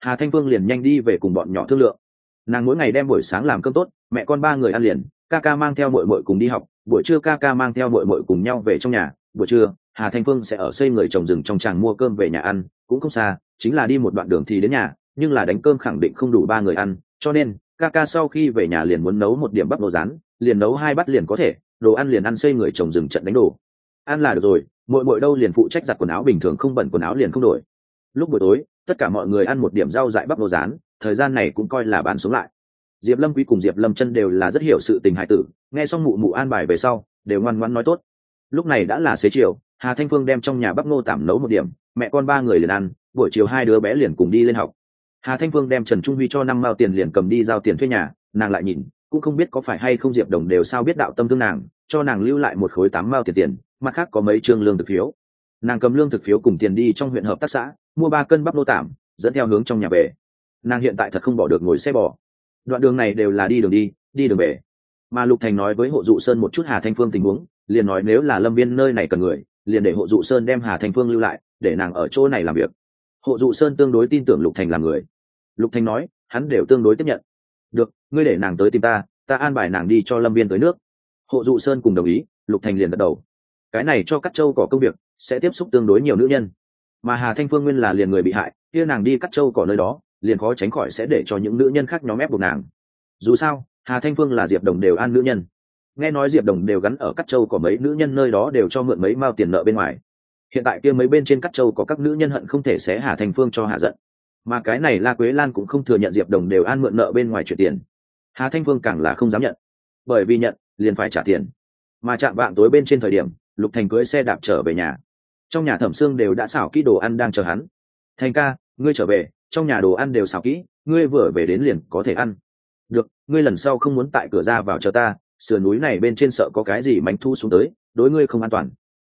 Hà Thanh Phương liền nhanh đi về cùng bọn nhỏ thương lượng. Nàng mỗi ngày đem buổi sáng làm cơm tốt, mẹ con ba người ăn liền, ca ca mang theo muội muội cùng đi học, buổi trưa ca ca mang theo muội muội cùng nhau về trong nhà. Buổi trưa Hà Thanh Phương sẽ ở xây người trồng rừng trong tràng mua cơm về nhà ăn, cũng không xa, chính là đi một đoạn đường thì đến nhà, nhưng là đánh cơm khẳng định không đủ ba người ăn, cho nên ca ca sau khi về nhà liền muốn nấu một điểm bắp nô rán, liền nấu 2 bát liền có thể, đồ ăn liền ăn xây người trồng rừng trận đánh đồ ăn là được rồi. Muội muội đâu liền phụ trách giặt quần áo, bình thường không bẩn quần áo liền không đổi. Lúc buổi tối tất cả mọi người ăn một điểm rau dại bắp nô rán, thời gian này cũng coi là bán sống lại. Diệp Lâm Quý cùng Diệp Lâm Chân đều là rất hiểu sự tình hải tử, nghe xong mụ mụ an bài về sau đều ngoan ngoãn nói tốt. Lúc này đã là xế chiều, Hà Thanh Phương đem trong nhà bắp ngô tảm nấu một điểm, mẹ con ba người liền ăn, buổi chiều 2 đứa bé liền cùng đi lên học. Hà Thanh Phương đem Trần Trung Huy cho 5 mao tiền liền cầm đi giao tiền thuê nhà, nàng lại nhìn cũng không biết có phải hay không Diệp Đồng đều sao biết đạo tâm thương nàng, cho nàng lưu lại một khối 8 mao tiền, mặt khác có mấy trương lương thực phiếu. Nàng cầm lương thực phiếu cùng tiền đi trong huyện hợp tác xã mua 3 cân bắp nô tảm, dẫn theo hướng trong nhà về. Nàng hiện tại thật không bỏ được ngồi xe bò, đoạn đường này đều là đi đường về. Mà Lục Thành nói với Hộ Dụ Sơn một chút Hà Thanh Phương tình huống, liền nói nếu là Lâm Viên nơi này cần người, liền để Hộ Dụ Sơn đem Hà Thanh Phương lưu lại, để nàng ở chỗ này làm việc. Hộ Dụ Sơn tương đối tin tưởng Lục Thành làm người. Lục Thành nói hắn đều tương đối tiếp nhận. Được, ngươi để nàng tới tìm ta an bài nàng đi cho Lâm Viên tới nước. Hộ Dụ Sơn cùng đồng ý, Lục Thành liền gật đầu. Cái này cho Cát Châu cỏ công việc sẽ tiếp xúc tương đối nhiều nữ nhân, mà Hà Thanh Phương nguyên là liền người bị hại, kia nàng đi Cát Châu cỏ nơi đó liền khó tránh khỏi sẽ để cho những nữ nhân khác nhóm ép buộc nàng. Dù sao Hà Thanh Phương là Diệp Đồng đều an nữ nhân, nghe nói Diệp Đồng đều gắn ở Cát Châu có mấy nữ nhân nơi đó đều cho mượn mấy mao tiền nợ bên ngoài. Hiện tại kia mấy bên trên Cát Châu có các nữ nhân hận không thể xé Hà Thanh Phương cho hạ giận, mà cái này La Quế Lan cũng không thừa nhận Diệp Đồng đều an mượn nợ bên ngoài chuyển tiền. Hà Thanh Phương càng là không dám nhận, bởi vì nhận liền phải trả tiền. Mà chạm vạng tối bên trên thời điểm Lục Thành cưỡi xe đạp trở về nhà, trong nhà Thẩm Sương đều đã xào kỹ đồ ăn đang chờ hắn. Thành ca, ngươi trở về, trong nhà đồ ăn đều xào kỹ, ngươi vừa về đến liền có thể ăn. Được, ngươi lần sau không muốn tại cửa ra vào chờ ta, sườn núi này bên trên sợ có cái gì mánh thu xuống tới, đối ngươi không an toàn.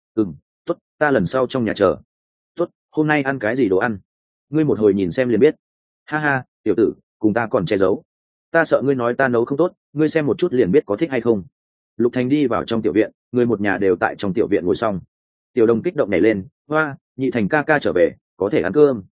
Tốt, ta lần sau trong nhà chờ. Tốt, hôm nay ăn cái gì đồ ăn? Ngươi một hồi nhìn xem liền biết. Ha ha, tiểu tử, cùng ta còn che giấu. Ta sợ ngươi nói ta nấu không tốt, ngươi xem một chút liền biết có thích hay không. Lục Thành đi vào trong tiểu viện, người một nhà đều tại trong tiểu viện ngồi xong. Tiểu Đồng kích động nhảy lên, hoa, nhị Thành ca ca trở về, có thể ăn cơm.